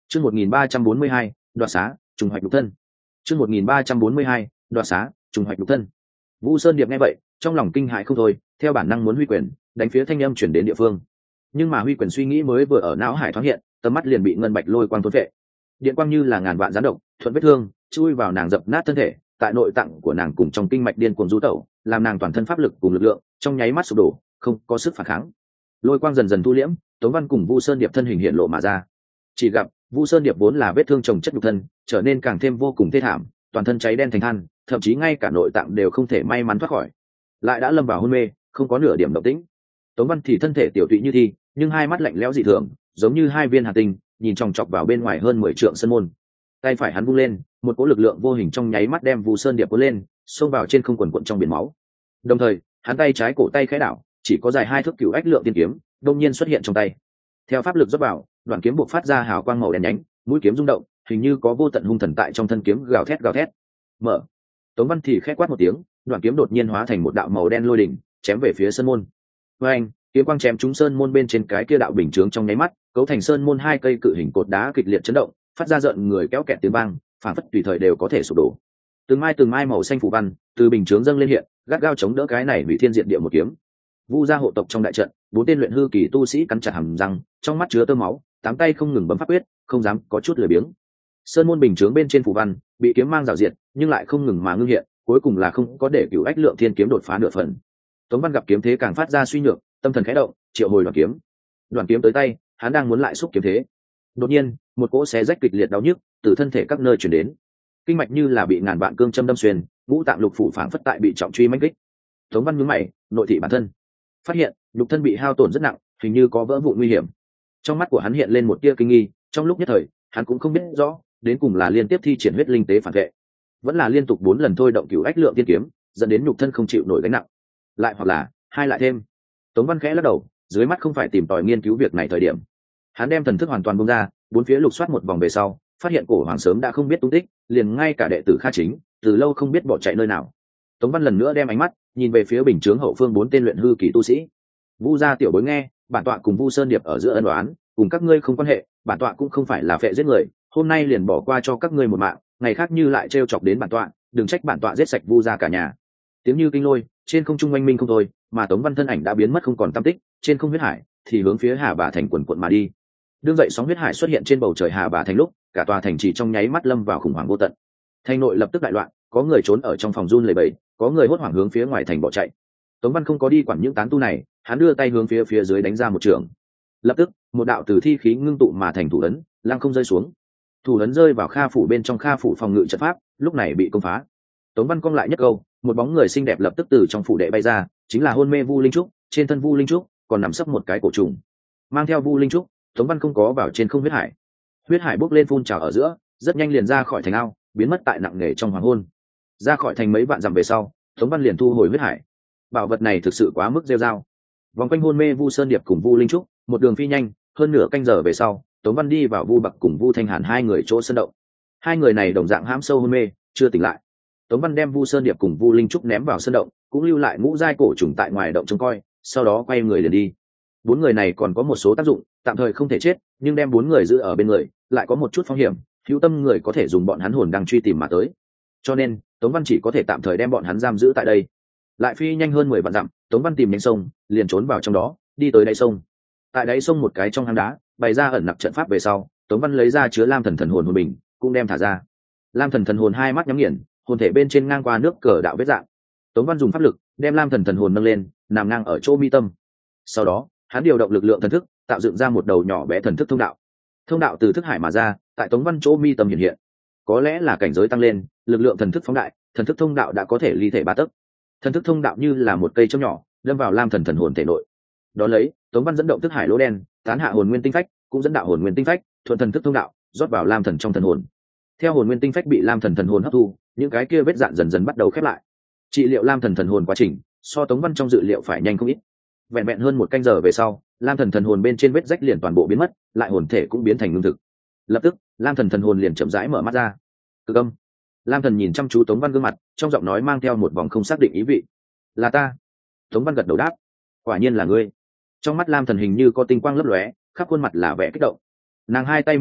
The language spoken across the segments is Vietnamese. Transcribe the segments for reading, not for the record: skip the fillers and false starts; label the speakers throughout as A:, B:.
A: Chương 1342, đoạt xá, trùng hoạch lục thân. Chương 1342, đoạt xá, trùng hoạch lục thân. Vu Sơn Điệp nghe vậy, trong lòng kinh hãi không thôi, theo bản năng muốn huy quyền, đánh phía thanh âm chuyển đến địa phương. Nhưng mà huy quyền suy nghĩ mới vừa ở não hải thoáng hiện, tầm mắt liền bị ngân bạch lôi quang thôn vệ. Điện quang như là ngàn vạn gián độc, thuận vết thương, chui vào nàng dập nát thân thể, tại nội tạng của nàng cùng trong kinh mạch điên cuồng du tẩu, làm nàng toàn thân pháp lực cùng lực lượng trong nháy mắt sụp đổ, không có sức phản kháng. Lôi quang dần dần thu liễm, Tống Văn cùng Vu Sơn Điệp thân hình hiện lộ mà ra. Chỉ gặp Vu Sơn Điệp vốn là vết thương chồng chất nhục thân, trở nên càng thêm vô cùng thê thảm, toàn thân cháy đen thành than, thậm chí ngay cả nội tạng đều không thể may mắn thoát khỏi, lại đã lâm vào hôn mê, không có nửa điểm động tĩnh. Tống Văn thì thân thể tiểu tụy như thi, nhưng hai mắt lạnh lẽo dị thường, giống như hai viên hàn tinh, nhìn chòng chọc vào bên ngoài hơn 10 trượng sân môn. Tay phải hắn vung lên, một cỗ lực lượng vô hình trong nháy mắt đem Vu Sơn Điệp cuốn lên, xông vào trên không quần quần trong biển máu. Đồng thời, hắn tay trái cổ tay khẽ đảo, chỉ có dài 2 thước cửu ách lượng tiên kiếm, đột nhiên xuất hiện trong tay. Theo pháp lực rót vào, đoạn kiếm buộc phát ra hào quang màu đen nhánh, mũi kiếm rung động, hình như có vô tận hung thần tại trong thân kiếm gào thét gào thét. Mở. Tống Văn thì khẽ quát một tiếng, đoạn kiếm đột nhiên hóa thành một đạo màu đen lôi đỉnh, chém về phía sơn môn. Với anh, kiếm quang chém trúng sơn môn bên trên cái kia đạo bình chướng trong nháy mắt, cấu thành sơn môn 2 cây cự hình cột đá kịch liệt chấn động, phát ra rợn người kéo kẹt tiếng vang, phản phất tùy thời đều có thể sụp đổ. Từng mai màu xanh phủ văn từ bình chướng dâng lên hiện, gắt gao chống đỡ cái này hủy thiên diệt địa một kiếm. Vu gia hộ tộc trong đại trận, 4 tên luyện hư kỳ tu sĩ cắn chặt hàm răng, trong mắt chứa tơ máu, 8 tay không ngừng bấm pháp quyết, không dám có chút lười biếng. Sơn môn bình chướng bên trên phủ văn bị kiếm mang rào diệt, nhưng lại không ngừng mà ngưng hiện, cuối cùng là không có để cửu ách lượng thiên kiếm đột phá nửa phần. Tống Văn gặp kiếm thế càng phát ra suy nhược, tâm thần khẽ động, triệu hồi đoạn kiếm. Đoạn kiếm tới tay, hắn đang muốn lại xúc kiếm thế. Đột nhiên, một cỗ xé rách kịch liệt đau nhức từ thân thể các nơi truyền đến. Kinh mạch như là bị ngàn vạn cương châm đâm xuyên, ngũ tạng lục phủ phảng phất tại bị trọng truy mãnh kích. Tống Văn nhướng mày, nội thị bản thân, phát hiện nhục thân bị hao tổn rất nặng, hình như có vỡ vụn nguy hiểm. Trong mắt của hắn hiện lên một tia kinh nghi, trong lúc nhất thời, hắn cũng không biết rõ, đến cùng là liên tiếp thi triển huyết linh tế phản vệ, vẫn là liên tục 4 lần thôi động cửu ách lượng tiên kiếm, dẫn đến nhục thân không chịu nổi gánh nặng, lại hoặc là hai lại thêm. Tống Văn khẽ lắc đầu, dưới mắt không phải tìm tòi nghiên cứu việc này thời điểm. Hắn đem thần thức hoàn toàn buông ra, bốn phía lục soát một vòng về sau, phát hiện cổ hoàng sớm đã không biết tung tích, liền ngay cả đệ tử Kha Chính từ lâu không biết bỏ chạy nơi nào. Tống Văn lần nữa đem ánh mắt nhìn về phía bình chướng hậu phương 4 tên luyện hư kỳ tu sĩ. Vu gia tiểu bối nghe, bản tọa cùng Vu Sơn Điệp ở giữa ân oán, cùng các ngươi không quan hệ, bản tọa cũng không phải là phệ giết người, hôm nay liền bỏ qua cho các ngươi một mạng, ngày khác như lại trêu chọc đến bản tọa, đừng trách bản tọa giết sạch Vu gia cả nhà. Tiếng như kinh lôi, trên không trung oanh minh không thôi, mà Tống Văn thân ảnh đã biến mất không còn tăm tích, trên không huyết hải thì hướng phía Hà Bà thành quần quận mà đi. Đương dậy sóng huyết hải xuất hiện trên bầu trời Hà Bà thành lúc, cả tòa thành chỉ trong nháy mắt lâm vào khủng hoảng vô tận. Thành nội lập tức đại loạn, có người trốn ở trong phòng run lẩy bẩy, có người hốt hoảng hướng phía ngoài thành bỏ chạy. Tống Văn không có đi quản những tán tu này, hắn đưa tay hướng phía dưới đánh ra một trường. Lập tức, một đạo từ thi khí ngưng tụ mà thành thủ ấn, lăng không rơi xuống. Thủ ấn rơi vào Kha phủ bên trong Kha phủ phòng ngự trận pháp, lúc này bị công phá. Tống Văn cong lại nhất câu, một bóng người xinh đẹp lập tức từ trong phủ đệ bay ra, chính là hôn mê Vu Linh Trúc, trên thân Vu Linh Trúc còn nằm sấp một cái cổ trùng. Mang theo Vu Linh Trúc, Tống Văn không có vào trên không huyết hải. Huyết hải bốc lên phun trào ở giữa, rất nhanh liền ra khỏi thành ao, biến mất tại nặng nề trong hoàng hôn. Ra khỏi thành mấy vạn dặm về sau, Tống Văn liền thu hồi huyết hải. Bảo vật này thực sự quá mức rêu rao. Vòng quanh hôn mê Vu Sơn Điệp cùng Vu Linh Trúc, một đường phi nhanh, hơn nửa canh giờ về sau, Tống Văn đi vào Vu Bạc cùng Vu Thanh Hàn hai người chỗ sân động. Hai người này đồng dạng hãm sâu hôn mê, chưa tỉnh lại. Tống Văn đem Vu Sơn Điệp cùng Vu Linh Trúc ném vào sân động, cũng lưu lại ngũ giai cổ trùng tại ngoài động trông coi, sau đó quay người liền đi. 4 người này còn có một số tác dụng, tạm thời không thể chết, nhưng đem 4 người giữ ở bên người, lại có một chút phong hiểm, hữu tâm người có thể dùng bọn hắn hồn đang truy tìm mà tới. Cho nên, Tống Văn chỉ có thể tạm thời đem bọn hắn giam giữ tại đây. Lại phi nhanh hơn 10 vạn dặm, Tống Văn tìm nhánh sông, liền trốn vào trong đó, đi tới đáy sông. Tại đáy sông một cái trong hang đá, bày ra ẩn nặc trận pháp về sau, Tống Văn lấy ra chứa Lam Thần Thần Hồn hồn bình, cũng đem thả ra. Lam Thần Thần Hồn hai mắt nhắm nghiền, hồn thể bên trên ngang qua nước cờ đạo vết dạng. Tống Văn dùng pháp lực đem Lam Thần Thần Hồn nâng lên, nằm ngang ở chỗ mi tâm. Sau đó, hắn điều động lực lượng thần thức, tạo dựng ra một đầu nhỏ bé thần thức thông đạo. Thông đạo từ thức hải mà ra, tại Tống Văn chỗ mi tâm hiện hiện. Có lẽ là cảnh giới tăng lên, lực lượng thần thức phóng đại, thần thức thông đạo đã có thể ly thể 3 tấc. Thần thức thông đạo như là một cây châm nhỏ, đâm vào Lam Thần Thần Hồn thể nội. Đó lấy, Tống Văn dẫn động thức hải lỗ đen, tán hạ hồn nguyên tinh phách, cũng dẫn đạo hồn nguyên tinh phách, thuận thần thức thông đạo, rót vào Lam Thần trong thần hồn. Theo hồn nguyên tinh phách bị Lam Thần thần hồn hấp thu, những cái kia vết dạn dần dần bắt đầu khép lại. Trị liệu Lam Thần thần hồn quá trình, so Tống Văn trong dự liệu phải nhanh không ít. Vẹn vẹn hơn 1 canh giờ về sau, Lam Thần thần hồn bên trên vết rách liền toàn bộ biến mất, lại hồn thể cũng biến thành lương thực. Lập tức, Lam Thần thần hồn liền chậm rãi mở mắt ra. Cực âm. Lam Thần nhìn chăm chú Tống Văn gương mặt, trong giọng nói mang theo một vòng không xác định ý vị. Là ta. Tống Văn gật đầu đáp. Quả nhiên là ngươi. Trong mắt Lam Thần hình như có tinh quang lấp lóe, khắp khuôn mặt là vẻ kích động. Nàng hai tay mở ra,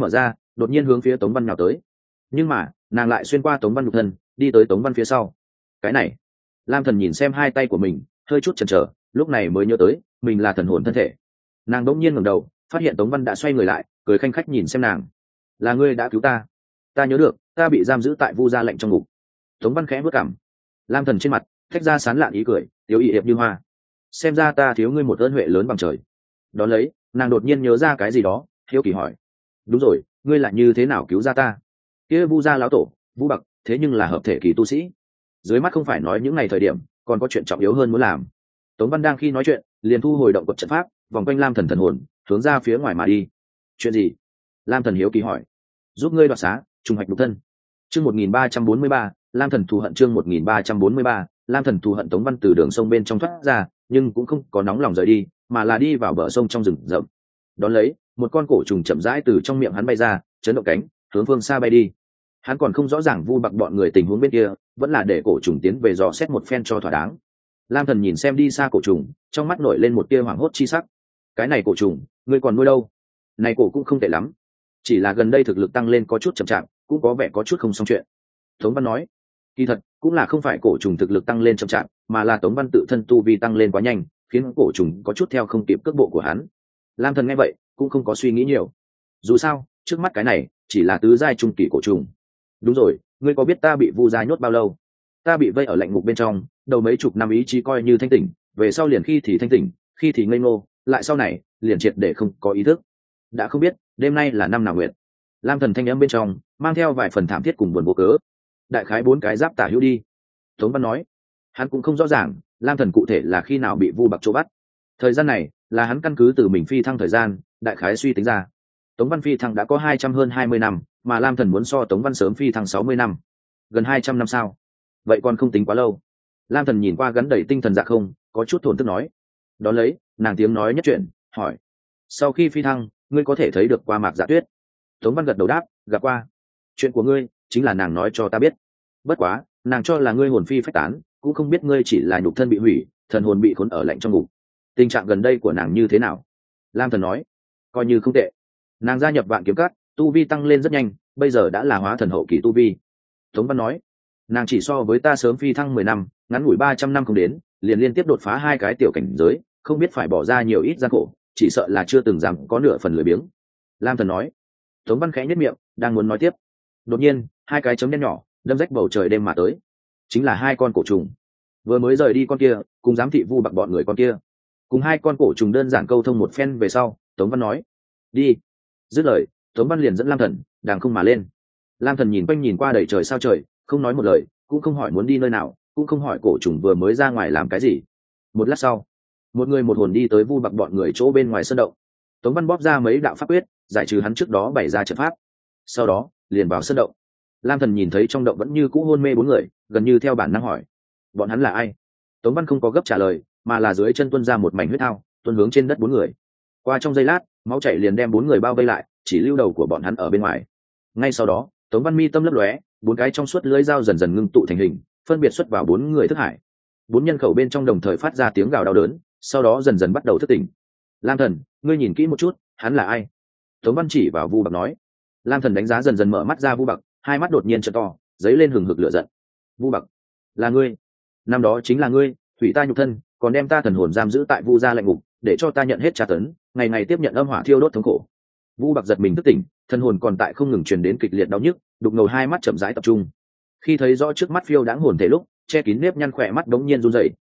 A: đột nhiên hướng phía Tống Văn nào tới, nhưng mà nàng lại xuyên qua Tống Văn nhục thân, đi tới Tống Văn phía sau. Cái này, Lam Thần nhìn xem hai tay của mình, hơi chút chần chờ, lúc này mới nhớ tới mình là thần hồn thân thể. Nàng đỗng nhiên ngẩng đầu, phát hiện Tống Văn đã xoay người lại, cười khanh khách nhìn xem nàng. Là ngươi đã cứu ta. Ta nhớ được, ta bị giam giữ tại Vu gia lệnh trong ngục. Tống Văn khẽ bước cằm. Lam Thần trên mặt thách ra sán lạn ý cười, yếu ị hiệp như hoa. Xem ra ta thiếu ngươi một ơn huệ lớn bằng trời. Đón lấy, nàng đột nhiên nhớ ra cái gì đó, hiếu kỳ hỏi: đúng rồi, ngươi lại như thế nào cứu ra ta? Kia Vu gia lão tổ Vu Bạc thế nhưng là hợp thể kỳ tu sĩ, dưới mắt không phải nói những ngày thời điểm, còn có chuyện trọng yếu hơn muốn làm. Tống Văn đang khi nói chuyện, liền thu hồi động quật trận pháp, vòng quanh Lam Thần thần hồn, hướng ra phía ngoài mà đi. Chuyện gì? Lam Thần hiếu kỳ hỏi. Giúp ngươi đoạt xá, trùng hoạch nhục thân. Chương 1343, Lam Thần thù hận. Chương 1343, Lam Thần thù hận. Tống Văn từ đường sông bên trong thoát ra, nhưng cũng không có nóng lòng rời đi, mà là đi vào bờ sông trong rừng rậm. Đón lấy, một con cổ trùng chậm rãi từ trong miệng hắn bay ra, chấn động cánh, hướng phương xa bay đi. Hắn còn không rõ ràng Vu Bạc bọn người tình huống bên kia, vẫn là để cổ trùng tiến về dò xét một phen cho thỏa đáng. Lam Thần nhìn xem đi xa cổ trùng, trong mắt nổi lên một tia hoảng hốt chi sắc. Cái này cổ trùng, ngươi còn nuôi đâu? Này cổ cũng không tệ lắm, chỉ là gần đây thực lực tăng lên có chút chậm chạp, cũng có vẻ có chút không xong chuyện. Tống Văn nói, kỳ thật cũng là không phải cổ trùng thực lực tăng lên chậm chạp, mà là Tống Văn tự thân tu vi tăng lên quá nhanh, khiến cổ trùng có chút theo không kịp cước bộ của hắn. Lam Thần nghe vậy cũng không có suy nghĩ nhiều, dù sao trước mắt cái này chỉ là tứ giai trung kỳ cổ trùng. Đúng rồi, ngươi có biết ta bị Vu gia nhốt bao lâu? Ta bị vây ở lạnh ngục bên trong, đầu mấy chục năm ý chí coi như thanh tỉnh, về sau liền khi thì thanh tỉnh, khi thì ngây ngô, lại sau này liền triệt để không có ý thức. Đã không biết đêm nay là năm nào nguyện. Lam Thần thanh âm bên trong mang theo vài phần thảm thiết cùng buồn vô cớ. Đại khái 4 cái giáp tả hữu đi. Tống Văn nói, hắn cũng không rõ ràng Lam Thần cụ thể là khi nào bị Vu Bạc chỗ bắt. Thời gian này là hắn căn cứ từ mình phi thăng thời gian, đại khái suy tính ra. Tống Văn phi thăng đã có hơn 20 năm, mà Lam Thần muốn so Tống Văn sớm phi thăng 60 năm, gần 200 năm sao? Vậy còn không tính quá lâu. Lam Thần nhìn qua gắn đầy tinh thần dạ không, có chút thổn thức nói. Đón lấy, nàng tiếng nói nhất chuyện, hỏi: sau khi phi thăng, ngươi có thể thấy được qua Mạc Dạ Tuyết? Tống Văn gật đầu đáp: gặp qua. Chuyện của ngươi chính là nàng nói cho ta biết. Bất quá, nàng cho là ngươi hồn phi phách tán, cũng không biết ngươi chỉ là nhục thân bị hủy, thần hồn bị khốn ở lạnh trong ngục. Tình trạng gần đây của nàng như thế nào? Lam Thần nói: coi như không tệ. Nàng gia nhập Vạn Kiếm Các, tu vi tăng lên rất nhanh, bây giờ đã là hóa thần hậu kỳ tu vi. Tống Văn nói: nàng chỉ so với ta sớm phi thăng 10 năm, ngắn ngủi 300 năm không đến, liền liên tiếp đột phá 2 cái tiểu cảnh giới, không biết phải bỏ ra nhiều ít gian khổ, chỉ sợ là chưa từng dám có nửa phần lười biếng. Lam Thần nói. Tống Văn khẽ nhếch miệng, đang muốn nói tiếp, đột nhiên 2 cái chấm đen nhỏ đâm rách bầu trời đêm mà tới, chính là 2 con cổ trùng. Vừa mới rời đi con kia, cùng giám thị Vu Bạc bọn người con kia, cùng 2 con cổ trùng đơn giản câu thông một phen về sau, Tống Văn nói: đi. Dứt lời, Tống Văn liền dẫn Lam Thần đàng không mà lên. Lam Thần nhìn quanh nhìn qua đầy trời sao trời, không nói một lời, cũng không hỏi muốn đi nơi nào, cũng không hỏi cổ trùng vừa mới ra ngoài làm cái gì. Một lát sau, một người một hồn đi tới Vu Bạc bọn người chỗ bên ngoài sơn động. Tống Văn bóp ra mấy đạo pháp quyết, giải trừ hắn trước đó bày ra trận pháp, sau đó liền vào sơn động. Lam Thần nhìn thấy trong động vẫn như cũ hôn mê 4 người, gần như theo bản năng hỏi: bọn hắn là ai? Tống Văn không có gấp trả lời, mà là dưới chân tuôn ra một mảnh huyết thao, tuôn hướng trên đất 4 người. Qua trong giây lát, máu chảy liền đem 4 người bao vây lại, chỉ lưu đầu của bọn hắn ở bên ngoài. Ngay sau đó, Tống Văn mi tâm lấp lóe, 4 cái trong suốt lưỡi dao dần dần ngưng tụ thành hình, phân biệt xuất vào 4 người thức hải. 4 nhân khẩu bên trong đồng thời phát ra tiếng gào đau đớn, sau đó dần dần bắt đầu thức tỉnh. Lam Thần, ngươi nhìn kỹ một chút, hắn là ai? Tống Văn chỉ vào Vu Bạc nói. Lam Thần đánh giá dần dần mở mắt ra Vu Bạc, hai mắt đột nhiên trợ to, dấy lên hừng hực lửa giận. Vu Bạc, là ngươi? Năm đó chính là ngươi, hủy ta nhục thân, còn đem ta thần hồn giam giữ tại Vu gia lạnh ngục, để cho ta nhận hết tra tấn, ngày ngày tiếp nhận âm hỏa thiêu đốt thống khổ. Vu Bạc giật mình thức tỉnh, thần hồn còn tại không ngừng truyền đến kịch liệt đau nhức, đục ngầu hai mắt chậm rãi tập trung. Khi thấy rõ trước mắt phiêu đãng hồn thể lúc, che kín nếp nhăn khỏe mắt đống nhiên run rẩy.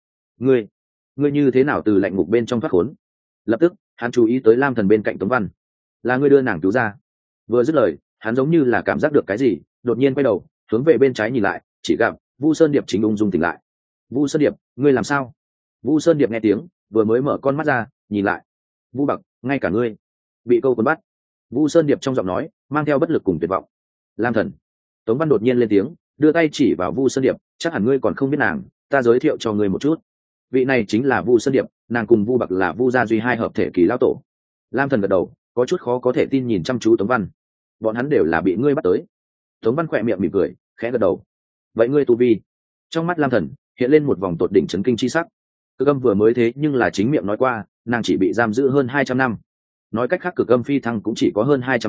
A: Ngươi như thế nào từ lạnh ngục bên trong thoát khốn? Lập tức, hắn chú ý tới Lam Thần bên cạnh Tống Văn. Là ngươi đưa nàng cứu ra? Vừa dứt lời, hắn giống như là cảm giác được cái gì, đột nhiên quay đầu, hướng về bên trái nhìn lại, chỉ gặp Vu Sơn Điệp chính ung dung tỉnh lại. Vu Sơn Điệp, ngươi làm sao? Vu Sơn Điệp nghe tiếng, vừa mới mở con mắt ra, nhìn lại. Vu Bạc, ngay cả ngươi bị câu cuốn bắt. Vu Sơn Điệp trong giọng nói mang theo bất lực cùng tuyệt vọng. Lam Thần. Tống Văn đột nhiên lên tiếng, đưa tay chỉ vào Vu Sơn Điệp, chắc hẳn ngươi còn không biết nàng, ta giới thiệu cho ngươi một chút. Vị này chính là Vu Sơn Điệp, nàng cùng Vu Bạc là Vu gia duy 2 hợp thể kỳ lão tổ. Lam Thần gật đầu, có chút khó có thể tin nhìn chăm chú Tống Văn. Bọn hắn đều là bị ngươi bắt tới. Tống Văn khỏe miệng mỉm cười, khẽ gật đầu. Vậy ngươi tu vi? Trong mắt Lam Thần hiện lên một vòng tột đỉnh chấn kinh chi sắc. Cực Âm vừa mới thế nhưng là chính miệng nói qua, nàng chỉ bị giam giữ hơn 200 năm. Nói cách khác Cực Âm phi thăng cũng chỉ có hơn 200 năm,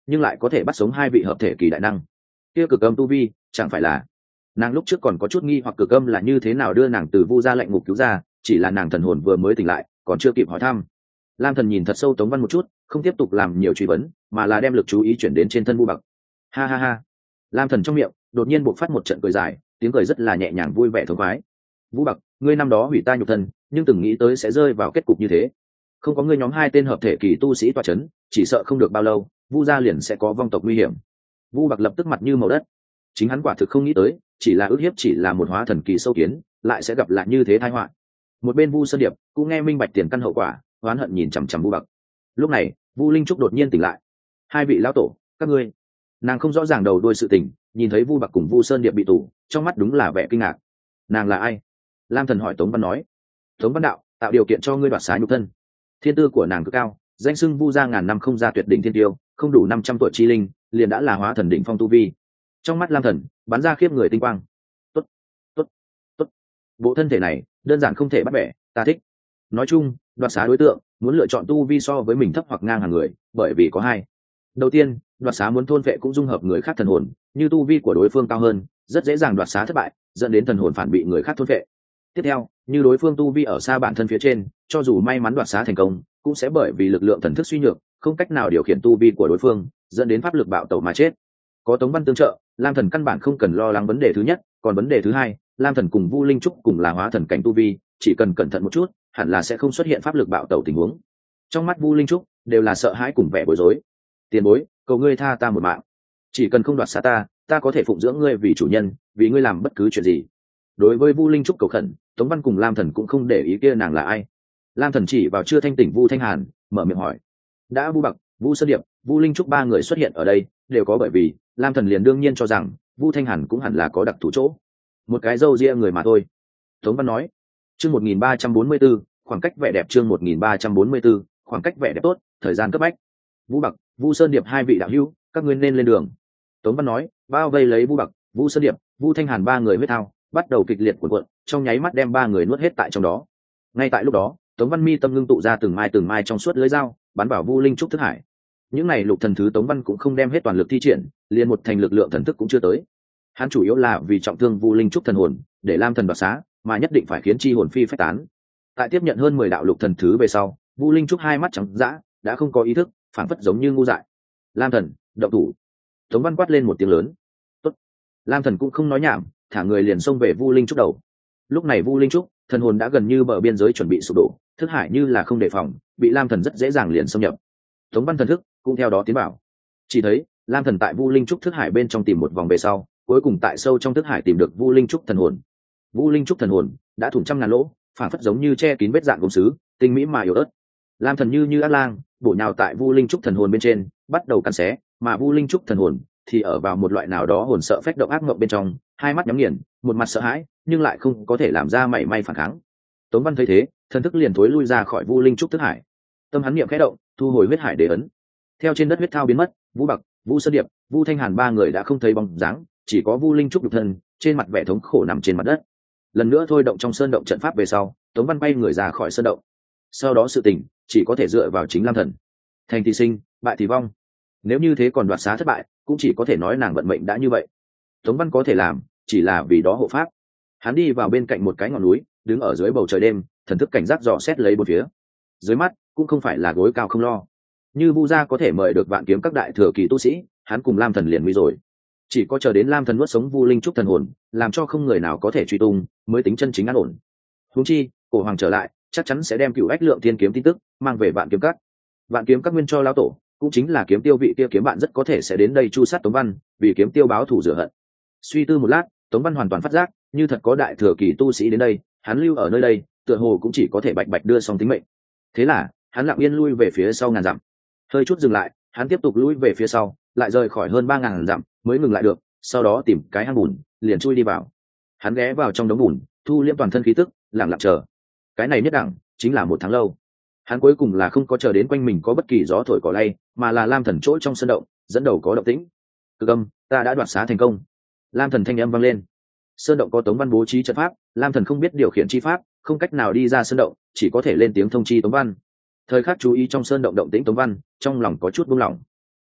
A: nhưng lại có thể bắt sống 2 vị hợp thể kỳ đại năng. Kia cực âm tu vi chẳng phải là nàng lúc trước còn có chút nghi hoặc cực âm là như thế nào đưa nàng từ vu gia lạnh ngục cứu ra, chỉ là nàng thần hồn vừa mới tỉnh lại còn chưa kịp hỏi thăm. Lam Thần nhìn thật sâu Tống Văn một chút, không tiếp tục làm nhiều truy vấn, mà là đem lực chú ý chuyển đến trên thân Vu Bạc. Ha ha ha. Lam Thần trong miệng đột nhiên bộc phát một trận cười dài, tiếng cười rất là nhẹ nhàng vui vẻ thống khoái. Vu Bạc, ngươi năm đó hủy ta nhục thân, nhưng từng nghĩ tới sẽ rơi vào kết cục như thế. Không có ngươi nhóm 2 tên hợp thể kỳ tu sĩ tọa chấn, chỉ sợ không được bao lâu, Vu gia liền sẽ có vong tộc nguy hiểm. Vu Bạc lập tức mặt như màu đất. Chính hắn quả thực không nghĩ tới, chỉ là ước hiếp chỉ là một hóa thần kỳ sâu kiến, lại sẽ gặp lại như thế tai họa. Một bên Vu Sơn Điệp cũng nghe minh bạch tiền căn hậu quả, oán hận nhìn chằm chằm Vu Bạc. Lúc này, Vu Linh Trúc đột nhiên tỉnh lại. 2 vị lão tổ, các ngươi. Nàng không rõ ràng đầu đuôi sự tình, nhìn thấy Vu Bạc cùng Vu Sơn Điệp bị tù, trong mắt đúng là vẻ kinh ngạc. Nàng là ai? Lam Thần hỏi Tống Văn nói. Tống Văn đạo, tạo điều kiện cho ngươi đoạt xá nhục thân. Thiên tư của nàng cực cao, danh xưng Vu gia ngàn năm không ra tuyệt đỉnh thiên tiêu, không đủ 500 tuổi chi linh, liền đã là hóa thần đỉnh phong tu vi. Trong mắt Lam Thần bắn ra khiếp người tinh quang. Tốt, tốt, tốt. Bộ thân thể này đơn giản không thể bắt bẻ, ta thích. Nói chung, đoạt xá đối tượng muốn lựa chọn tu vi so với mình thấp hoặc ngang hàng người, bởi vì có 2. Đầu tiên, đoạt xá muốn thôn vệ cũng dung hợp người khác thần hồn, như tu vi của đối phương cao hơn, rất dễ dàng đoạt xá thất bại, dẫn đến thần hồn phản bị người khác thôn vệ. Tiếp theo, như đối phương tu vi ở xa bản thân phía trên, cho dù may mắn đoạt xá thành công, cũng sẽ bởi vì lực lượng thần thức suy nhược, không cách nào điều khiển tu vi của đối phương, dẫn đến pháp lực bạo tẩu mà chết. Có Tống Văn tương trợ, Lam Thần căn bản không cần lo lắng vấn đề thứ nhất, còn vấn đề thứ hai, Lam Thần cùng Vu Linh Trúc cùng là hóa thần cảnh tu vi, chỉ cần cẩn thận một chút, hẳn là sẽ không xuất hiện pháp lực bạo tẩu tình huống. Trong mắt Vu Linh Trúc đều là sợ hãi cùng vẻ bối rối. Tiền bối, cầu ngươi tha ta một mạng, chỉ cần không đoạt xá ta, ta có thể phụng dưỡng ngươi vì chủ nhân, vì ngươi làm bất cứ chuyện gì. Đối với Vu Linh Trúc cầu khẩn, Tống Văn cùng Lam Thần cũng không để ý kia nàng là ai. Lam Thần chỉ vào chưa thanh tỉnh Vu Thanh Hàn, mở miệng hỏi. Đã Vu Bạc, Vu Sơn Điệp, Vu Linh Trúc 3 người xuất hiện ở đây, đều có bởi vì Lam Thần liền đương nhiên cho rằng Vu Thanh Hàn cũng hẳn là có đặc thù chỗ. Một cái râu ria người mà thôi. Tống Văn nói. Chương 1344, khoảng cách vẻ đẹp chương 1344, khoảng cách vẻ đẹp tốt, thời gian cấp bách. Vu Bạc, Vu Sơn Điệp 2 vị đạo hữu, các ngươi nên lên đường. Tống Văn nói, bao vây lấy Vu Bạc, Vu Sơn Điệp, Vu Thanh Hàn 3 người huyết thao, bắt đầu kịch liệt cuộn cuộn, trong nháy mắt đem 3 người nuốt hết tại trong đó. Ngay tại lúc đó, Tống Văn mi tâm ngưng tụ ra từng mai trong suốt lưới dao, bắn vào Vu Linh Trúc thức hải. Những này lục thần thứ Tống Văn cũng không đem hết toàn lực thi triển, liền một thành lực lượng thần thức cũng chưa tới. Hắn chủ yếu là vì trọng thương Vu Linh Trúc thần hồn, để Lam Thần đoạt xá, mà nhất định phải khiến chi hồn phi phách tán. Tại tiếp nhận hơn 10 đạo lục thần thứ về sau, Vu Linh Trúc 2 mắt trắng dã, đã không có ý thức, phảng phất giống như ngu dại. Lam Thần, động thủ! Tống Văn quát lên một tiếng lớn. Tốt. Lam Thần cũng không nói nhảm, thả người liền xông về Vu Linh Trúc đầu. Lúc này Vu Linh Trúc thần hồn đã gần như bờ biên giới chuẩn bị sụp đổ, thức hải như là không đề phòng, bị Lam Thần rất dễ dàng liền xâm nhập. Tống Văn thần thức cũng theo đó tiến vào. Chỉ thấy Lam Thần tại Vu Linh Trúc thức hải bên trong tìm một vòng về sau, cuối cùng tại sâu trong thức hải tìm được Vu Linh Trúc thần hồn. Vu Linh Trúc thần hồn đã thủng trăm ngàn lỗ, phản phất giống như che kín vết dạn gốm sứ, tinh mỹ mà yếu ớt. Lam Thần như ác lang, bổ nhào tại Vu Linh Trúc thần hồn bên trên, bắt đầu cắn xé, mà Vu Linh Trúc thần hồn thì ở vào một loại nào đó hồn sợ phách động ác mộng bên trong, 2 mắt nhắm nghiền, một mặt sợ hãi, nhưng lại không có thể làm ra mảy may phản kháng. Tống Văn thấy thế, thần thức liền thối lui ra khỏi Vu Linh Trúc thức hải. Tâm hắn niệm khẽ động, thu hồi huyết hải đế ấn. Theo trên đất huyết thao biến mất, Vu Bạc, Vu Sơn Điệp, Vu Thanh Hàn 3 người đã không thấy bóng dáng, chỉ có Vu Linh Trúc nhục thân, trên mặt vẻ thống khổ nằm trên mặt đất. Lần nữa thôi động trong sơn động trận pháp về sau, Tống Văn bay người ra khỏi sơn động. Sau đó sự tình chỉ có thể dựa vào chính Lam Thần. Thành thì sinh, bại thì vong. Nếu như thế còn đoạt xá thất bại, cũng chỉ có thể nói nàng vận mệnh đã như vậy. Tống Văn có thể làm, chỉ là vì đó hộ pháp. Hắn đi vào bên cạnh một cái ngọn núi, đứng ở dưới bầu trời đêm, thần thức cảnh giác dò xét lấy bốn phía. Dưới mắt cũng không phải là gối cao không lo. Như Vu gia có thể mời được Vạn Kiếm các đại thừa kỳ tu sĩ, hắn cùng Lam Thần liền nguy rồi. Chỉ có chờ đến Lam Thần nuốt sống Vu Linh Trúc thần hồn, làm cho không người nào có thể truy tung, mới tính chân chính an ổn. Huống chi, Cổ Hoàng trở lại, chắc chắn sẽ đem Cửu Ách Lượng Thiên kiếm tin tức mang về Vạn Kiếm các. Vạn Kiếm các nguyên cho lão tổ, cũng chính là kiếm tiêu vị kia kiếm bạn rất có thể sẽ đến đây chu sát Tống Văn, vì kiếm tiêu báo thù rửa hận. Suy tư một lát, Tống Văn hoàn toàn phát giác, như thật có đại thừa kỳ tu sĩ đến đây, hắn lưu ở nơi đây, tựa hồ cũng chỉ có thể bạch bạch đưa xong tính mệnh. Thế là, hắn lặng yên lui về phía sau ngàn dặm. Hơi chút dừng lại, hắn tiếp tục lui về phía sau, lại rời khỏi hơn 3000 dặm, mới ngừng lại được, sau đó tìm cái hang bùn, liền chui đi vào. Hắn ghé vào trong đống bùn, thu liễm toàn thân khí tức, lặng lặng chờ. Cái này nhất đẳng, chính là 1 tháng lâu. Hắn cuối cùng là không có chờ đến quanh mình có bất kỳ gió thổi cỏ lay, mà là Lam Thần chỗ trong sân động, dẫn đầu có động tĩnh. Cực âm, ta đã đoạt xá thành công. Lam Thần thanh âm vang lên. Sơn động có Tống Văn bố trí trận pháp, Lam Thần không biết điều khiển chi pháp, không cách nào đi ra sơn động, chỉ có thể lên tiếng thông chi Tống Văn. Thời khắc chú ý trong sơn động động tĩnh Tống Văn, trong lòng có chút buông lỏng.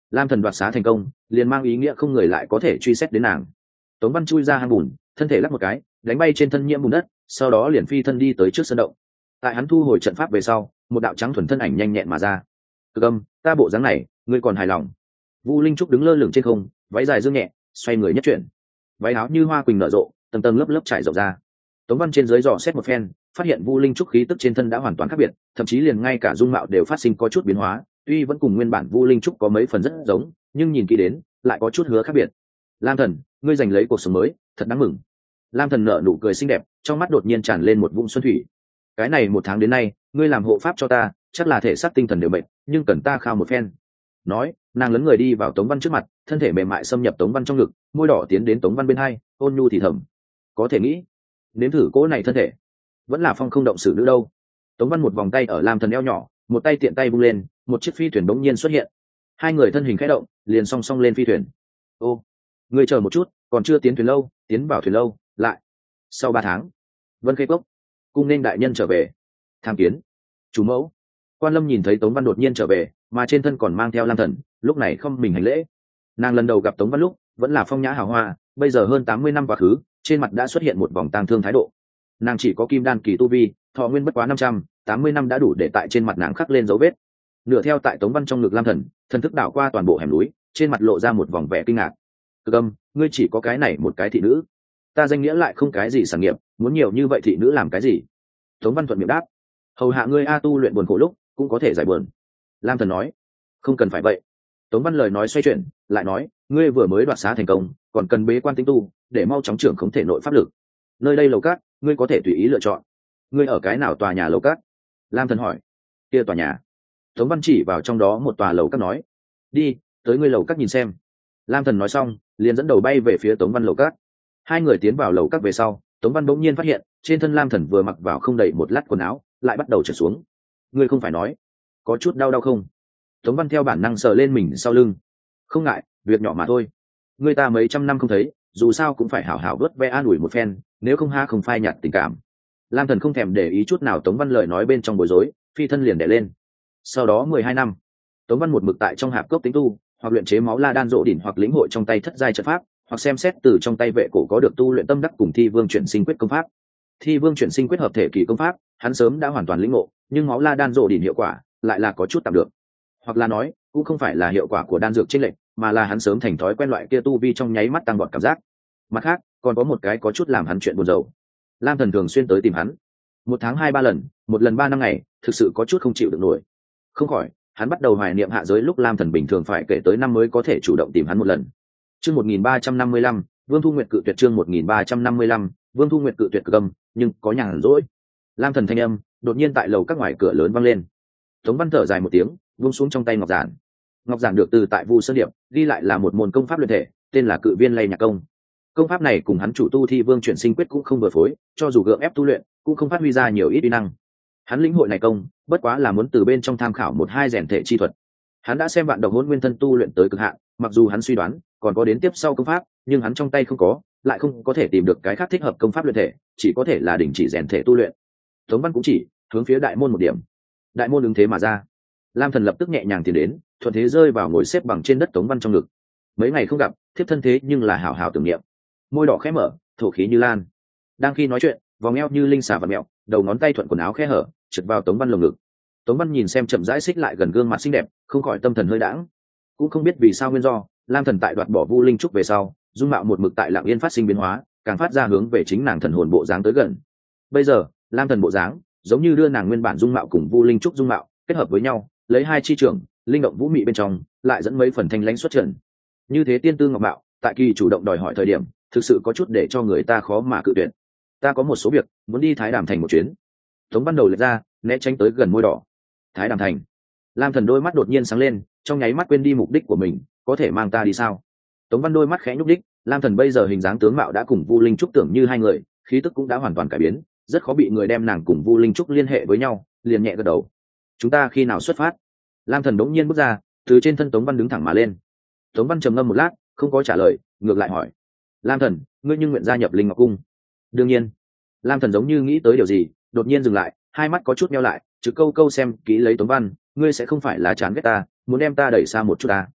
A: Lam Thần đoạt xá thành công, liền mang ý nghĩa không người lại có thể truy xét đến nàng. Tống Văn chui ra hang bùn, thân thể lắc một cái, đánh bay trên thân nhiễm bùn đất, sau đó liền phi thân đi tới trước sân động. Tại hắn thu hồi trận pháp về sau, một đạo trắng thuần thân ảnh nhanh nhẹn mà ra. Cực Âm, ta bộ dáng này, ngươi còn hài lòng? Vu Linh Trúc đứng lơ lửng trên không, váy dài dương nhẹ, xoay người nhất chuyển. Váy áo như hoa quỳnh nở rộ, tầng tầng lớp lớp trải rộng ra. Tống Văn trên dưới dò xét một phen, phát hiện Vu Linh Trúc khí tức trên thân đã hoàn toàn khác biệt, thậm chí liền ngay cả dung mạo đều phát sinh có chút biến hóa, tuy vẫn cùng nguyên bản Vu Linh Trúc có mấy phần rất giống, nhưng nhìn kỹ đến, lại có chút hứa khác biệt. Lam Thần, ngươi giành lấy cuộc sống mới, thật đáng mừng. Lam Thần nở nụ cười xinh đẹp, trong mắt đột nhiên tràn lên một vũng xuân thủy. Cái này một tháng đến nay, ngươi làm hộ pháp cho ta, chắc là thể xác tinh thần đều mệt, nhưng cần ta khao một phen. Nói, nàng lấn người đi vào Tống Văn trước mặt, thân thể mềm mại xâm nhập Tống Văn trong ngực, môi đỏ tiến đến Tống Văn bên hai, ôn nhu thì thầm. Có thể nghĩ, nếm thử cỗ này thân thể, vẫn là phong không động xử nữ đâu. Tống Văn một vòng tay ở Lam Thần eo nhỏ, một tay tiện tay vung lên, một chiếc phi thuyền bỗng nhiên xuất hiện. Hai người thân hình khẽ động, liền song song lên phi thuyền. Ô, ngươi chờ một chút, còn chưa tiến thuyền lâu, tiến vào thuyền lâu, lại. Sau 3 tháng, Vân Khê Cốc, cung nên đại nhân trở về. Tham kiến. Chủ mẫu. Quan Lâm nhìn thấy Tống Văn đột nhiên trở về, mà trên thân còn mang theo Lam Thần, lúc này không mình hành lễ. Nàng lần đầu gặp Tống Văn lúc, vẫn là phong nhã hào hoa, bây giờ hơn 80 năm quá khứ, trên mặt đã xuất hiện một vòng tang thương thái độ. Nàng chỉ có kim đan kỳ tu vi, thọ nguyên bất quá 580 năm đã đủ để tại trên mặt nàng khắc lên dấu vết. Nửa theo tại Tống Văn trong ngực Lam Thần, thần thức đảo qua toàn bộ hẻm núi, trên mặt lộ ra một vòng vẻ kinh ngạc. Cực Âm, ngươi chỉ có cái này một cái thị nữ, ta danh nghĩa lại không cái gì sản nghiệp, muốn nhiều như vậy thị nữ làm cái gì? Tống Văn thuận miệng đáp, hầu hạ ngươi a tu luyện buồn khổ lúc cũng có thể giải buồn. Lam Thần nói, không cần phải vậy. Tống Văn lời nói xoay chuyển, lại nói, ngươi vừa mới đoạt xá thành công, còn cần bế quan tinh tu, để mau chóng trưởng khống thể nội pháp lực. Nơi đây lầu cát, ngươi có thể tùy ý lựa chọn. Ngươi ở cái nào tòa nhà lầu cát? Lam Thần hỏi. Kia tòa nhà. Tống Văn chỉ vào trong đó một tòa lầu cát nói, đi, tới ngươi lầu cát nhìn xem. Lam Thần nói xong, liền dẫn đầu bay về phía Tống Văn lầu cát. Hai người tiến vào lầu cát về sau, Tống Văn bỗng nhiên phát hiện, trên thân Lam Thần vừa mặc vào không đầy một lát quần áo, lại bắt đầu trượt xuống. Ngươi không phải nói, có chút đau không? Tống Văn theo bản năng sờ lên mình sau lưng. Không ngại, việc nhỏ mà thôi. Người ta mấy trăm năm không thấy, dù sao cũng phải hảo hảo vớt ve an ủi một phen, nếu không ha không phai nhạt tình cảm. Lam Thần không thèm để ý chút nào Tống Văn lời nói bên trong bối rối, phi thân liền đè lên. Sau đó 12 năm, Tống Văn một mực tại trong hạp cốc tính tu, hoặc luyện chế máu la đan rộ đỉnh, hoặc lĩnh hội trong tay thất giai trận pháp, hoặc xem xét từ trong tay vệ cổ có được tu luyện tâm đắc cùng Thi Vương chuyển sinh quyết công pháp. Thi Vương chuyển sinh quyết hợp thể kỳ công pháp, hắn sớm đã hoàn toàn lĩnh ngộ, nhưng máu la đan rộ đỉnh hiệu quả lại là có chút tạm được. Hoặc là nói, cũng không phải là hiệu quả của đan dược chênh lệch, mà là hắn sớm thành thói quen loại kia tu vi trong nháy mắt tăng vọt cảm giác. Mặt khác, còn có một cái có chút làm hắn chuyện buồn rầu. Lam Thần thường xuyên tới tìm hắn, 1 tháng 2-3 lần, một lần 3 năm ngày, thực sự có chút không chịu được nổi. Không khỏi, hắn bắt đầu hoài niệm hạ giới lúc Lam Thần bình thường phải kể tới năm mới có thể chủ động tìm hắn một lần. Chương 1355, Vương Thu Nguyệt cự tuyệt. Chương 1355, Vương Thu Nguyệt cự tuyệt. Cực Âm, nhưng có nhàn rỗi. Lam Thần thanh âm đột nhiên tại lầu các ngoài cửa lớn vang lên. Tống Văn thở dài một tiếng, buông xuống trong tay ngọc giản. Ngọc giản được từ tại Vu Sơn Điệp, ghi lại là một môn công pháp luyện thể, tên là Cự Viên Lay Nhạc Công. Công pháp này cùng hắn chủ tu Thi Vương chuyển sinh quyết cũng không vừa phối, cho dù gượng ép tu luyện, cũng không phát huy ra nhiều ít uy năng. Hắn lĩnh hội này công, bất quá là muốn từ bên trong tham khảo 1-2 rèn thể chi thuật. Hắn đã xem Vạn Độc Hỗn Nguyên thân tu luyện tới cực hạn, mặc dù hắn suy đoán còn có đến tiếp sau công pháp, nhưng hắn trong tay không có, lại không có thể tìm được cái khác thích hợp công pháp luyện thể, chỉ có thể là đình chỉ rèn thể tu luyện. Tống Văn cũng chỉ hướng phía đại môn một điểm. Đại môn ứng thế mà ra. Lam Thần lập tức nhẹ nhàng tiến đến, thuận thế rơi vào ngồi xếp bằng trên đất Tống Văn trong ngực. Mấy ngày không gặp, thiếp thân thế nhưng là hảo hảo tưởng niệm. Môi đỏ khẽ mở, thổ khí như lan. Đang khi nói chuyện, vòng eo như linh xà vặn mèo, đầu ngón tay thuận quần áo khe hở, trượt vào Tống Văn lồng ngực. Tống Văn nhìn xem chậm rãi xích lại gần gương mặt xinh đẹp, không khỏi tâm thần hơi đãng. Cũng không biết vì sao nguyên do, Lam Thần tại đoạt bỏ Vu Linh Trúc về sau, dung mạo một mực tại lặng yên phát sinh biến hóa, càng phát ra hướng về chính nàng thần hồn bộ dáng tới gần. Bây giờ, Lam Thần bộ dáng, giống như đưa nàng nguyên bản dung mạo cùng Vu Linh Trúc dung mạo kết hợp với nhau, lấy hai chi trưởng, linh động vũ mị bên trong, lại dẫn mấy phần thanh lãnh xuất trần. Như thế tiên tư ngọc mạo, tại kỳ chủ động đòi hỏi thời điểm, thực sự có chút để cho người ta khó mà cự tuyệt. Ta có một số việc muốn đi Thái Đàm thành một chuyến. Tống Văn đầu lệch ra, né tránh tới gần môi đỏ. Thái Đàm thành. Lam Thần đôi mắt đột nhiên sáng lên, trong nháy mắt quên đi mục đích của mình, có thể mang ta đi sao? Tống Văn đôi mắt khẽ nhúc đích, Lam Thần bây giờ hình dáng tướng mạo đã cùng Vu Linh Trúc tưởng như hai người, khí tức cũng đã hoàn toàn cải biến, rất khó bị người đem nàng cùng Vu Linh Trúc liên hệ với nhau, liền nhẹ gật đầu. Chúng ta khi nào xuất phát? Lam Thần đống nhiên bước ra, từ trên thân Tống Văn đứng thẳng mà lên. Tống Văn trầm ngâm một lát, không có trả lời, ngược lại hỏi: Lam Thần, ngươi nhưng nguyện gia nhập Linh Ngọc Cung? Đương nhiên. Lam Thần giống như nghĩ tới điều gì, đột nhiên dừng lại, hai mắt có chút nheo lại, trực câu câu xem kỹ lấy Tống Văn, ngươi sẽ không phải là chán ghét ta, muốn đem ta đẩy xa một chút ta?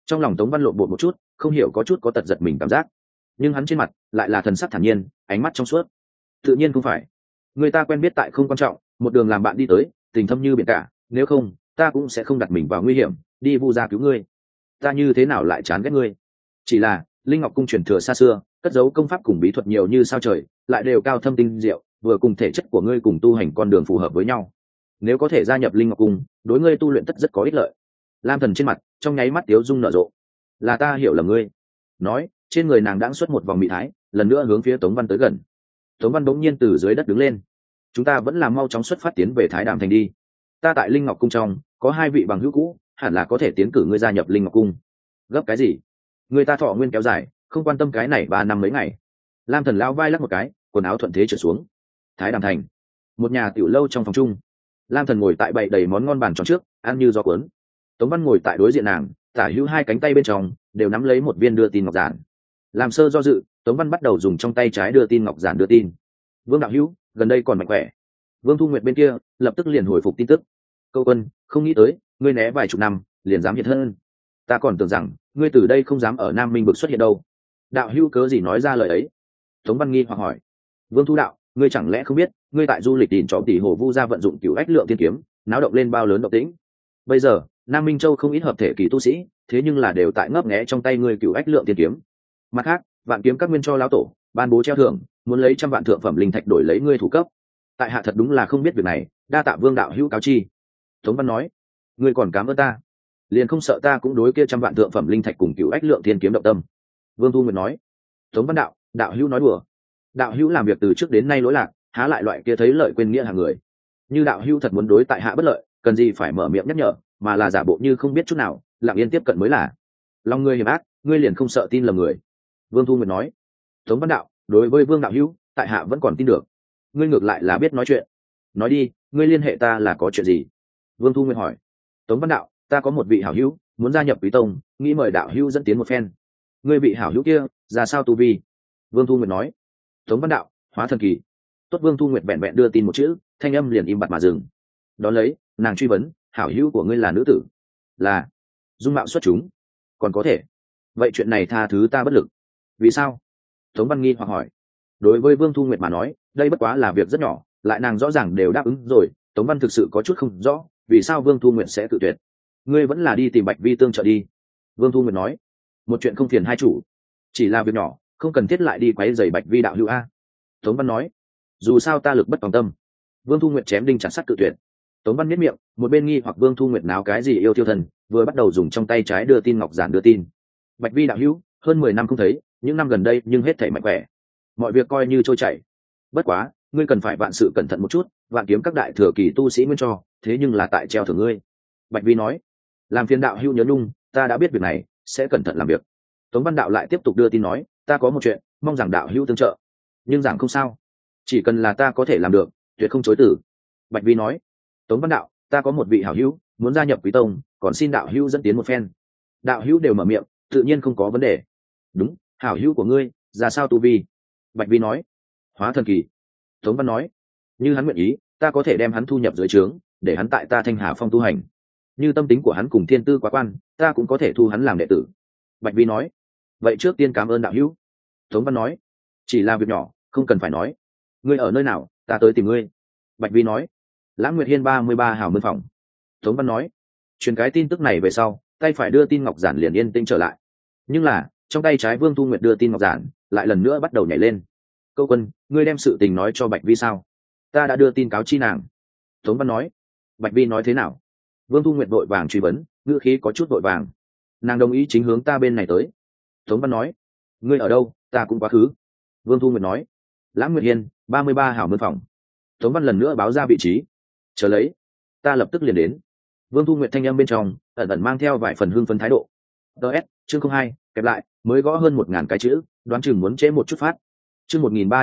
A: Trong lòng Tống Văn lộn bột một chút, không hiểu có chút có tật giật mình cảm giác, nhưng hắn trên mặt lại là thần sắc thản nhiên, ánh mắt trong suốt. Tự nhiên không phải, người ta quen biết tại không quan trọng, một đường làm bạn đi tới, tình thâm như biển cả, nếu không ta cũng sẽ không đặt mình vào nguy hiểm đi vu gia cứu ngươi. Ta như thế nào lại chán ghét ngươi? Chỉ là Linh Ngọc cung truyền thừa xa xưa, cất giấu công pháp cùng bí thuật nhiều như sao trời, lại đều cao thâm tinh diệu, vừa cùng thể chất của ngươi cùng tu hành con đường phù hợp với nhau. Nếu có thể gia nhập Linh Ngọc cung, đối ngươi tu luyện tất rất có ích lợi. Lam Thần trên mặt trong nháy mắt tiếu dung nở rộ. Là ta hiểu lầm ngươi. Nói, trên người nàng đãng xuất một vòng mị thái, lần nữa hướng phía Tống Văn tới gần. Tống Văn bỗng nhiên từ dưới đất đứng lên. Chúng ta vẫn là mau chóng xuất phát tiến về Thái Đàm thành đi. Ta tại Linh Ngọc cung trong có 2 vị bằng hữu cũ, hẳn là có thể tiến cử ngươi gia nhập Linh Ngọc cung. Gấp cái gì? Người ta thọ nguyên kéo dài, không quan tâm cái này 3 năm mấy ngày. Lam Thần lao vai lắc một cái, quần áo thuận thế trở xuống. Thái Đàm thành, một nhà tiểu lâu trong phòng chung. Lam Thần ngồi tại bậy đầy món ngon bàn tròn trước, ăn như gió cuốn. Tống Văn ngồi tại đối diện nàng, tả hữu 2 cánh tay bên trong đều nắm lấy một viên đưa tin ngọc giản. Làm sơ do dự, Tống Văn bắt đầu dùng trong tay trái đưa tin ngọc giản đưa tin. Vương đạo hữu, gần đây còn mạnh khỏe. Vương Thu Nguyệt bên kia lập tức liền hồi phục tin tức. Câu quân, không nghĩ tới ngươi né vài chục năm liền dám hiện thân. Ta còn tưởng rằng ngươi từ đây không dám ở Nam Minh Bực xuất hiện đâu. Đạo hữu cớ gì nói ra lời ấy? Tống Văn nghi hoặc hỏi. Vương Thu đạo, ngươi chẳng lẽ không biết ngươi tại du lịch tìm trọ tỷ hồ vu gia vận dụng cửu ách lượng tiên kiếm, náo động lên bao lớn động tĩnh. Bây giờ Nam Minh Châu không ít hợp thể kỳ tu sĩ, thế nhưng là đều tại ngấp nghé trong tay ngươi cửu ách lượng tiên kiếm. Mặt khác, Vạn Kiếm các nguyên cho lão tổ ban bố treo thưởng, muốn lấy 100 vạn thượng phẩm linh thạch đổi lấy ngươi thủ cấp. Tại hạ thật đúng là không biết việc này, đa tạ Vương đạo hữu cáo chi. Tống Văn nói, ngươi còn cảm ơn ta, liền không sợ ta cũng đối kia 100 vạn thượng phẩm linh thạch cùng cửu ách lượng tiên kiếm động tâm. Vương Thu Nguyệt nói. Tống Văn đạo, đạo hữu nói đùa. Đạo hữu làm việc từ trước đến nay lỗi lạc, há lại loại kia thấy lợi quên nghĩa hàng người. Như đạo hữu thật muốn đối tại hạ bất lợi, cần gì phải mở miệng nhắc nhở, mà là giả bộ như không biết chút nào, lặng yên tiếp cận mới là. Lòng ngươi hiểm ác, ngươi liền không sợ tin lầm người. Vương Thu Nguyệt nói. Tống Văn đạo, đối với Vương đạo hữu, tại hạ vẫn còn tin được. Ngươi ngược lại là biết nói chuyện. Nói đi, ngươi liên hệ ta là có chuyện gì? Vương Thu Nguyệt hỏi. Tống Văn đạo, ta có một vị hảo hữu muốn gia nhập Quý Tông, nghĩ mời đạo hữu dẫn tiến một phen. Ngươi vị hảo hữu kia ra sao tu vi? Vương Thu Nguyệt nói. Tống Văn đạo, hóa thần kỳ. Tốt. Vương Thu Nguyệt vẹn vẹn đưa tin một chữ, thanh âm liền im bặt mà dừng. Đón lấy, nàng truy vấn, hảo hữu của ngươi là nữ tử? Là. Dung mạo xuất chúng. Còn có thể. Vậy chuyện này tha thứ ta bất lực. Vì sao? Tống Văn nghi hoặc hỏi. Đối với Vương Thu Nguyệt mà nói, đây bất quá là việc rất nhỏ, lại nàng rõ ràng đều đáp ứng rồi. Tống Văn thực sự có chút không rõ, vì sao Vương Thu Nguyệt sẽ tự tuyệt. Ngươi vẫn là đi tìm Bạch Vi tương trợ đi. Vương Thu Nguyệt nói. Một chuyện không phiền hai chủ, chỉ là việc nhỏ, không cần thiết lại đi quấy rầy Bạch Vi đạo hữu a. Tống Văn nói. Dù sao ta lực bất tòng tâm. Vương Thu Nguyệt chém đinh chặt sắt tự tuyệt. Tống Văn miết miệng, một bên nghi hoặc Vương Thu Nguyệt náo cái gì yêu tiêu thần, vừa bắt đầu dùng trong tay trái đưa tin ngọc giản đưa tin. Bạch Vi đạo hữu, hơn 10 năm không thấy, những năm gần đây nhưng hết thảy mạnh khỏe, mọi việc coi như trôi chảy. Bất quá, ngươi cần phải vạn sự cẩn thận một chút, Vạn Kiếm các đại thừa kỳ tu sĩ nguyên cho, thế nhưng là tại treo thưởng ngươi. Bạch Vi nói. Làm phiền đạo hữu nhớ nhung, ta đã biết việc này, sẽ cẩn thận làm việc. Tống Văn đạo lại tiếp tục đưa tin nói, ta có một chuyện, mong rằng đạo hữu tương trợ. Nhưng giảng không sao, chỉ cần là ta có thể làm được, tuyệt không chối từ. Bạch Vi nói. Tống Văn đạo, ta có một vị hảo hữu muốn gia nhập Quý Tông, còn xin đạo hữu dẫn tiến một phen. Đạo hữu đều mở miệng, tự nhiên không có vấn đề. Đúng, hảo hữu của ngươi ra sao tu vi? Bạch Vi nói. Hóa thần kỳ. Tống Văn nói. Như hắn nguyện ý, ta có thể đem hắn thu nhập dưới trướng, để hắn tại ta Thanh Hà Phong tu hành. Như tâm tính của hắn cùng thiên tư quá quan, ta cũng có thể thu hắn làm đệ tử. Bạch Vi nói. Vậy trước tiên cảm ơn đạo hữu. Tống Văn nói. Chỉ là việc nhỏ, không cần phải nói. Ngươi ở nơi nào, ta tới tìm ngươi. Bạch Vi nói. Lãng Nguyệt Hiên 33 hào mân phòng. Tống Văn nói. Truyền cái tin tức này về sau, tay phải đưa tin ngọc giản liền yên tĩnh trở lại. Nhưng là, trong tay trái Vương Thu Nguyệt đưa tin ngọc giản lại lần nữa bắt đầu nhảy lên. Câu quân, ngươi đem sự tình nói cho Bạch Vi sao? Ta đã đưa tin cáo chi nàng. Tống Văn nói. Bạch Vi nói thế nào? Vương Thu Nguyệt vội vàng truy vấn, ngữ khí có chút vội vàng. Nàng đồng ý chính hướng ta bên này tới. Tống Văn nói. Ngươi ở đâu, ta cũng quá khứ. Vương Thu Nguyệt nói. Lãng Nguyệt Hiên 33 hảo mân phòng. Tống Văn lần nữa báo ra vị trí. Chờ lấy, ta lập tức liền đến. Vương Thu Nguyệt thanh âm bên trong ẩn ẩn mang theo vài phần hưng phấn thái độ. DS, chương 02, kẹp lại, mới gõ hơn 1000 cái chữ, đoán chừng muốn trễ một chút phát. Chương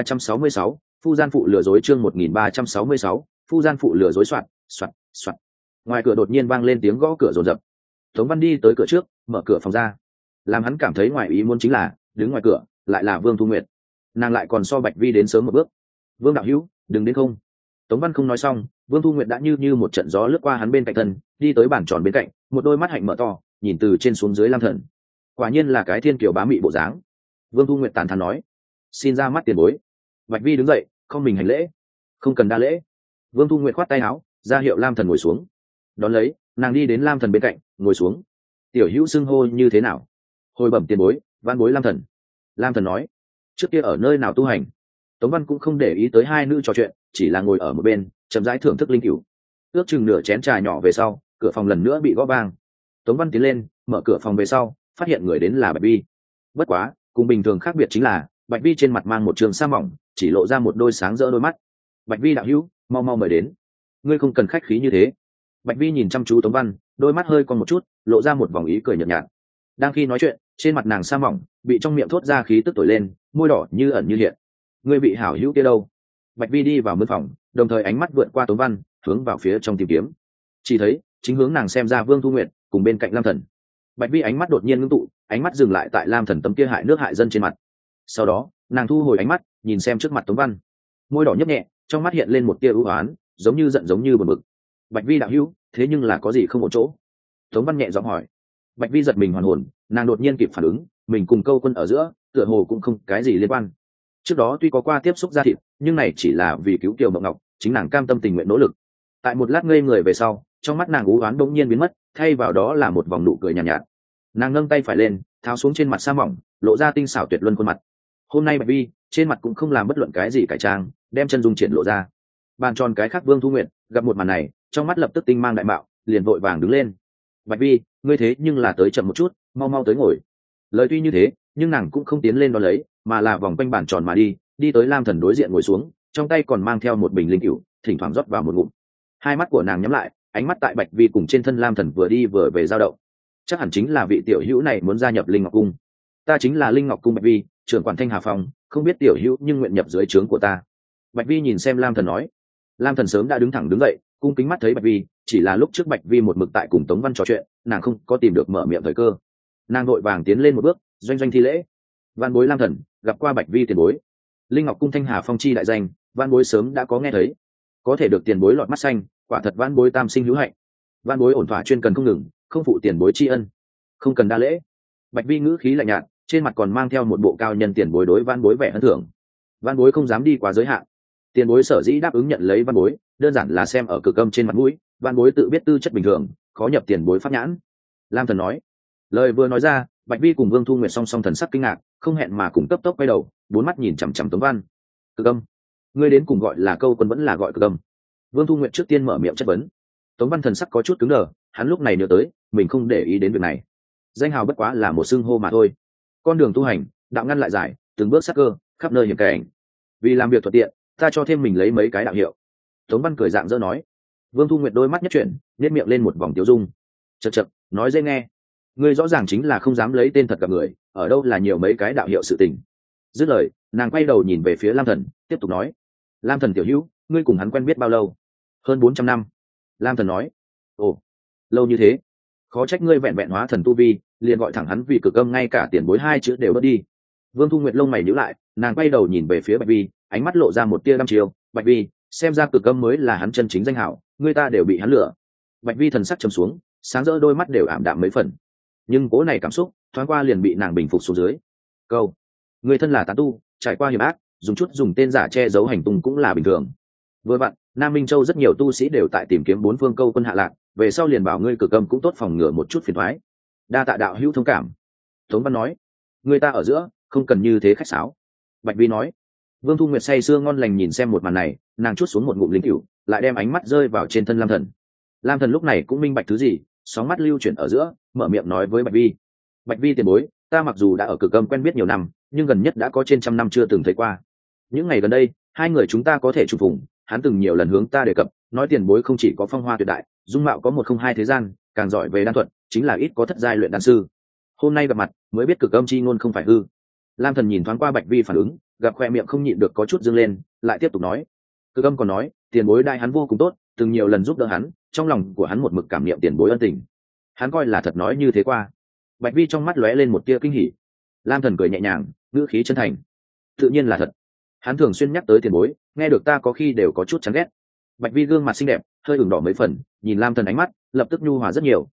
A: 1366, Phu gian phụ lừa dối. Chương 1366, Phu gian phụ lừa dối. Soạt, soạt, soạt. Ngoài cửa đột nhiên vang lên tiếng gõ cửa rồn rập. Tống Văn đi tới cửa trước, mở cửa phòng ra. Làm hắn cảm thấy ngoài ý muốn chính là, đứng ngoài cửa lại là Vương Thu Nguyệt. Nàng lại còn so Bạch Vi đến sớm một bước. Vương đạo hữu, đừng đến không. Tống Văn không nói xong, Vương Thu Nguyệt đã như một trận gió lướt qua hắn bên cạnh thân, đi tới bàn tròn bên cạnh, một đôi mắt hạnh mở to, nhìn từ trên xuống dưới lam thần. Quả nhiên là cái thiên kiều bá mị bộ dáng. Vương Thu Nguyệt tàn thán nói, xin ra mắt tiền bối. Bạch Vi đứng dậy không mình hành lễ. Không cần đa lễ. Vương Thu Nguyệt khoát tay áo ra hiệu lam thần ngồi xuống. Đón lấy nàng đi đến lam thần bên cạnh ngồi xuống. Tiểu hữu xưng hô như thế nào? Hồi bẩm tiền bối, văn bối lam thần. Lam thần nói, trước kia ở nơi nào tu hành? Tống Văn cũng không để ý tới hai nữ trò chuyện, chỉ là ngồi ở một bên chậm rãi thưởng thức linh cửu. Ước chừng nửa chén trà nhỏ về sau, cửa phòng lần nữa bị gõ vang. Tống Văn tiến lên mở cửa phòng về sau, phát hiện người đến là Bạch Vi. Bất quá cùng bình thường khác biệt chính là Bạch Vi trên mặt mang một trường sa mỏng, chỉ lộ ra một đôi sáng rỡ đôi mắt. Bạch Vi đạo hữu, mau mau mời đến. Ngươi không cần khách khí như thế. Bạch Vi nhìn chăm chú Tống Văn, đôi mắt hơi còn một chút, lộ ra một vòng ý cười nhợt nhạt. Đang khi nói chuyện, trên mặt nàng sa mỏng bị trong miệng thốt ra khí tức tối lên, môi đỏ như ẩn như hiện. Ngươi bị hảo hữu kia đâu? Bạch Vi đi vào mân phòng, đồng thời ánh mắt vượt qua Tống Văn, hướng vào phía trong tìm kiếm. Chỉ thấy chính hướng nàng xem ra Vương Thu Nguyệt cùng bên cạnh Lam Thần. Bạch Vi ánh mắt đột nhiên ngưng tụ, ánh mắt dừng lại tại Lam Thần tấm kia hại nước hại dân trên mặt. Sau đó nàng thu hồi ánh mắt, nhìn xem trước mặt Tống Văn, môi đỏ nhấp nhẹ, trong mắt hiện lên một tia ưu ái, giống như giận giống như buồn bực. Bạch Vi đạo hữu, thế nhưng là có gì không ổn chỗ? Tống Văn nhẹ giọng hỏi. Bạch Vi giật mình hoàn hồn, nàng đột nhiên kịp phản ứng, mình cùng Câu Quân ở giữa tựa hồ cũng không cái gì liên quan. Trước đó tuy có qua tiếp xúc ra thịt, nhưng này chỉ là vì cứu Kiều Mộng Ngọc, chính nàng cam tâm tình nguyện nỗ lực. Tại một lát ngây người về sau, trong mắt nàng u ám bỗng nhiên biến mất, thay vào đó là một vòng nụ cười nhàn nhạt. Nàng nâng tay phải lên, tháo xuống trên mặt sa mỏng, lộ ra tinh xảo tuyệt luân khuôn mặt. Hôm nay Bạch Vi trên mặt cũng không làm bất luận cái gì cải trang, đem chân dung triển lộ ra. Bàn tròn cái khác Vương Thu Nguyệt gặp một màn này, trong mắt lập tức tinh mang đại mạo, liền vội vàng đứng lên. Bạch Vi, ngươi thế nhưng là tới chậm một chút, mau mau tới ngồi. Lời tuy như thế, nhưng nàng cũng không tiến lên đón lấy, mà là vòng quanh bàn tròn mà đi tới Lam Thần đối diện ngồi xuống, trong tay còn mang theo một bình linh cửu, thỉnh thoảng rót vào một ngụm. Hai mắt của nàng nhắm lại, ánh mắt tại Bạch Vi cùng trên thân Lam Thần vừa đi vừa về dao động. Chắc hẳn chính là vị tiểu hữu này muốn gia nhập Linh Ngọc Cung. Ta chính là Linh Ngọc Cung Bạch Vi, trưởng quản Thanh Hà Phòng, không biết tiểu hữu nhưng nguyện nhập dưới trướng của ta. Bạch Vi nhìn xem Lam Thần nói. Lam Thần sớm đã đứng thẳng đứng dậy, cung kính mắt thấy Bạch Vi, chỉ là lúc trước Bạch Vi một mực tại cùng Tống Văn trò chuyện, nàng không có tìm được mở miệng thời cơ. Nàng vội vàng tiến lên một bước, doanh doanh thi lễ. Văn bối Lam Thần gặp qua Bạch Vi tiền bối. Linh Ngọc Cung Thanh Hà Phong chi đại danh, văn bối sớm đã có nghe thấy, có thể được tiền bối lọt mắt xanh, quả thật văn bối tam sinh hữu hạnh. Văn bối ổn thỏa chuyên cần không ngừng, không phụ tiền bối tri ân, không cần đa lễ. Bạch Vi ngữ khí lạnh nhạt, trên mặt còn mang theo một bộ cao nhân tiền bối đối văn bối vẻ ân thưởng. Văn bối không dám đi quá giới hạn. Tiền bối sở dĩ đáp ứng nhận lấy văn bối, đơn giản là xem ở Cực Âm trên mặt mũi, văn bối tự biết tư chất bình thường, khó nhập tiền bối pháp nhãn. Lam Thần nói. Lời vừa nói ra, Bạch Vi cùng Vương Thu Nguyệt song song thần sắc kinh ngạc, không hẹn mà cùng cấp tốc quay đầu, bốn mắt nhìn chằm chằm Tống Văn. Cực Âm, ngươi đến cùng gọi là Câu Quân vẫn là gọi Cực Âm? Vương Thu Nguyệt trước tiên mở miệng chất vấn. Tống Văn thần sắc có chút cứng đờ, hắn lúc này nhớ tới mình không để ý đến việc này. Danh hào bất quá là một xưng hô mà thôi. Con đường tu hành, đạo ngăn lại dài, từng bước sắc cơ, khắp nơi hiểm cảnh. Vì làm việc thuận tiện, ta cho thêm mình lấy mấy cái đạo hiệu. Tống Văn cười dạng dỡ nói. Vương Thu Nguyệt đôi mắt nhất chuyển, nhếch miệng lên một vòng tiêu dung. Chậc chậc, nói dễ nghe. Ngươi rõ ràng chính là không dám lấy tên thật gặp người, ở đâu là nhiều mấy cái đạo hiệu sự tình. Dứt lời, nàng quay đầu nhìn về phía Lam Thần, tiếp tục nói. Lam Thần tiểu hữu, ngươi cùng hắn quen biết bao lâu? Hơn 400 năm. Lam Thần nói. Ồ, lâu như thế. Khó trách ngươi vẹn vẹn hóa thần tu vi, liền gọi thẳng hắn vì Cực Âm ngay cả tiền bối hai chữ đều bớt đi. Vương Thu Nguyệt lông mày nhíu lại, nàng quay đầu nhìn về phía Bạch Vi, ánh mắt lộ ra một tia đăm chiêu. Bạch Vi, xem ra Cực Âm mới là hắn chân chính danh hảo, người ta đều bị hắn lừa. Bạch Vi thần sắc trầm xuống, sáng rỡ đôi mắt đều ảm đạm mấy phần. Nhưng cố này cảm xúc thoáng qua liền bị nàng bình phục xuống dưới. Câu, người thân là tán tu, trải qua hiểm ác, dùng tên giả che giấu hành tung cũng là bình thường. Vừa vặn, Nam Minh Châu rất nhiều tu sĩ đều tại tìm kiếm bốn phương Câu Quân hạ lạc, về sau liền bảo ngươi Cực Âm cũng tốt phòng ngừa một chút phiền toái. Đa tạ đạo hữu thông cảm. Tống Văn nói. Người ta ở giữa không cần như thế khách sáo. Bạch Vi nói. Vương Thu Nguyệt say sưa ngon lành nhìn xem một màn này, nàng chuốt xuống một ngụm linh cửu, lại đem ánh mắt rơi vào trên thân Lam Thần. Lam Thần lúc này cũng minh bạch thứ gì, sóng mắt lưu chuyển ở giữa, mở miệng nói với Bạch Vi. Bạch Vi tiền bối, ta mặc dù đã ở Cực Âm quen biết nhiều năm, nhưng gần nhất đã có trên 100 năm chưa từng thấy qua. Những ngày gần đây, hai người chúng ta có thể trùng phùng, hắn từng nhiều lần hướng ta đề cập, nói tiền bối không chỉ có phong hoa tuyệt đại, dung mạo có một không hai thế gian, càng giỏi về đan thuật, chính là ít có thất giai luyện đan sư. Hôm nay gặp mặt, mới biết Cực Âm chi ngôn không phải hư. Lam Thần nhìn thoáng qua Bạch Vi phản ứng, gặp khoe miệng không nhịn được có chút dương lên, lại tiếp tục nói. Cực Âm còn nói, tiền bối đại hắn vô cùng tốt, từng nhiều lần giúp đỡ hắn, trong lòng của hắn một mực cảm niệm tiền bối ân tình. Hắn coi là thật nói như thế qua. Bạch Vi trong mắt lóe lên một tia kinh hỉ. Lam Thần cười nhẹ nhàng, ngữ khí chân thành. Tự nhiên là thật. Hắn thường xuyên nhắc tới tiền bối, nghe được ta có khi đều có chút chán ghét. Bạch Vi gương mặt xinh đẹp, hơi ửng đỏ mấy phần, nhìn Lam Thần ánh mắt lập tức nhu hòa rất nhiều,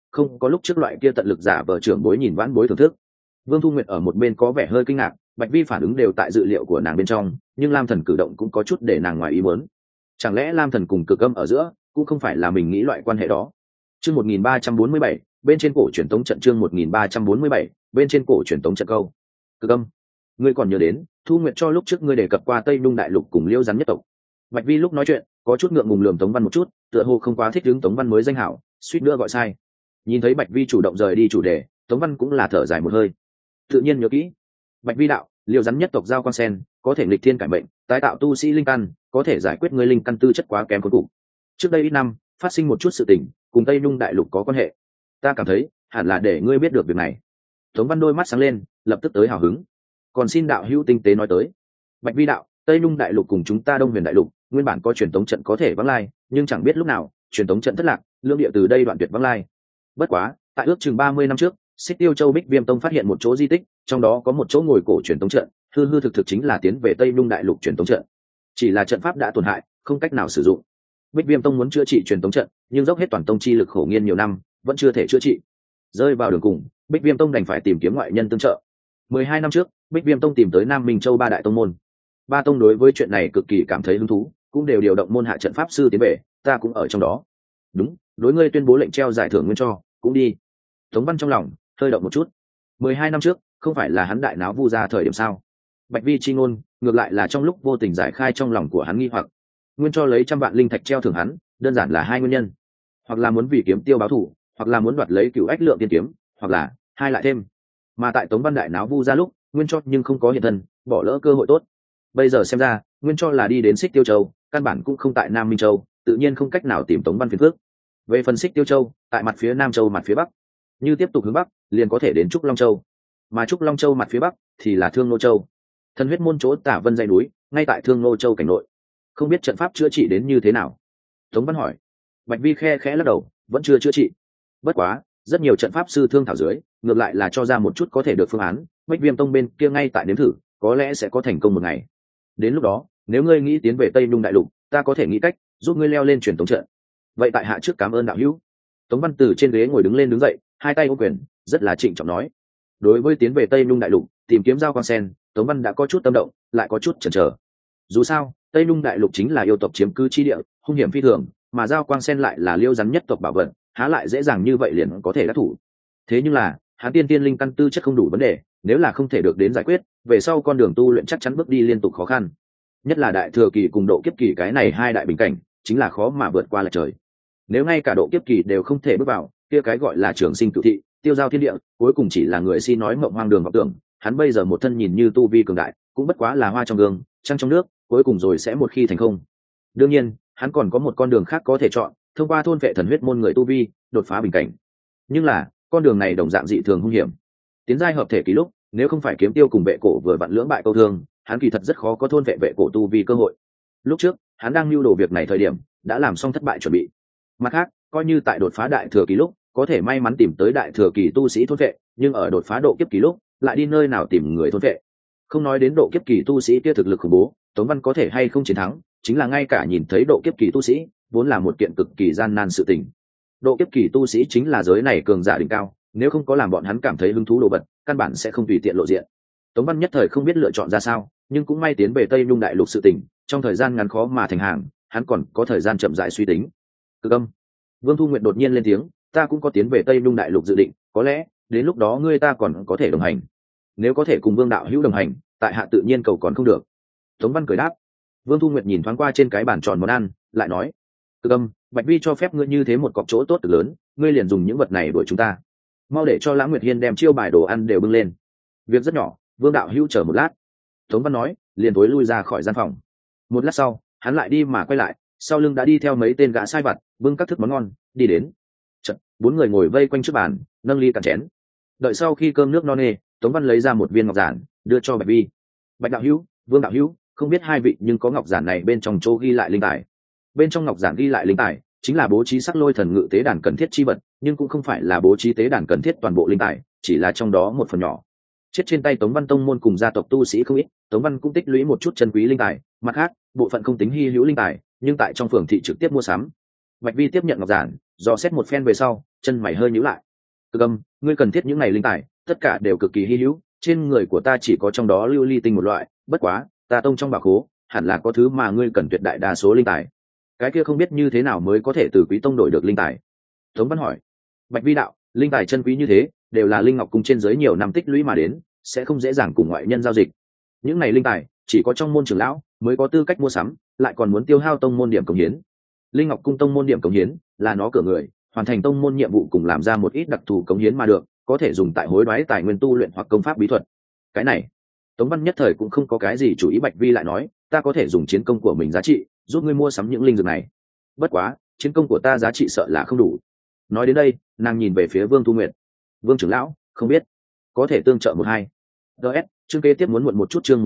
A: không có lúc trước loại kia tận lực giả vờ trưởng bối nhìn vãn bối thưởng thức. Vương Thu Nguyệt ở một bên có vẻ hơi kinh ngạc, Bạch Vi phản ứng đều tại dự liệu của nàng bên trong, nhưng Lam Thần cử động cũng có chút để nàng ngoài ý muốn. Chẳng lẽ Lam Thần cùng Cực Âm ở giữa cũng không phải là mình nghĩ loại quan hệ đó? Chương 1347, bên trên cổ truyền tống trận, chương 1347, bên trên cổ truyền tống trận câu. Cực Âm, ngươi còn nhớ đến Thu Nguyệt cho lúc trước ngươi đề cập qua Tây Nung đại lục cùng Liêu Rắn nhất tộc. Bạch Vi lúc nói chuyện có chút ngượng ngùng lườm Tống Văn một chút, tựa hồ không quá thích ứng Tống Văn mới danh hảo, suýt nữa gọi sai. Nhìn thấy Bạch Vi chủ động rời đi chủ đề, Tống Văn cũng là thở dài một hơi. Tự nhiên nhớ kỹ. Bạch Vi đạo, Liêu Rắn nhất tộc giao quan sen, có thể nghịch thiên cải mệnh, tái tạo tu sĩ linh căn, có thể giải quyết ngươi linh căn tư chất quá kém cuối cùng. Trước đây ít năm, phát sinh một chút sự tình, cùng Tây Nung đại lục có quan hệ. Ta cảm thấy, hẳn là để ngươi biết được việc này. Tống Văn đôi mắt sáng lên, lập tức tới hào hứng. Còn xin đạo hữu tinh tế nói tới. Bạch Vi đạo, Tây Nung đại lục cùng chúng ta Đông Huyền đại lục, nguyên bản có truyền tống trận có thể vắng lai, nhưng chẳng biết lúc nào, truyền tống trận thất lạc, lương địa từ đây đoạn tuyệt vắng lai. Bất quá, tại ước chừng 30 năm trước, Xích Tiêu Châu Bích Viêm Tông phát hiện một chỗ di tích, trong đó có một chỗ ngồi cổ truyền tống trận, hư hư thực thực chính là tiến về Tây Nung đại lục truyền tống trận. Chỉ là trận pháp đã tổn hại, không cách nào sử dụng. Bích Viêm Tông muốn chữa trị truyền tống trận, nhưng dốc hết toàn tông chi lực khổ nghiên nhiều năm, vẫn chưa thể chữa trị. Rơi vào đường cùng, Bích Viêm Tông đành phải tìm kiếm ngoại nhân tương trợ. 12 năm trước, Bích Viêm Tông tìm tới Nam Minh Châu ba đại tông môn. Ba tông đối với chuyện này cực kỳ cảm thấy hứng thú, cũng đều điều động môn hạ trận pháp sư tiến về, ta cũng ở trong đó. Đúng, đối ngươi tuyên bố lệnh treo giải thưởng nguyên cho, cũng đi. Tống Văn trong lòng hơi động một chút. 12 năm trước, không phải là hắn đại náo Vu gia thời điểm sao? Bạch Vi chi ngôn, ngược lại là trong lúc vô tình giải khai trong lòng của hắn nghi hoặc. Nguyên cho lấy 100 vạn linh thạch treo thưởng hắn, đơn giản là hai nguyên nhân. Hoặc là muốn vì kiếm tiêu báo thù, hoặc là muốn đoạt lấy Cửu Ách Lượng tiên kiếm, hoặc là hai lại thêm. Mà tại Tống Văn đại náo Vu gia lúc, Nguyên cho nhưng không có hiện thân, bỏ lỡ cơ hội tốt. Bây giờ xem ra, Nguyên cho là đi đến Xích Tiêu Châu, căn bản cũng không tại Nam Minh Châu, tự nhiên không cách nào tìm Tống Văn phiền phức. Về phần Xích Tiêu Châu, tại mặt phía Nam Châu mặt phía Bắc, như tiếp tục hướng Bắc, liền có thể đến Trúc Long Châu, mà Trúc Long Châu mặt phía Bắc thì là Thương Nô Châu. Thần huyết môn chỗ Tả Vân dãy núi, ngay tại Thương Nô Châu cảnh nội. Không biết trận pháp chữa trị đến như thế nào? Tống Văn hỏi. Bạch Vi khe khẽ lắc đầu, vẫn chưa chữa trị. Bất quá, rất nhiều trận pháp sư thương thảo dưới, ngược lại là cho ra một chút có thể được phương án. Bích Viêm Tông bên kia ngay tại nếm thử, có lẽ sẽ có thành công một ngày. Đến lúc đó, nếu ngươi nghĩ tiến về Tây Nung đại lục, ta có thể nghĩ cách giúp ngươi leo lên truyền tống trận. Vậy tại hạ trước cảm ơn đạo hữu. Tống Văn từ trên ghế ngồi đứng lên đứng dậy, hai tay ôm quyền, rất là trịnh trọng nói. Đối với tiến về Tây Nung đại lục, tìm kiếm giao quang sen, Tống Văn đã có chút tâm động, lại có chút chần chờ. Dù sao, Tây Nung đại lục chính là yêu tộc chiếm cư chi địa, hung hiểm phi thường, mà giao quang sen lại là Liêu Rắn nhất tộc bảo vật, há lại dễ dàng như vậy liền có thể đắc thủ. Thế nhưng là, hắn tiên tiên linh căn tư chất không đủ vấn đề, nếu là không thể được đến giải quyết, về sau con đường tu luyện chắc chắn bước đi liên tục khó khăn. Nhất là đại thừa kỳ cùng độ kiếp kỳ cái này hai đại bình cảnh, chính là khó mà vượt qua là trời. Nếu ngay cả độ kiếp kỳ đều không thể bước vào, kia cái gọi là trường sinh cửu thị, tiêu giao thiên địa, cuối cùng chỉ là người si nói mộng hoang đường vọng tưởng. Hắn bây giờ một thân nhìn như tu vi cường đại, cũng bất quá là hoa trong gương, trăng trong nước, cuối cùng rồi sẽ một khi thành không. Đương nhiên, hắn còn có một con đường khác có thể chọn, thông qua thôn vệ thần huyết môn người tu vi, đột phá bình cảnh. Nhưng là, con đường này đồng dạng dị thường hung hiểm. Tiến giai hợp thể kỳ lúc, nếu không phải kiếm tiêu cùng vệ cổ vừa vặn lưỡng bại câu thương, hắn kỳ thật rất khó có thôn vệ vệ cổ tu vi cơ hội. Lúc trước, hắn đang lưu đồ việc này thời điểm, đã làm xong thất bại chuẩn bị. Mặt khác, coi như tại đột phá đại thừa kỳ lúc, có thể may mắn tìm tới đại thừa kỳ tu sĩ thôn vệ, nhưng ở đột phá độ kiếp kỳ lúc, lại đi nơi nào tìm người thôn vệ. Không nói đến độ kiếp kỳ tu sĩ kia thực lực khủng bố, Tống Văn có thể hay không chiến thắng, chính là ngay cả nhìn thấy độ kiếp kỳ tu sĩ, vốn là một kiện cực kỳ gian nan sự tình. Độ kiếp kỳ tu sĩ chính là giới này cường giả đỉnh cao, nếu không có làm bọn hắn cảm thấy hứng thú đồ vật, căn bản sẽ không tùy tiện lộ diện. Tống Văn nhất thời không biết lựa chọn ra sao, nhưng cũng may tiến về Tây Nhung đại lục sự tình, trong thời gian ngắn khó mà thành hàng, hắn còn có thời gian chậm rãi suy tính. Cực Âm, Vương Thu Nguyệt đột nhiên lên tiếng, ta cũng có tiến về Tây Nhung đại lục dự định, có lẽ đến lúc đó ngươi ta còn có thể đồng hành. Nếu có thể cùng Vương đạo hữu đồng hành, tại hạ tự nhiên cầu còn không được. Tống Văn cười đáp. Vương Thu Nguyệt nhìn thoáng qua trên cái bàn tròn món ăn, lại nói, Cực Âm, Bạch Vi cho phép ngươi như thế một cọc chỗ tốt cực lớn, ngươi liền dùng những vật này đuổi chúng ta. Mau để cho Lãng Nguyệt Hiên đem chiêu bài đồ ăn đều bưng lên. Việc rất nhỏ, Vương đạo hữu chờ một lát. Tống Văn nói, liền tối lui ra khỏi gian phòng. Một lát sau, hắn lại đi mà quay lại, sau lưng đã đi theo mấy tên gã sai vặt, bưng các thức món ngon, đi đến. Chợt, bốn người ngồi vây quanh trước bàn, nâng ly cạn chén. Đợi sau khi cơm nước no nê, Tống Văn lấy ra một viên ngọc giản, đưa cho Bạch Vi. Bạch đạo hữu, Vương đạo hữu, không biết hai vị nhưng có ngọc giản này bên trong chỗ ghi lại linh tài. Bên trong ngọc giản ghi lại linh tài, chính là bố trí sắc lôi thần ngự tế đàn cần thiết chi vật, nhưng cũng không phải là bố trí tế đàn cần thiết toàn bộ linh tài, chỉ là trong đó một phần nhỏ. Chết trên tay Tống Văn tông môn cùng gia tộc tu sĩ không ít, Tống Văn cũng tích lũy một chút chân quý linh tài, mặt khác, bộ phận không tính hi hữu linh tài, nhưng tại trong phường thị trực tiếp mua sắm. Bạch Vi tiếp nhận ngọc giản, Do xét một phen về sau chân mày hơi nhíu lại. Cực âm, ngươi cần thiết những này linh tài tất cả đều cực kỳ hy hữu, trên người của ta chỉ có trong đó lưu ly tinh một loại, bất quá ta tông trong bảo khố hẳn là có thứ mà ngươi cần tuyệt đại đa số linh tài. Cái kia không biết như thế nào mới có thể từ quý tông đổi được linh tài? Tống Văn hỏi. Bạch Vi đạo, linh tài chân quý như thế đều là linh ngọc cung trên dưới nhiều năm tích lũy mà đến, sẽ không dễ dàng cùng ngoại nhân giao dịch. Những này linh tài chỉ có trong môn trưởng lão mới có tư cách mua sắm, lại còn muốn tiêu hao tông môn điểm cống hiến. Linh ngọc cung tông môn điểm cống hiến là nó cửa người, hoàn thành tông môn nhiệm vụ cùng làm ra một ít đặc thù cống hiến mà được, có thể dùng tại hối đoái tài nguyên tu luyện hoặc công pháp bí thuật. Cái này Tống Văn nhất thời cũng không có cái gì chủ ý. Bạch Vi lại nói, ta có thể dùng chiến công của mình giá trị giúp ngươi mua sắm những linh dược này, bất quá chiến công của ta giá trị sợ là không đủ. Nói đến đây nàng nhìn về phía Vương Thu Nguyệt. Vương trưởng lão, không biết có thể tương trợ một hai. ts chương kế tiếp muốn muộn một chút. Chương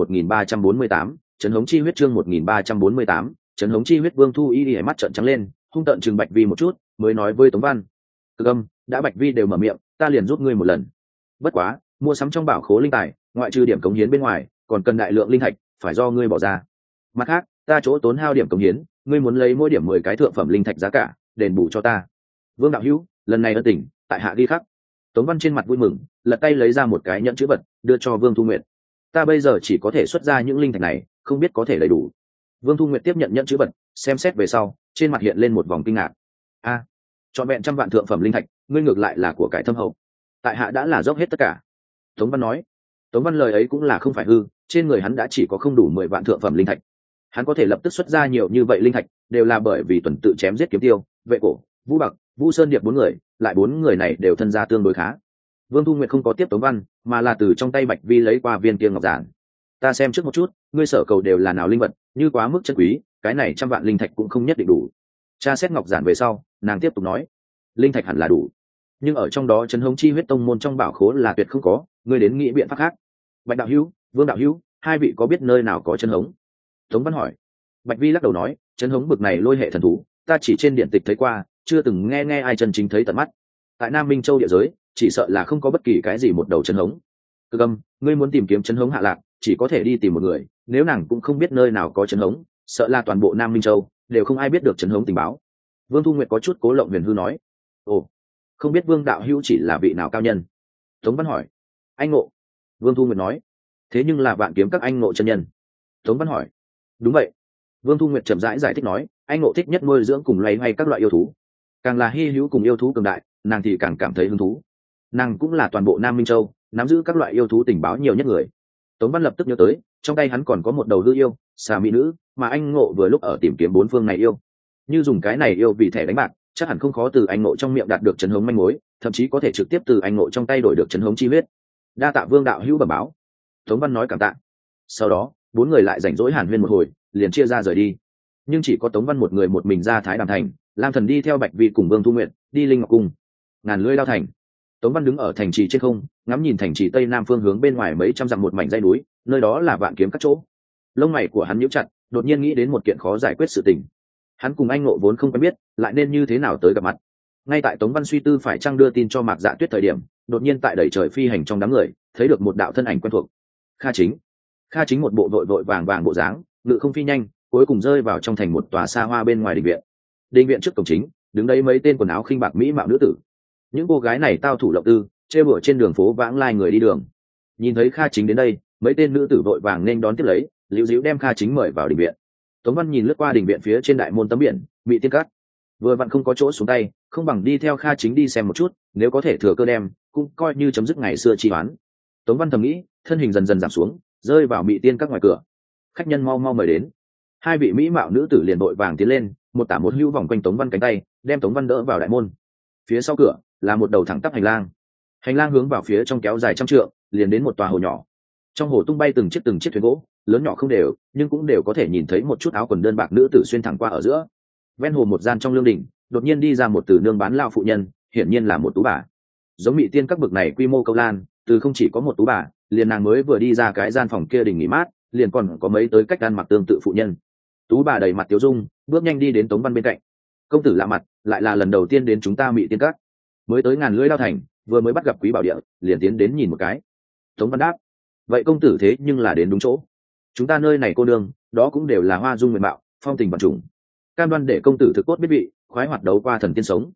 A: 1348, trấn hống chi huyết. Chương 1348, trấn hống chi huyết. Vương Thu Y đi mắt trợn trắng lên, hung tợn chừng Bạch Vi một chút, mới nói với Tống Văn, Cực âm, đã Bạch Vi đều mở miệng, ta liền giúp ngươi một lần. Bất quá mua sắm trong bảo khố linh tài ngoại trừ điểm cống hiến bên ngoài còn cần đại lượng linh thạch, phải do ngươi bỏ ra. Mặt khác ta chỗ tốn hao điểm cống hiến, ngươi muốn lấy mỗi điểm 10 cái thượng phẩm linh thạch giá cả đền bù cho ta. Vương đạo hữu, lần này ân tình tại hạ ghi khắc. Tống Văn trên mặt vui mừng, lật tay lấy ra một cái nhẫn chữ vật đưa cho Vương Thu Nguyệt. Ta bây giờ chỉ có thể xuất ra những linh thạch này, không biết có thể đầy đủ. Vương Thu Nguyệt tiếp nhận nhẫn chữ vật, xem xét về sau trên mặt hiện lên một vòng kinh ngạc. A, trọn vẹn 100 vạn thượng phẩm linh thạch, ngươi ngược lại là của cải thâm hậu. Tại hạ đã là dốc hết tất cả. Tống Văn nói. Tống Văn lời ấy cũng là không phải hư, trên người hắn đã chỉ có không đủ 10 vạn thượng phẩm linh thạch. Hắn có thể lập tức xuất ra nhiều như vậy linh thạch, đều là bởi vì tuần tự chém giết kiếm tiêu, vệ cổ, Vũ Bạc, Vũ Sơn Điệp 4 người, lại 4 người này đều thân gia tương đối khá. Vương Thu Nguyệt không có tiếp Tống Văn, mà là từ trong tay Bạch Vi lấy qua viên kia ngọc giản. Ta xem trước một chút, ngươi sở cầu đều là nào linh vật, như quá mức chân quý, cái này 100 vạn linh thạch cũng không nhất định đủ. Tra xét ngọc giản về sau, nàng tiếp tục nói, linh thạch hẳn là đủ, nhưng ở trong đó trấn hống chi huyết tông môn trong bảo khố là tuyệt không có, ngươi đến nghĩ biện pháp khác. Bạch đạo hữu, Vương đạo hữu, hai vị có biết nơi nào có trấn hống? Tống Văn hỏi. Bạch Vi lắc đầu nói, trấn hống bực này lôi hệ thần thú, ta chỉ trên điện tịch thấy qua, chưa từng nghe ai chân chính thấy tận mắt. Tại Nam Minh Châu địa giới, chỉ sợ là không có bất kỳ cái gì một đầu trấn hống. Cực âm, ngươi muốn tìm kiếm trấn hống hạ lạc, chỉ có thể đi tìm một người, nếu nàng cũng không biết nơi nào có trấn hống, sợ là toàn bộ Nam Minh Châu đều không ai biết được trấn hống tình báo. Vương Thu Nguyệt có chút cố lộng huyền hư nói. Ồ, không biết Vương đạo hữu chỉ là vị nào cao nhân? Tống Văn hỏi. Anh Ngộ. Vương Thu Nguyệt nói. Thế nhưng là Vạn Kiếm các anh Ngộ chân nhân. Tống Văn hỏi. Đúng vậy. Vương Thu Nguyệt chậm rãi giải thích nói, anh Ngộ thích nhất nuôi dưỡng cùng loay hoay các loại yêu thú, càng là hy hữu cùng yêu thú cường đại, nàng thì càng cảm thấy hứng thú. Nàng cũng là toàn bộ Nam Minh Châu nắm giữ các loại yêu thú tình báo nhiều nhất người. Tống Văn lập tức nhớ tới, trong tay hắn còn có một đầu hư yêu, xà mỹ nữ, mà anh Ngộ vừa lúc ở tìm kiếm bốn phương này yêu. Như dùng cái này yêu vì thẻ đánh bạc, chắc hẳn không khó từ anh Ngộ trong miệng đạt được trấn hống manh mối, thậm chí có thể trực tiếp từ anh Ngộ trong tay đổi được trấn hống chi huyết. Đa tạ Vương đạo hữu bẩm báo. Tống Văn nói cảm tạ. Sau đó, bốn người lại rảnh rỗi hàn huyên một hồi, liền chia ra rời đi. Nhưng chỉ có Tống Văn một người một mình ra Thái Đàm thành, Lam Thần đi theo Bạch Vi cùng Vương Thu Nguyệt đi Linh Ngọc cung. Ngàn lưỡi lao thành. Tống Văn đứng ở thành trì trên không, ngắm nhìn thành trì tây nam phương hướng bên ngoài mấy trăm dặm một mảnh dãy núi, nơi đó là Vạn Kiếm các chỗ. Lông mày của hắn nhíu chặt, đột nhiên nghĩ đến một kiện khó giải quyết sự tình. Hắn cùng anh Ngộ vốn không quen biết, lại nên như thế nào tới gặp mặt. Ngay tại Tống Văn suy tư phải chăng đưa tin cho Mạc Dạ Tuyết thời điểm, đột nhiên tại đẩy trời phi hành trong đám người, thấy được một đạo thân ảnh quen thuộc. Kha Chính. Kha Chính một bộ vội vội vàng vàng bộ dáng, ngự không phi nhanh, cuối cùng rơi vào trong thành một tòa xa hoa bên ngoài đình viện. Đình viện trước cổng chính, đứng đấy mấy tên quần áo khinh bạc mỹ mạo nữ tử. Những cô gái này tao thủ lộng tư, trêu đùa trên đường phố vãng lai người đi đường. Nhìn thấy Kha Chính đến đây, mấy tên nữ tử vội vàng nên đón tiếp lấy, liễu díu đem Kha Chính mời vào đình viện. Tống Văn nhìn lướt qua đình viện phía trên đại môn tấm biển, Mị Tiên Các. Vừa vặn không có chỗ xuống tay, không bằng đi theo Kha Chính đi xem một chút, nếu có thể thừa cơ đem, cũng coi như chấm dứt ngày xưa chi oán. Tống Văn thầm nghĩ, thân hình dần dần giảm xuống, rơi vào Mị Tiên Các ngoài cửa. Khách nhân mau mau mời đến. Hai vị mỹ mạo nữ tử liền đội vàng tiến lên, một tả một hữu vòng quanh Tống Văn cánh tay, đem Tống Văn đỡ vào đại môn. Phía sau cửa là một đầu thẳng tắp hành lang. Hành lang hướng vào phía trong kéo dài trăm trượng, liền đến một tòa hồ nhỏ. Trong hồ tung bay từng chiếc thuyền gỗ, lớn nhỏ không đều, nhưng cũng đều có thể nhìn thấy một chút áo quần đơn bạc nữ tử xuyên thẳng qua ở giữa. Ven hồ một gian trong lương đình, đột nhiên đi ra một từ nương bán lao phụ nhân, hiển nhiên là một tú bà. Giống Mị Tiên Các bực này quy mô câu lan, từ không chỉ có một tú bà, liền nàng mới vừa đi ra cái gian phòng kia đình nghỉ mát, liền còn có mấy tới cách ăn mặc tương tự phụ nhân. Tú bà đầy mặt tiếu dung, bước nhanh đi đến Tống Văn bên cạnh. Công tử lạ mặt, lại là lần đầu tiên đến chúng ta Mị Tiên Các. Mới tới Ngàn Lưỡi Lao thành, vừa mới bắt gặp Quý Bảo Địa, liền tiến đến nhìn một cái. Tống Văn đáp, vậy công tử thế nhưng là đến đúng chỗ. Chúng ta nơi này cô đương, đó cũng đều là hoa dung nguyện mạo, phong tình vạn trùng, cam đoan để công tử thực cốt biết vị, khoái hoạt đấu qua thần tiên sống.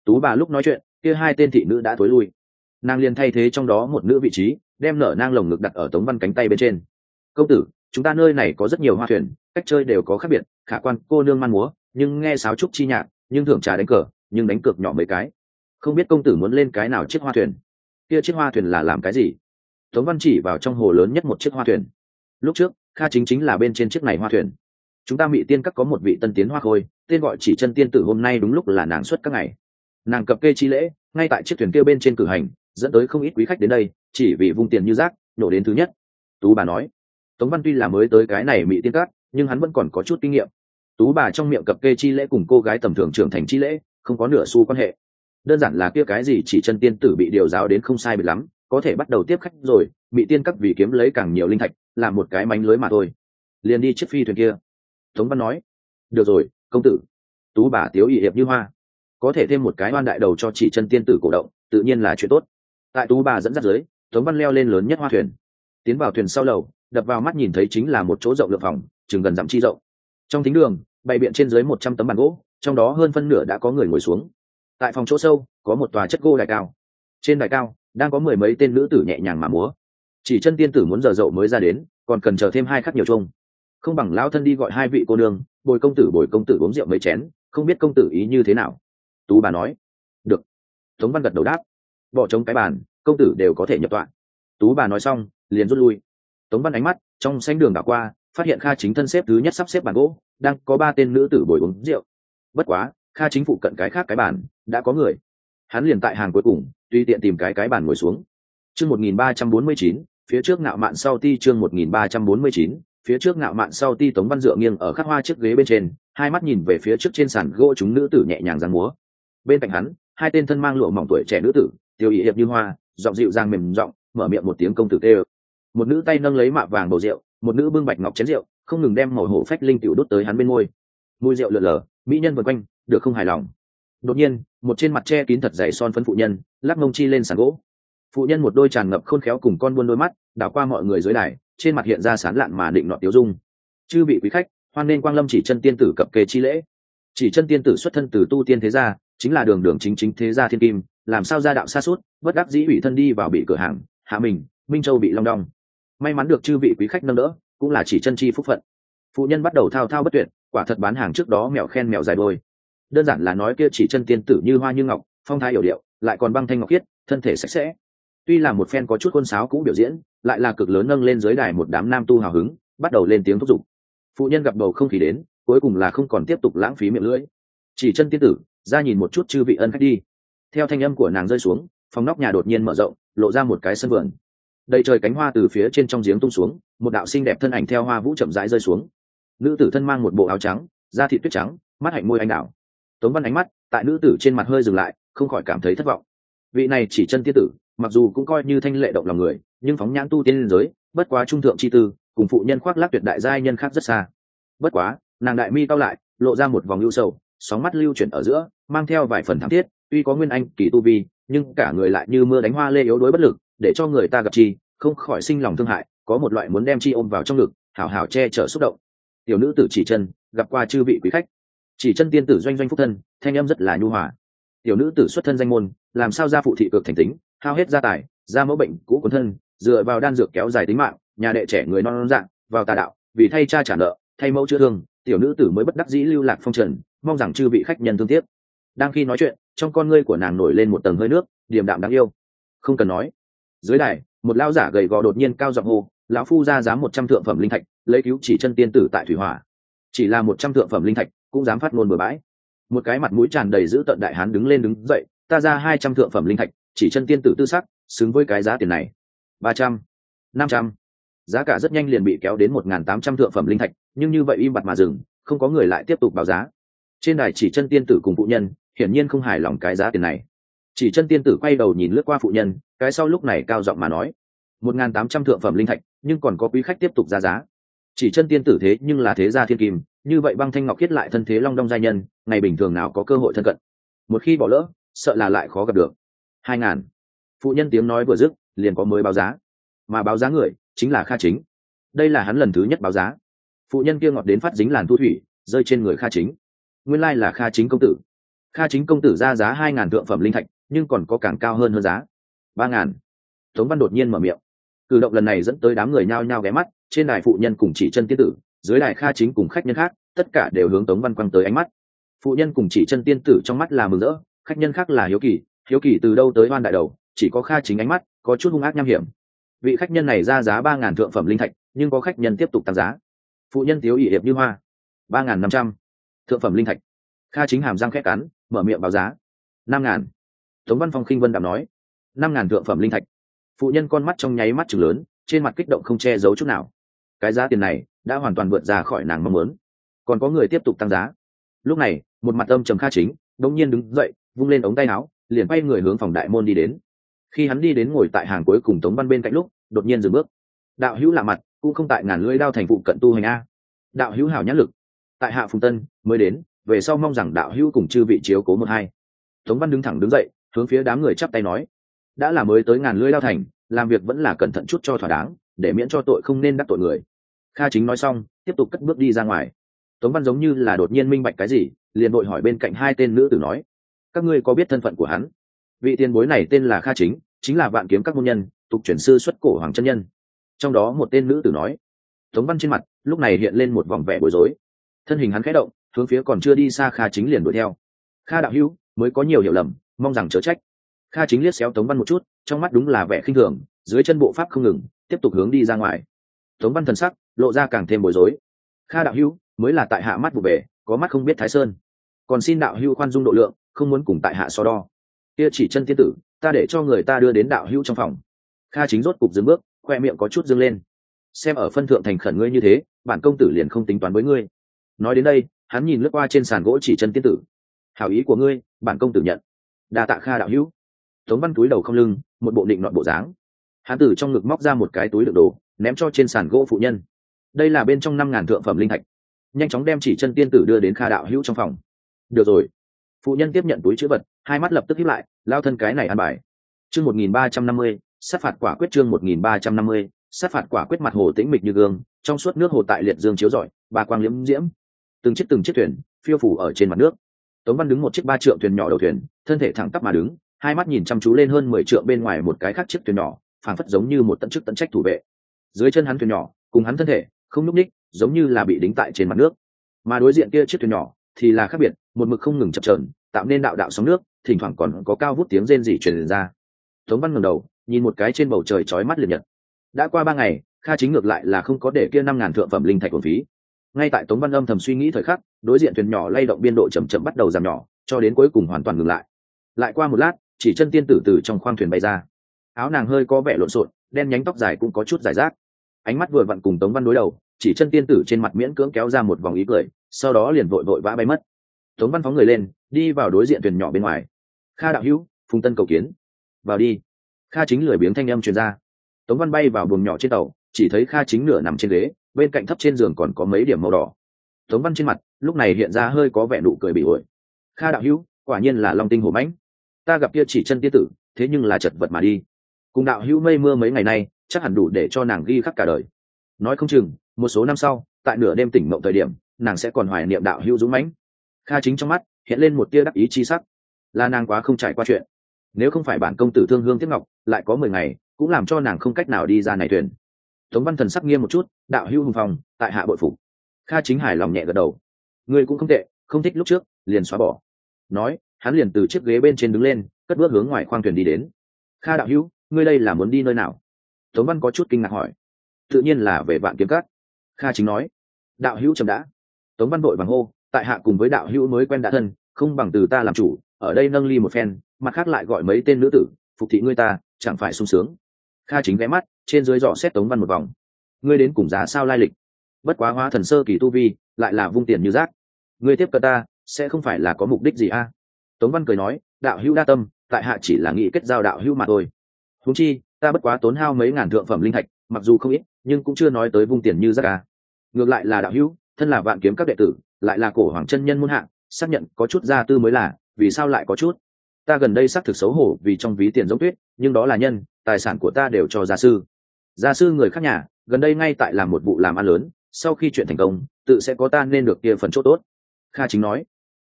A: Tú bà lúc nói chuyện, kia hai tên thị nữ đã tối lui, nàng liền thay thế trong đó một nữ vị trí, đem nở nang lồng ngực đặt ở Tống Văn cánh tay bên trên. Công tử, chúng ta nơi này có rất nhiều hoa thuyền, cách chơi đều có khác biệt, khả quan cô nương man múa, nhưng nghe sáo trúc chi nhạc, nhưng thưởng trà đánh cờ, nhưng đánh cược nhỏ mấy cái. Không biết công tử muốn lên cái nào chiếc hoa thuyền? Kia chiếc hoa thuyền là làm cái gì? Tống Văn chỉ vào trong hồ lớn nhất một chiếc hoa thuyền. Lúc trước, Kha chính là bên trên chiếc này hoa thuyền. Chúng ta Mị Tiên Các có một vị tân tiến hoa khôi, tên gọi Chỉ Chân tiên tử, hôm nay đúng lúc là nàng xuất các ngày. Nàng cập kê chi lễ, ngay tại chiếc thuyền kia bên trên cử hành, dẫn tới không ít quý khách đến đây, chỉ vì vung tiền như rác, nổ đến thứ nhất. Tú bà nói. Tống Văn tuy là mới tới cái này Mị Tiên Các, nhưng hắn vẫn còn có chút kinh nghiệm. Tú bà trong miệng cập kê chi lễ cùng cô gái tầm thường trưởng thành chi lễ không có nửa xu quan hệ, đơn giản là kia cái gì Chỉ Chân tiên tử bị điều giáo đến không sai biệt lắm, có thể bắt đầu tiếp khách rồi. Mị Tiên Các vì kiếm lấy càng nhiều linh thạch, làm một cái mánh lưới mà thôi. Liền đi chiếc phi thuyền kia. Tống Văn nói. Được rồi, công tử. Tú bà tiếu ỵ hiệp như hoa, có thể thêm một cái oan đại đầu cho Chỉ Chân tiên tử cổ động, tự nhiên là chuyện tốt. Tại Tú bà dẫn dắt dưới, Tống Văn leo lên lớn nhất hoa thuyền, tiến vào thuyền sau lầu, đập vào mắt nhìn thấy chính là một chỗ rộng lượng phòng, chừng gần dặm chi rộng. Trong thính đường, bày biện trên dưới 100 tấm bàn gỗ, trong đó hơn phân nửa đã có người ngồi xuống. Tại phòng chỗ sâu, có một tòa chất gỗ đài cao. Trên đài cao, đang có mười mấy tên nữ tử nhẹ nhàng mà múa. Chỉ Chân tiên tử muốn giờ dậu mới ra đến, còn cần chờ thêm hai khắc nhiều chung. Không bằng lão thân đi gọi hai vị cô nương, bồi công tử uống rượu mấy chén, không biết công tử ý như thế nào. Tú bà nói. Được. Tống Văn gật đầu đáp. Bỏ trống cái bàn, công tử đều có thể nhập tọa. Tú bà nói xong, liền rút lui. Tống Văn ánh mắt trong xanh đường đảo qua, phát hiện Kha chính thân xếp thứ nhất sắp xếp bàn gỗ, đang có ba tên nữ tử bồi uống rượu. Bất quá, Kha chính phụ cận cái khác cái bàn đã có người, hắn liền tại hàng cuối cùng, tùy tiện tìm cái bàn ngồi xuống. Chương 1349, phía trước ngạo mạn sau ti. Chương 1349, phía trước ngạo mạn sau ti. Tống Văn dựa nghiêng ở khắc hoa chiếc ghế bên trên, hai mắt nhìn về phía trước trên sàn gỗ chúng nữ tử nhẹ nhàng giang múa. Bên cạnh hắn, hai tên thân mang lụa mỏng tuổi trẻ nữ tử, tiêu ý hiệp như hoa, giọng dịu dàng mềm giọng, mở miệng một tiếng công tử tê. Một nữ tay nâng lấy mạ vàng bầu rượu, một nữ bưng bạch ngọc chén rượu, không ngừng đem màu hổ phách linh tiểu đốt tới hắn bên môi. Mùi rượu lượn lờ, mỹ nhân vần quanh, được không hài lòng. Đột nhiên, một trên mặt che kín thật dày son phấn phụ nhân lắc mông chi lên sàn gỗ. Phụ nhân một đôi tràn ngập khôn khéo cùng con buôn đôi mắt đảo qua mọi người dưới đài, trên mặt hiện ra sán lạn mà định nọ tiếu dung. Chư vị quý khách, hoan nên quang lâm Chỉ Chân tiên tử cập kê chi lễ. Chỉ Chân tiên tử xuất thân từ tu tiên thế gia, chính là đường đường chính chính thế gia thiên kim, làm sao gia đạo xa suốt, bất đắc dĩ ủy thân đi vào bị cửa hàng Hạ Mình, Minh Châu bị long đong. May mắn được chư vị quý khách nâng đỡ, cũng là Chỉ Chân chi phúc phận. Phụ nhân bắt đầu thao thao bất tuyệt, quả thật bán hàng trước đó mèo khen mèo dài đôi. Đơn giản là nói kia Chỉ Chân tiên tử như hoa như ngọc, phong thái yểu điệu, lại còn băng thanh ngọc khiết, thân thể sạch sẽ. Tuy là một phen có chút khuôn sáo cũ biểu diễn, lại là cực lớn nâng lên dưới đài một đám nam tu hào hứng, bắt đầu lên tiếng thúc giục. Phụ nhân gặp bầu không khí đến, cuối cùng là không còn tiếp tục lãng phí miệng lưỡi. Chỉ Chân tiên tử, ra nhìn một chút chư vị ân khách đi. Theo thanh âm của nàng rơi xuống, phòng nóc nhà đột nhiên mở rộng, lộ ra một cái sân vườn. Đầy trời cánh hoa từ phía trên trong giếng tung xuống, một đạo xinh đẹp thân ảnh theo hoa vũ chậm rãi rơi xuống. Nữ tử thân mang một bộ áo trắng, da thịt tuyết trắng, mắt hạnh môi anh đào. Tống Văn ánh mắt tại nữ tử trên mặt hơi dừng lại, không khỏi cảm thấy thất vọng. Vị này Chỉ Chân tiên tử, mặc dù cũng coi như thanh lệ động lòng người, nhưng phóng nhãn tu tiên liên giới, bất quá trung thượng chi tư, cùng phụ nhân khoác lác tuyệt đại giai nhân khác rất xa. Bất quá, nàng đại mi cao lại, lộ ra một vòng lưu sầu, sóng mắt lưu chuyển ở giữa, mang theo vài phần thắm thiết. Tuy có nguyên anh kỳ tu vi, nhưng cả người lại như mưa đánh hoa lê yếu đuối bất lực, để cho người ta gặp chi không khỏi sinh lòng thương hại, có một loại muốn đem chi ôm vào trong ngực, hảo hảo che chở xúc động. Tiểu nữ tử Chỉ Chân, gặp qua chư vị quý khách. Chỉ Chân tiên tử doanh doanh phúc thân, thanh âm rất là nhu hòa. Tiểu nữ tử xuất thân danh môn, làm sao gia phụ thị cực thành tính, hao hết gia tài, gia mẫu bệnh cũ cuốn thân, dựa vào đan dược kéo dài tính mạng, nhà đệ trẻ người non dạng, vào tà đạo, vì thay cha trả nợ, thay mẫu chữa thương, tiểu nữ tử mới bất đắc dĩ lưu lạc phong trần, mong rằng chư vị khách nhân thương tiếc. Đang khi nói chuyện, trong con ngươi của nàng nổi lên một tầng hơi nước, điềm đạm đáng yêu. Không cần nói. Dưới đài, một lão giả gầy gò đột nhiên cao giọng hô, lão phu ra dám 100 thượng phẩm linh thạch, lấy cứu Chỉ Chân tiên tử tại thủy hỏa. Chỉ là 100 thượng phẩm linh thạch, cũng dám phát ngôn bừa bãi. Một cái mặt mũi tràn đầy dữ tợn đại hán đứng lên đứng dậy, ta ra 200 thượng phẩm linh thạch, Chỉ Chân tiên tử tư sắc, xứng với cái giá tiền này. 300, 500. Giá cả rất nhanh liền bị kéo đến 1.800 thượng phẩm linh thạch, nhưng như vậy im bặt mà dừng, không có người lại tiếp tục báo giá. Trên đài Chỉ Chân tiên tử cùng phụ nhân hiển nhiên không hài lòng cái giá tiền này. Chỉ Chân tiên tử quay đầu nhìn lướt qua phụ nhân, cái sau lúc này cao giọng mà nói, 1.800 thượng phẩm linh thạch, nhưng còn có quý khách tiếp tục ra giá. Chỉ Chân tiên tử thế nhưng là thế gia thiên kim, như vậy băng thanh ngọc khiết lại thân thế long đong giai nhân, ngày bình thường nào có cơ hội thân cận. Một khi bỏ lỡ, sợ là lại khó gặp được. 2.000. Phụ nhân tiếng nói vừa dứt, liền có mới báo giá. Mà báo giá người chính là Kha Chính. Đây là hắn lần thứ nhất báo giá. Phụ nhân kia ngọt đến phát dính làn thu thủy, rơi trên người Kha Chính. Nguyên lai là Kha Chính công tử. Kha Chính công tử ra giá 2.000 thượng phẩm linh thạch, nhưng còn có càng cao hơn giá. 3.000. Tống Văn đột nhiên mở miệng. Cử động lần này dẫn tới đám người nhao nhao ghé mắt, trên đài phụ nhân cùng Chỉ Chân tiên tử, dưới đài Kha Chính cùng khách nhân khác, tất cả đều hướng Tống Văn quăng tới ánh mắt. Phụ nhân cùng Chỉ Chân tiên tử trong mắt là mừng rỡ, khách nhân khác là hiếu kỳ từ đâu tới oan đại đầu, chỉ có Kha Chính ánh mắt có chút hung ác nham hiểm. Vị khách nhân này ra giá 3.000 thượng phẩm linh thạch, nhưng có khách nhân tiếp tục tăng giá. Phụ nhân thiếu ỷ hiệp như hoa. 3.500 thượng phẩm linh thạch. Kha Chính hàm răng khẽ cắn, mở miệng báo giá. 5.000. Tống Văn Phong khinh vân đạm nói. 5.000 thượng phẩm linh thạch. Phụ nhân con mắt trong nháy mắt trừng lớn, trên mặt kích động không che giấu chút nào. Cái giá tiền này đã hoàn toàn vượt ra khỏi nàng mong muốn. Còn có người tiếp tục tăng giá. Lúc này, một mặt âm trầm Kha Chính đống nhiên đứng dậy, vung lên ống tay áo, liền quay người hướng phòng đại môn đi đến. Khi hắn đi đến ngồi tại hàng cuối cùng Tống Văn bên cạnh lúc, đột nhiên dừng bước. Đạo hữu lạ mặt, cũng không tại Ngàn Lưỡi Đao thành phụ cận tu hành a. Đạo hữu hảo nhãn lực, tại hạ Phùng Tân mới đến, về sau mong rằng đạo hữu cùng chư vị chiếu cố một hai. Tống Văn đứng thẳng đứng dậy, hướng phía đám người chắp tay nói, đã là mới tới Ngàn Lưỡi Đao thành, làm việc vẫn là cẩn thận chút cho thỏa đáng, để miễn cho tội không nên đắc tội người. Kha Chính nói xong, tiếp tục cất bước đi ra ngoài. Tống Văn giống như là đột nhiên minh bạch cái gì, liền vội hỏi bên cạnh hai tên nữ tử nói, các ngươi có biết thân phận của hắn? Vị tiền bối này tên là Kha Chính, chính là Vạn Kiếm các môn nhân, tục chuyển sư xuất cổ hoàng chân nhân. Trong đó một tên nữ tử nói. Tống Văn trên mặt lúc này hiện lên một vòng vẻ bối rối, thân hình hắn khẽ động, hướng phía còn chưa đi xa Kha Chính liền đuổi theo. Kha đạo hữu, mới có nhiều hiểu lầm, mong rằng chớ trách. Kha Chính liếc xéo Tống Văn một chút, trong mắt đúng là vẻ khinh thường, dưới chân bộ pháp không ngừng, tiếp tục hướng đi ra ngoài. Tống Văn thần sắc lộ ra càng thêm bối rối. Kha đạo hữu, mới là tại hạ mắt vụ về, có mắt không biết Thái Sơn, còn xin đạo hữu khoan dung độ lượng, không muốn cùng tại hạ so đo. Kia Chỉ Chân tiên tử, ta để cho người ta đưa đến đạo hữu trong phòng. Kha Chính rốt cục dừng bước, khoe miệng có chút dương lên. Xem ở phân thượng thành khẩn ngươi như thế, bản công tử liền không tính toán với ngươi. Nói đến đây, hắn nhìn lướt qua trên sàn gỗ Chỉ Chân tiên tử. Hảo ý của ngươi, bản công tử nhận. Đa tạ Kha đạo hữu. Tống Văn túi đầu không lưng, một bộ định nọt bộ dáng. Hắn từ trong ngực móc ra một cái túi đựng đồ, ném cho trên sàn gỗ phụ nhân. Đây là bên trong 5.000 thượng phẩm linh thạch. Nhanh chóng đem Chỉ Chân tiên tử đưa đến Kha đạo hữu trong phòng. Được rồi. Phụ nhân tiếp nhận túi chữ vật, hai mắt lập tức híp lại, lao thân cái này ăn bài. Chương 1350, sát phạt quả quyết. Chương 1350, sát phạt quả quyết. Mặt hồ tĩnh mịch như gương, trong suốt nước hồ tại liệt dương chiếu rọi, ba quang liễm diễm. Từng chiếc thuyền phiêu phủ ở trên mặt nước. Tống Văn đứng một chiếc 3 trượng thuyền nhỏ đầu thuyền, thân thể thẳng tắp mà đứng, hai mắt nhìn chăm chú lên hơn 10 trượng bên ngoài một cái khác chiếc thuyền nhỏ, phảng phất giống như một tận chức tận trách thủ vệ. Dưới chân hắn thuyền nhỏ, cùng hắn thân thể không nhúc nhích, giống như là bị đính tại trên mặt nước. Mà đối diện kia chiếc thuyền nhỏ thì là khác biệt, một mực không ngừng chập chờn, tạo nên đạo đạo sóng nước, thỉnh thoảng còn có cao vút tiếng rên rỉ truyền ra. Tống Văn ngẩng đầu, nhìn một cái trên bầu trời chói mắt liệt nhật. Đã qua 3 ngày, Kha Chính ngược lại là không có để kia 5.000 thượng phẩm linh thạch uổng phí. Ngay tại Tống Văn âm thầm suy nghĩ thời khắc, đối diện thuyền nhỏ lay động biên độ chậm chậm bắt đầu giảm nhỏ, cho đến cuối cùng hoàn toàn ngừng lại. Lại qua một lát, Chỉ Chân tiên tử từ trong khoang thuyền bay ra. Áo nàng hơi có vẻ lộn xộn, đen nhánh tóc dài cũng có chút rải rác. Ánh mắt vừa vặn cùng Tống Văn đối đầu, Chỉ Chân tiên tử trên mặt miễn cưỡng kéo ra một vòng ý cười, sau đó liền vội vội vã bay mất. Tống Văn phóng người lên, đi vào đối diện thuyền nhỏ bên ngoài. Kha đạo hữu, Phùng Tân cầu kiến. Vào đi. Kha Chính lười biếng thanh âm truyền ra. Tống Văn bay vào buồng nhỏ trên tàu, chỉ thấy Kha Chính nửa nằm trên ghế, bên cạnh thấp trên giường còn có mấy điểm màu đỏ. Tống Văn trên mặt lúc này hiện ra hơi có vẻ nụ cười bị ổi. Kha đạo hữu, quả nhiên là long tinh hổ mãnh. Ta gặp kia Chỉ Chân tiên tử, thế nhưng là chật vật mà đi. Cùng đạo hữu mây mưa mấy ngày nay, chắc hẳn đủ để cho nàng ghi khắc cả đời. Nói không chừng, một số năm sau, tại nửa đêm tỉnh mộng thời điểm, nàng sẽ còn hoài niệm đạo hữu dũng mãnh. Kha Chính trong mắt hiện lên một tia đắc ý chi sắc. Là nàng quá không trải qua chuyện. Nếu không phải bản công tử thương hương tiếc ngọc, lại có 10 ngày, cũng làm cho nàng không cách nào đi ra này thuyền. Tống Văn thần sắc nghiêm một chút, đạo hữu hùng phong, tại hạ bội phục. Kha Chính hài lòng nhẹ gật đầu. Ngươi cũng không tệ, không thích lúc trước, liền xóa bỏ. Nói, hắn liền từ chiếc ghế bên trên đứng lên, cất bước hướng ngoài khoang thuyền đi đến. Kha đạo hữu, ngươi đây là muốn đi nơi nào? Tống Văn có chút kinh ngạc hỏi. Tự nhiên là về Vạn Kiếm Các. Kha Chính nói. Đạo hữu chậm đã. Tống Văn vội vàng hô, tại hạ cùng với đạo hữu mới quen đã thân, không bằng từ ta làm chủ, ở đây nâng ly một phen, mặt khác lại gọi mấy tên nữ tử, phục thị ngươi ta, chẳng phải sung sướng. Kha Chính ghé mắt, trên dưới dò xét Tống Văn một vòng. Ngươi đến cùng giá sao lai lịch? Bất quá hóa thần sơ kỳ tu vi, lại là vung tiền như rác. Ngươi tiếp cận ta, sẽ không phải là có mục đích gì a? Tống Văn cười nói, đạo hữu đa tâm, tại hạ chỉ là nghĩ kết giao đạo hữu mà thôi. Huống chi, ta bất quá tốn hao mấy ngàn thượng phẩm linh thạch, mặc dù không ít, nhưng cũng chưa nói tới vung tiền như rác a. Ngược lại là đạo hữu, thân là Vạn Kiếm các đệ tử, lại là cổ hoàng chân nhân muôn hạng, xác nhận có chút gia tư mới là, vì sao lại có chút? Ta gần đây xác thực xấu hổ vì trong ví tiền giống tuyết, nhưng đó là nhân, tài sản của ta đều cho gia sư. Gia sư người khác nhà, gần đây ngay tại làm một vụ làm ăn lớn, sau khi chuyện thành công, tự sẽ có ta nên được kia phần chỗ tốt. Kha Chính nói.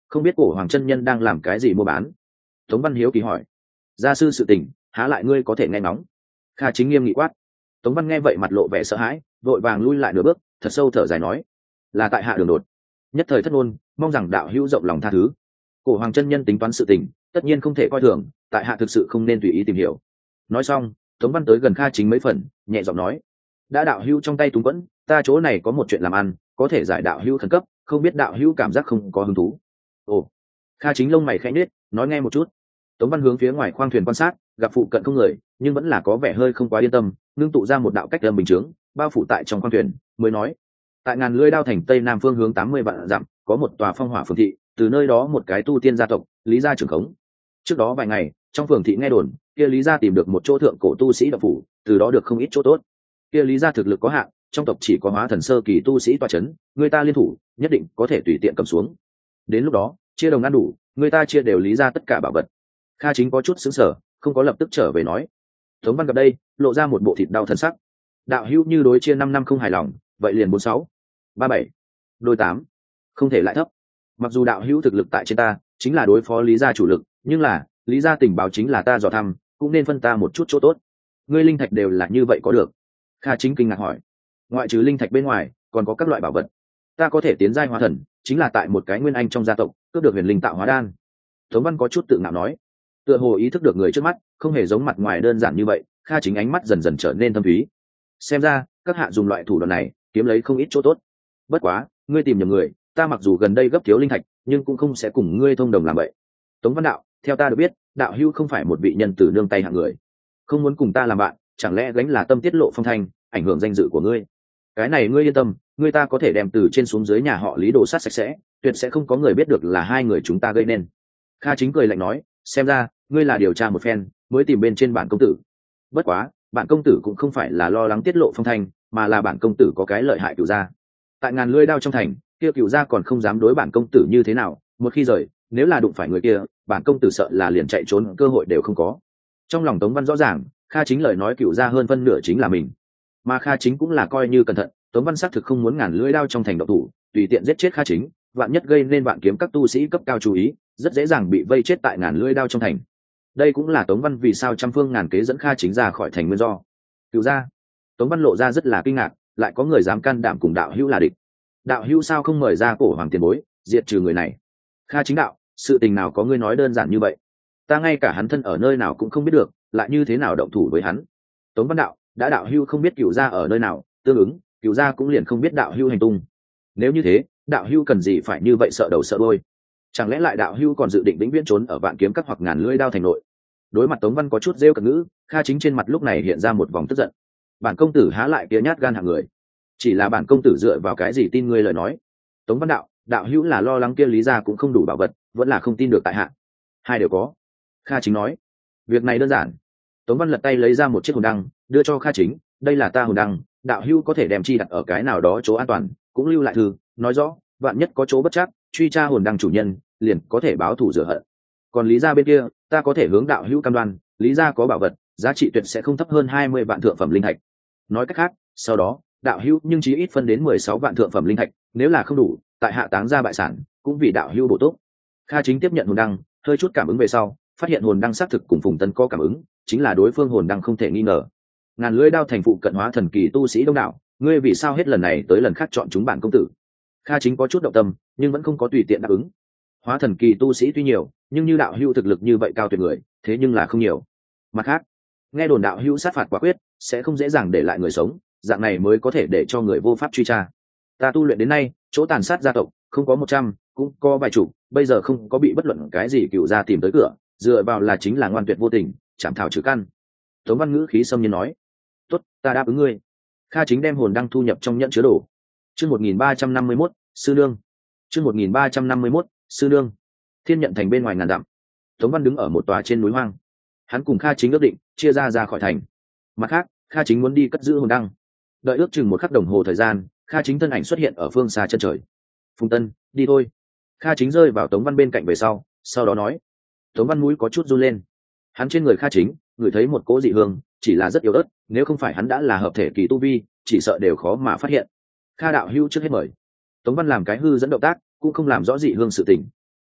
A: không biết cổ hoàng chân nhân đang làm cái gì mua bán. Tống Văn hiếu kỳ hỏi. Gia sư sự tình há lại ngươi có thể nghe ngóng. Kha Chính nghiêm nghị quát. Tống Văn nghe vậy mặt lộ vẻ sợ hãi, vội vàng lui lại nửa bước, thật sâu thở dài nói, là tại hạ đường đột, nhất thời thất ngôn, mong rằng đạo hữu rộng lòng tha thứ. Cổ hoàng chân nhân tính toán sự tình, tất nhiên không thể coi thường, tại hạ thực sự không nên tùy ý tìm hiểu. Nói xong, Tống Văn tới gần Kha Chính mấy phần, nhẹ giọng nói, đã đạo hữu trong tay túng quẫn, ta chỗ này có một chuyện làm ăn, có thể giải đạo hữu khẩn cấp, không biết đạo hữu cảm giác không có hứng thú. Ồ. Kha Chính lông mày khẽ nhếch, nói nghe một chút. Tống Văn hướng phía ngoài khoang thuyền quan sát, gặp phụ cận không người, nhưng vẫn là có vẻ hơi không quá yên tâm, ngưng tụ ra một đạo cách âm bình chướng, bao phủ tại trong khoang thuyền, mới nói, tại ngàn lưỡi đao thành tây nam phương hướng 80 vạn dặm, có một tòa phong hỏa phường thị, từ nơi đó một cái tu tiên gia tộc, Lý gia trưởng khống. Trước đó vài ngày, trong phường thị nghe đồn, kia Lý gia tìm được một chỗ thượng cổ tu sĩ đạo phủ, từ đó được không ít chỗ tốt. Kia Lý gia thực lực có hạn, trong tộc chỉ có hóa thần sơ kỳ tu sĩ tọa chấn, người ta liên thủ, nhất định có thể tùy tiện cầm xuống. Đến lúc đó, chia đồng ăn đủ, người ta chia đều Lý gia tất cả bảo vật. Kha Chính có chút sững sờ, không có lập tức trở về nói. Tống Văn gặp đây, lộ ra một bộ thịt đau thân sắc. Đạo hữu như đối chia 5 năm không hài lòng, vậy liền 46, 37, đôi 8, không thể lại thấp. Mặc dù đạo hữu thực lực tại trên ta, chính là đối phó Lý gia chủ lực, nhưng là Lý gia tình báo chính là ta dò thăm, cũng nên phân ta một chút chỗ tốt. Ngươi linh thạch đều là như vậy có được? Kha Chính kinh ngạc hỏi. Ngoại trừ linh thạch bên ngoài, còn có các loại bảo vật. Ta có thể tiến giai hóa thần, chính là tại một cái nguyên anh trong gia tộc, cướp được huyền linh tạo hóa đan. Tống Văn có chút tự ngạo nói. Tựa hồ ý thức được người trước mắt không hề giống mặt ngoài đơn giản như vậy, Kha Chính ánh mắt dần dần trở nên thâm thúy. Xem ra các hạ dùng loại thủ đoạn này kiếm lấy không ít chỗ tốt. Bất quá ngươi tìm nhầm người, ta mặc dù gần đây gấp thiếu linh thạch, nhưng cũng không sẽ cùng ngươi thông đồng làm vậy. Tống Văn đạo, theo ta được biết, đạo hữu không phải một vị nhân tử nương tay hạng người, không muốn cùng ta làm bạn, chẳng lẽ gánh là tâm tiết lộ phong thanh, ảnh hưởng danh dự của ngươi? Cái này ngươi yên tâm, ngươi ta có thể đem từ trên xuống dưới nhà họ Lý đồ sát sạch sẽ, tuyệt sẽ không có người biết được là hai người chúng ta gây nên. Kha Chính cười lạnh nói, xem ra ngươi là điều tra một phen mới tìm bên trên bản công tử. Bất quá bản công tử cũng không phải là lo lắng tiết lộ phong thanh, mà là bản công tử có cái lợi hại cửu gia. Tại ngàn lưỡi đao trong thành, kia cửu gia còn không dám đối bản công tử như thế nào, một khi rời, nếu là đụng phải người kia, bản công tử sợ là liền chạy trốn cơ hội đều không có. Trong lòng Tống Văn rõ ràng, Kha Chính lời nói cửu gia hơn phân nửa chính là mình, mà Kha Chính cũng là coi như cẩn thận. Tống Văn xác thực không muốn ngàn lưỡi đao trong thành động thủ, tùy tiện giết chết Kha Chính, vạn nhất gây nên vạn kiếm các tu sĩ cấp cao chú ý, rất dễ dàng bị vây chết tại ngàn lưỡi đao trong thành. Đây cũng là Tống Văn vì sao trăm phương ngàn kế dẫn Kha Chính ra khỏi thành nguyên do. Cửu gia. Tống Văn lộ ra rất là kinh ngạc, lại có người dám can đảm cùng đạo hữu là địch. Đạo hữu sao không mời ra cổ hoàng tiền bối, diệt trừ người này? Kha Chính đạo, sự tình nào có ngươi nói đơn giản như vậy? Ta ngay cả hắn thân ở nơi nào cũng không biết được, lại như thế nào động thủ với hắn? Tống Văn đạo, đã đạo hữu không biết cửu gia ở nơi nào, tương ứng cửu gia cũng liền không biết đạo hữu hành tung. Nếu như thế, đạo hữu cần gì phải như vậy sợ đầu sợ đuôi? Chẳng lẽ lại đạo hữu còn dự định vĩnh viễn trốn ở vạn kiếm các hoặc ngàn lưỡi đao thành nội? Đối mặt Tống Văn có chút rêu cợt ngữ, Kha Chính trên mặt lúc này hiện ra một vòng tức giận. Bản công tử há lại kia nhát gan hạng người? Chỉ là bản công tử dựa vào cái gì tin ngươi lời nói? Tống Văn đạo, đạo hữu là lo lắng kia Lý gia cũng không đủ bảo vật, vẫn là không tin được tại hạ? Hai đều có. Kha Chính nói. Việc này đơn giản. Tống Văn lật tay lấy ra một chiếc hồn đăng, đưa cho Kha Chính, đây là ta hồn đăng, đạo hữu có thể đem chi đặt ở cái nào đó chỗ an toàn, cũng lưu lại thư, nói rõ, vạn nhất có chỗ bất trắc, truy tra hồn đăng chủ nhân, liền có thể báo thù rửa hận. Còn Lý gia bên kia, ta có thể hướng đạo hữu cam đoan, Lý gia có bảo vật, giá trị tuyệt sẽ không thấp hơn 20 vạn thượng phẩm linh thạch. Nói cách khác, sau đó, đạo hữu nhưng chí ít phân đến 16 vạn thượng phẩm linh thạch, nếu là không đủ, tại hạ táng ra bại sản, cũng vì đạo hữu bổ túc. Kha Chính tiếp nhận hồn đăng, hơi chút cảm ứng về sau, phát hiện hồn đăng xác thực cùng Phùng Tân có cảm ứng, chính là đối phương hồn đăng không thể nghi ngờ. Ngàn lưỡi đao thành phụ cận hóa thần kỳ tu sĩ đông đảo, ngươi vì sao hết lần này tới lần khác chọn chúng bản công tử? Kha Chính có chút động tâm, nhưng vẫn không có tùy tiện đáp ứng. Hóa thần kỳ tu sĩ tuy nhiều, nhưng như đạo hữu thực lực như vậy cao tuyệt người, thế nhưng là không nhiều. Mặt khác, nghe đồn đạo hữu sát phạt quả quyết, sẽ không dễ dàng để lại người sống, dạng này mới có thể để cho người vô pháp truy tra. Ta tu luyện đến nay, chỗ tàn sát gia tộc không có 100, cũng có vài chục, bây giờ không có bị bất luận cái gì cựu gia tìm tới cửa, dựa vào là chính là ngoan tuyệt vô tình, chảm thảo trừ căn. Tống Văn ngữ khí xâm nhiên nói. Tốt, ta đáp ứng ngươi. Kha Chính đem hồn đăng thu nhập trong nhẫn chứa đồ. Chương 1351, sư nương. Chương 1351, sư nương. Thiên Nhận thành bên ngoài ngàn dặm. Tống Văn đứng ở một tòa trên núi hoang. Hắn cùng Kha Chính ước định chia ra khỏi thành. Mặt khác, Kha Chính muốn đi cất giữ hồn đăng. Đợi ước chừng một khắc đồng hồ thời gian, Kha Chính thân ảnh xuất hiện ở phương xa chân trời. Phùng Tân, đi thôi. Kha Chính rơi vào Tống Văn bên cạnh về sau đó nói. Tống Văn mũi có chút run lên. Hắn trên người Kha Chính ngửi thấy một cỗ dị hương, chỉ là rất yếu ớt, nếu không phải hắn đã là hợp thể kỳ tu vi, chỉ sợ đều khó mà phát hiện. Kha đạo hữu trước hết mời. Tống Văn làm cái hư dẫn động tác, cũng không làm rõ dị hương sự tình.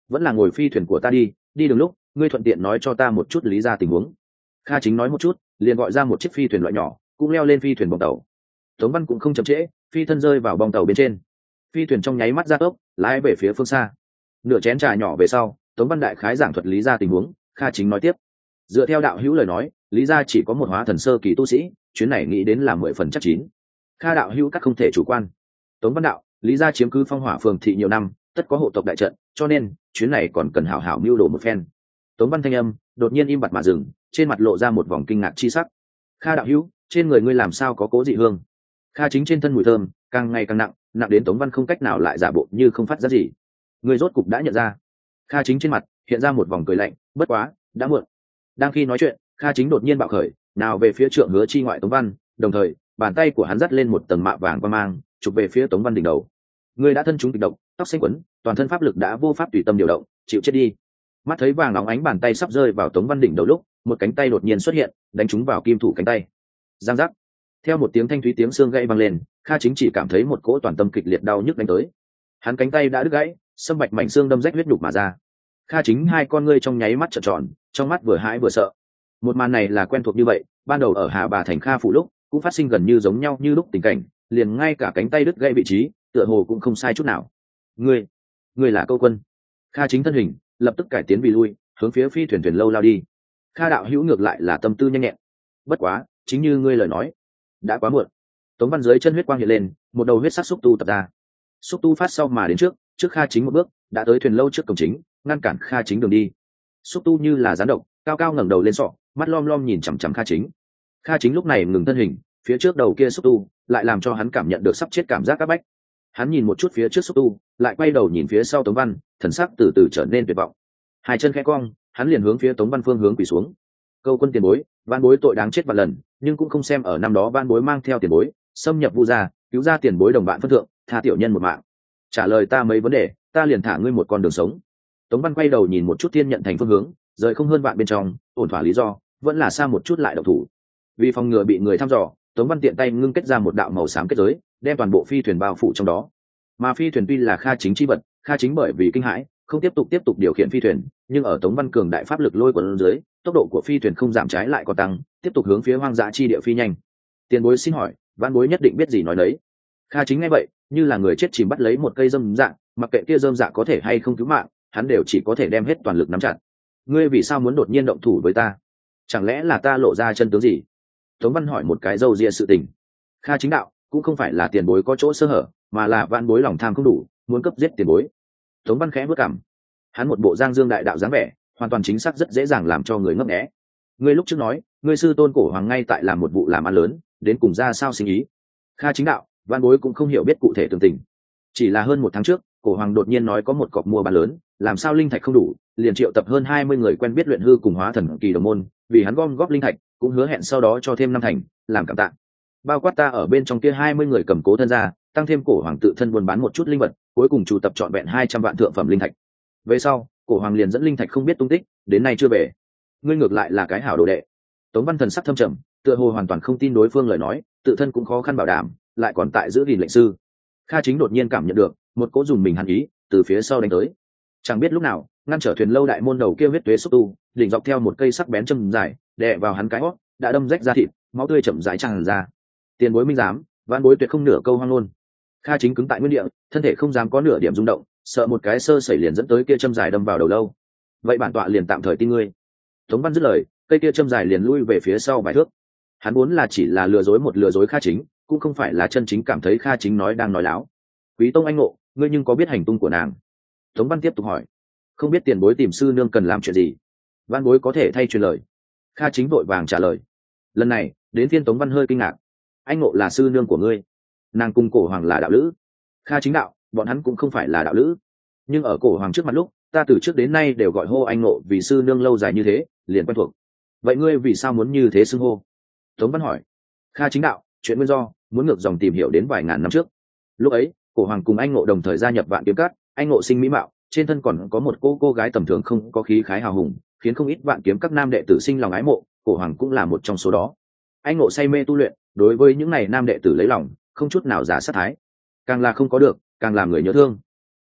A: vẫn là ngồi phi thuyền của ta đi, đi đường lúc ngươi thuận tiện nói cho ta một chút lý ra tình huống. Kha Chính nói một chút liền gọi ra một chiếc phi thuyền loại nhỏ, cũng leo lên phi thuyền bong tàu. Tống Văn cũng không chậm trễ, phi thân rơi vào bong tàu bên trên. Phi thuyền trong nháy mắt ra tốc lái về phía phương xa. Nửa chén trà nhỏ về sau, Tống Văn đại khái giảng thuật lý ra tình huống. Kha Chính nói tiếp, dựa theo đạo hữu lời nói, lý ra chỉ có một hóa thần sơ kỳ tu sĩ, chuyến này nghĩ đến là 10% chắc chín. Kha đạo hữu các không thể chủ quan. Tống Văn đạo, lý ra chiếm cứ Phong Hỏa phường thị nhiều năm, tất có hộ tộc đại trận, cho nên chuyến này còn cần hảo hảo mưu đồ một phen. Tống Văn thanh âm đột nhiên im bặt mà dừng, trên mặt lộ ra một vòng kinh ngạc chi sắc. Kha đạo hữu, trên người ngươi làm sao có cố dị hương? Kha Chính trên thân mùi thơm càng ngày càng nặng, nặng đến Tống Văn không cách nào lại giả bộ như không phát ra gì. Ngươi rốt cục đã nhận ra. Kha Chính trên mặt hiện ra một vòng cười lạnh, bất quá đã muộn. Đang khi nói chuyện, Kha Chính đột nhiên bạo khởi, nào về phía Trượng Hứa Chi ngoại Tống Văn, đồng thời bàn tay của hắn dắt lên một tầng mạ vàng qua mang, chụp về phía Tống Văn đỉnh đầu. Ngươi đã thân chúng kịch độc, tóc xanh quấn, toàn thân pháp lực đã vô pháp tùy tâm điều động, chịu chết đi. Mắt thấy vàng óng ánh bàn tay sắp rơi vào Tống Văn đỉnh đầu lúc, một cánh tay đột nhiên xuất hiện, đánh trúng vào kim thủ cánh tay. Giang giác. Theo một tiếng thanh thúy tiếng xương gãy vang lên, Kha Chính chỉ cảm thấy một cỗ toàn tâm kịch liệt đau nhức đánh tới. Hắn cánh tay đã đứt gãy, sâm bạch mảnh xương đâm rách huyết nhục mà ra. Kha Chính hai con ngươi trong nháy mắt trợn tròn, trong mắt vừa hãi vừa sợ. Một màn này là quen thuộc như vậy, ban đầu ở Hà Bà thành Kha phủ lúc, cũng phát sinh gần như giống nhau như lúc tình cảnh, liền ngay cả cánh tay đứt gãy vị trí, tựa hồ cũng không sai chút nào. Ngươi là Câu Quân. Kha Chính thân hình lập tức cải tiến vì lui, hướng phía phi thuyền thuyền lâu lao đi. Kha đạo hữu ngược lại là tâm tư nhanh nhẹn. Bất quá, chính như ngươi lời nói, đã quá muộn. Tống Văn dưới chân huyết quang hiện lên, một đầu huyết sắc xúc tu tập ra. Xúc tu phát sau mà đến trước Kha Chính một bước, đã tới thuyền lâu trước cổng chính, ngăn cản Kha Chính đường đi. Xúc tu như là gián độc, cao cao ngẩng đầu lên sọ, mắt lom lom nhìn chằm chằm Kha Chính. Kha Chính lúc này ngừng thân hình, phía trước đầu kia xúc tu lại làm cho hắn cảm nhận được sắp chết cảm giác áp bách. Hắn nhìn một chút phía trước xúc tu, lại quay đầu nhìn phía sau Tống Văn, thần sắc từ từ trở nên tuyệt vọng. Hai chân khẽ cong, hắn liền hướng phía Tống Văn phương hướng quỳ xuống. Câu Quân tiền bối, van bối tội đáng chết vạn lần, nhưng cũng không xem ở năm đó van bối mang theo tiền bối xâm nhập Vu gia, cứu ra tiền bối đồng bạn phân thượng, tha tiểu nhân một mạng. Trả lời ta mấy vấn đề, ta liền thả ngươi một con đường sống. Tống Văn quay đầu nhìn một chút Thiên Nhận thành phương hướng, rời không hơn vạn bên trong, ổn thỏa lý do vẫn là xa một chút lại động thủ. Vì phòng ngừa bị người thăm dò, Tống Văn tiện tay ngưng kết ra một đạo màu xám kết giới, đem toàn bộ phi thuyền bao phủ trong đó. Mà phi thuyền tuy là Kha Chính chi vật, Kha Chính bởi vì kinh hãi không tiếp tục điều khiển phi thuyền, nhưng ở Tống Văn cường đại pháp lực lôi cuốn dưới, tốc độ của phi thuyền không giảm trái lại còn tăng, tiếp tục hướng phía hoang dã chi địa phi nhanh. Tiền bối xin hỏi, văn bối nhất định biết gì nói đấy. Kha Chính nghe vậy, như là người chết chìm bắt lấy một cây dâm dạng, mặc kệ kia dâm dạ có thể hay không cứu mạng, hắn đều chỉ có thể đem hết toàn lực nắm chặt. Ngươi vì sao muốn đột nhiên động thủ với ta? Chẳng lẽ là ta lộ ra chân tướng gì? Tống Văn hỏi một cái râu ria sự tình. Kha Chính đạo, cũng không phải là tiền bối có chỗ sơ hở, mà là văn bối lòng tham không đủ, muốn cấp giết tiền bối. Tống Văn khẽ bước cằm. Hắn một bộ giang dương đại đạo dáng vẻ, hoàn toàn chính xác rất dễ dàng làm cho người ngấp nghé. Ngươi lúc trước nói, ngươi sư tôn Cổ Hoàng ngay tại làm một vụ làm ăn lớn, đến cùng ra sao sinh ý? Kha Chính đạo, văn bối cũng không hiểu biết cụ thể tường tình. Chỉ là hơn một tháng trước, Cổ Hoàng đột nhiên nói có một cọc mua bán lớn, làm sao linh thạch không đủ, liền triệu tập hơn 20 người quen biết luyện hư cùng hóa thần kỳ đồng môn, vì hắn gom góp linh thạch, cũng hứa hẹn sau đó cho thêm 5 thành, làm cảm tạ. Bao quát ta ở bên trong kia 20 người cầm cố thân ra, tăng thêm Cổ Hoàng tự thân buôn bán một chút linh vật, cuối cùng chủ tập trọn vẹn 200 vạn thượng phẩm linh thạch. Về sau, Cổ Hoàng liền dẫn linh thạch không biết tung tích, đến nay chưa về. Ngươi ngược lại là cái hảo đồ đệ. Tống Văn thần sắc thâm trầm, tựa hồ hoàn toàn không tin đối phương lời nói, tự thân cũng khó khăn bảo đảm, lại còn tại giữ gìn lệnh sư. Kha Chính đột nhiên cảm nhận được một cỗ dùng mình hàn ý từ phía sau đánh tới, chẳng biết lúc nào ngăn trở thuyền lâu đại môn đầu kia huyết tuế xúc tu, đỉnh dọc theo một cây sắc bén châm dài đè vào hắn cái hót, đã đâm rách ra thịt, máu tươi chậm rãi tràn ra. Tiền bối minh dám, văn bối tuyệt không nửa câu hoang ngôn. Kha Chính cứng tại nguyên địa, thân thể không dám có nửa điểm rung động, sợ một cái sơ sẩy liền dẫn tới kia châm dài đâm vào đầu lâu. Vậy bản tọa liền tạm thời tin ngươi. Tống Văn dứt lời, cây kia châm dài liền lui về phía sau vài thước. Hắn muốn là chỉ là lừa dối Kha Chính, cũng không phải là chân chính cảm thấy Kha Chính đang nói láo. Quý tông anh ngộ, ngươi nhưng có biết hành tung của nàng? Tống Văn tiếp tục hỏi. Không biết tiền bối tìm sư nương cần làm chuyện gì, văn bối có thể thay truyền lời. Kha Chính vội vàng trả lời. Lần này đến phiên Tống Văn hơi kinh ngạc. Anh ngộ là sư nương của ngươi? Nàng cùng Cổ Hoàng là đạo lữ. Kha Chính đạo, bọn hắn cũng không phải là đạo lữ, nhưng ở Cổ Hoàng trước mặt lúc, ta từ trước đến nay đều gọi hô anh ngộ vì sư nương lâu dài như thế, liền quen thuộc. Vậy ngươi vì sao muốn như thế xưng hô? Tống Văn hỏi. Kha Chính đạo, chuyện nguyên do muốn ngược dòng tìm hiểu đến vài ngàn năm trước. Lúc ấy, Cổ Hoàng cùng anh ngộ đồng thời gia nhập Vạn Kiếm Các, anh ngộ sinh mỹ mạo, trên thân còn có một cô gái tầm thường không có khí khái hào hùng, khiến không ít Vạn Kiếm Các nam đệ tử sinh lòng ái mộ, Cổ Hoàng cũng là một trong số đó. Anh ngộ say mê tu luyện, đối với những này nam đệ tử lấy lòng, không chút nào giả sát thái, càng là không có được, càng làm người nhớ thương.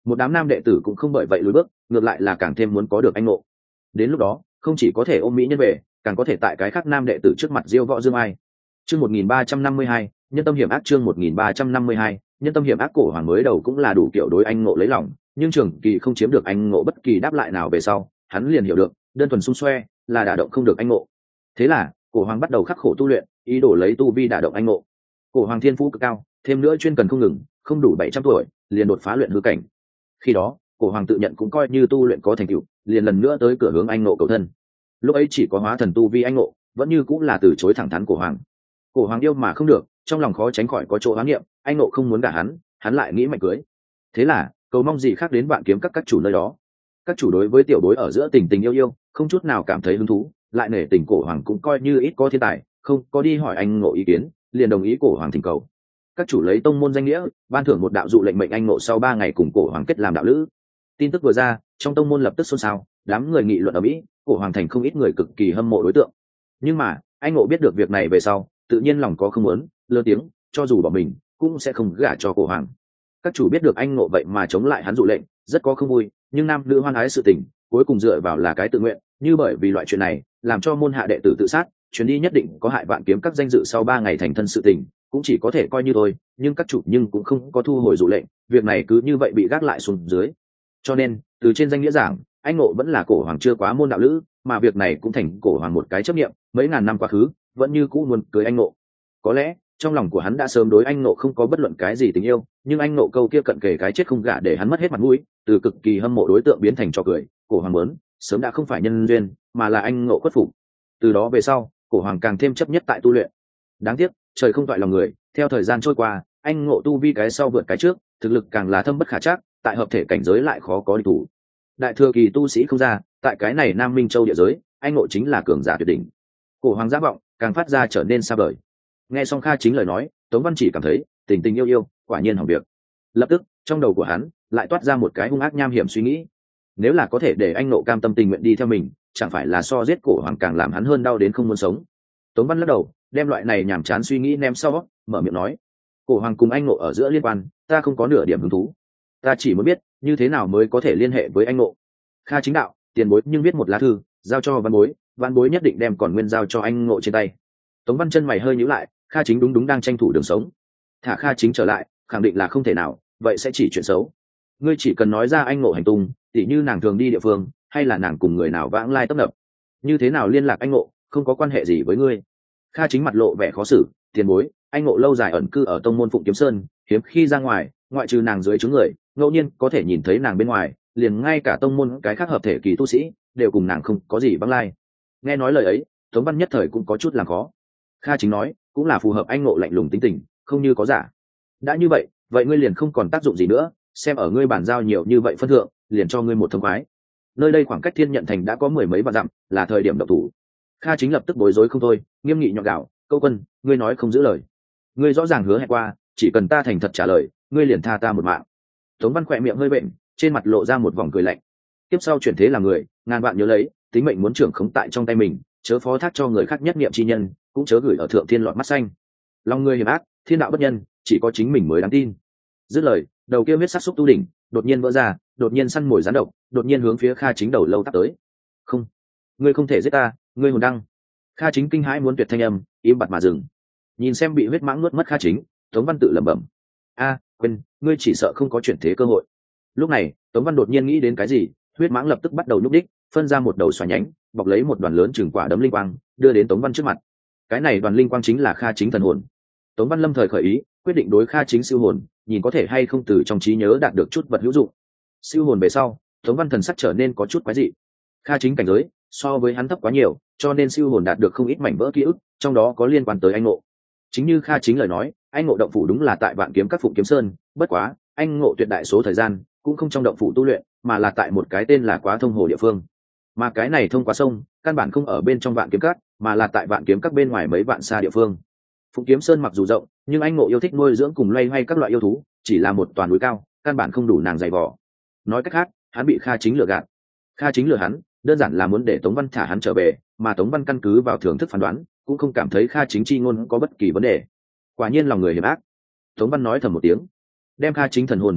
A: một đám nam đệ tử cũng không bởi vậy lùi bước, ngược lại là càng thêm muốn có được anh ngộ. Đến lúc đó không chỉ có thể ôm mỹ nhân về, càng có thể tại cái khác nam đệ tử trước mặt diêu võ dương ai. Chương 1352, nhân tâm hiểm ác. Chương 1352, nhân tâm hiểm ác. Cổ Hoàng mới đầu cũng là đủ kiểu đối anh ngộ lấy lòng, nhưng Trường Kỳ không chiếm được anh ngộ bất kỳ đáp lại nào về sau, hắn liền hiểu được, đơn thuần xung xoe là đả động không được anh ngộ. Thế là, Cổ Hoàng bắt đầu khắc khổ tu luyện, ý đồ lấy tu vi đả động anh ngộ. Cổ Hoàng thiên phú cực cao, thêm nữa chuyên cần không ngừng, không đủ 700 tuổi, liền đột phá luyện hư cảnh. Khi đó, Cổ Hoàng tự nhận cũng coi như tu luyện có thành tựu, liền lần nữa tới cửa hướng anh ngộ cầu thân. Lúc ấy chỉ có hóa thần tu vi anh ngộ, vẫn như cũng là từ chối thẳng thắn Cổ Hoàng. Cổ Hoàng yêu mà không được, trong lòng khó tránh khỏi có chỗ hoán niệm, anh ngộ không muốn gả hắn lại nghĩ mạnh cưới. Thế là, cầu mong gì khác đến Vạn Kiếm các chủ nơi đó. Các chủ đối với tiểu bối ở giữa tình tình yêu, không chút nào cảm thấy hứng thú, lại nể tình Cổ Hoàng cũng coi như ít có thiên tài, không có đi hỏi anh ngộ ý kiến, liền đồng ý Cổ Hoàng thỉnh cầu. Các chủ lấy tông môn danh nghĩa, ban thưởng một đạo dụ lệnh mệnh anh ngộ sau 3 ngày cùng Cổ Hoàng kết làm đạo lữ. Tin tức vừa ra, trong tông môn lập tức xôn xao, đám người nghị luận ở mỹ, Cổ Hoàng thành không ít người cực kỳ hâm mộ đối tượng. Nhưng mà, anh ngộ biết được việc này về sau, tự nhiên lòng có không muốn, lơ tiếng, cho dù bỏ mình, cũng sẽ không gả cho Cổ Hoàng. Các chủ biết được anh ngộ vậy mà chống lại hắn dụ lệnh, rất có không vui, nhưng nam nữ hoan ái sự tình, cuối cùng dựa vào là cái tự nguyện, như bởi vì loại chuyện này, làm cho môn hạ đệ tử tự sát, chuyến đi nhất định có hại Vạn Kiếm các danh dự sau 3 ngày thành thân sự tình, cũng chỉ có thể coi như thôi, nhưng các chủ nhưng cũng không có thu hồi dụ lệnh, việc này cứ như vậy bị gác lại xuống dưới. Cho nên, từ trên danh nghĩa giảng, anh ngộ vẫn là Cổ Hoàng chưa quá môn đạo lữ, mà việc này cũng thành Cổ Hoàng một cái chấp niệm, mấy ngàn năm quá khứ, vẫn như cũ muốn cưới anh ngộ. Có lẽ, trong lòng của hắn đã sớm đối anh ngộ không có bất luận cái gì tình yêu, nhưng anh ngộ câu kia cận kề cái chết không gả để hắn mất hết mặt mũi, từ cực kỳ hâm mộ đối tượng biến thành trò cười, Cổ Hoàng muốn, sớm đã không phải nhân duyên, mà là anh ngộ khuất phục. Từ đó về sau, Cổ Hoàng càng thêm chấp nhất tại tu luyện. Đáng tiếc, trời không toại lòng người, theo thời gian trôi qua, anh ngộ tu vi cái sau vượt cái trước, thực lực càng là thâm bất khả trắc, tại hợp thể cảnh giới lại khó có địch thủ. Đại thừa kỳ tu sĩ không ra, tại cái này Nam Minh Châu địa giới, anh ngộ chính là cường giả tuyệt đỉnh. Cổ Hoàng giả vọng càng phát ra trở nên xa vời. Nghe xong Kha Chính lời nói, Tống Văn chỉ cảm thấy tình tình yêu, quả nhiên hỏng việc. Lập tức, trong đầu của hắn lại toát ra một cái hung ác nham hiểm suy nghĩ. Nếu là có thể để anh ngộ cam tâm tình nguyện đi theo mình, chẳng phải là so giết Cổ Hoàng càng làm hắn hơn đau đến không muốn sống. Tống Văn lắc đầu, đem loại này nhàm chán suy nghĩ ném sau, mở miệng nói: Cổ Hoàng cùng anh ngộ ở giữa liên quan, ta không có nửa điểm hứng thú. Ta chỉ muốn biết như thế nào mới có thể liên hệ với anh ngộ. Kha Chính đạo, tiền bối nhưng viết một lá thư giao cho văn bối nhất định đem còn nguyên giao cho anh ngộ trên tay. Tống Văn chân mày hơi nhíu lại, Kha Chính đúng đang tranh thủ đường sống, thả Kha Chính trở lại khẳng định là không thể nào, vậy sẽ chỉ chuyện xấu. Ngươi chỉ cần nói ra anh ngộ hành tung, tỉ như nàng thường đi địa phương, hay là nàng cùng người nào vãng lai tấp nập, như thế nào liên lạc anh ngộ, không có quan hệ gì với ngươi. Kha Chính mặt lộ vẻ khó xử, tiền bối, anh ngộ lâu dài ẩn cư ở tông môn Phụng Kiếm Sơn, hiếm khi ra ngoài, ngoại trừ nàng dưới trướng người, ngẫu nhiên có thể nhìn thấy nàng bên ngoài, liền ngay cả tông môn cái khác hợp thể kỳ tu sĩ đều cùng nàng không có gì vãng lai. Nghe nói lời ấy, Tống Văn nhất thời cũng có chút làm khó. Kha Chính nói, cũng là phù hợp anh ngộ lạnh lùng tính tình, không như có giả. Đã như vậy, vậy ngươi liền không còn tác dụng gì nữa, xem ở ngươi bản giao nhiều như vậy phân thượng, liền cho ngươi một thông khoái. Nơi đây khoảng cách Thiên Nhận thành đã có 10 mấy vạn dặm, là thời điểm động thủ. Kha Chính lập tức bối rối không thôi, nghiêm nghị nhọn gạo, câu quân, ngươi nói không giữ lời. Ngươi rõ ràng hứa hẹn qua, chỉ cần ta thành thật trả lời, ngươi liền tha ta một mạng. Tống Văn khỏe miệng hơi bệnh, trên mặt lộ ra một vòng cười lạnh. Tiếp sau chuyển thế là người, ngàn vạn nhớ lấy, tính mệnh muốn trưởng khống tại trong tay mình, chớ phó thác cho người khác nhất niệm chi nhân, cũng chớ gửi ở thượng thiên lọt mắt xanh. Lòng người hiểm ác, thiên đạo bất nhân, chỉ có chính mình mới đáng tin. Dứt lời, đầu kia huyết sát xúc tu đỉnh đột nhiên vỡ ra, đột nhiên săn mồi gián độc, đột nhiên hướng phía Kha Chính đầu lâu tắt tới. Không, ngươi không thể giết ta, ngươi hồn đăng. Kha Chính kinh hãi muốn tuyệt thanh âm, im bặt mà dừng. Nhìn xem bị huyết mãng nuốt mất Kha Chính, Tống Văn tự lẩm bẩm: quên, ngươi chỉ sợ không có chuyển thế cơ hội. Lúc này, Tống Văn đột nhiên nghĩ đến cái gì, huyết mãng lập tức bắt đầu nhúc đích, phân ra một đầu xoài nhánh, bọc lấy một đoàn lớn chừng quả đấm linh quang, đưa đến Tống Văn trước mặt. Cái này đoàn linh quang chính là Kha Chính thần hồn. Tống Văn lâm thời khởi ý, quyết định đối Kha Chính siêu hồn, nhìn có thể hay không từ trong trí nhớ đạt được chút vật hữu dụng. Siêu hồn về sau, Tống Văn thần sắc trở nên có chút quái dị. Kha Chính cảnh giới so với hắn thấp quá nhiều, cho nên siêu hồn đạt được không ít mảnh vỡ ký ức, trong đó có liên quan tới anh ngộ. Chính như Kha Chính lời nói, anh ngộ động phủ đúng là tại Vạn Kiếm các Phụng Kiếm Sơn, bất quá, anh ngộ tuyệt đại số thời gian cũng không trong động phủ tu luyện, mà là tại một cái tên là Quá Thông Hồ địa phương. Mà cái này thông qua sông, căn bản không ở bên trong Vạn Kiếm các, mà là tại Vạn Kiếm các bên ngoài mấy vạn xa địa phương. Phụng Kiếm Sơn mặc dù rộng, nhưng anh ngộ yêu thích nuôi dưỡng cùng loay hoay các loại yêu thú, chỉ là một toàn núi cao, căn bản không đủ nàng dày vò. Nói cách khác, hắn bị Kha Chính lừa gạt. Kha Chính lừa hắn, đơn giản là muốn để Tống Văn thả hắn trở về, mà Tống Văn căn cứ vào thưởng thức phán đoán, cũng không cảm thấy Kha Chính chi ngôn có bất kỳ vấn đề. Quả nhiên lòng người hiểm ác. Tống Văn nói thầm một tiếng, đem Kha Chính thần hồn thôn phệ,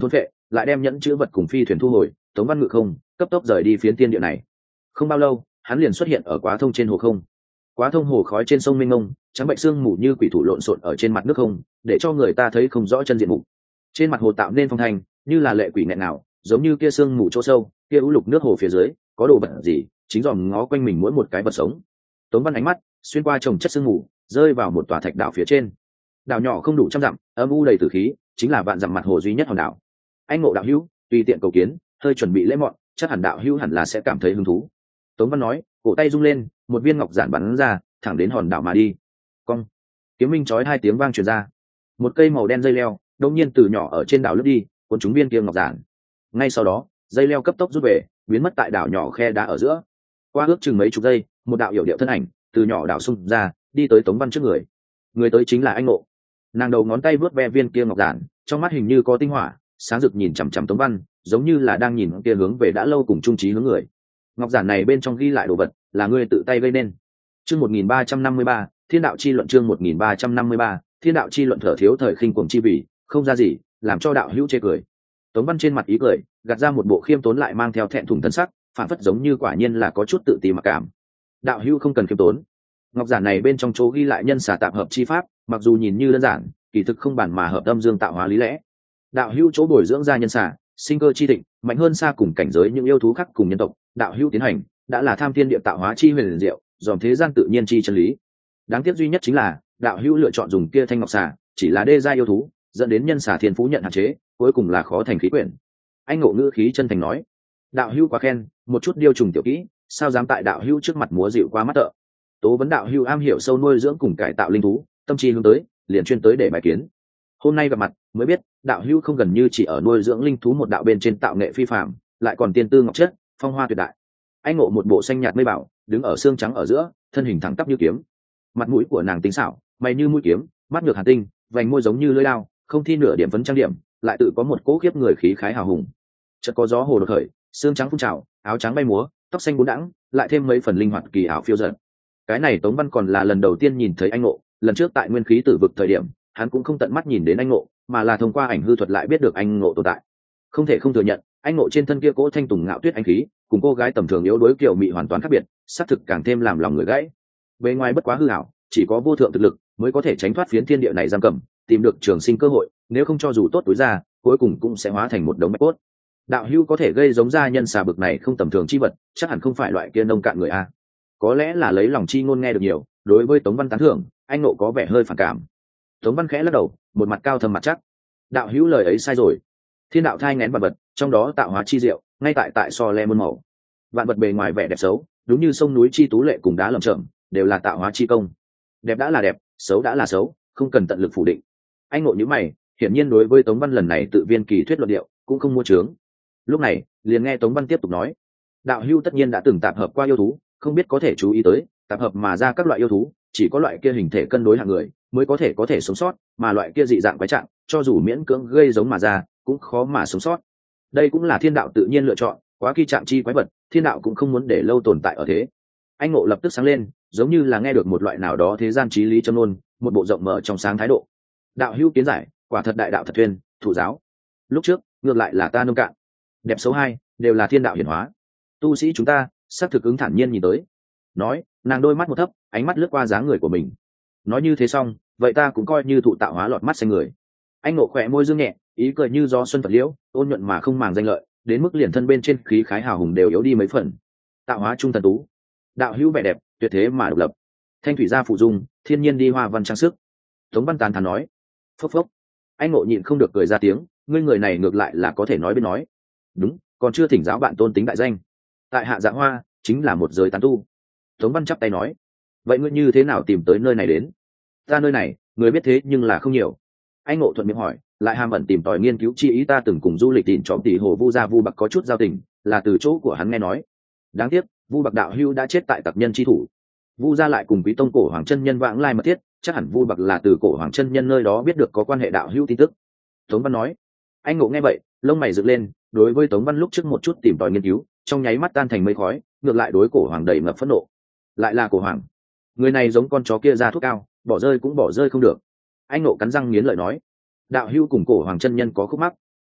A: lại đem nhẫn chữ vật cùng phi thuyền thu hồi. Tống Văn ngự không cấp tốc rời đi phiến thiên địa này. Không bao lâu hắn liền xuất hiện ở Quá Thông trên hồ không. Quá Thông hồ khói trên sông mênh mông, trắng bệnh sương mù như quỷ thủ lộn xộn ở trên mặt nước không, để cho người ta thấy không rõ chân diện mục. Trên mặt hồ tạo nên phong thanh, như là lệ quỷ nghẹn nào, giống như kia sương mù chỗ sâu, kia u lục nước hồ phía dưới có đồ vật gì chính dòm ngó quanh mình mỗi một cái vật sống. Tống Văn ánh mắt xuyên qua trồng chất sương mù, rơi vào một tòa thạch đảo phía trên. Đảo nhỏ không đủ trăm dặm, âm u đầy tử khí, chính là vạn dặm mặt hồ duy nhất hòn đảo. Anh ngộ đạo hữu, tùy tiện cầu kiến, hơi chuẩn bị lễ mọn, chắc hẳn đạo hữu hẳn là sẽ cảm thấy hứng thú. Tống Văn nói, cổ tay rung lên, một viên ngọc giản bắn ra, thẳng đến hòn đảo mà đi. Cong, kiếm minh chói hai tiếng vang truyền ra. Một cây màu đen dây leo đột nhiên từ nhỏ ở trên đảo lướt đi, cuốn trúng viên kia ngọc giản. Ngay sau đó, dây leo cấp tốc rút về, biến mất tại đảo nhỏ khe đá ở giữa. Qua ước chừng mấy chục giây, một đạo yểu điệu thân ảnh từ nhỏ đảo xung ra, đi tới Tống Văn trước người. Người tới chính là anh ngộ. Nàng đầu ngón tay vớt ve viên kia ngọc giản, trong mắt hình như có tinh hỏa, sáng rực nhìn chằm chằm Tống Văn, giống như là đang nhìn kia hướng về đã lâu cùng trung trí hướng người. Ngọc giản này bên trong ghi lại đồ vật là ngươi tự tay gây nên. Chương 1353, Thiên đạo chi luận. Chương 1353, Thiên đạo chi luận. Thở thiếu thời khinh cuồng chi vì không ra gì, làm cho đạo hữu chê cười. Tống Văn trên mặt ý cười, gạt ra một bộ khiêm tốn lại mang theo thẹn thùng thần sắc, phản phất giống như quả nhiên là có chút tự ti mặc cảm. Đạo hữu không cần khiêm tốn. Ngọc giản này bên trong chỗ ghi lại nhân xà tạp hợp chi pháp, mặc dù nhìn như đơn giản, kỳ thực không bản mà hợp âm dương tạo hóa lý lẽ. Đạo hữu chỗ bồi dưỡng ra nhân xà, sinh cơ chi thịnh, mạnh hơn xa cùng cảnh giới những yêu thú khác cùng nhân tộc, đạo hữu tiến hành đã là tham thiên địa tạo hóa chi huyền diệu, dòm thế gian tự nhiên chi chân lý. Đáng tiếc duy nhất chính là đạo hữu lựa chọn dùng kia thanh ngọc xà, chỉ là đê gia yêu thú, dẫn đến nhân xà thiên phú nhận hạn chế, cuối cùng là khó thành khí quyển. Anh ngộ ngữ khí chân thành nói, đạo hữu quá khen, một chút điêu trùng tiểu kỹ, sao dám tại đạo hữu trước mặt múa dịu quá mắt tợ. Tố vấn đạo hữu am hiểu sâu nuôi dưỡng cùng cải tạo linh thú, tâm trí hướng tới, liền chuyên tới để bài kiến. Hôm nay gặp mặt mới biết, đạo hữu không gần như chỉ ở nuôi dưỡng linh thú một đạo bên trên tạo nghệ phi phàm, lại còn tiên tư ngọc chất, phong hoa tuyệt đại. Anh ngộ một bộ xanh nhạt mây bảo, đứng ở xương trắng ở giữa, thân hình thẳng tắp như kiếm. Mặt mũi của nàng tinh xảo, mày như mũi kiếm, mắt ngược hàn tinh, vành môi giống như lưỡi lao, không thi nửa điểm phấn trang điểm, lại tự có một cỗ khiếp người khí khái hào hùng. Chợt có gió hồ đột khởi, xương trắng phun trào, áo trắng bay múa, tóc xanh bốn đãng, lại thêm mấy phần linh hoạt kỳ ảo phiêu dật. Cái này Tống Văn còn là lần đầu tiên nhìn thấy anh ngộ, lần trước tại nguyên khí tử vực thời điểm, hắn cũng không tận mắt nhìn đến anh ngộ, mà là thông qua ảnh hư thuật lại biết được anh ngộ tồn tại. Không thể không thừa nhận, anh ngộ trên thân kia cỗ thanh tùng ngạo tuyết anh khí, cùng cô gái tầm thường yếu đuối kiều mị hoàn toàn khác biệt, xác thực càng thêm làm lòng người gãy. Bề ngoài bất quá hư ảo, chỉ có vô thượng thực lực mới có thể tránh thoát phiến thiên địa này giam cầm, tìm được trường sinh cơ hội, nếu không cho dù tốt túi ra, cuối cùng cũng sẽ hóa thành một đống bạch cốt. Đạo hữu có thể gây giống gia nhân xà bực này không tầm thường chi vật, chắc hẳn không phải loại kia nông cạn người a. Có lẽ là lấy lòng chi ngôn nghe được nhiều, đối với Tống Văn tán thưởng, anh nộ có vẻ hơi phản cảm. Tống Văn khẽ lắc đầu, một mặt cao thâm mặt chắc. Đạo hữu lời ấy sai rồi. Thiên đạo thai nghén vạn vật, trong đó tạo hóa chi diệu, ngay tại so le muôn màu. Vạn vật bề ngoài vẻ đẹp xấu, đúng như sông núi chi tú lệ cùng đá lởm chởm, đều là tạo hóa chi công. Đẹp đã là đẹp, xấu đã là xấu, không cần tận lực phủ định. Anh ngộ như mày, hiển nhiên đối với Tống Văn lần này tự viên kỳ thuyết luận điệu cũng không mua trướng. Lúc này liền nghe Tống Văn tiếp tục nói, đạo hữu tất nhiên đã từng tạp hợp qua yêu thú, không biết có thể chú ý tới tạp hợp mà ra các loại yêu thú, chỉ có loại kia hình thể cân đối hạng người mới có thể sống sót, mà loại kia dị dạng quái trạng, cho dù miễn cưỡng gây giống mà ra cũng khó mà sống sót. Đây cũng là thiên đạo tự nhiên lựa chọn, quá kỳ trạng chi quái vật, thiên đạo cũng không muốn để lâu tồn tại ở thế. Anh ngộ lập tức sáng lên, giống như là nghe được một loại nào đó thế gian trí lý châm ngôn, một bộ rộng mở trong sáng thái độ. Đạo hữu kiến giải, quả thật đại đạo thật thuyên, thủ giáo. Lúc trước ngược lại là ta nông cạn, đẹp xấu hai đều là thiên đạo hiển hóa. Tu sĩ chúng ta xác thực ứng thản nhiên nhìn tới. Nói, nàng đôi mắt một thấp, ánh mắt lướt qua dáng người của mình. Nói như thế xong, vậy ta cũng coi như thụ tạo hóa lọt mắt xanh người. Anh ngộ khỏe môi dương nhẹ, ý cười như gió xuân phật liễu, ôn nhuận mà không màng danh lợi, đến mức liền thân bên trên khí khái hào hùng đều yếu đi mấy phần. Tạo hóa trung thần tú, đạo hữu vẻ đẹp tuyệt thế mà độc lập, thanh thủy gia phụ dung, thiên nhiên đi hoa văn trang sức. Tống Văn tán thán nói. Phốc phốc. Anh ngộ nhịn không được cười ra tiếng, ngươi người này ngược lại là có thể nói biết nói. Đúng, còn chưa thỉnh giáo bạn tôn tính đại danh. Tại hạ Dạ Hoa chính là một giới tán tu. Tống Văn chắp tay nói. Vậy ngươi như thế nào tìm tới nơi này đến? Ta nơi này người biết thế nhưng là không nhiều. Anh ngộ thuận miệng hỏi, lại hàm ẩn tìm tòi nghiên cứu chi ý, ta từng cùng du lịch tìm trộm tỷ hồ Vu gia Vu Bạc có chút giao tình, là từ chỗ của hắn nghe nói. Đáng tiếc Vu Bạc đạo hưu đã chết tại tặc nhân chi thủ. Vu gia lại cùng Quý Tông cổ hoàng chân nhân vãng lai mật thiết, chắc hẳn Vu Bạc là từ cổ hoàng chân nhân nơi đó biết được có quan hệ đạo hưu tin tức. Tống Văn nói. Anh ngộ nghe vậy, lông mày dựng lên, đối với Tống Văn lúc trước một chút tìm tòi nghiên cứu, trong nháy mắt tan thành mây khói, ngược lại đối cổ hoàng đầy ngập phẫn nộ. Lại là cổ hoàng, người này giống con chó kia ra thuốc cao, bỏ rơi cũng bỏ rơi không được. Anh ngộ cắn răng nghiến lợi nói, đạo hưu cùng cổ hoàng chân nhân có khúc mắc.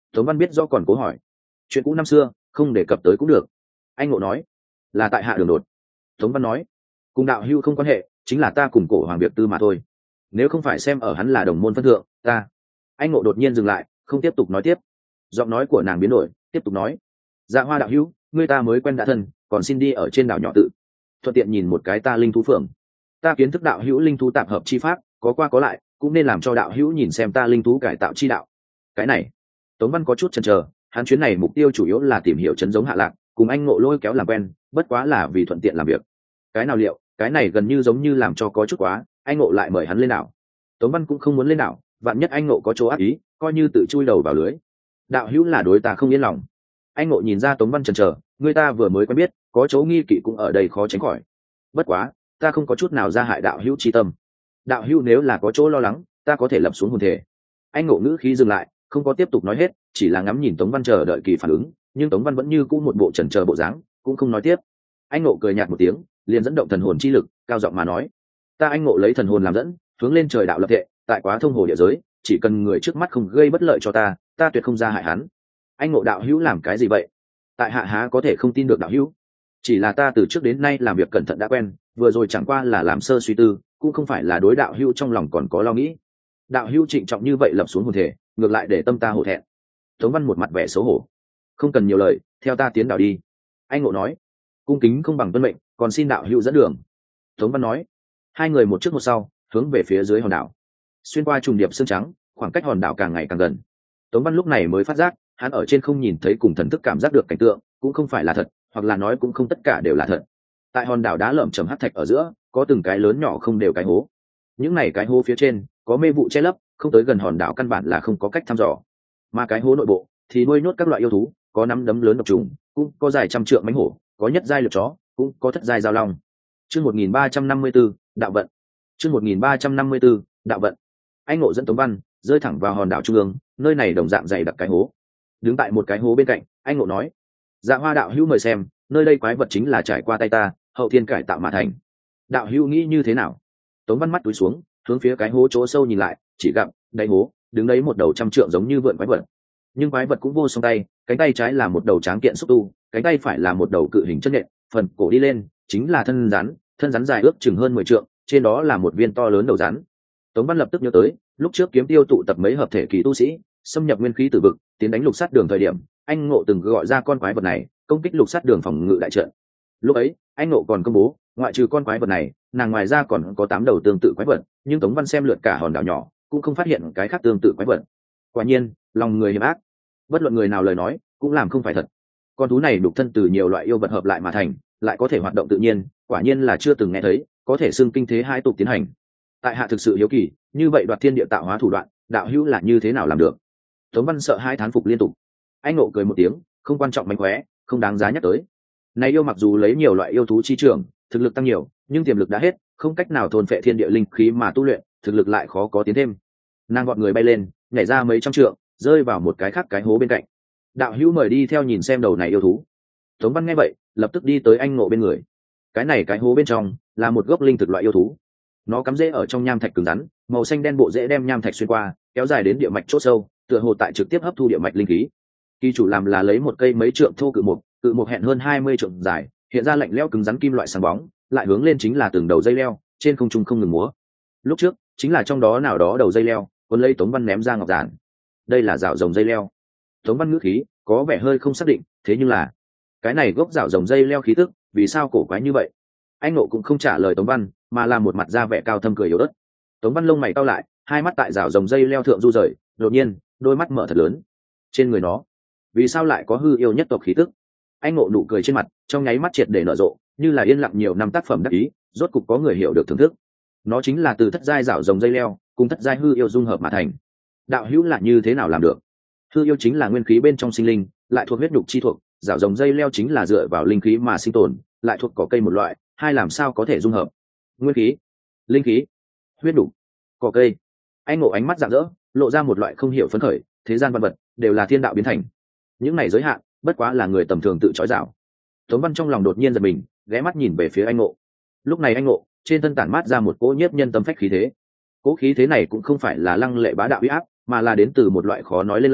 A: Tống Văn biết do còn cố hỏi. Chuyện cũ năm xưa không đề cập tới cũng được. Anh Ngộ nói. Là tại hạ đường đột. Tống Văn nói. Cùng đạo hữu không quan hệ, chính là ta cùng Cổ Hoàng Việc Tư mà thôi. Nếu không phải xem ở hắn là đồng môn phân thượng, ta. Anh Ngộ đột nhiên dừng lại, không tiếp tục nói tiếp. Giọng nói của nàng biến đổi, tiếp tục nói. Dạ Hoa đạo hữu, ngươi ta mới quen đã thân, còn xin đi ở trên đảo nhỏ tự thuận tiện nhìn một cái ta linh thú phượng. Ta kiến thức đạo hữu linh thú tạp hợp chi pháp, có qua có lại, cũng nên làm cho đạo hữu nhìn xem ta linh thú cải tạo chi đạo. Cái này, Tống Văn có chút chần chờ, hắn chuyến này mục tiêu chủ yếu là tìm hiểu trấn giống Hạ Lạc, cùng anh Ngộ lôi kéo làm quen, bất quá là vì thuận tiện làm việc. Cái nào liệu, cái này gần như giống như làm cho có chút quá, anh Ngộ lại mời hắn lên đảo. Tống Văn cũng không muốn lên đảo, vạn nhất anh Ngộ có chỗ ác ý, coi như tự chui đầu vào lưới. Đạo hữu là đối ta không yên lòng. Anh Ngộ nhìn ra Tống Văn chần chờ, người ta vừa mới quen biết, có chỗ nghi kỵ cũng ở đây khó tránh khỏi. Bất quá, ta không có chút nào ra hại đạo hữu chi tâm. Đạo hữu nếu là có chỗ lo lắng, ta có thể lập xuống hồn thể. Anh Ngộ ngữ khí dừng lại, không có tiếp tục nói hết, chỉ là ngắm nhìn Tống Văn chờ đợi kỳ phản ứng, nhưng Tống Văn vẫn như cũ một bộ chần chờ bộ dáng, cũng không nói tiếp. Anh Ngộ cười nhạt một tiếng, liền dẫn động thần hồn chi lực, cao giọng mà nói: ta anh Ngộ lấy thần hồn làm dẫn, hướng lên trời đạo lập thệ, tại Quá Thông Hồ địa giới, chỉ cần người trước mắt không gây bất lợi cho ta, ta tuyệt không ra hại hắn. Anh Ngộ đạo hữu làm cái gì vậy? Tại hạ há có thể không tin được đạo hữu? Chỉ là ta từ trước đến nay làm việc cẩn thận đã quen, vừa rồi chẳng qua là làm sơ suy tư, cũng không phải là đối đạo hữu trong lòng còn có lo nghĩ. Đạo hữu trịnh trọng như vậy lập xuống hồn thể, ngược lại để tâm ta hổ thẹn. Tống Văn một mặt vẻ xấu hổ. Không cần nhiều lời, theo ta tiến đảo đi. Anh Ngộ nói. Cung kính không bằng tuân mệnh, còn xin đạo hữu dẫn đường. Tống Văn nói. Hai người một trước một sau, hướng về phía dưới hòn đảo. Xuyên qua trùng điệp xương trắng, khoảng cách hòn đảo càng ngày càng gần. Tống Văn lúc này mới phát giác, hắn ở trên không nhìn thấy cùng thần thức cảm giác được cảnh tượng, cũng không phải là thật, hoặc là nói cũng không tất cả đều là thật. Tại hòn đảo đá lởm chởm hắc thạch ở giữa, có từng cái lớn nhỏ không đều cái hố. Những này cái hố phía trên có mê vụ che lấp, không tới gần hòn đảo căn bản là không có cách thăm dò. Mà cái hố nội bộ thì nuôi nhốt các loại yêu thú, có nắm đấm lớn độc trùng, cũng có dài trăm trượng mãnh hổ, có nhất giai lược chó, cũng có thất giai giao long. Chương 1354, đạo vận. Chương 1354, đạo vận. Anh Ngộ dẫn Tống Văn rơi thẳng vào hòn đảo trung ương, nơi này đồng dạng dày đặc cái hố. Đứng tại một cái hố bên cạnh, anh Ngộ nói: Dạ Hoa đạo hữu mời xem, nơi đây quái vật chính là trải qua tay ta hậu thiên cải tạo mà thành. Đạo hữu nghĩ như thế nào? Tống Văn mắt túi xuống, hướng phía cái hố chỗ sâu nhìn lại, chỉ gặp đáy hố đứng đấy một đầu trăm trượng giống như vượn quái vật. Nhưng quái vật cũng vô song tay, cánh tay trái là một đầu tráng kiện xúc tu, cánh tay phải là một đầu cự hình chân nhện, phần cổ đi lên chính là thân rắn dài ước chừng hơn 10 trượng, trên đó là một viên to lớn đầu rắn. Tống Văn lập tức nhớ tới lúc trước Kiếm Tiêu tụ tập mấy hợp thể kỳ tu sĩ, xâm nhập nguyên khí tử vực, tiến đánh Lục Sát Đường thời điểm, anh Ngộ từng gọi ra con quái vật này công kích Lục Sát Đường phòng ngự đại trận. Lúc ấy anh Ngộ còn công bố, ngoại trừ con quái vật này, nàng ngoài ra còn có 8 đầu tương tự quái vật, nhưng Tống Văn xem lượt cả hòn đảo nhỏ, cũng không phát hiện cái khác tương tự quái vật. Quả nhiên, lòng người hiểm ác, bất luận người nào lời nói cũng làm không phải thật. Con thú này đục thân từ nhiều loại yêu vật hợp lại mà thành, lại có thể hoạt động tự nhiên, quả nhiên là chưa từng nghe thấy, có thể xưng kinh thế hai tục tiến hành. Tại hạ thực sự hiếu kỳ, như vậy đoạt thiên địa tạo hóa thủ đoạn, đạo hữu là như thế nào làm được? Tống Văn sợ hai thán phục liên tục. Anh Ngộ cười một tiếng, không quan trọng mánh khóe, không đáng giá nhắc tới. Này yêu mặc dù lấy nhiều loại yêu thú chi trưởng, thực lực tăng nhiều, nhưng tiềm lực đã hết, không cách nào thôn phệ thiên địa linh khí mà tu luyện, thực lực lại khó có tiến thêm. Nàng gọn người bay lên, nhảy ra mấy trăm trượng, rơi vào một cái khác cái hố bên cạnh. Đạo hữu mời đi theo nhìn xem đầu này yêu thú. Tống Văn nghe vậy, lập tức đi tới anh Ngộ bên người. Cái này cái hố bên trong là một gốc linh thực loại yêu thú. Nó cắm rễ ở trong nham thạch cứng rắn, màu xanh đen bộ rễ đem nham thạch xuyên qua, kéo dài đến địa mạch chỗ sâu, tựa hồ tại trực tiếp hấp thu địa mạch linh khí. Kỳ chủ làm là lấy một cây mấy trượng thô cự mục hẹn hơn 20 trượng dài, hiện ra lạnh lẽo cứng rắn kim loại sáng bóng, lại hướng lên chính là từng đầu dây leo, trên không trung không ngừng múa. Lúc trước, chính là trong đó nào đó đầu dây leo, cuốn lấy Tống Văn ném ra ngọc giản. Đây là rào rồng dây leo. Tống Văn ngữ khí có vẻ hơi không xác định, thế nhưng là cái này gốc rào rồng dây leo khí tức, vì sao cổ quái như vậy? Anh Ngộ cũng không trả lời Tống Văn, mà là một mặt da vẻ cao thâm cười yếu ớt. Tống Văn lông mày cau lại, hai mắt tại rào rồng dây leo thượng du rời, đột nhiên đôi mắt mở thật lớn. Trên người nó, vì sao lại có hư yêu nhất tộc khí tức? Anh Ngộ nụ cười trên mặt trong nháy mắt triệt để nở rộ, như là yên lặng nhiều năm tác phẩm đắc ý, rốt cục có người hiểu được thưởng thức. Nó chính là từ thất giai rào rồng dây leo cùng thất giai hư yêu dung hợp mà thành. Đạo hữu là như thế nào làm được? Hư yêu chính là nguyên khí bên trong sinh linh, lại thuộc huyết nhục chi thuộc, rào rồng dây leo chính là dựa vào linh khí mà sinh tồn, lại thuộc cỏ cây một loại, hai làm sao có thể dung hợp? Nguyên khí, linh khí, huyết nhục, cỏ cây. Anh Ngộ ánh mắt rạng rỡ, lộ ra một loại không hiểu phấn khởi, thế gian văn vật đều là thiên đạo biến thành, những này giới hạn bất quá là người tầm thường tự trói rào. Tống Văn trong lòng đột nhiên giật mình, ghé mắt nhìn về phía anh Ngộ. Lúc này anh Ngộ trên thân tản mát ra một cỗ nhiếp nhân tâm phách khí thế. Cỗ khí thế này cũng không phải là lăng lệ bá đạo uy áp, mà là đến từ một loại khó nói lên lời,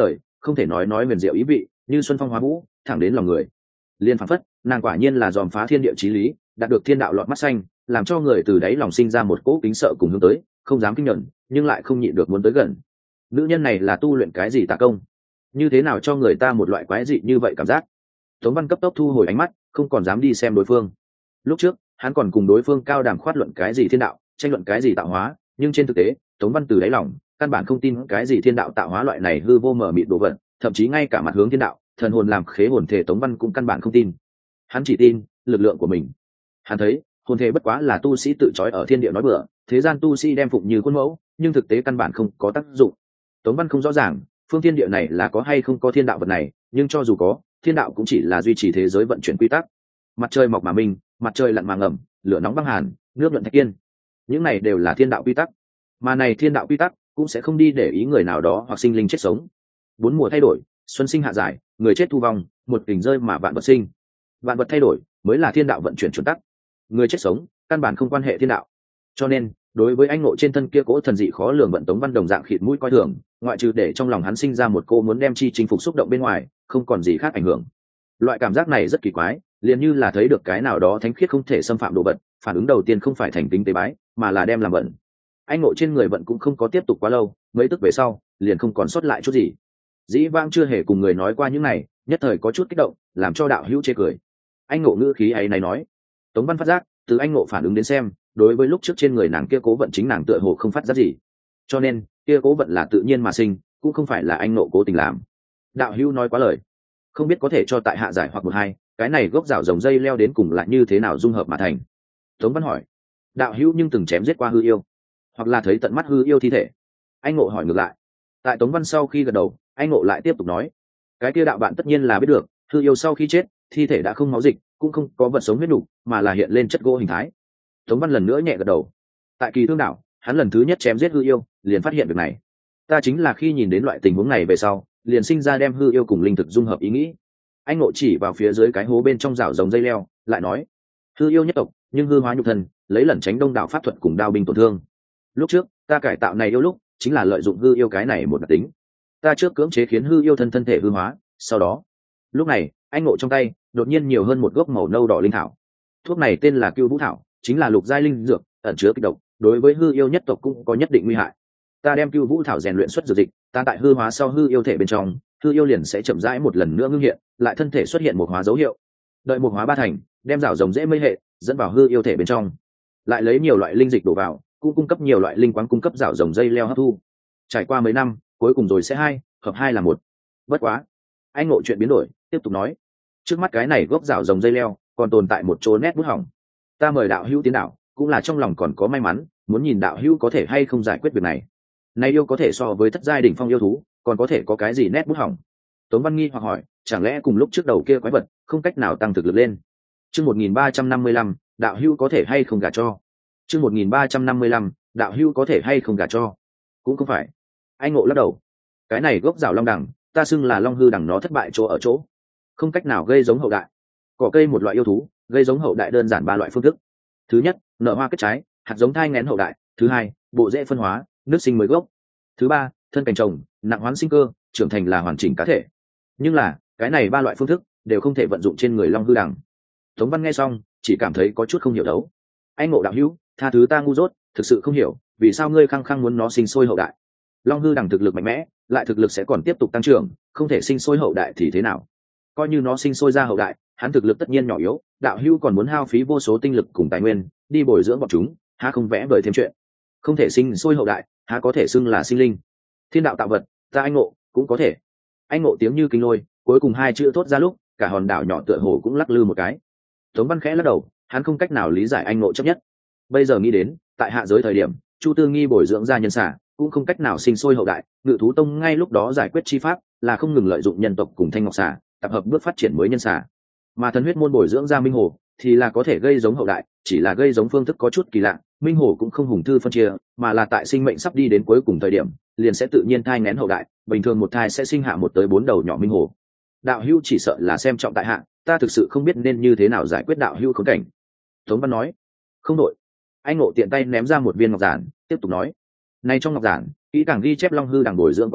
A: không thể nói huyền diệu ý vị, như xuân phong hóa vũ, thẳng đến lòng người. Liên phảng phất, nàng quả nhiên là dòm phá thiên địa chí lý, đạt được thiên đạo lọt mắt xanh, làm cho người từ đáy lòng sinh ra một cỗ kính sợ cùng hướng tới, không dám kinh nhẫn, nhưng lại không nhịn được muốn tới gần. Nữ nhân này là tu luyện cái gì tà công? Như thế nào cho người ta một loại quái dị như vậy cảm giác? Tống Văn cấp tốc thu hồi ánh mắt, không còn dám đi xem đối phương. Lúc trước, hắn còn cùng đối phương cao đàm khoát luận cái gì thiên đạo, tranh luận cái gì tạo hóa, nhưng trên thực tế, Tống Văn từ đáy lòng, căn bản không tin cái gì thiên đạo tạo hóa loại này hư vô mờ mịt đồ vật, thậm chí ngay cả mặt hướng thiên đạo, thần hồn làm khế hồn thể Tống Văn cũng căn bản không tin. Hắn chỉ tin lực lượng của mình. Hắn thấy, hồn thể bất quá là tu sĩ tự trói ở thiên địa nói bừa, thế gian tu sĩ đem phụng như khuôn mẫu, nhưng thực tế căn bản không có tác dụng. Tống Văn không rõ ràng, phương thiên địa này là có hay không có thiên đạo vật này, nhưng cho dù có, thiên đạo cũng chỉ là duy trì thế giới vận chuyển quy tắc. Mặt trời mọc mà minh, mặt trời lặn mà ngầm, lửa nóng băng hàn, nước nhuận thạch kiên, những này đều là thiên đạo quy tắc. Mà này thiên đạo quy tắc cũng sẽ không đi để ý người nào đó hoặc sinh linh chết sống. Bốn mùa thay đổi, xuân sinh hạ giải, người chết thu vong, một tình rơi mà vạn vật sinh. Vạn vật thay đổi mới là thiên đạo vận chuyển chuẩn tắc. Người chết sống căn bản không quan hệ thiên đạo. Cho nên đối với anh ngộ trên thân kia cỗ thần dị khó lường vận Tống Văn đồng dạng khịt mũi coi thường, ngoại trừ để trong lòng hắn sinh ra một cô muốn đem chi chinh phục xúc động bên ngoài, không còn gì khác ảnh hưởng. Loại cảm giác này rất kỳ quái, liền như là thấy được cái nào đó thánh khiết không thể xâm phạm đồ vật, phản ứng đầu tiên không phải thành kính tế bái, mà là đem làm vận. Anh ngộ trên người vận cũng không có tiếp tục quá lâu, mấy tức về sau liền không còn sót lại chút gì. Dĩ vãng chưa hề cùng người nói qua những này, nhất thời có chút kích động, làm cho đạo hữu chê cười. Anh ngộ ngữ khí ấy này nói. Tống Văn phát giác, từ anh ngộ phản ứng đến xem, đối với lúc trước trên người nàng kia cố vận chính nàng tựa hồ không phát giác gì, cho nên kia cố vận là tự nhiên mà sinh, cũng không phải là anh ngộ cố tình làm. Đạo hữu nói quá lời, không biết có thể cho tại hạ giải hoặc một hai, cái này gốc rào rồng dây leo đến cùng lại như thế nào dung hợp mà thành? Tống Văn hỏi. Đạo hữu nhưng từng chém giết qua hư yêu, hoặc là thấy tận mắt hư yêu thi thể? Anh ngộ hỏi ngược lại. Tại Tống Văn sau khi gật đầu, anh ngộ lại tiếp tục nói. Cái kia đạo bạn tất nhiên là biết được, hư yêu sau khi chết, thi thể đã không máu dịch, cũng không có vật sống huyết đủ, mà là hiện lên chất gỗ hình thái. Tống Văn lần nữa nhẹ gật đầu. Tại Kỳ Thương đảo, hắn lần thứ nhất chém giết hư yêu, liền phát hiện việc này. Ta chính là khi nhìn đến loại tình huống này về sau, liền sinh ra đem hư yêu cùng linh thực dung hợp ý nghĩ. Anh ngộ chỉ vào phía dưới cái hố bên trong rào rồng dây leo, lại nói: hư yêu nhất tộc, nhưng hư hóa nhục thân, lấy lẩn tránh đông đạo pháp thuật cùng đao binh tổn thương. Lúc trước, ta cải tạo này yêu lúc, chính là lợi dụng hư yêu cái này một đặc tính. Ta trước cưỡng chế khiến hư yêu thân thể hư hóa, sau đó, lúc này, anh ngộ trong tay đột nhiên nhiều hơn một gốc màu nâu đỏ linh thảo. Thuốc này tên là Cưu Vũ thảo, chính là lục giai linh dược, ẩn chứa kịch độc, đối với hư yêu nhất tộc cũng có nhất định nguy hại. Ta đem Cưu Vũ thảo rèn luyện xuất dược dịch, ta tại hư hóa sau hư yêu thể bên trong, hư yêu liền sẽ chậm rãi một lần nữa ngưng hiện, lại thân thể xuất hiện một hóa dấu hiệu. Đợi một hóa ba thành, đem rảo rồng dễ mây hệ dẫn vào hư yêu thể bên trong, lại lấy nhiều loại linh dịch đổ vào, cũng cung cấp nhiều loại linh quáng cung cấp rảo rồng dây leo hấp thu. Trải qua mấy năm, cuối cùng rồi sẽ hợp hai là một. Bất quá, anh ngộ chuyện biến đổi, tiếp tục nói: trước mắt cái này gốc rảo rồng dây leo còn tồn tại một chỗ nét bút hỏng. Ta mời đạo hữu tiến đạo, cũng là trong lòng còn có may mắn, muốn nhìn đạo hữu có thể hay không giải quyết việc này. Này yêu có thể so với thất giai đỉnh phong yêu thú, còn có thể có cái gì nét bút hỏng? Tống Văn nghi hoặc hỏi, chẳng lẽ cùng lúc trước đầu kia quái vật không cách nào tăng thực lực lên? Chương 1355, đạo hữu có thể hay không gả cho? Chương 1355, đạo hữu có thể hay không gả cho? Cũng không phải. Anh ngộ lắc đầu. Cái này gốc rào long đẳng, ta xưng là long hư đẳng, nó thất bại chỗ ở chỗ không cách nào gây giống hậu đại. Cỏ cây một loại yêu thú, gây giống hậu đại đơn giản ba loại phương thức. Thứ nhất, nở hoa kết trái, hạt giống thai nghén hậu đại. Thứ hai, bộ rễ phân hóa, nước sinh mới gốc. Thứ ba, thân cành trồng, nặng hoán sinh cơ, trưởng thành là hoàn chỉnh cá thể. Nhưng là cái này ba loại phương thức đều không thể vận dụng trên người long hư đẳng. Tống Văn nghe xong chỉ cảm thấy có chút không hiểu đấu. Anh ngộ đạo hữu, tha thứ ta ngu dốt, thực sự không hiểu vì sao ngươi khăng khăng muốn nó sinh sôi hậu đại. Long hư đẳng thực lực mạnh mẽ, lại thực lực sẽ còn tiếp tục tăng trưởng, không thể sinh sôi hậu đại thì thế nào? Coi như nó sinh sôi ra hậu đại, hắn thực lực tất nhiên nhỏ yếu, đạo hữu còn muốn hao phí vô số tinh lực cùng tài nguyên đi bồi dưỡng bọn chúng, há không vẽ vời thêm chuyện. Không thể sinh sôi hậu đại, há có thể xưng là sinh linh? Thiên đạo tạo vật, ta anh ngộ cũng có thể. Anh ngộ tiếng như kinh lôi, cuối cùng hai chữ thốt ra lúc, cả hòn đảo nhỏ tựa hồ cũng lắc lư một cái. Tống Văn khẽ lắc đầu, hắn không cách nào lý giải anh ngộ chấp nhất. Bây giờ nghĩ đến, tại hạ giới thời điểm, Chu Tư Nghi bồi dưỡng ra nhân xà, cũng không cách nào sinh sôi hậu đại, Ngự Thú Tông ngay lúc đó giải quyết chi pháp là không ngừng lợi dụng nhân tộc cùng thanh ngọc xà, tập hợp bước phát triển mới nhân xà. Mà Thần Huyết môn bồi dưỡng ra minh hồ, thì là có thể gây giống hậu đại, chỉ là gây giống phương thức có chút kỳ lạ, minh hồ cũng không hùng thư phân chia, mà là tại sinh mệnh sắp đi đến cuối cùng thời điểm, liền sẽ tự nhiên thai nghén hậu đại, bình thường một thai sẽ sinh hạ một tới 4 đầu nhỏ minh hồ. Đạo hữu chỉ sợ là xem trọng tại hạ, ta thực sự không biết nên như thế nào giải quyết đạo hữu khốn cảnh. Tống Văn nói. Không đội. Anh ngộ tiện tay ném ra một viên ngọc giản, tiếp tục nói: này trong ngọc giản kỹ càng ghi chép long hư đằng bồi dưỡng quá trình,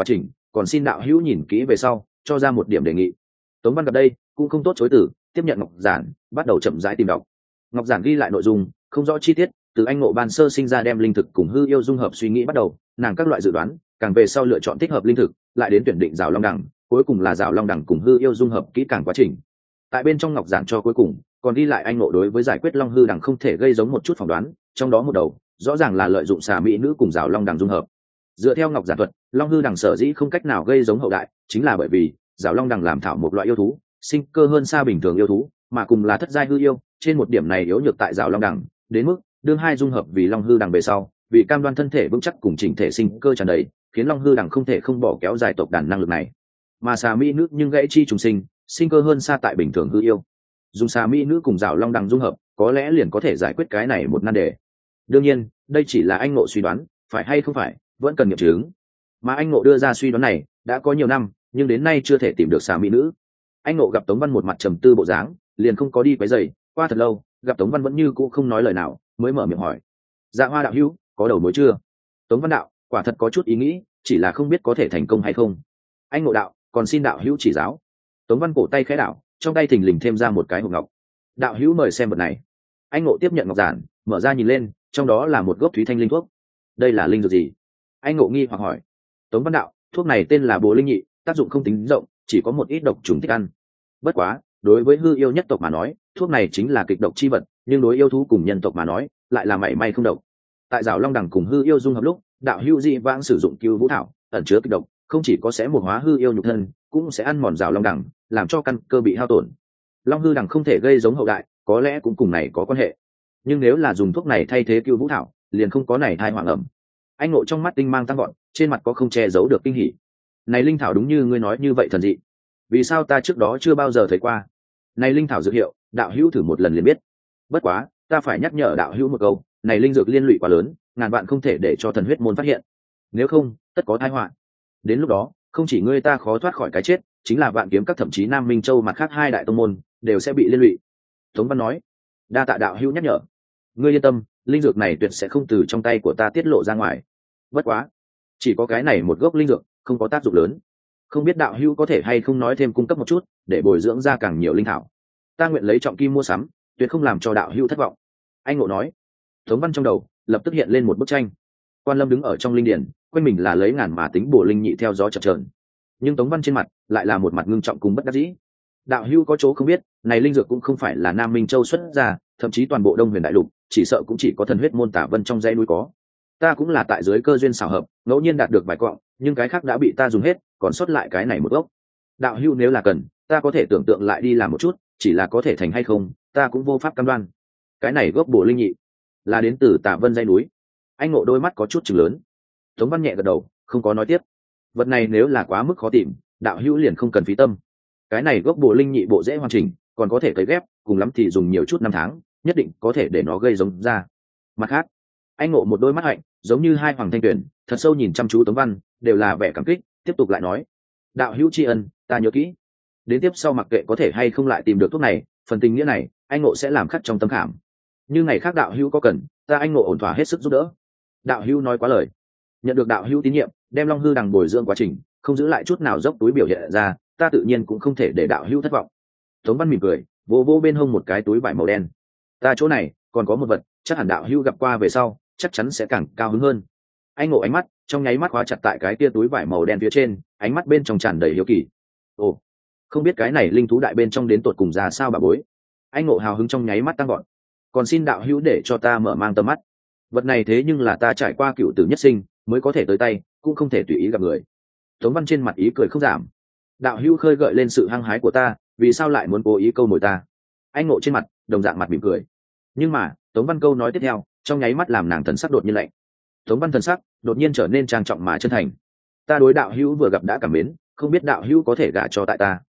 A: còn xin đạo hữu nhìn kỹ về sau cho ra một điểm đề nghị. Tống Văn gặp đây cũng không tốt chối từ, tiếp nhận ngọc giản bắt đầu chậm rãi tìm đọc. Ngọc giản ghi lại nội dung không rõ chi tiết, từ anh ngộ ban sơ sinh ra đem linh thực cùng hư yêu dung hợp suy nghĩ bắt đầu, nàng các loại dự đoán, càng về sau lựa chọn thích hợp linh thực, lại đến tuyển định rào long đẳng, cuối cùng là rào long đẳng cùng hư yêu dung hợp kỹ càng quá trình. Tại bên trong ngọc giản cho cuối cùng còn ghi lại anh ngộ đối với giải quyết long hư đẳng không thể gây giống một chút phỏng đoán, trong đó một đầu rõ ràng là lợi dụng xà mỹ nữ cùng rào long đẳng dung hợp. Dựa theo ngọc giản thuật, long hư đẳng sở dĩ không cách nào gây giống hậu đại, chính là bởi vì rào long đẳng làm thảo một loại yêu thú, sinh cơ hơn xa bình thường yêu thú, mà cùng là thất giai hư yêu, trên một điểm này yếu nhược tại rào long đẳng, đến mức đương hai dung hợp vì long hư đẳng về sau, vì cam đoan thân thể vững chắc cùng chỉnh thể sinh cơ tràn đầy, khiến long hư đẳng không thể không bỏ kéo dài tộc đàn năng lực này. Mà xà mỹ nữ nhưng gãy chi trùng sinh, sinh cơ hơn xa tại bình thường hư yêu, dùng xà mỹ nữ cùng rào long đẳng dung hợp có lẽ liền có thể giải quyết cái này một nan đề. Đương nhiên đây chỉ là anh ngộ suy đoán, phải hay không phải vẫn cần nghiệm chứng. Mà anh ngộ đưa ra suy đoán này đã có nhiều năm, nhưng đến nay chưa thể tìm được xà mỹ nữ. Anh ngộ gặp Tống Văn một mặt trầm tư bộ dáng, liền không có đi quấy rầy. Qua thật lâu gặp Tống Văn vẫn như cũ không nói lời nào, mới mở miệng hỏi: Dạ Hoa đạo hữu có đầu mối chưa? Tống Văn đạo: quả thật có chút ý nghĩ, chỉ là không biết có thể thành công hay không. Anh ngộ đạo: còn xin đạo hữu chỉ giáo. Tống Văn cổ tay khẽ đảo, trong tay thình lình thêm ra một cái hộp ngọc. Đạo hữu mời xem vật này. Anh ngộ tiếp nhận ngọc giản, mở ra nhìn lên, trong đó là một gốc thúy thanh linh thuốc. Đây là linh dược gì? Anh ngộ nghi hoặc hỏi. Tống Văn đạo: thuốc này tên là bồ linh nhị, tác dụng không tính rộng, chỉ có một ít độc trùng thích ăn. Bất quá đối với hư yêu nhất tộc mà nói, thuốc này chính là kịch độc chi vật, nhưng đối yêu thú cùng nhân tộc mà nói lại là mảy may không độc. Tại rào long đẳng cùng hư yêu dung hợp lúc, đạo hữu dị vãng sử dụng cưu vũ thảo ẩn chứa kịch độc, không chỉ có sẽ một hóa hư yêu nhục thân, cũng sẽ ăn mòn rào long đẳng, làm cho căn cơ bị hao tổn. Long hư đẳng không thể gây giống hậu đại, có lẽ cũng cùng này có quan hệ, nhưng nếu là dùng thuốc này thay thế cưu vũ thảo, liền không có này thai hoàng ẩm. Anh ngộ trong mắt tinh mang tăng gọn, trên mặt có không che giấu được kinh hỉ. Này linh thảo đúng như ngươi nói như vậy thần dị, vì sao ta trước đó chưa bao giờ thấy qua? Này linh thảo dược hiệu, đạo hữu thử một lần liền biết. Bất quá ta phải nhắc nhở đạo hữu một câu, này linh dược liên lụy quá lớn, ngàn vạn không thể để cho thần huyết môn phát hiện, nếu không tất có tai họa. Đến lúc đó không chỉ ngươi ta khó thoát khỏi cái chết, chính là Vạn Kiếm Các thậm chí Nam Minh Châu mặt khác hai đại tông môn đều sẽ bị liên lụy. Tống Văn nói: đa tạ đạo hữu nhắc nhở, ngươi yên tâm, linh dược này tuyệt sẽ không từ trong tay của ta tiết lộ ra ngoài. Bất quá chỉ có cái này một gốc linh dược, không có tác dụng lớn, không biết đạo hữu có thể hay không nói thêm cung cấp một chút, để bồi dưỡng ra càng nhiều linh thảo. Ta nguyện lấy trọng kim mua sắm, tuyệt không làm cho đạo hữu thất vọng. Anh ngộ nói. Tống Văn trong đầu lập tức hiện lên một bức tranh. Quan Lâm đứng ở trong linh điển, quanh mình là lấy ngàn mà tính bổ linh nhị theo gió chập chờn, nhưng Tống Văn trên mặt lại là một mặt ngưng trọng cùng bất đắc dĩ. Đạo hữu có chỗ không biết, này linh dược cũng không phải là Nam Minh Châu xuất ra, thậm chí toàn bộ Đông Huyền đại lục chỉ sợ cũng chỉ có thần huyết môn Tả Vân trong dãy núi có. Ta cũng là tại dưới cơ duyên xảo hợp, ngẫu nhiên đạt được vài quặng, nhưng cái khác đã bị ta dùng hết, còn sót lại cái này một gốc. Đạo hữu nếu là cần, ta có thể tưởng tượng lại đi làm một chút, chỉ là có thể thành hay không, ta cũng vô pháp cam đoan. Cái này gốc bổ linh nhị là đến từ Tả Vân dãy núi. Anh ngộ đôi mắt có chút chừng lớn. Tống Văn nhẹ gật đầu, không có nói tiếp. Vật này nếu là quá mức khó tìm, đạo hữu liền không cần phí tâm. Cái này gốc bổ linh nhị bộ dễ hoàn chỉnh, còn có thể cấy ghép, cùng lắm thì dùng nhiều chút năm tháng, nhất định có thể để nó gây giống ra. Mặt khác, anh ngộ một đôi mắt hạnh, giống như hai hoàng thanh tuyển, thật sâu nhìn chăm chú Tống Văn, đều là vẻ cảm kích. Tiếp tục lại nói: đạo hữu tri ân, ta nhớ kỹ. Đến tiếp sau mặc kệ có thể hay không lại tìm được thuốc này, phần tình nghĩa này anh ngộ sẽ làm khắc trong tâm khảm. Nhưng ngày khác đạo hữu có cần, ta anh ngộ ổn thỏa hết sức giúp đỡ. Đạo hữu nói quá lời. Nhận được đạo hữu tín nhiệm, đem long hư đằng bồi dưỡng quá trình không giữ lại chút nào dốc túi biểu hiện ra, ta tự nhiên cũng không thể để đạo hữu thất vọng. Tống Văn mỉm cười, vô vô bên hông một cái túi vải màu đen. Ta chỗ này còn có một vật, chắc hẳn đạo hữu gặp qua về sau chắc chắn sẽ càng cao hứng hơn. Anh ngộ ánh mắt trong nháy mắt khóa chặt tại cái kia túi vải màu đen phía trên, ánh mắt bên trong tràn đầy hiếu kỳ. Ồ, không biết cái này linh thú đại bên trong đến tột cùng ra sao bà bối. Anh ngộ hào hứng trong nháy mắt tăng gọn. Còn xin đạo hữu để cho ta mở mang tầm mắt. Vật này thế nhưng là ta trải qua cựu tử nhất sinh mới có thể tới tay, cũng không thể tùy ý gặp người. Tống Văn trên mặt ý cười không giảm. Đạo hữu khơi gợi lên sự hăng hái của ta, vì sao lại muốn cố ý câu mồi ta? Anh ngộ trên mặt đồng dạng mặt mỉm cười. Nhưng mà Tống Văn câu nói tiếp theo trong nháy mắt làm nàng thần sắc đột nhiên lạnh. Tống Văn thần sắc đột nhiên trở nên trang trọng mà chân thành. Ta đối đạo hữu vừa gặp đã cảm mến, không biết đạo hữu có thể gả cho tại ta.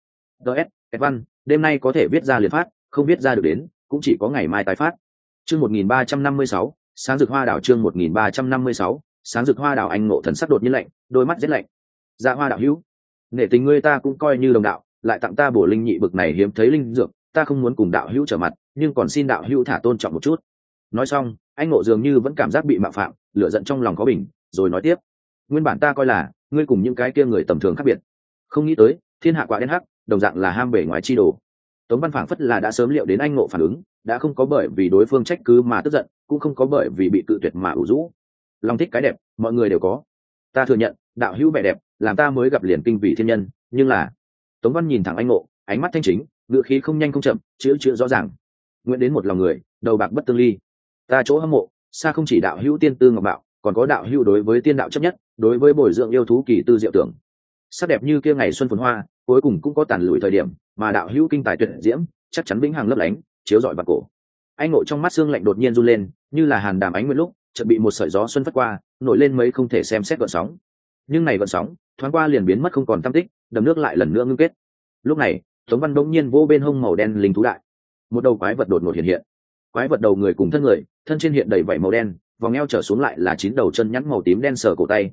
A: ds Văn, đêm nay có thể viết ra liền phát, không viết ra được đến cũng chỉ có ngày mai tái phát. Chương 1356, sáng rực hoa đảo. Chương 1356, sáng rực hoa đảo. Anh ngộ thần sắc đột nhiên lạnh, đôi mắt rất lạnh. Dạ Hoa đạo hữu, nể tình ngươi ta cũng coi như đồng đạo, lại tặng ta bổ linh nhị bực này hiếm thấy linh dược, ta không muốn cùng đạo hữu trở mặt, nhưng còn xin đạo hữu thả tôn trọng một chút. Nói xong, anh ngộ dường như vẫn cảm giác bị mạo phạm, lửa giận trong lòng có bình, rồi nói tiếp: nguyên bản ta coi là ngươi cùng những cái kia người tầm thường khác biệt. Không nghĩ tới thiên hạ quả đen hắc, đồng dạng là ham bể ngoài chi đồ. Tống Văn phảng phất là đã sớm liệu đến anh Ngộ phản ứng, đã không có bởi vì đối phương trách cứ mà tức giận, cũng không có bởi vì bị cự tuyệt mà ủ rũ. Lòng thích cái đẹp, mọi người đều có. Ta thừa nhận, đạo hữu vẻ đẹp, làm ta mới gặp liền kinh vị thiên nhân, nhưng là... Tống Văn nhìn thẳng anh Ngộ, ánh mắt thanh chính, ngựa khí không nhanh không chậm, chữ rõ ràng. Nguyện đến một lòng người, đầu bạc bất tương ly. Ta chỗ hâm mộ, xa không chỉ đạo hữu tiên tư ngọc bạo, còn có đạo hữu đối với tiên đạo chấp nhất, đối với bồi dưỡng yêu thú kỳ tư diệu tưởng. Sắc đẹp như kia ngày xuân phồn hoa, cuối cùng cũng có tàn lụi thời điểm, mà đạo hữu kinh tài tuyệt diễm, chắc chắn vĩnh hằng lấp lánh, chiếu rọi vào cổ. Anh Ngộ trong mắt xương lạnh đột nhiên run lên, như là hàn đàm ánh nguyên lúc, chợt bị một sợi gió xuân phất qua, nổi lên mấy không thể xem xét gợn sóng. Nhưng này gợn sóng, thoáng qua liền biến mất không còn tăm tích, đầm nước lại lần nữa ngưng kết. Lúc này, Tống Văn đống nhiên vỗ bên hông màu đen linh thú đại, một đầu quái vật đột ngột hiện. Quái vật đầu người cùng thân người, thân trên hiện đầy vảy màu đen, vòng eo trở xuống lại là 9 đầu chân nhẵn màu tím đen sờ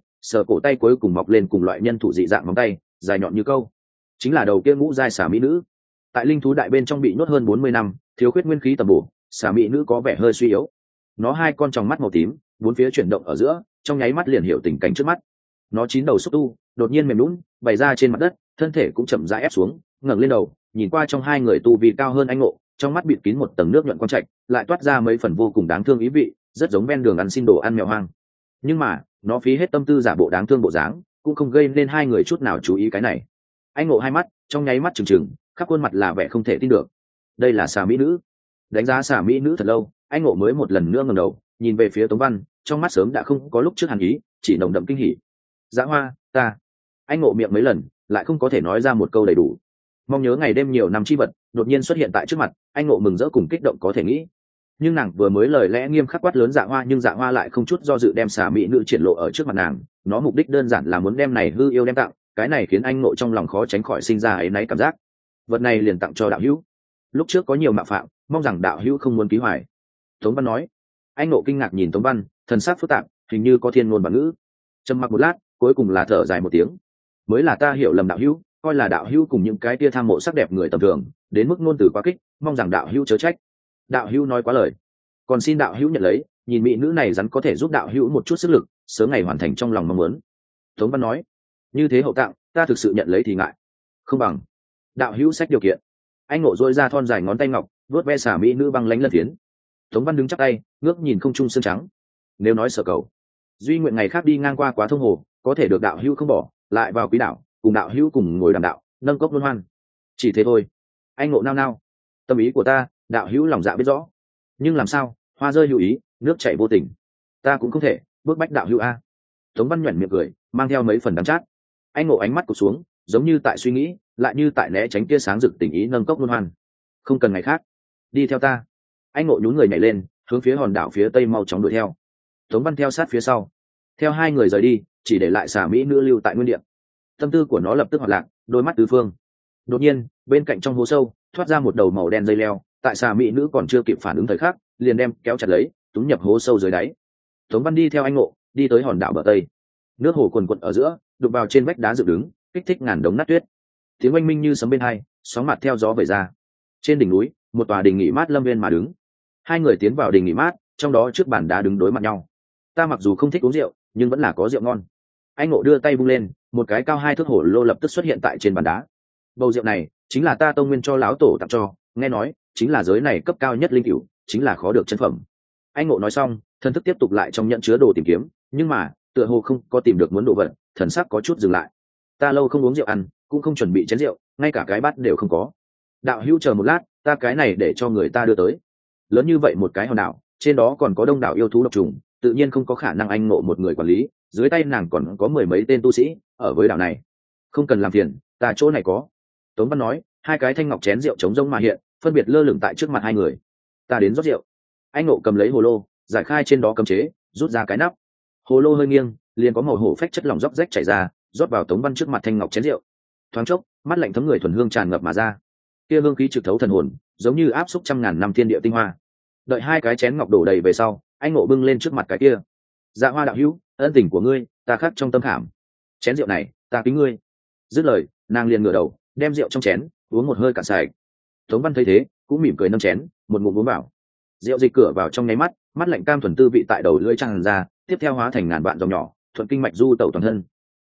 A: cổ tay cuối cùng mọc lên cùng loại nhân thủ dị dạng móng tay, dài nhọn như câu. Chính là đầu kia ngũ giai xà mỹ nữ. Tại linh thú đại bên trong bị nhốt hơn 40 năm, thiếu khuyết nguyên khí tầm bổ, xà mỹ nữ có vẻ hơi suy yếu. Nó hai con tròng mắt màu tím, bốn phía chuyển động ở giữa, trong nháy mắt liền hiểu tình cảnh trước mắt. Nó 9 đầu xúc tu, đột nhiên mềm nhũn, bày ra trên mặt đất, thân thể cũng chậm rãi ép xuống, ngẩng lên đầu, nhìn qua trong hai người tu vi cao hơn anh Ngộ, trong mắt bịt kín một tầng nước nhuận quang trạch, lại toát ra mấy phần vô cùng đáng thương ý vị, rất giống ven đường ăn xin đồ ăn mèo hoang. Nhưng mà, nó phí hết tâm tư giả bộ đáng thương bộ dáng, cũng không gây nên hai người chút nào chú ý cái này. Anh Ngộ hai mắt, trong nháy mắt trừng trừng, khắp khuôn mặt là vẻ không thể tin được. Đây là xà mỹ nữ. Đánh giá xà mỹ nữ thật lâu, anh Ngộ mới một lần nữa ngẩng đầu, nhìn về phía Tống Văn, trong mắt sớm đã không có lúc trước hàn ý, chỉ nồng đậm kinh hỉ. Dã Hoa, ta. Anh Ngộ miệng mấy lần, lại không có thể nói ra một câu đầy đủ. Mong nhớ ngày đêm nhiều năm chi vật đột nhiên xuất hiện tại trước mặt, anh Ngộ mừng rỡ cùng kích động có thể nghĩ. Nhưng nàng vừa mới lời lẽ nghiêm khắc quát lớn Dạ Hoa, nhưng Dạ Hoa lại không chút do dự đem xà mỹ nữ triển lộ ở trước mặt nàng. Nó mục đích đơn giản là muốn đem này hư yêu đem tặng, cái này khiến anh Ngộ trong lòng khó tránh khỏi sinh ra áy náy cảm giác. Vật này liền tặng cho đạo hữu. Lúc trước có nhiều mạo phạm, mong rằng đạo hữu không muốn ký hoài. Tống Văn nói. Anh Ngộ kinh ngạc nhìn Tống Văn, thần sắc phức tạp, hình như có thiên ngôn bản ngữ. Trầm mặc một lát, cuối cùng là thở dài một tiếng. Mới là ta hiểu lầm đạo hữu, coi là đạo hữu cùng những cái tia tham mộ sắc đẹp người tầm thường, đến mức ngôn từ quá kích, mong rằng đạo hữu chớ trách. Đạo hữu nói quá lời, còn xin đạo hữu nhận lấy, nhìn mỹ nữ này rắn có thể giúp đạo hữu một chút sức lực, sớm ngày hoàn thành trong lòng mong muốn. Tống Văn nói. Như thế hậu tặng, ta thực sự nhận lấy thì ngại. Không bằng đạo hữu sách điều kiện. Anh Ngộ dôi ra thon dài ngón tay ngọc, vuốt ve xả mỹ nữ băng lánh lân phiến. Tống Văn đứng chắp tay, ngước nhìn không trung sương trắng. Nếu nói sở cầu, duy nguyện ngày khác đi ngang qua quá thông hồ, có thể được đạo hữu không bỏ, lại vào quý đảo, cùng đạo hữu cùng ngồi đàm đạo, nâng cốc luân hoan. Chỉ thế thôi. Anh Ngộ nao nao. Tâm ý của ta, đạo hữu lòng dạ biết rõ. Nhưng làm sao, hoa rơi hữu ý, nước chảy vô tình. Ta cũng không thể bước bách đạo hữu a. Tống Văn nhoẻn miệng cười, mang theo mấy phần đắng chát. Anh Ngộ ánh mắt cụp xuống, giống như tại suy nghĩ, lại như tại né tránh tia sáng rực tình ý nâng cốc luân hoan. Không cần ngày khác, đi theo ta. Anh Ngộ nhún người nhảy lên, hướng phía hòn đảo phía tây mau chóng đuổi theo. Tống Văn theo sát phía sau. Theo hai người rời đi, chỉ để lại xà mỹ nữ lưu tại nguyên địa. Tâm tư của nó lập tức hoạt lạc, đôi mắt tứ phương. Đột nhiên, bên cạnh trong hố sâu thoát ra một đầu màu đen dây leo, tại xà mỹ nữ còn chưa kịp phản ứng thời khắc, liền đem kéo chặt lấy, túm nhập hố sâu dưới đáy. Tống Văn đi theo anh Ngộ, đi tới hòn đảo bờ tây. Nước hồ cuồn cuộn ở giữa, đục vào trên vách đá dựng đứng, kích thích ngàn đống nát tuyết. Tiếng oanh minh như sấm bên hai, sóng mặt theo gió vẩy ra. Trên đỉnh núi, một tòa đình nghỉ mát lâm viên mà đứng. Hai người tiến vào đình nghỉ mát, trong đó trước bàn đá đứng đối mặt nhau. Ta mặc dù không thích uống rượu, nhưng vẫn là có rượu ngon. Anh Ngộ đưa tay vung lên, một cái cao 2 thước hổ lô lập tức xuất hiện tại trên bàn đá. Bầu rượu này chính là ta tông nguyên cho lão tổ tặng cho, nghe nói chính là giới này cấp cao nhất linh cửu, chính là khó được chân phẩm. Anh Ngộ nói xong, thần thức tiếp tục lại trong nhận chứa đồ tìm kiếm, nhưng mà tựa hồ không có tìm được muốn đồ vật, thần sắc có chút dừng lại. Ta lâu không uống rượu ăn, cũng không chuẩn bị chén rượu, ngay cả cái bát đều không có. Đạo hữu chờ một lát, ta cái này để cho người ta đưa tới. Lớn như vậy một cái hòn đảo, trên đó còn có đông đảo yêu thú độc trùng, tự nhiên không có khả năng anh Ngộ một người quản lý, dưới tay nàng còn có 10 mấy tên tu sĩ ở với đảo này. Không cần làm phiền, ta chỗ này có. Tống Văn nói, hai cái thanh ngọc chén rượu trống rỗng mà hiện, phân biệt lơ lửng tại trước mặt hai người. Ta đến rót rượu. Anh Ngộ cầm lấy hồ lô, giải khai trên đó cấm chế, rút ra cái nắp. Hồ lô hơi nghiêng, liền có màu hổ phách chất lỏng róc rách chảy ra, rót vào Tống Văn trước mặt thanh ngọc chén rượu. Thoáng chốc, mắt lạnh thấm người thuần hương tràn ngập mà ra. Kia hương khí trực thấu thần hồn, giống như áp xúc trăm ngàn năm thiên địa tinh hoa. Đợi hai cái chén ngọc đổ đầy về sau, anh Ngộ bưng lên trước mặt cái kia. Dạ Hoa đạo hữu, ân tình của ngươi, ta khắc trong tâm khảm. Chén rượu này, ta kính ngươi. Dứt lời, nàng liền ngửa đầu, đem rượu trong chén uống một hơi cạn sạch. Tống Văn thấy thế, cũng mỉm cười nâng chén, một ngụm uống vào. Rượu dịch cửa vào trong nháy mắt, mắt lạnh cam thuần tư vị tại đầu lưỡi tràn ra, tiếp theo hóa thành ngàn vạn dòng nhỏ, thuận kinh mạch du tẩu toàn thân.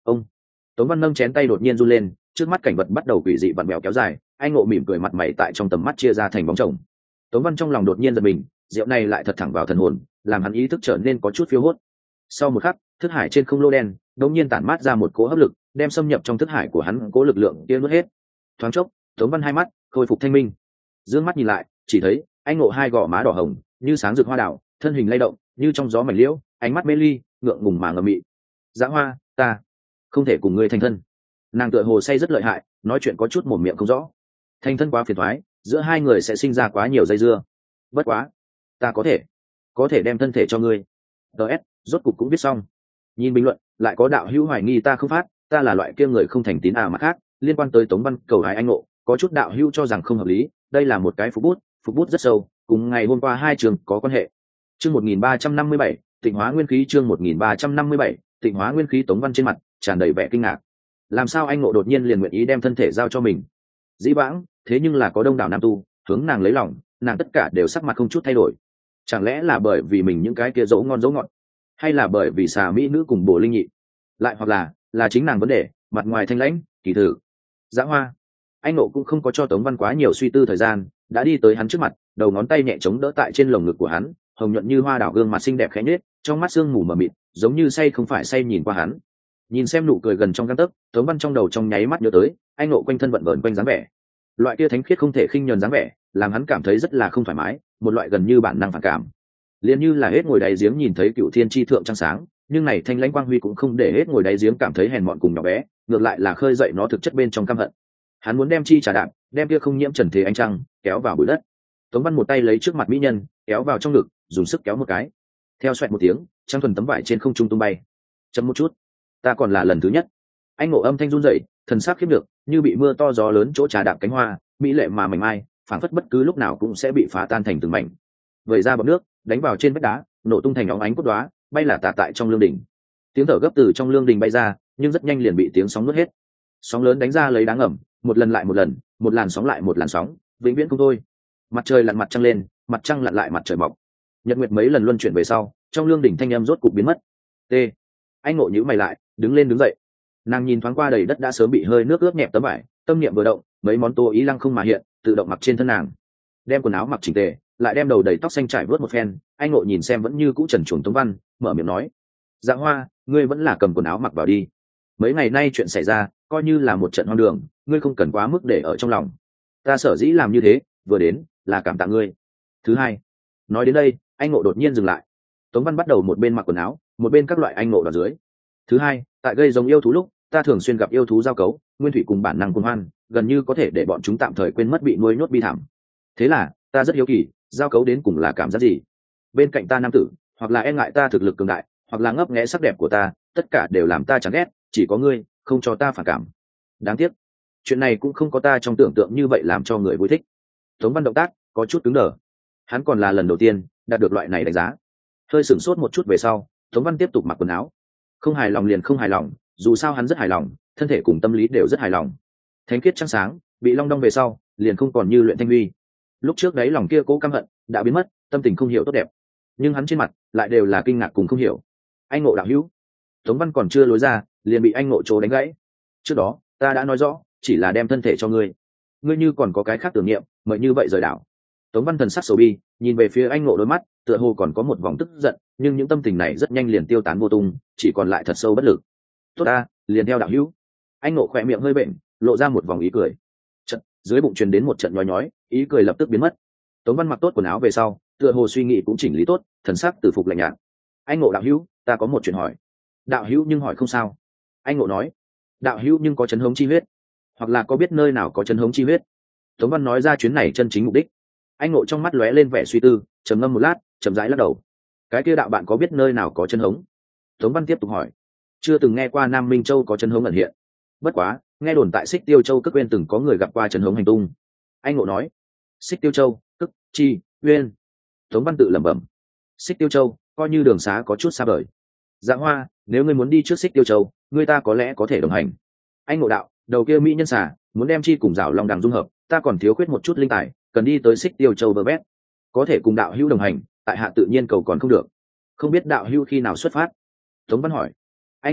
A: ông Tống Văn nâng chén tay đột nhiên run lên, trước mắt cảnh vật bắt đầu quỷ dị vặn vẹo kéo dài, anh Ngộ mỉm cười mặt mày tại trong tầm mắt chia ra thành bóng chồng. Tống Văn trong lòng đột nhiên giật mình, rượu này lại thật thẳng vào thần hồn, làm hắn ý thức trở nên có chút phiêu hốt. Sau một khắc, thức hải trên không lô đen đột nhiên tản mát ra một cỗ hấp lực, đem xâm nhập trong thức hải của hắn, cỗ lực lượng kia nuốt hết. Thoáng chốc, Tống Văn hai mắt khôi phục thanh minh, dương mắt nhìn lại, chỉ thấy anh Ngộ hai gò má đỏ hồng như sáng rực hoa đào, thân hình lay động như trong gió mảnh liễu, ánh mắt mê ly, ngượng ngùng mà ngậm mị. Dã Hoa, ta không thể cùng ngươi thành thân. Nàng tựa hồ say rất lợi hại, nói chuyện có chút mồm miệng không rõ. Thành thân quá phiền toái, giữa hai người sẽ sinh ra quá nhiều dây dưa. Bất quá, ta có thể đem thân thể cho ngươi. ts rốt cục cũng viết xong. Nhìn bình luận, lại có đạo hữu hoài nghi ta không phát, ta là loại kia người không thành tín mà khác. Liên quan tới Tống Văn cầu hái anh Ngộ, có chút đạo hữu cho rằng không hợp lý, đây là một cái phục bút rất sâu, cùng ngày hôm qua hai trường có quan hệ. Chương 1357, Tịnh Hóa Nguyên Khí. Chương 1357, Tịnh Hóa Nguyên Khí. Tống Văn trên mặt tràn đầy vẻ kinh ngạc. Làm sao anh Ngộ đột nhiên liền nguyện ý đem thân thể giao cho mình? Dĩ vãng thế nhưng là có đông đảo nam tu hướng nàng lấy lòng, nàng tất cả đều sắc mặt không chút thay đổi. Chẳng lẽ là bởi vì mình những cái kia dấu ngon dấu ngọt, hay là bởi vì xà mỹ nữ cùng bổ linh nhị, lại hoặc là chính nàng vấn đề mặt ngoài thanh lãnh kỳ thử. Dã Hoa, anh Ngộ cũng không có cho Tống Văn quá nhiều suy tư thời gian, đã đi tới hắn trước mặt, đầu ngón tay nhẹ chống đỡ tại trên lồng ngực của hắn, hồng nhuận như hoa đảo, gương mặt xinh đẹp khẽ nhếch, trong mắt sương mù mờ mịt, giống như say không phải say nhìn qua hắn. Nhìn xem nụ cười gần trong gang tấc, Tống Văn trong đầu trong nháy mắt nhớ tới anh Ngộ quanh thân vận vợn quanh dáng vẻ, loại kia thánh khiết không thể khinh nhờn dáng vẻ, làm hắn cảm thấy rất là không thoải mái, một loại gần như bản năng phản cảm. Liền như là hết ngồi đáy giếng nhìn thấy cựu thiên chi thượng trăng sáng, nhưng này thanh lãnh quang huy cũng không để hết ngồi đáy giếng cảm thấy hèn mọn cùng nhỏ bé, ngược lại là khơi dậy nó thực chất bên trong căm hận. Hắn muốn đem chi trà đạp, đem kia không nhiễm trần thế ánh trăng kéo vào bụi đất. Tống Văn một tay lấy trước mặt mỹ nhân, kéo vào trong ngực, dùng sức kéo một cái. Theo xoẹt một tiếng, trăng thuần tấm vải trên không trung tung bay. Chậm một chút, ta còn là lần thứ nhất. Anh Ngộ âm thanh run rẩy, thần sắc khiếp được, như bị mưa to gió lớn chỗ trà đạp cánh hoa, mỹ lệ mà mảnh mai, phảng phất bất cứ lúc nào cũng sẽ bị phá tan thành từng mảnh. Vẩy ra bọt nước, đánh vào trên vách đá, nổ tung thành óng ánh cốt đóa, bay là tà tại trong lương đình. Tiếng thở gấp từ trong lương đình bay ra, nhưng rất nhanh liền bị tiếng sóng nuốt hết. Sóng lớn đánh ra lấy đá ngầm, một lần lại một lần, một làn sóng lại một làn sóng, vĩnh viễn không thôi. Mặt trời lặn mặt trăng lên, mặt trăng lặn lại mặt trời mọc. Nhật nguyệt mấy lần luân chuyển về sau, trong lương đỉnh thanh âm rốt cục biến mất. T. Anh Ngộ nhíu mày lại, đứng lên đứng dậy. Nàng nhìn thoáng qua đầy đất đã sớm bị hơi nước ướt nhẹp tấm vải, tâm niệm vừa động, mấy món tô ý lăng không mà hiện, tự động mặc trên thân nàng. Đem quần áo mặc chỉnh tề, lại đem đầu đầy tóc xanh trải vớt một phen. Anh Ngộ nhìn xem vẫn như cũ trần truồng Tống Văn, mở miệng nói: Dạ Hoa, ngươi vẫn là cầm quần áo mặc vào đi. Mấy ngày nay chuyện xảy ra, coi như là một trận hoang đường, ngươi không cần quá mức để ở trong lòng. Ta sở dĩ làm như thế, vừa đến là cảm tạ ngươi. Thứ hai. Nói đến đây, anh Ngộ đột nhiên dừng lại. Tống Văn bắt đầu một bên mặc quần áo, một bên các loại anh Ngộ vào dưới. Thứ hai, tại gây giống yêu thú lúc, ta thường xuyên gặp yêu thú giao cấu, nguyên thủy cùng bản năng cuồng hoan, gần như có thể để bọn chúng tạm thời quên mất bị nuôi nhốt bi thảm. Thế là, ta rất hiếu kỳ, giao cấu đến cùng là cảm giác gì? Bên cạnh ta nam tử, hoặc là e ngại ta thực lực cường đại, hoặc là ngấp nghé sắc đẹp của ta, tất cả đều làm ta chán ghét, chỉ có ngươi không cho ta phản cảm. Đáng tiếc, chuyện này cũng không có ta trong tưởng tượng như vậy làm cho người vui thích. Tống Văn động tác có chút cứng đờ, hắn còn là lần đầu tiên đạt được loại này đánh giá. Hơi sửng sốt một chút về sau, Tống Văn tiếp tục mặc quần áo. Không hài lòng liền không hài lòng, dù sao hắn rất hài lòng, thân thể cùng tâm lý đều rất hài lòng. Thánh khiết trăng sáng bị long đong về sau, liền không còn như luyện thanh huy. Lúc trước đấy lòng kia cố căm hận đã biến mất, tâm tình không hiểu tốt đẹp, nhưng hắn trên mặt lại đều là kinh ngạc cùng không hiểu. Anh Ngộ đạo hữu. Tống Văn còn chưa lối ra, liền bị anh Ngộ trố đánh gãy. Trước đó ta đã nói rõ, chỉ là đem thân thể cho ngươi, ngươi như còn có cái khác tưởng niệm, mời như vậy rời đảo. Tống Văn thần sắc sầu bi, nhìn về phía anh Ngộ, đôi mắt tựa hồ còn có một vòng tức giận, nhưng những tâm tình này rất nhanh liền tiêu tán vô tung, chỉ còn lại thật sâu bất lực. Tốt ta, liền theo đạo hữu. Anh Ngộ khỏe miệng hơi bệnh, lộ ra một vòng ý cười. Dưới bụng truyền đến một trận nhói nhói, ý cười lập tức biến mất. Tống Văn mặc tốt quần áo về sau, tựa hồ suy nghĩ cũng chỉnh lý tốt, thần sắc từ phục lạnh nhạt. Anh Ngộ đạo hữu, ta có một chuyện hỏi. Đạo hữu nhưng hỏi không sao. Anh Ngộ nói. Đạo hữu nhưng có chấn hống chi huyết, hoặc là có biết nơi nào có chấn hống chi huyết? Tống Văn nói ra chuyến này chân chính mục đích. Anh Ngộ trong mắt lóe lên vẻ suy tư, trầm ngâm một lát, chậm rãi lắc đầu. Cái kia đạo bạn có biết nơi nào có chân hống? Tống Văn tiếp tục hỏi. Chưa từng nghe qua Nam Minh Châu có chân hống ẩn hiện. Bất quá, nghe đồn tại Xích Tiêu Châu Cức Uyên từng có người gặp qua chân hống hành tung. Anh Ngộ nói. Xích Tiêu Châu, Cức, Chi, Uyên. Tống Văn tự lẩm bẩm. Xích Tiêu Châu, coi như đường xá có chút xa vời. Dạ Hoa, nếu ngươi muốn đi trước Xích Tiêu Châu, ngươi ta có lẽ có thể đồng hành. Anh Ngộ đạo, đầu kia mỹ nhân xà, muốn đem chi cùng rào long đằng dung hợp, ta còn thiếu khuyết một chút linh tài, cần đi tới Xích Tiêu Châu vơ vét. Có thể cùng đạo hữu đồng hành, tại hạ tự nhiên cầu còn không được. Không biết đạo hữu khi nào xuất phát? Tống Văn hỏi. Anh Ngộ đạo,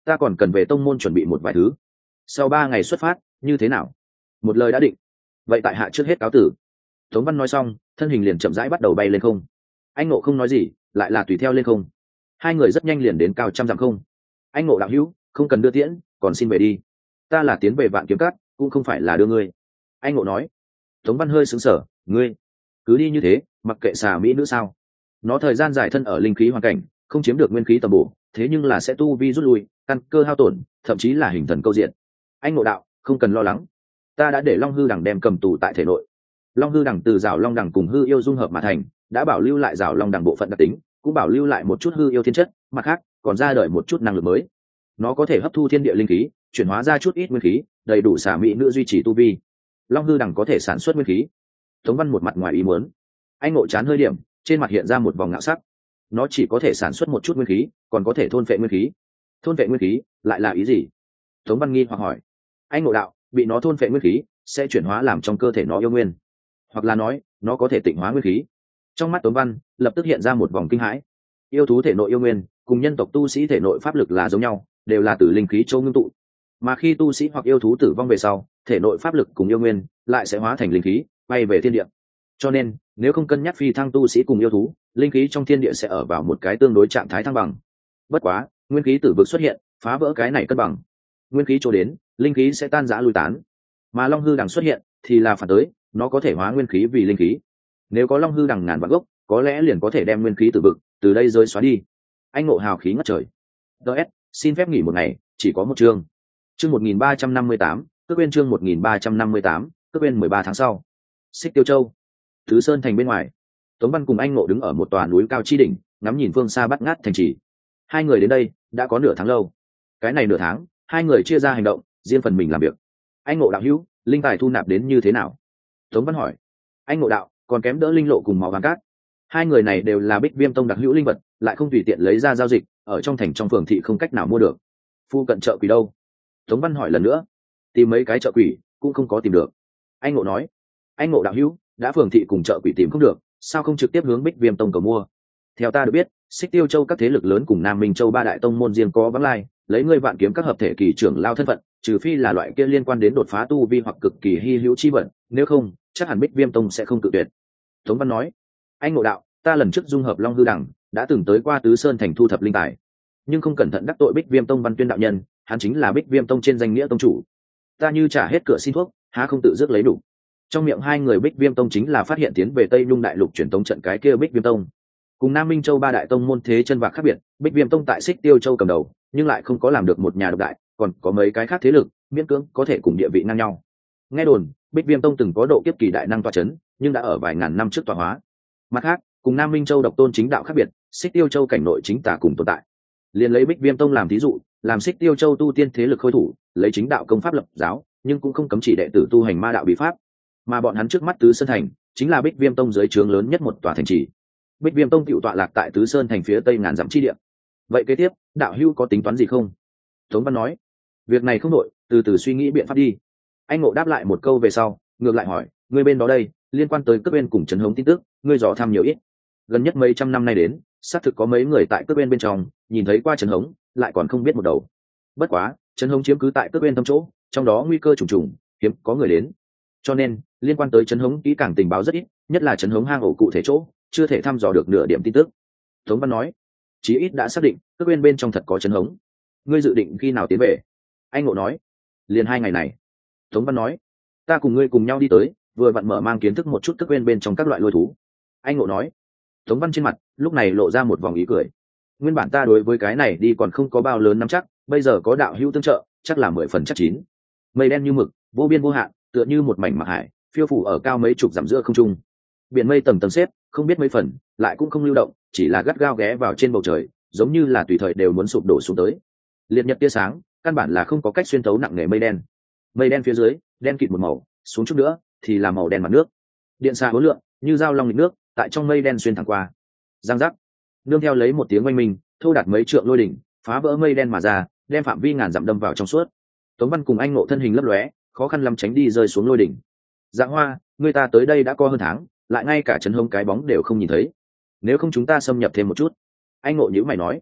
A: ta còn cần về tông môn chuẩn bị một vài thứ. Sau 3 ngày xuất phát, như thế nào? Một lời đã định. Vậy tại hạ trước hết cáo tử. Tống Văn nói xong, thân hình liền chậm rãi bắt đầu bay lên không. Anh Ngộ không nói gì, lại là tùy theo lên không. Hai người rất nhanh liền đến cao trăm dặm không. Anh Ngộ đạo hữu, không cần đưa tiễn, còn xin về đi. Ta là tiến về Vạn Kiếm Cát, cũng không phải là đưa ngươi. Anh Ngộ nói. Tống Văn hơi sững sờ, ngươi cứ đi như thế, mặc kệ xà mỹ nữ sao? Nó thời gian dài thân ở linh khí hoàn cảnh, không chiếm được nguyên khí tầm bổ, thế nhưng là sẽ tu vi rút lui, căn cơ hao tổn, thậm chí là hình thần câu diện. Anh Ngộ đạo, không cần lo lắng, ta đã để Long Hư Đằng đem cầm tù tại thể nội. Long Hư Đằng từ Giảo Long Đằng cùng hư yêu dung hợp mà thành, đã bảo lưu lại Giảo Long Đằng bộ phận đặc tính, cũng bảo lưu lại một chút hư yêu thiên chất, mặt khác còn ra đời một chút năng lực mới. Nó có thể hấp thu thiên địa linh khí, chuyển hóa ra chút ít nguyên khí, đầy đủ xả mỹ nữ duy trì tu vi. Long Hư Đằng có thể sản xuất nguyên khí. Tống Văn một mặt ngoài ý muốn. Anh Ngộ chán hơi điểm, trên mặt hiện ra một vòng ngạo sắc. Nó chỉ có thể sản xuất một chút nguyên khí, còn có thể thôn phệ nguyên khí. Thôn phệ nguyên khí lại là ý gì? Tống Văn nghi hoặc hỏi. Anh Ngộ đạo, bị nó thôn phệ nguyên khí sẽ chuyển hóa làm trong cơ thể nó yêu nguyên, hoặc là nói nó có thể tịnh hóa nguyên khí. Trong mắt Tống Văn lập tức hiện ra một vòng kinh hãi. Yêu thú thể nội yêu nguyên cùng nhân tộc tu sĩ thể nội pháp lực là giống nhau, đều là từ linh khí châu ngưng tụ, mà khi tu sĩ hoặc yêu thú tử vong về sau, thể nội pháp lực cùng yêu nguyên lại sẽ hóa thành linh khí bay về thiên địa. Cho nên nếu không cân nhắc phi thăng tu sĩ cùng yêu thú, linh khí trong thiên địa sẽ ở vào một cái tương đối trạng thái thăng bằng. Bất quá nguyên khí tử vực xuất hiện, phá vỡ cái này cân bằng. Nguyên khí chỗ đến, linh khí sẽ tan rã lui tán, mà Long Hư Đằng xuất hiện thì là phản tới, nó có thể hóa nguyên khí vì linh khí. Nếu có Long Hư Đằng ngàn vạn gốc, có lẽ liền có thể đem nguyên khí tử vực từ đây rơi xóa đi. Anh Ngộ hào khí ngất trời. DS, xin phép nghỉ một ngày, chỉ có một chương. Chương 1358, Cước Uyên chương 1358, Cước Uyên 13 tháng sau. Xích Tiêu Châu, Thứ Sơn thành bên ngoài. Tống Văn cùng Anh Ngộ đứng ở một tòa núi cao chi đỉnh, ngắm nhìn phương xa bát ngát thành trì. Hai người đến đây đã có nửa tháng lâu. Cái này nửa tháng, hai người chia ra hành động, riêng phần mình làm việc. Anh Ngộ đạo hữu, linh tài thu nạp đến như thế nào? Tống Văn hỏi. Anh Ngộ đạo, còn kém đỡ linh lộ cùng máu vàng cát. Hai người này đều là Bích Viêm tông đặc hữu linh vật, lại không tùy tiện lấy ra giao dịch, ở trong thành trong phường thị không cách nào mua được. Phu cận chợ quỷ đâu? Tống Văn hỏi lần nữa. Tìm mấy cái chợ quỷ cũng không có tìm được. Anh Ngộ nói. Anh Ngộ đạo hữu, đã phường thị cùng chợ quỷ tìm không được, sao không trực tiếp hướng Bích Viêm tông cầu mua? Theo ta được biết, Xích Tiêu Châu các thế lực lớn cùng Nam Minh Châu ba đại tông môn riêng có vắng lai, lấy ngươi Vạn Kiếm các hợp thể kỳ trưởng lao thân phận, trừ phi là loại kia liên quan đến đột phá tu vi hoặc cực kỳ hi hữu chi vật, nếu không chắc hẳn Bích Viêm tông sẽ không tự tuyệt. Tống Văn nói. Anh Ngộ đạo, ta lần trước dung hợp Long Hư Đằng đã từng tới qua Tứ Sơn thành thu thập linh tài, nhưng không cẩn thận đắc tội Bích Viêm tông Văn Tuyên đạo nhân, hắn chính là Bích Viêm tông trên danh nghĩa tông chủ, ta như trả hết cửa xin thuốc, há không tự dứt lấy đủ. Trong miệng hai người Bích Viêm tông chính là phát hiện tiến về Tây Nhung đại lục truyền tống trận cái kia Bích Viêm tông, cùng Nam Minh Châu ba đại tông môn thế chân vạc khác biệt. Bích Viêm tông tại Xích Tiêu Châu cầm đầu, nhưng lại không có làm được một nhà độc đại, còn có mấy cái khác thế lực miễn cưỡng có thể cùng địa vị ngang nhau. Nghe đồn Bích Viêm tông từng có độ kiếp kỳ đại năng tọa chấn, nhưng đã ở vài ngàn năm trước tọa hóa. Mặt khác, cùng Nam Minh Châu độc tôn chính đạo khác biệt, Xích Tiêu Châu cảnh nội chính tà cùng tồn tại. Liền lấy Bích Viêm tông làm thí dụ, làm Xích Tiêu Châu tu tiên thế lực khôi thủ, lấy chính đạo công pháp lập giáo, nhưng cũng không cấm chỉ đệ tử tu hành ma đạo bí pháp. Mà bọn hắn trước mắt Tứ Sơn thành chính là Bích Viêm tông dưới trướng lớn nhất một tòa thành trì. Bích Viêm tông tựu tọa lạc tại Tứ Sơn thành phía tây ngàn dặm chi địa. Vậy kế tiếp, đạo hữu có tính toán gì không? Tống Văn nói. Việc này không nội, từ từ suy nghĩ biện pháp đi. Anh Ngộ đáp lại một câu về sau, ngược lại hỏi, ngươi bên đó đây, liên quan tới Cước Uyên cùng Trấn Hống tin tức, ngươi dò thăm nhiều ít? Gần nhất mấy trăm năm nay đến, xác thực có mấy người tại Cước Uyên bên trong nhìn thấy qua Trấn Hống, lại còn không biết một đầu. Bất quá, Trấn Hống chiếm cứ tại Cước Uyên thâm chỗ, trong đó nguy cơ trùng trùng, hiếm có người đến. Cho nên, liên quan tới Trấn Hống kỹ càng tình báo rất ít, nhất là Trấn Hống hang ổ cụ thể chỗ, chưa thể thăm dò được nửa điểm tin tức. Tống Văn nói, chí ít đã xác định Cước Uyên bên trong thật có Trấn Hống. Ngươi dự định khi nào tiến về? Anh Ngộ nói, liền 2 ngày này. Tống Văn nói, ta cùng ngươi cùng nhau đi tới, vừa vặn mở mang kiến thức một chút Cước Uyên bên trong các loại lôi thú. Anh Ngộ nói. Tống Văn trên mặt lúc này lộ ra một vòng ý cười. Nguyên bản ta đối với cái này đi còn không có bao lớn nắm chắc, bây giờ có đạo hữu tương trợ, chắc là 10 phần chắc chín. Mây đen như mực, vô biên vô hạn, tựa như một mảnh mặc hải, phiêu phủ ở cao mấy chục dặm giữa không trung. Biển mây tầng tầng xếp, không biết mấy phần, lại cũng không lưu động, chỉ là gắt gao ghé vào trên bầu trời, giống như là tùy thời đều muốn sụp đổ xuống tới. Liệt nhật tia sáng, căn bản là không có cách xuyên thấu nặng nề mây đen. Mây đen phía dưới, đen kịt một màu, xuống chút nữa thì là màu đen mặt nước. Điện xà hối lượng, như dao long nghịch nước, tại trong mây đen xuyên thẳng qua. Giang giác, nương theo lấy một tiếng oanh minh, thô đạt mấy trượng lôi đỉnh, phá vỡ mây đen mà ra, đem phạm vi ngàn dặm đâm vào trong suốt. Tống Văn cùng Anh Ngộ thân hình lấp lóe, khó khăn lắm tránh đi rơi xuống lôi đỉnh. Dạ Hoa, người ta tới đây đã có hơn tháng, lại ngay cả Trấn Hống cái bóng đều không nhìn thấy. Nếu không chúng ta xâm nhập thêm một chút. Anh Ngộ nhíu mày nói.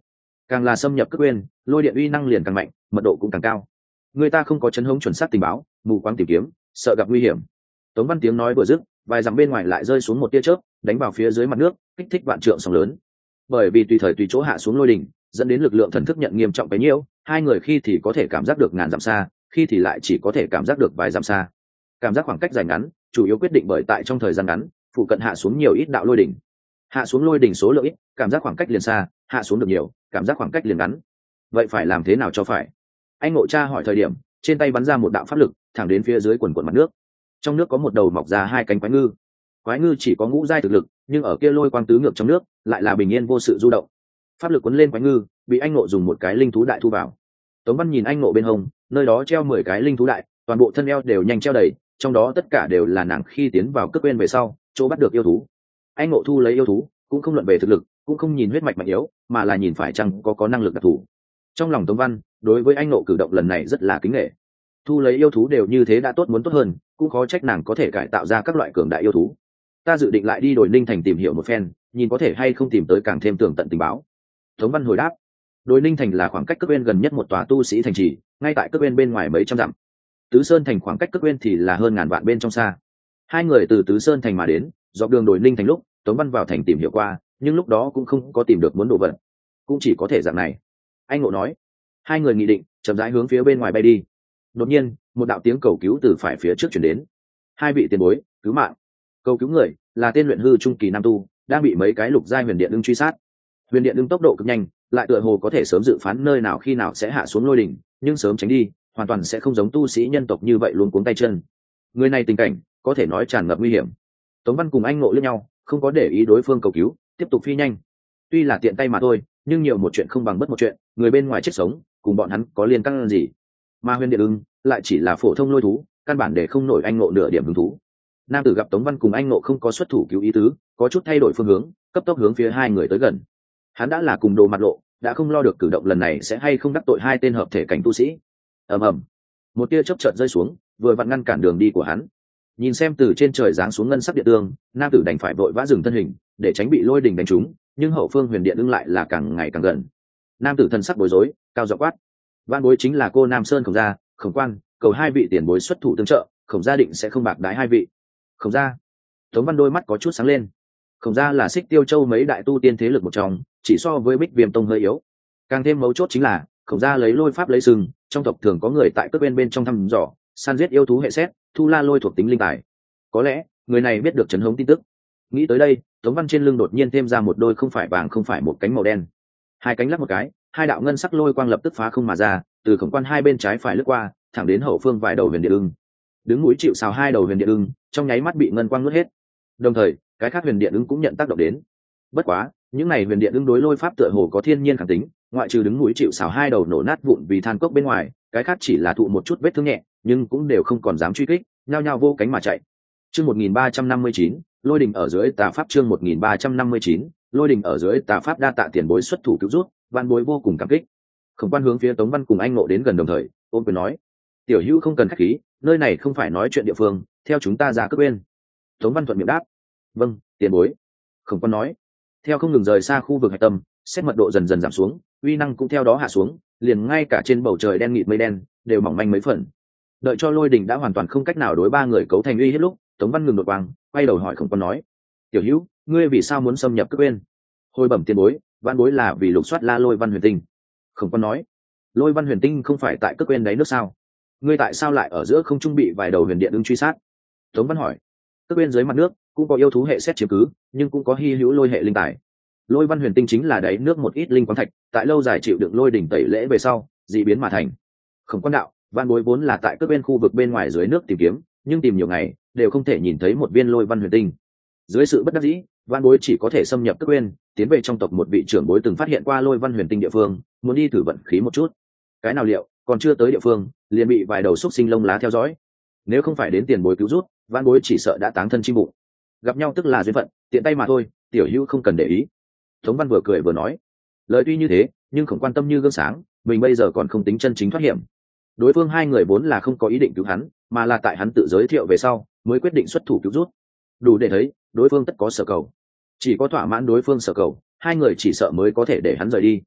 A: càng là xâm nhập cước uyên, lôi điện uy năng liền càng mạnh, mật độ cũng càng cao. Người ta không có chấn hống chuẩn xác tình báo, mù quáng tìm kiếm, sợ gặp nguy hiểm. Tống Văn tiếng nói vừa dứt, vài dặm bên ngoài lại rơi xuống một tia chớp, đánh vào phía dưới mặt nước, kích thích vạn trượng sóng lớn. Bởi vì tùy thời tùy chỗ hạ xuống lôi đỉnh, dẫn đến lực lượng thần thức nhận nghiêm trọng bấy nhiêu, hai người khi thì có thể cảm giác được ngàn dặm xa, khi thì lại chỉ có thể cảm giác được vài dặm xa. Cảm giác khoảng cách dài ngắn, chủ yếu quyết định bởi tại trong thời gian ngắn, phụ cận hạ xuống nhiều ít đạo lôi đỉnh. Hạ xuống lôi đỉnh số lượng ít, cảm giác khoảng cách liền xa, hạ xuống được nhiều, cảm giác khoảng cách liền ngắn. Vậy phải làm thế nào cho phải? Anh Ngộ Cha hỏi thời điểm, trên tay bắn ra một đạo pháp lực, thẳng đến phía dưới quần quần mặt nước. Trong nước có một đầu mọc ra hai cánh quái ngư. Quái ngư chỉ có ngũ giai thực lực, nhưng ở kia lôi quang tứ ngược trong nước, lại là bình yên vô sự du động. Pháp lực cuốn lên quái ngư, bị anh Ngộ dùng một cái linh thú đại thu vào. Tống Văn nhìn anh Ngộ bên hông, nơi đó treo 10 cái linh thú đại, toàn bộ thân eo đều nhanh treo đầy, trong đó tất cả đều là nàng khi tiến vào cước bên về sau, chỗ bắt được yêu thú. Anh Ngộ thu lấy yêu thú, cũng không luận về thực lực, cũng không nhìn huyết mạch mạnh yếu, mà là nhìn phải chăng có năng lực đặc thù. Trong lòng Tống Văn, đối với anh Ngộ cử động lần này rất là kính nể. Thu lấy yêu thú đều như thế đã tốt muốn tốt hơn, cũng khó trách nàng có thể cải tạo ra các loại cường đại yêu thú. Ta dự định lại đi Đồi Ninh Thành tìm hiểu một phen, nhìn có thể hay không tìm tới càng thêm tường tận tình báo. Tống Văn hồi đáp. Đồi Ninh Thành là khoảng cách Cước Uyên gần nhất một tòa tu sĩ thành trì, ngay tại Cước Uyên bên ngoài mấy trăm dặm. Tứ Sơn Thành khoảng cách Cước Uyên thì là hơn ngàn vạn bên trong xa. Hai người từ Tứ Sơn Thành mà đến, dọc đường Đồi Ninh Thành lúc, Tống Văn vào thành tìm hiểu qua, nhưng lúc đó cũng không có tìm được muốn đồ vật, cũng chỉ có thể dạng này. Anh Ngộ nói. Hai người nghị định, chậm rãi hướng phía bên ngoài bay đi. Đột nhiên, một đạo tiếng cầu cứu từ phải phía trước chuyển đến. Hai vị tiền bối, cứu mạng. Cầu cứu người là tên luyện hư trung kỳ nam tu, đang bị mấy cái lục giai huyền điện ưng truy sát. Huyền điện ưng tốc độ cực nhanh, lại tựa hồ có thể sớm dự phán nơi nào khi nào sẽ hạ xuống lôi đỉnh, nhưng sớm tránh đi, hoàn toàn sẽ không giống tu sĩ nhân tộc như vậy luôn cuống tay chân. Người này tình cảnh có thể nói tràn ngập nguy hiểm. Tống Văn cùng anh Ngộ liếc nhau, không có để ý đối phương cầu cứu, tiếp tục phi nhanh. Tuy là tiện tay mà thôi, nhưng nhiều một chuyện không bằng bất một chuyện, người bên ngoài chết sống, cùng bọn hắn có liên can gì? Mà huyền điện ưng lại chỉ là phổ thông lôi thú, căn bản để không nổi anh Ngộ nửa điểm hứng thú. Nam tử gặp Tống Văn cùng anh Ngộ không có xuất thủ cứu ý tứ, có chút thay đổi phương hướng, cấp tốc hướng phía hai người tới gần. Hắn đã là cùng đồ mặt lộ, đã không lo được cử động lần này sẽ hay không đắc tội hai tên hợp thể cảnh tu sĩ. Ầm ầm, một tia chớp chợt rơi xuống, vừa vặn ngăn cản đường đi của hắn. Nhìn xem từ trên trời giáng xuống ngân sắc điện tương, nam tử đành phải vội vã dừng thân hình, để tránh bị lôi đình đánh trúng, nhưng hậu phương huyền điện ưng lại là càng ngày càng gần. Nam tử thân sắc bối rối, cao giọng quát: "Vạn bối chính là cô Nam Sơn Khổng gia, Khổng quan, cầu hai vị tiền bối xuất thủ tương trợ, Khổng gia định sẽ không bạc đái hai vị." Khổng gia. Tống Văn đôi mắt có chút sáng lên. Khổng gia là Xích Tiêu Châu mấy đại tu tiên thế lực một trong, chỉ so với Bích Viêm Tông hơi yếu. Càng thêm mấu chốt chính là, Khổng gia lấy lôi pháp lấy sừng, trong tộc thường có người tại cướp bên trong thăm dò, săn giết yêu thú hệ xét, thu la lôi thuộc tính linh tài. Có lẽ, người này biết được chấn hống tin tức. Nghĩ tới đây, Tống Văn trên lưng đột nhiên thêm ra một đôi không phải vàng không phải một cánh màu đen. Hai cánh lắc một cái, hai đạo ngân sắc lôi quang lập tức phá không mà ra, từ Khổng quan hai bên trái phải lướt qua, thẳng đến hậu phương vài đầu huyền điện ưng. Đứng núi chịu sào hai đầu huyền điện ưng, trong nháy mắt bị ngân quang nuốt hết. Đồng thời, cái khác huyền điện ưng cũng nhận tác động đến. Bất quá, những này huyền điện ưng đối lôi pháp tựa hồ có thiên nhiên khẳng tính, ngoại trừ đứng núi chịu sào hai đầu nổ nát vụn vì than cốc bên ngoài, cái khác chỉ là thụ một chút vết thương nhẹ, nhưng cũng đều không còn dám truy kích, nhao nhao vô cánh mà chạy. Chương 1359, lôi đình ở dưới tà pháp. Chương 1359, lôi đình ở dưới tà pháp. Đa tạ tiền bối xuất thủ cứu rút, văn bối vô cùng cảm kích. Khổng quan hướng phía Tống Văn cùng anh Ngộ đến gần đồng thời, ôm quyền nói: "Tiểu hữu không cần khách khí, nơi này không phải nói chuyện địa phương, theo chúng ta ra cướp bên." Tống Văn thuận miệng đáp: "Vâng, tiền bối." Khổng quan nói. Theo không ngừng rời xa khu vực hạch tâm, xét mật độ dần dần giảm xuống, uy năng cũng theo đó hạ xuống, liền ngay cả trên bầu trời đen nghịt mây đen đều mỏng manh mấy phần. Đợi cho lôi đỉnh đã hoàn toàn không cách nào đối ba người cấu thành uy hiếp lúc, Tống Văn ngừng đột quang, quay đầu hỏi Khổng quan nói: "Tiểu hữu, ngươi vì sao muốn xâm nhập cướp bên?" "Hồi bẩm tiền bối, văn bối là vì lục soát la lôi văn huyền tinh." Khổng quan nói: "Lôi văn huyền tinh không phải tại cướp bên đáy nước sao? Ngươi tại sao lại ở giữa không trung bị vài đầu huyền điện ưng truy sát?" Tống Văn hỏi. Cướp bên dưới mặt nước cũng có yêu thú hệ xét chiếm cứ, nhưng cũng có hy hữu lôi hệ linh tài. Lôi văn huyền tinh chính là đáy nước một ít linh quang thạch, tại lâu dài chịu đựng lôi đỉnh tẩy lễ về sau, dị biến mà thành. Khổng quan đạo, văn bối vốn là tại cướp bên khu vực bên ngoài dưới nước tìm kiếm, nhưng tìm nhiều ngày đều không thể nhìn thấy một viên lôi văn huyền tinh. Dưới sự bất đắc dĩ, văn bối chỉ có thể xâm nhập cướp bên, tiến về trong tộc một vị trưởng bối từng phát hiện qua lôi văn huyền tinh địa phương, muốn đi thử vận khí một chút. Cái nào liệu, còn chưa tới địa phương, liền bị vài đầu xúc sinh lông lá theo dõi. Nếu không phải đến tiền bối cứu rút, văn bối chỉ sợ đã táng thân chim bụng. Gặp nhau tức là duyên phận, tiện tay mà thôi, tiểu hữu không cần để ý. Tống Văn vừa cười vừa nói, lời tuy như thế, nhưng không quan tâm như gương sáng, mình bây giờ còn không tính chân chính thoát hiểm. Đối phương hai người vốn là không có ý định cứu hắn, mà là tại hắn tự giới thiệu về sau, mới quyết định xuất thủ cứu rút. Đủ để thấy, đối phương tất có sở cầu. Chỉ có thỏa mãn đối phương sở cầu, hai người chỉ sợ mới có thể để hắn rời đi.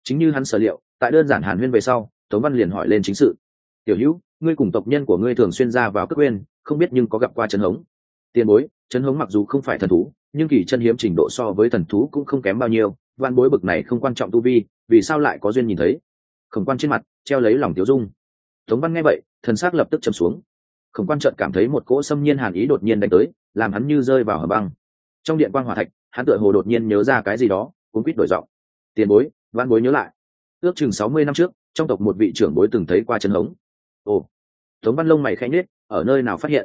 A: Chính như hắn sở liệu, tại đơn giản hàn huyên về sau, Tống Văn liền hỏi lên chính sự. Tiểu hữu, ngươi cùng tộc nhân của ngươi thường xuyên ra vào Cất Uyên, không biết nhưng có gặp qua Trấn Hống? Tiền bối, Trấn Hống mặc dù không phải thần thú, nhưng kỳ chân hiếm trình độ so với thần thú cũng không kém bao nhiêu, van bối bực này không quan trọng tu vi, vì sao lại có duyên nhìn thấy? Khổng Quan trên mặt treo lấy lòng tiêu dung. Tống Văn nghe vậy, thần sắc lập tức trầm xuống. Khổng Quan chợt cảm thấy một cỗ xâm nhiên hàn ý đột nhiên đánh tới, làm hắn như rơi vào hầm băng. Trong điện quang hỏa thạch, hắn tựa hồ đột nhiên nhớ ra cái gì đó, cuống quýt đổi giọng. Tiền bối, van bối nhớ lại, ước chừng 60 năm trước, trong tộc một vị trưởng bối từng thấy qua Trấn Hống. Ồ. Tống Văn lông mày khẽ nhếch, ở nơi nào phát hiện?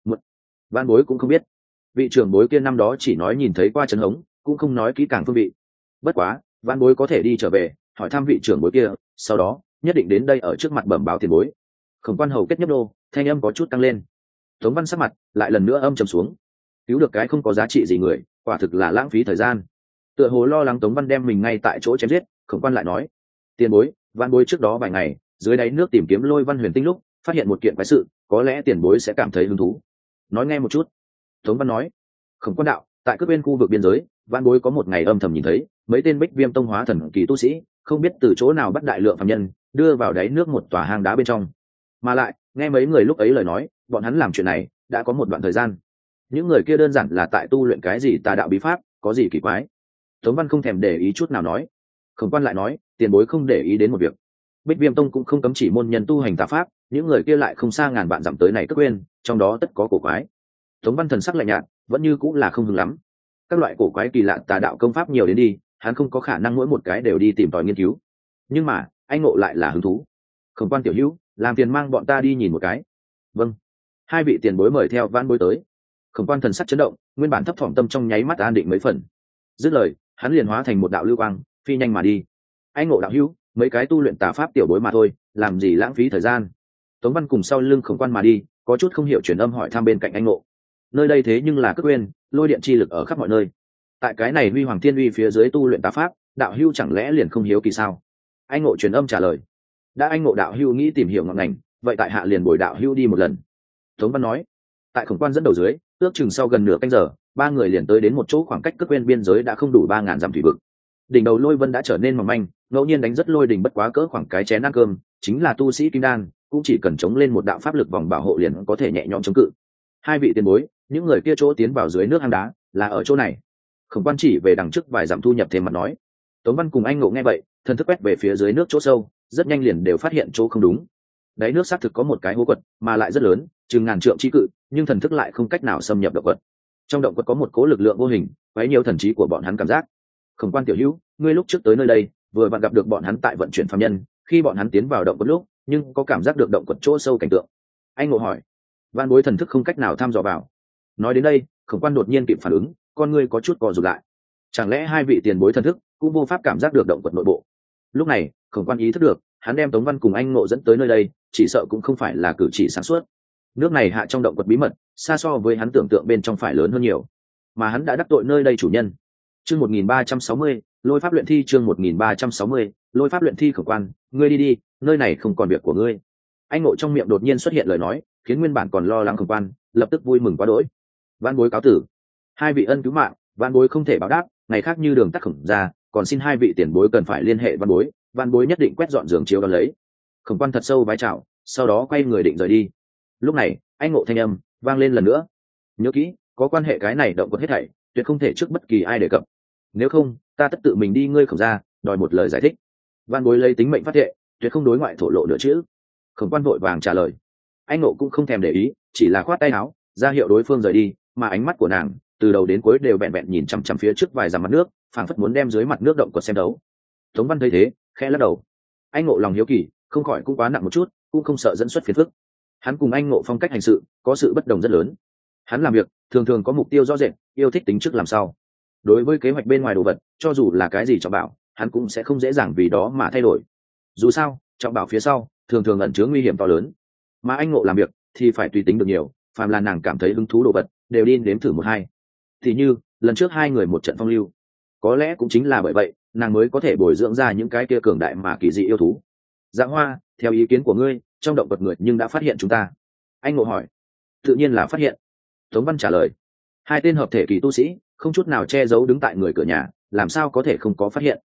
A: Van bối cũng không biết. Vị trưởng bối kia năm đó chỉ nói nhìn thấy qua Trấn Hống, cũng không nói kỹ càng phương vị. Bất quá, van bối có thể đi trở về, hỏi thăm vị trưởng bối kia, sau đó nhất định đến đây ở trước mặt bẩm báo tiền bối. Khổng Quan hầu kết nhấp đô, thanh âm có chút tăng lên. Tống Văn sắc mặt lại lần nữa âm trầm xuống. Cứu được cái không có giá trị gì người, quả thực là lãng phí thời gian. Tựa hồ lo lắng Tống Văn đem mình ngay tại chỗ chém giết, Khổng Quan lại nói: tiền bối, van bối trước đó vài ngày dưới đáy nước tìm kiếm Lôi Văn Huyền Tinh lúc phát hiện một kiện quái sự, có lẽ tiền bối sẽ cảm thấy hứng thú. Nói nghe một chút. Tống Văn nói: Khổng Quan đạo, tại các bên khu vực biên giới, van bối có một ngày âm thầm nhìn thấy mấy tên Bích Viêm tông hóa thần kỳ tu sĩ, không biết từ chỗ nào bắt đại lượng phàm nhân đưa vào đáy nước một tòa hang đá bên trong. Mà lại nghe mấy người lúc ấy lời nói, bọn hắn làm chuyện này đã có một đoạn thời gian. Những người kia đơn giản là tại tu luyện cái gì tà đạo bí pháp, có gì kỳ quái? Tống Văn không thèm để ý chút nào nói. Khổng Quan lại nói: tiền bối không để ý đến một việc, Bích Viêm tông cũng không cấm chỉ môn nhân tu hành tà pháp, những người kia lại không xa ngàn vạn dặm tới này Cất Uyên, trong đó tất có cổ quái. Tống Văn thần sắc lạnh nhạt, vẫn như cũng là không hứng lắm. Các loại cổ quái kỳ lạ tà đạo công pháp nhiều đến đi, hắn không có khả năng mỗi một cái đều đi tìm tòi nghiên cứu. Nhưng mà anh ngộ lại là hứng thú. Khổng Quan tiểu hữu, làm tiền mang bọn ta đi nhìn một cái. Vâng. Hai vị tiền bối mời theo van bối tới. Khổng Quan thần sắc chấn động, nguyên bản thấp thỏm tâm trong nháy mắt an định mấy phần. Dứt lời, hắn liền hóa thành một đạo lưu quang, phi nhanh mà đi. Anh ngộ đạo hữu, mấy cái tu luyện tà pháp tiểu bối mà thôi, làm gì lãng phí thời gian? Tống Văn cùng sau lưng Khổng Quan mà đi, có chút không hiểu truyền âm hỏi thăm bên cạnh anh ngộ. Nơi đây thế nhưng là Cất Uyên, lôi điện chi lực ở khắp mọi nơi. Tại cái này huy hoàng thiên uy phía dưới tu luyện tà pháp, đạo hữu chẳng lẽ liền không hiếu kỳ sao? Anh ngộ truyền âm trả lời. Đã anh ngộ đạo hữu nghĩ tìm hiểu ngọn ngành, vậy tại hạ liền bồi đạo hữu đi một lần. Tống Văn nói. Tại Khổng Quan dẫn đầu dưới, ước chừng sau gần nửa canh giờ, ba người liền tới đến một chỗ khoảng cách Cất Uyên biên giới đã không đủ 3000 dặm thủy vực. Đỉnh đầu lôi vân đã trở nên mỏng manh, ngẫu nhiên đánh rất lôi đỉnh bất quá cỡ khoảng cái chén ăn cơm, chính là tu sĩ kim đan, cũng chỉ cần chống lên một đạo pháp lực vòng bảo hộ liền có thể nhẹ nhõm chống cự. Hai vị tiền bối, những người kia chỗ tiến vào dưới nước hang đá là ở chỗ này. Khổng Quan chỉ về đằng trước vài dặm thu nhập thêm mặt nói. Tống Văn cùng anh ngộ nghe vậy, thần thức quét về phía dưới nước chỗ sâu, rất nhanh liền đều phát hiện chỗ không đúng. Đáy nước xác thực có một cái hố quật, mà lại rất lớn, chừng ngàn trượng chi cự, nhưng thần thức lại không cách nào xâm nhập động quật. Trong động quật có một cố lực lượng vô hình, quấy nhiều thần trí của bọn hắn cảm giác. Khổng Quan tiểu hữu, ngươi lúc trước tới nơi đây, vừa vặn gặp được bọn hắn tại vận chuyển phàm nhân, khi bọn hắn tiến vào động quật lúc, nhưng có cảm giác được động quật chỗ sâu cảnh tượng. Anh ngộ hỏi. Van bối thần thức không cách nào thăm dò vào. Nói đến đây, Khổng Quan đột nhiên kịp phản ứng, con ngươi có chút co rụt lại. Chẳng lẽ hai vị tiền bối thần thức cũng vô pháp cảm giác được động quật nội bộ? Lúc này, Khổng Quan ý thức được, hắn đem Tống Văn cùng anh ngộ dẫn tới nơi đây, chỉ sợ cũng không phải là cử chỉ sáng suốt. Nước này hạ trong động quật bí mật, xa so với hắn tưởng tượng bên trong phải lớn hơn nhiều, mà hắn đã đắc tội nơi đây chủ nhân. Chương 1360, lôi pháp luyện thi. Chương 1360, lôi pháp luyện thi. Khổng Quan, ngươi đi đi, nơi này không còn việc của ngươi. Anh ngộ trong miệng đột nhiên xuất hiện lời nói, khiến nguyên bản còn lo lắng Khổng Quan lập tức vui mừng quá đỗi. Van bối cáo tử. Hai vị ân cứu mạng, van bối không thể báo đáp, ngày khác như đường tắt Khổng ra, còn xin hai vị tiền bối cần phải liên hệ van bối nhất định quét dọn giường chiếu đón lấy. Khổng Quan thật sâu vái chào, sau đó quay người định rời đi. Lúc này, anh ngộ thanh âm vang lên lần nữa. Nhớ kỹ, có quan hệ cái này động quật hết thảy, tuyệt không thể trước bất kỳ ai đề cập. Nếu không, ta tất tự mình đi ngươi Khổng ra, đòi một lời giải thích. Van bối lấy tính mệnh phát thệ, tuyệt không đối ngoại thổ lộ nữa chứ. Khổng Quan vội vàng trả lời. Anh ngộ cũng không thèm để ý, chỉ là khoát tay áo ra hiệu đối phương rời đi, mà ánh mắt của nàng từ đầu đến cuối đều vẹn vẹn nhìn chằm chằm phía trước vài dặm mặt nước, phảng phất muốn đem dưới mặt nước động quật xem đấu. Tống Văn thấy thế, khẽ lắc đầu. Anh ngộ lòng hiếu kỳ, không khỏi cũng quá nặng một chút, cũng không sợ dẫn xuất phiền phức. Hắn cùng anh ngộ phong cách hành sự có sự bất đồng rất lớn. Hắn làm việc thường thường có mục tiêu rõ rệt, yêu thích tính trước làm sao. Đối với kế hoạch bên ngoài đồ vật, cho dù là cái gì trọng bảo, hắn cũng sẽ không dễ dàng vì đó mà thay đổi. Dù sao, trọng bảo phía sau thường thường ẩn chứa nguy hiểm to lớn, mà anh ngộ làm việc thì phải tùy tính được nhiều, phàm là nàng cảm thấy hứng thú đồ vật đều đi nếm thử một hai. Thì như lần trước hai người một trận phong lưu, có lẽ cũng chính là bởi vậy nàng mới có thể bồi dưỡng ra những cái kia cường đại mà kỳ dị yêu thú. Dạ Hoa, theo ý kiến của ngươi, trong động vật người nhưng đã phát hiện chúng ta? Anh ngộ hỏi. Tự nhiên là phát hiện. Tống Văn trả lời. Hai tên hợp thể kỳ tu sĩ không chút nào che giấu đứng tại người cửa nhà, làm sao có thể không có phát hiện?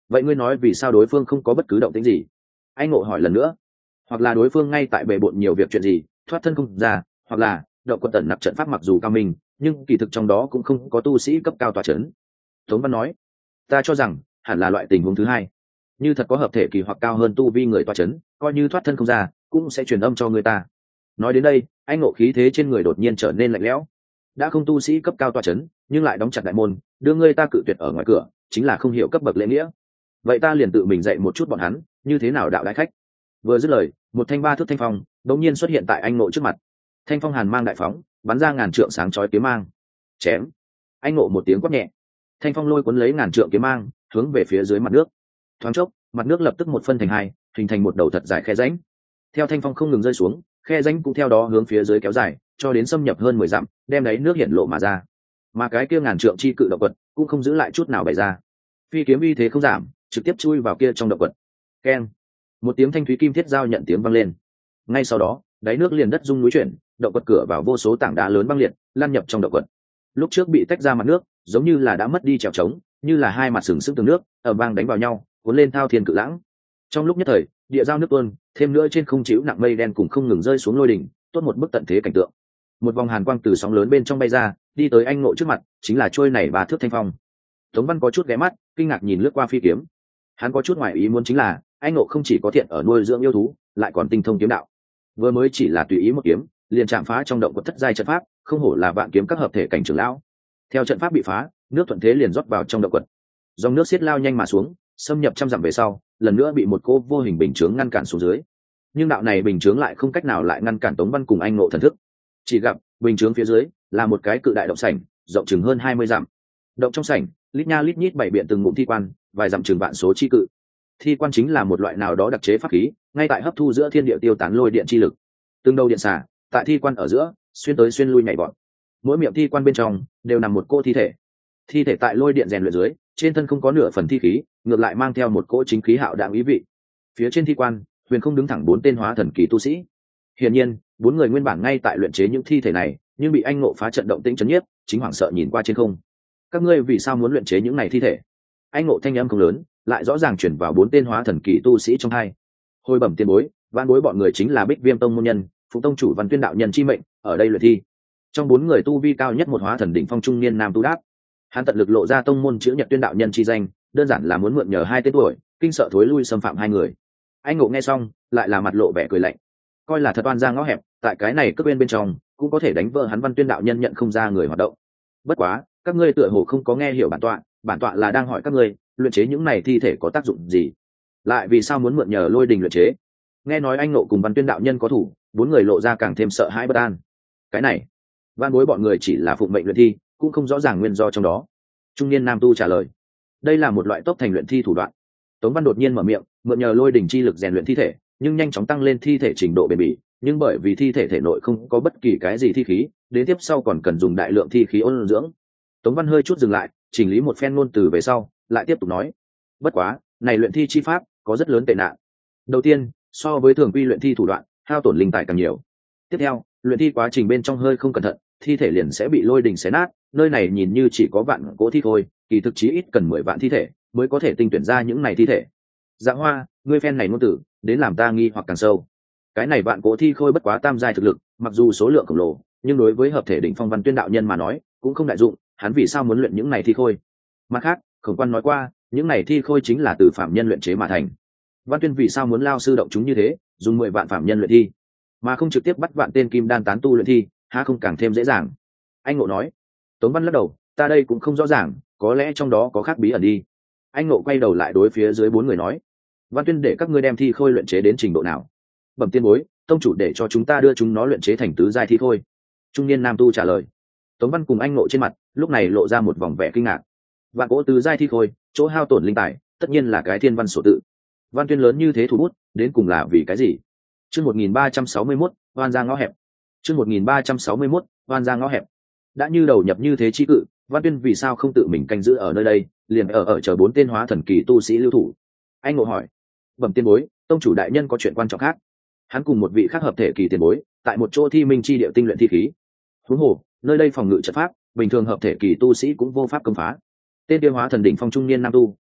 A: vậy ngươi nói vì sao đối phương không có bất cứ động tĩnh gì? Anh Ngộ hỏi lần nữa. Hoặc là đối phương ngay tại bề bộn nhiều việc chuyện gì, thoát thân không ra, hoặc là động quật tận nặc trận pháp mặc dù cao minh, nhưng kỳ thực trong đó cũng không có tu sĩ cấp cao tọa chấn. Tống Văn nói, ta cho rằng hẳn là loại tình huống thứ hai, như thật có hợp thể kỳ hoặc cao hơn tu vi người tọa chấn, coi như thoát thân không ra cũng sẽ truyền âm cho người ta. Nói đến đây, anh Ngộ khí thế trên người đột nhiên trở nên lạnh lẽo. Đã không tu sĩ cấp cao tọa chấn, nhưng lại đóng chặt đại môn, đưa người ta cự tuyệt ở ngoài cửa, chính là không hiểu cấp bậc lễ nghĩa. Vậy ta liền tự mình dạy một chút bọn hắn, như thế nào đạo đại khách. Vừa dứt lời, một thanh 3 thước thanh phong đột nhiên xuất hiện tại anh Ngộ trước mặt. Thanh phong hàn mang đại phóng, bắn ra ngàn trượng sáng chói kiếm mang. Chém! Anh Ngộ một tiếng quát nhẹ, thanh phong lôi cuốn lấy ngàn trượng kiếm mang, hướng về phía dưới mặt nước. Thoáng chốc, mặt nước lập tức một phân thành hai, hình thành một đầu thật dài khe rãnh. Theo thanh phong không ngừng rơi xuống, khe rãnh cũng theo đó hướng phía dưới kéo dài, cho đến xâm nhập hơn 10 dặm, đem đáy nước hiện lộ mà ra. Mà cái kia ngàn trượng chi cự động quật cũng không giữ lại chút nào bày ra. Phi kiếm uy thế không giảm, trực tiếp chui vào kia trong động quật. Keng! Một tiếng thanh thúy kim thiết giao nhận tiếng vang lên. Ngay sau đó, đáy nước liền đất rung núi chuyển, động quật cửa vào vô số tảng đá lớn băng liệt, lan nhập trong động quật. Lúc trước bị tách ra mặt nước, giống như là đã mất đi trèo trống, như là hai mặt sừng sững tường nước, ở bang đánh vào nhau, cuốn lên thao thiên cự lãng. Trong lúc nhất thời, địa giao nước tuôn, thêm nữa trên không chịu nặng mây đen cùng không ngừng rơi xuống lôi đỉnh, tốt một bức tận thế cảnh tượng. Một vòng hàn quang từ sóng lớn bên trong bay ra, đi tới anh Ngộ trước mặt, chính là trôi này 3 thước thanh phong. Tống Văn có chút ghé mắt, kinh ngạc nhìn lướt qua phi kiếm. Hắn có chút ngoài ý muốn chính là, anh Ngộ không chỉ có thiện ở nuôi dưỡng yêu thú, lại còn tinh thông kiếm đạo. Vừa mới chỉ là tùy ý một kiếm, liền chạm phá trong động quật thất giai trận pháp, không hổ là vạn kiếm các hợp thể cảnh trưởng lão. Theo trận pháp bị phá, nước thuận thế liền rót vào trong động quật. Dòng nước xiết lao nhanh mà xuống, xâm nhập trăm dặm về sau, lần nữa bị một cô vô hình bình chướng ngăn cản xuống dưới. Nhưng đạo này bình chướng lại không cách nào lại ngăn cản Tống Văn cùng anh Ngộ thần thức. Chỉ gặp bình chướng phía dưới là một cái cự đại động sảnh, rộng chừng hơn 20 dặm. Động trong sảnh, lít nha lít nhít bảy biện từng ngụm thi quan, vài dặm chừng vạn số chi cự. Thi quan chính là một loại nào đó đặc chế pháp khí, ngay tại hấp thu giữa thiên địa tiêu tán lôi điện chi lực. Từng đầu điện xả, tại thi quan ở giữa, xuyên tới xuyên lui nhảy vọt. Mỗi miệng thi quan bên trong đều nằm một cô thi thể. Thi thể tại lôi điện rèn luyện dưới, trên thân không có nửa phần thi khí, ngược lại mang theo một cỗ chính khí hạo đạm ý vị. Phía trên thi quan, huyền không đứng thẳng 4 tên hóa thần kỳ tu sĩ. Hiển nhiên, 4 người nguyên bản ngay tại luyện chế những thi thể này, nhưng bị anh Ngộ phá trận động tĩnh chấn nhiếp, chính hoảng sợ nhìn qua trên không. Các ngươi vì sao muốn luyện chế những này thi thể? Anh Ngộ thanh âm không lớn, lại rõ ràng chuyển vào 4 tên hóa thần kỳ tu sĩ trong hai. Hồi bẩm tiền bối, Vạn Bối bọn người chính là Bích Viêm tông môn nhân, phụ tông chủ Văn Tuyên đạo nhân chi mệnh, ở đây luyện thi. Trong 4 người tu vi cao nhất một hóa thần đỉnh phong trung niên nam tu đáp. Hắn tận lực lộ ra tông môn chữ Nhật Tuyên đạo nhân chi danh, đơn giản là muốn mượn nhờ 2 tên tuổi, kinh sợ thối lui xâm phạm 2 người. Anh Ngộ nghe xong, lại là mặt lộ vẻ cười lạnh. Coi là thật oan ra ngõ hẹp, tại cái này cướp bên trong, cũng có thể đánh vỡ hắn Văn Tuyên đạo nhân nhận không ra người hoạt động. Bất quá, các ngươi tựa hồ không có nghe hiểu bản tọa là đang hỏi các ngươi, luyện chế những này thi thể có tác dụng gì? Lại vì sao muốn mượn nhờ lôi đình luyện chế? Nghe nói anh Ngộ cùng Văn Tuyên đạo nhân có thủ, 4 người lộ ra càng thêm sợ hãi bất an. Cái này, Van Bối bọn người chỉ là phụng mệnh luyện thi, cũng không rõ ràng nguyên do trong đó. Trung niên nam tu trả lời, đây là một loại tốc thành luyện thi thủ đoạn. Tống Văn đột nhiên mở miệng, mượn nhờ lôi đình chi lực rèn luyện thi thể, nhưng nhanh chóng tăng lên thi thể trình độ bền bỉ, nhưng bởi vì thi thể thể nội không có bất kỳ cái gì thi khí, đến tiếp sau còn cần dùng đại lượng thi khí ôn dưỡng. Tống Văn hơi chút dừng lại, chỉnh lý một phen ngôn từ về sau, lại tiếp tục nói, bất quá, này luyện thi chi pháp có rất lớn tệ nạn. Đầu tiên, so với thường quy luyện thi thủ đoạn, hao tổn linh tài càng nhiều. Tiếp theo, luyện thi quá trình bên trong hơi không cẩn thận, thi thể liền sẽ bị lôi đình xé nát, nơi này nhìn như chỉ có vạn cỗ thi thôi, kỳ thực chí ít cần 10 vạn thi thể mới có thể tinh tuyển ra những này thi thể. Dạ Hoa, ngươi phen này ngôn tử, đến làm ta nghi hoặc càng sâu. Cái này vạn cỗ thi khôi bất quá tam giai thực lực, mặc dù số lượng khổng lồ, nhưng đối với hợp thể đỉnh phong Văn Tuyên đạo nhân mà nói, cũng không đại dụng, hắn vì sao muốn luyện những này thi khôi? Mặt khác, Khổng Quan nói qua, những này thi khôi chính là từ phạm nhân luyện chế mà thành. Văn Tuyên vì sao muốn lao sư động chúng như thế, dùng 10 vạn phạm nhân luyện thi, mà không trực tiếp bắt vạn tên kim đan tán tu luyện thi, há không càng thêm dễ dàng? Anh Ngộ nói. Tống Văn lắc đầu, ta đây cũng không rõ ràng, có lẽ trong đó có khác bí ẩn đi. Anh Ngộ quay đầu lại đối phía dưới 4 người nói, Văn Tuyên để các ngươi đem thi khôi luyện chế đến trình độ nào? Bẩm tiên bối, tông chủ để cho chúng ta đưa chúng nó luyện chế thành tứ giai thi khôi. Trung niên nam tu trả lời. Tống Văn cùng anh Ngộ trên mặt lúc này lộ ra một vòng vẻ kinh ngạc. Vạn cỗ tứ giai thi khôi, chỗ hao tổn linh tài, tất nhiên là cái thiên văn sổ tự. Văn Tuyên lớn như thế thủ bút, đến cùng là vì cái gì? Chương 1361, oan ra ngõ hẹp. Chương 1361, oan ra ngõ hẹp. Đã như đầu nhập như thế chi cự, Văn Tuyên vì sao không tự mình canh giữ ở nơi đây, liền ở chờ 4 tên hóa thần kỳ tu sĩ lưu thủ? Anh Ngộ hỏi. Bẩm tiên bối, tông chủ đại nhân có chuyện quan trọng khác. Hắn cùng một vị khác hợp thể kỳ tiền bối, tại một chỗ thi minh chi địa tinh luyện thi khí. Huống hồ, nơi đây phòng ngự trận pháp, bình thường hợp thể kỳ tu sĩ cũng vô pháp công phá. Tên tiêu hóa thần đỉnh phong trung niên nam tu,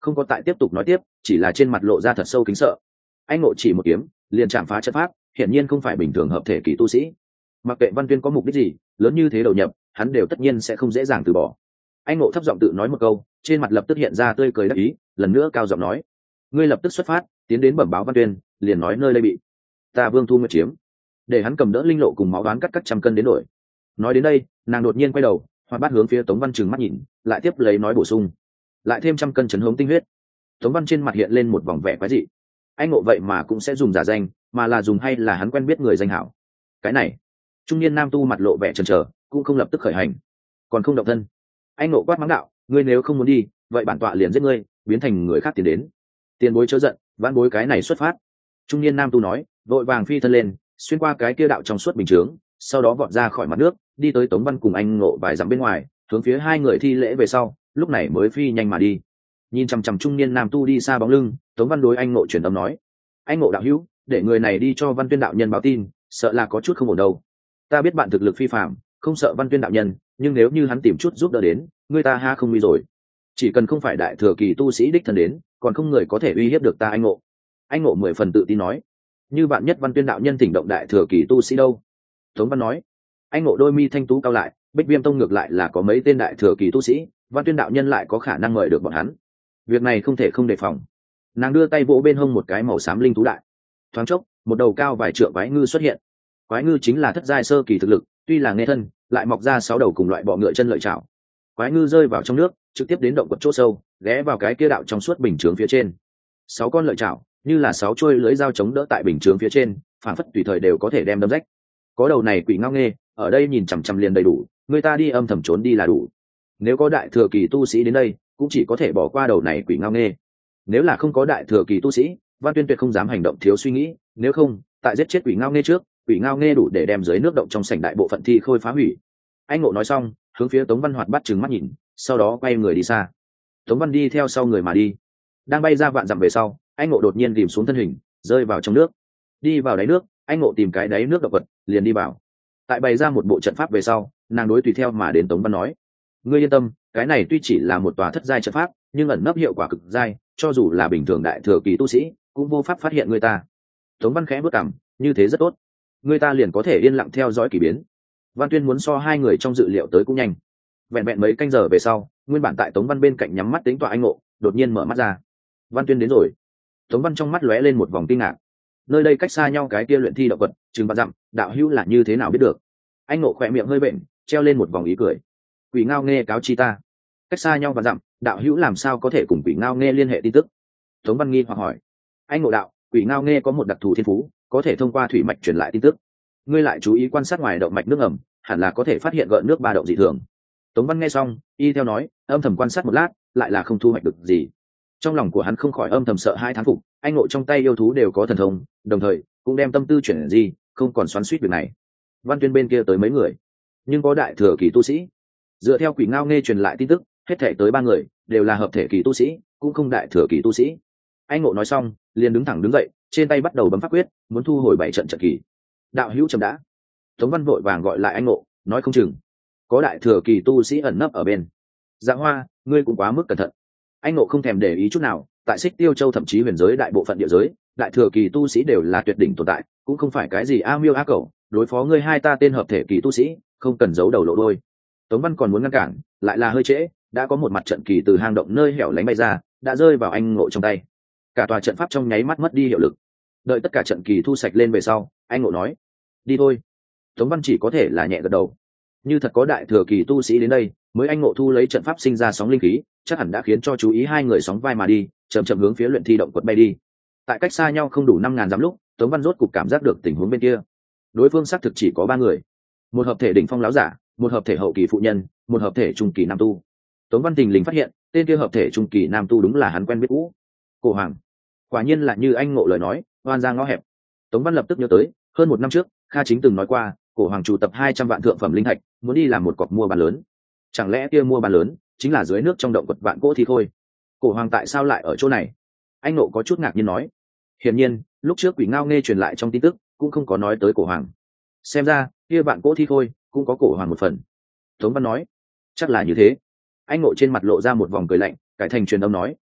A: không có tại tiếp tục nói tiếp, chỉ là trên mặt lộ ra thật sâu kính sợ. Anh Ngộ chỉ một kiếm liền chạm phá trận pháp, hiển nhiên không phải bình thường hợp thể kỳ tu sĩ. Mặc kệ Văn Tuyên có mục đích gì, lớn như thế đầu nhập, hắn đều tất nhiên sẽ không dễ dàng từ bỏ. Anh Ngộ thấp giọng tự nói một câu, trên mặt lập tức hiện ra tươi cười đắc ý, lần nữa cao giọng nói: ngươi lập tức xuất phát, tiến đến bẩm báo Văn Tuyên, liền nói nơi đây bị ta Vương Thu Nguyệt chiếm, để hắn cầm đỡ linh lộ cùng máu đoán cắt 100 cân đến đổi. Nói đến đây, nàng đột nhiên quay đầu, hoặc bắt hướng phía Tống Văn trừng mắt nhìn, lại tiếp lấy nói bổ sung: lại thêm 100 cân chấn hống tinh huyết. Tống Văn trên mặt hiện lên một vòng vẻ quái dị. Anh Ngộ vậy mà cũng sẽ dùng giả danh, mà là dùng hay là hắn quen biết người danh hảo? Cái này, trung niên nam tu mặt lộ vẻ chần chờ, cũng không lập tức khởi hành, còn không động thân. Anh Ngộ quát mắng đạo: ngươi nếu không muốn đi, vậy bản tọa liền giết ngươi, biến thành người khác tiến đến. Tiền bối chớ giận, vãn bối cái này xuất phát. Trung niên nam tu nói, vội vàng phi thân lên, xuyên qua cái kia đạo trong suốt bình chướng, sau đó vọt ra khỏi mặt nước, đi tới Tống Văn cùng Anh Ngộ vài dặm bên ngoài, hướng phía hai người thi lễ về sau, lúc này mới phi nhanh mà đi. Nhìn chằm chằm trung niên nam tu đi xa bóng lưng, Tống Văn đối Anh Ngộ truyền âm nói: anh Ngộ đạo hữu, để người này đi cho Văn Tuyên đạo nhân báo tin, sợ là có chút không ổn đâu. Ta biết bạn thực lực phi phàm, không sợ Văn Tuyên đạo nhân, nhưng nếu như hắn tìm chút giúp đỡ đến, người ta ha không nguy rồi. Chỉ cần không phải đại thừa kỳ tu sĩ đích thân đến, còn không người có thể uy hiếp được ta. Anh Ngộ. Anh Ngộ 10 phần tự tin nói: như bạn nhất Văn Tuyên đạo nhân thỉnh động đại thừa kỳ tu sĩ đâu? Tống Văn nói. Anh Ngộ đôi mi thanh tú cao lại, Bích Viêm tông ngược lại là có mấy tên đại thừa kỳ tu sĩ, Văn Tuyên đạo nhân lại có khả năng mời được bọn hắn. Việc này không thể không đề phòng. Nàng đưa tay vỗ bên hông một cái màu xám linh thú đại, thoáng chốc một đầu cao vài trượng quái ngư xuất hiện. Quái ngư chính là thất giai sơ kỳ thực lực, tuy là nghe thân, lại mọc ra 6 đầu cùng loại bọ ngựa chân lợi chảo. Quái ngư rơi vào trong nước, trực tiếp đến động quật chỗ sâu, ghé vào cái kia đạo trong suốt bình chướng phía trên. 6 con lợi chảo như là 6 chuôi lưới dao chống đỡ tại bình chướng phía trên, phản phất tùy thời đều có thể đem đâm rách. Có đầu này quỷ ngao nghê ở đây nhìn chằm chằm liền đầy đủ, người ta đi âm thầm trốn đi là đủ. Nếu có đại thừa kỳ tu sĩ đến đây, cũng chỉ có thể bỏ qua đầu này quỷ ngao nghê. Nếu là không có đại thừa kỳ tu sĩ, Văn Tuyên tuyệt không dám hành động thiếu suy nghĩ, nếu không, tại giết chết quỷ ngao nghê trước, quỷ ngao nghê đủ để đem dưới nước động trong sảnh đại bộ phận thi khôi phá hủy. Anh Ngộ nói xong, hướng phía Tống Văn Hoạt bắt trừng mắt nhìn, sau đó quay người đi xa. Tống Văn đi theo sau người mà đi. Đang bay ra vạn dặm về sau, anh Ngộ đột nhiên rìm xuống thân hình, rơi vào trong nước. Đi vào đáy nước, anh Ngộ tìm cái đáy nước động vật, liền đi vào. Tại bày ra một bộ trận pháp về sau, nàng đối tùy theo mà đến Tống Văn nói: ngươi yên tâm, cái này tuy chỉ là một tòa thất giai trận pháp, nhưng ẩn nấp hiệu quả cực giai, cho dù là bình thường đại thừa kỳ tu sĩ cũng vô pháp phát hiện người ta. Tống Văn khẽ bước cằm, như thế rất tốt, người ta liền có thể yên lặng theo dõi kỳ biến. Văn Tuyên muốn so hai người trong dự liệu tới cũng nhanh. Vẹn vẹn mấy canh giờ về sau, nguyên bản tại Tống Văn bên cạnh nhắm mắt tính tọa Anh Ngộ đột nhiên mở mắt ra. Văn Tuyên đến rồi. Tống Văn trong mắt lóe lên một vòng kinh ngạc. Nơi đây cách xa nhau cái kia luyện thi động vật chừng vạn dặm, đạo hữu là như thế nào biết được? Anh Ngộ khỏe miệng hơi bệnh, treo lên một vòng ý cười. Quỷ ngao nghe cáo chi ta. Cách xa nhau vạn dặm, đạo hữu làm sao có thể cùng quỷ ngao nghe liên hệ tin tức? Tống Văn nghi hoặc hỏi. Anh Ngộ đạo: quỷ ngao nghe có một đặc thù thiên phú, có thể thông qua thủy mạch truyền lại tin tức. Ngươi lại chú ý quan sát ngoài động mạch nước ẩm, hẳn là có thể phát hiện gợn nước ba động dị thường. Tống Văn nghe xong, y theo nói, âm thầm quan sát một lát, lại là không thu hoạch được gì. Trong lòng của hắn không khỏi âm thầm sợ hai thán phục, anh Ngộ trong tay yêu thú đều có thần thông, đồng thời cũng đem tâm tư chuyển gì, không còn xoắn xuýt việc này. Văn Tuyên bên kia tới mấy người, nhưng có đại thừa kỳ tu sĩ. Dựa theo quỷ ngao nghe truyền lại tin tức, hết thể tới 3 người, đều là hợp thể kỳ tu sĩ, cũng không đại thừa kỳ tu sĩ. Anh Ngộ nói xong, liền đứng thẳng đứng dậy, trên tay bắt đầu bấm pháp quyết, muốn thu hồi 7 trận trận kỳ. Đạo hữu chậm đã. Tống Văn vội vàng gọi lại anh Ngộ, nói không chừng có đại thừa kỳ tu sĩ ẩn nấp ở bên. Dạ Hoa, ngươi cũng quá mức cẩn thận. Anh Ngộ không thèm để ý chút nào, tại Xích Tiêu Châu thậm chí huyền giới đại bộ phận địa giới, đại thừa kỳ tu sĩ đều là tuyệt đỉnh tồn tại, cũng không phải cái gì a miêu a cẩu, đối phó ngươi hai ta tên hợp thể kỳ tu sĩ, không cần giấu đầu lộ đôi. Tống Văn còn muốn ngăn cản, lại là hơi trễ, đã có một mặt trận kỳ từ hang động nơi hẻo lánh bay ra, đã rơi vào anh Ngộ trong tay. Cả tòa trận pháp trong nháy mắt mất đi hiệu lực. Đợi tất cả trận kỳ thu sạch lên về sau, anh Ngộ nói: đi thôi. Tống Văn chỉ có thể là nhẹ gật đầu. Như thật có đại thừa kỳ tu sĩ đến đây, mới anh Ngộ thu lấy trận pháp sinh ra sóng linh khí, chắc hẳn đã khiến cho chú ý hai người sóng vai mà đi, chậm chậm hướng phía luyện thi động quật bay đi. Tại cách xa nhau không đủ 5.000 dặm lúc, Tống Văn rốt cục cảm giác được tình huống bên kia. Đối phương xác thực chỉ có 3 người, một hợp thể đỉnh phong láo giả, một hợp thể hậu kỳ phụ nhân, một hợp thể trung kỳ nam tu. Tống Văn thình lình phát hiện, tên kia hợp thể trung kỳ nam tu đúng là hắn quen biết cũ, Cổ Hoàng. Quả nhiên là như anh Ngộ lời nói, oan ra ngõ hẹp. Tống Văn lập tức nhớ tới, hơn 1 năm trước, Kha Chính từng nói qua, Cổ Hoàng chủ tập 200 vạn thượng phẩm linh thạch, muốn đi làm một cọc mua bán lớn. Chẳng lẽ kia mua bán lớn chính là dưới nước trong động quật vạn cỗ thi khôi? Cổ Hoàng tại sao lại ở chỗ này? Anh Ngộ có chút ngạc nhiên nói. Hiển nhiên, lúc trước quỷ ngao nghe truyền lại trong tin tức, cũng không có nói tới Cổ Hoàng. Xem ra, kia vạn cỗ thi khôi cũng có Cổ Hoàng một phần. Tống Văn nói, chắc là như thế. Anh Ngộ trên mặt lộ ra một vòng cười lạnh, cải thành truyền âm nói,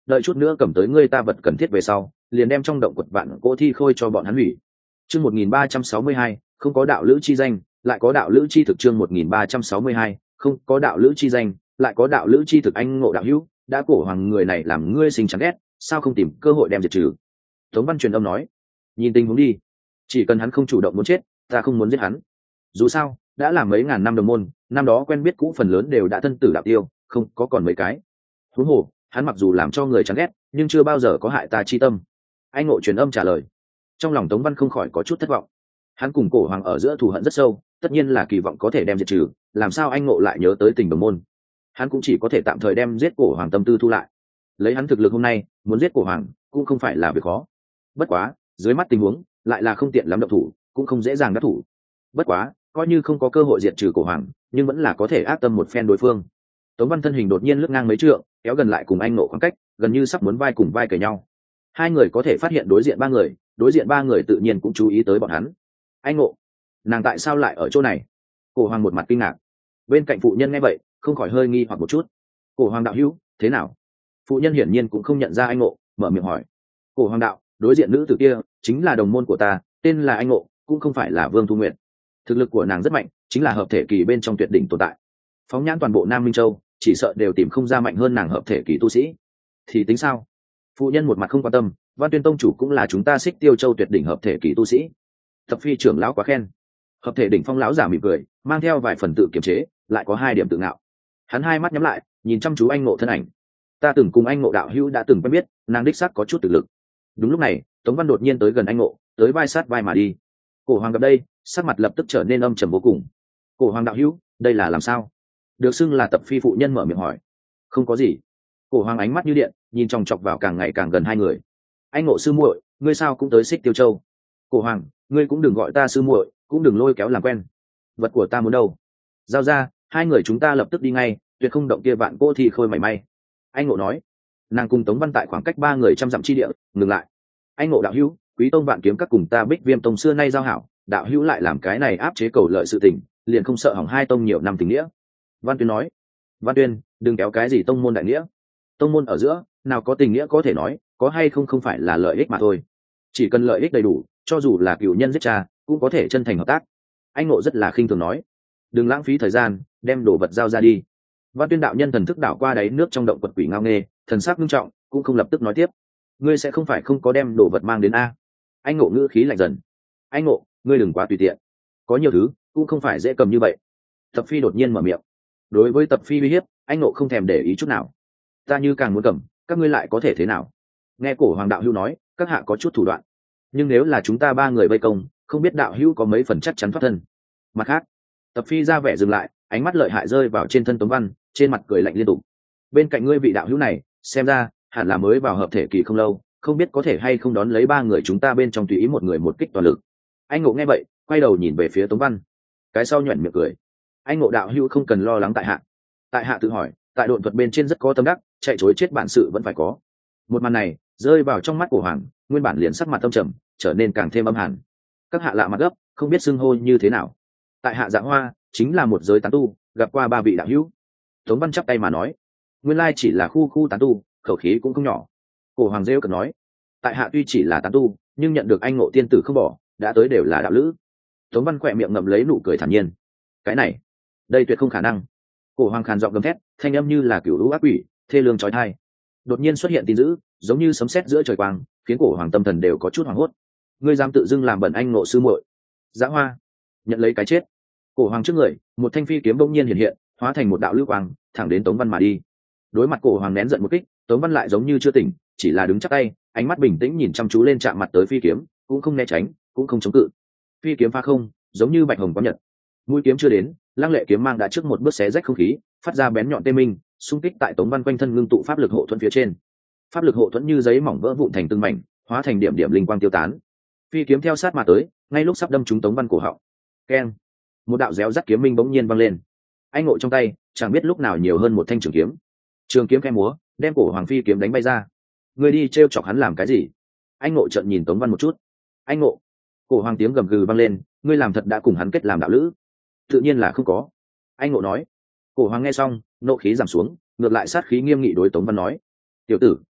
A: đợi chút nữa cầm tới ngươi ta vật cần thiết về sau liền đem trong động quật vạn cỗ thi khôi cho bọn hắn hủy. Chương 1362, không có đạo lữ chi danh, lại có đạo lữ chi thực. Chương 1362, không có đạo lữ chi danh, lại có đạo lữ chi thực. Anh Ngộ đạo hữu, đã cổ hoàng người này làm ngươi sinh chán ghét, sao không tìm cơ hội đem diệt trừ? Tống Văn truyền âm nói. Nhìn tình huống đi, chỉ cần hắn không chủ động muốn chết, ta không muốn giết hắn. Dù sao, đã là mấy ngàn năm đồng môn, năm đó quen biết cũ phần lớn đều đã thân tử đạo tiêu, không có còn mấy cái. Huống hồ, hắn mặc dù làm cho người chán ghét, nhưng chưa bao giờ có hại ta chi tâm. Anh Ngộ truyền âm trả lời. Trong lòng Tống Văn không khỏi có chút thất vọng. Hắn cùng cổ hoàng ở giữa thù hận rất sâu, tất nhiên là kỳ vọng có thể đem diệt trừ, làm sao anh Ngộ lại nhớ tới tình đồng môn? Hắn cũng chỉ có thể tạm thời đem giết cổ hoàng tâm tư thu lại. Lấy hắn thực lực hôm nay, muốn giết cổ hoàng cũng không phải là việc khó. Bất quá, dưới mắt tình huống lại là không tiện lắm động thủ, cũng không dễ dàng đắc thủ. Bất quá, coi như không có cơ hội diệt trừ cổ hoàng, nhưng vẫn là có thể ác tâm một phen đối phương. Tống Văn thân hình đột nhiên lướt ngang mấy trượng, kéo gần lại cùng anh Ngộ khoảng cách, gần như sắp muốn vai cùng vai kề nhau. Hai người có thể phát hiện đối diện ba người tự nhiên cũng chú ý tới bọn hắn. Anh Ngộ, nàng tại sao lại ở chỗ này? Cổ hoàng một mặt kinh ngạc. Bên cạnh phụ nhân nghe vậy không khỏi hơi nghi hoặc một chút. Cổ hoàng đạo hữu, thế nào? Phụ nhân hiển nhiên cũng không nhận ra anh Ngộ, mở miệng hỏi. Cổ hoàng đạo, đối diện nữ tử kia chính là đồng môn của ta, tên là anh Ngộ, cũng không phải là Vương Thu Nguyệt. Thực lực của nàng rất mạnh, chính là hợp thể kỳ bên trong tuyệt đỉnh tồn tại. Phóng nhãn toàn bộ Nam Minh Châu, chỉ sợ đều tìm không ra mạnh hơn nàng hợp thể kỳ tu sĩ. Thì tính sao? Phụ nhân một mặt không quan tâm. Văn Tuyên tông chủ cũng là chúng ta Xích Tiêu Châu tuyệt đỉnh hợp thể kỳ tu sĩ. Thập phi trưởng lão quá khen. Hợp thể đỉnh phong lão giả mỉm cười, mang theo vài phần tự kiềm chế, lại có hai điểm tự ngạo. Hắn hai mắt nhắm lại, nhìn chăm chú anh Ngộ thân ảnh. Ta từng cùng anh Ngộ đạo hữu đã từng quen biết, nàng đích xác có chút thực lực. Đúng lúc này, Tống Văn đột nhiên tới gần anh Ngộ, tới vai sát vai mà đi. Cổ hoàng gặp đây, sắc mặt lập tức trở nên âm trầm vô cùng. Cổ hoàng đạo hữu, đây là làm sao? Được xưng là Tập phi phụ nhân mở miệng hỏi. Không có gì. Cổ hoàng ánh mắt như điện, nhìn chòng chọc vào càng ngày càng gần hai người. Anh Ngộ sư muội, ngươi sao cũng tới Xích Tiêu Châu? Cổ hoàng, ngươi cũng đừng gọi ta sư muội, cũng đừng lôi kéo làm quen. Vật của ta muốn đâu? Giao ra, hai người chúng ta lập tức đi ngay, tuyệt không động kia vạn cô thì khôi mảy may. Anh Ngộ nói. Nàng cùng Tống Văn tại khoảng cách ba người trăm dặm chi địa ngừng lại. Anh Ngộ đạo hữu, Quý tông vạn kiếm các cùng ta Bích Viêm tông xưa nay giao hảo, đạo hữu lại làm cái này áp chế cầu lợi sự tình, liền không sợ hỏng hai tông nhiều năm tình nghĩa. Văn Tuyên nói. Văn Tuyên, đừng kéo cái gì tông môn đại nghĩa. Tông môn ở giữa, nào có tình nghĩa có thể nói, có hay không không phải là lợi ích mà thôi. Chỉ cần lợi ích đầy đủ, cho dù là cựu nhân giết cha, cũng có thể chân thành hợp tác. Anh Ngộ rất là khinh thường nói. Đừng lãng phí thời gian, đem đồ vật giao ra đi. Văn Tuyên đạo nhân thần thức đảo qua đáy nước trong động quật quỷ ngao nghê, thần sắc nghiêm trọng, cũng không lập tức nói tiếp. Ngươi sẽ không phải không có đem đồ vật mang đến a? Anh Ngộ ngữ khí lạnh dần. Anh Ngộ, ngươi đừng quá tùy tiện, có nhiều thứ cũng không phải dễ cầm như vậy. Tập phi đột nhiên mở miệng. Đối với Tập phi uy hiếp, anh Ngộ không thèm để ý chút nào. Ta như càng muốn cầm, các ngươi lại có thể thế nào? Nghe cổ hoàng đạo hữu nói, các hạ có chút thủ đoạn, nhưng nếu là chúng ta ba người vây công, không biết đạo hữu có mấy phần chắc chắn thoát thân. Mặt khác, Tập phi ra vẻ dừng lại, ánh mắt lợi hại rơi vào trên thân Tống Văn, trên mặt cười lạnh liên tục. Bên cạnh ngươi vị đạo hữu này, xem ra hẳn là mới vào hợp thể kỳ không lâu, không biết có thể hay không đón lấy ba người chúng ta bên trong tùy ý một người một kích toàn lực. Anh Ngộ nghe vậy, quay đầu nhìn về phía Tống Văn, cái sau nhuận miệng cười. Anh Ngộ đạo hữu không cần lo lắng tại hạ. Tại hạ tự hỏi, tại độn thuật bên trên rất có tâm đắc, chạy chối chết bản sự vẫn phải có. Một màn này rơi vào trong mắt của hoàng, nguyên bản liền sắc mặt tâm trầm, trở nên càng thêm âm hàn. Các hạ lạ mặt gấp, không biết xưng hô như thế nào. Tại hạ Dạ Hoa, chính là một giới tán tu, gặp qua ba vị đạo hữu. Tống Văn chắp tay mà nói. Nguyên lai chỉ là khu tán tu, khẩu khí cũng không nhỏ. Cổ hoàng rêu cần nói. Tại hạ tuy chỉ là tán tu, nhưng nhận được anh Ngộ tiên tử không bỏ, đã tới đều là đạo lữ. Tống Văn khỏe miệng ngậm lấy nụ cười thản nhiên. Cái này, đây tuyệt không khả năng. Cổ hoàng khàn giọng gầm thét, thanh âm như là cửu lũ ác quỷ, thê lương chói tai. Đột nhiên xuất hiện tin dữ, giống như sấm sét giữa trời quang, khiến cổ hoàng tâm thần đều có chút hoảng hốt. Ngươi dám tự dưng làm bẩn anh Ngộ sư muội? Dã Hoa, nhận lấy cái chết. Cổ hoàng trước người, một thanh phi kiếm bỗng nhiên hiện hiện, hóa thành một đạo lưu quang, thẳng đến Tống Văn mà đi. Đối mặt cổ hoàng nén giận một kích, Tống Văn lại giống như chưa tỉnh, chỉ là đứng chắp tay, ánh mắt bình tĩnh nhìn chăm chú lên chạm mặt tới phi kiếm, cũng không né tránh, cũng không chống cự. Phi kiếm phá không, giống như bạch hồng có nhật. Mũi kiếm chưa đến, Lăng Lệ kiếm mang đã trước một bước xé rách không khí, phát ra bén nhọn tê minh, xung kích tại Tống Văn quanh thân ngưng tụ pháp lực hộ thuẫn phía trên. Pháp lực hộ thuẫn như giấy mỏng vỡ vụn thành từng mảnh, hóa thành điểm điểm linh quang tiêu tán. Phi kiếm theo sát mà tới, ngay lúc sắp đâm trúng Tống Văn cổ họng. Keng! Một đạo réo rắt kiếm minh bỗng nhiên vang lên. Anh Ngộ trong tay, chẳng biết lúc nào nhiều hơn một thanh trường kiếm. Trường kiếm khẽ múa, đem cổ hoàng phi kiếm đánh bay ra. Người đi trêu chọc hắn làm cái gì? Anh Ngộ trợn nhìn Tống Văn một chút. Anh Ngộ! Cổ hoàng tiếng gầm gừ vang lên, ngươi làm thật đã cùng hắn kết làm đạo lữ? Tự nhiên là không có. Anh Ngộ nói. Cổ hoàng nghe xong, nộ khí giảm xuống, ngược lại sát khí nghiêm nghị đối Tống Văn nói. Tiểu tử,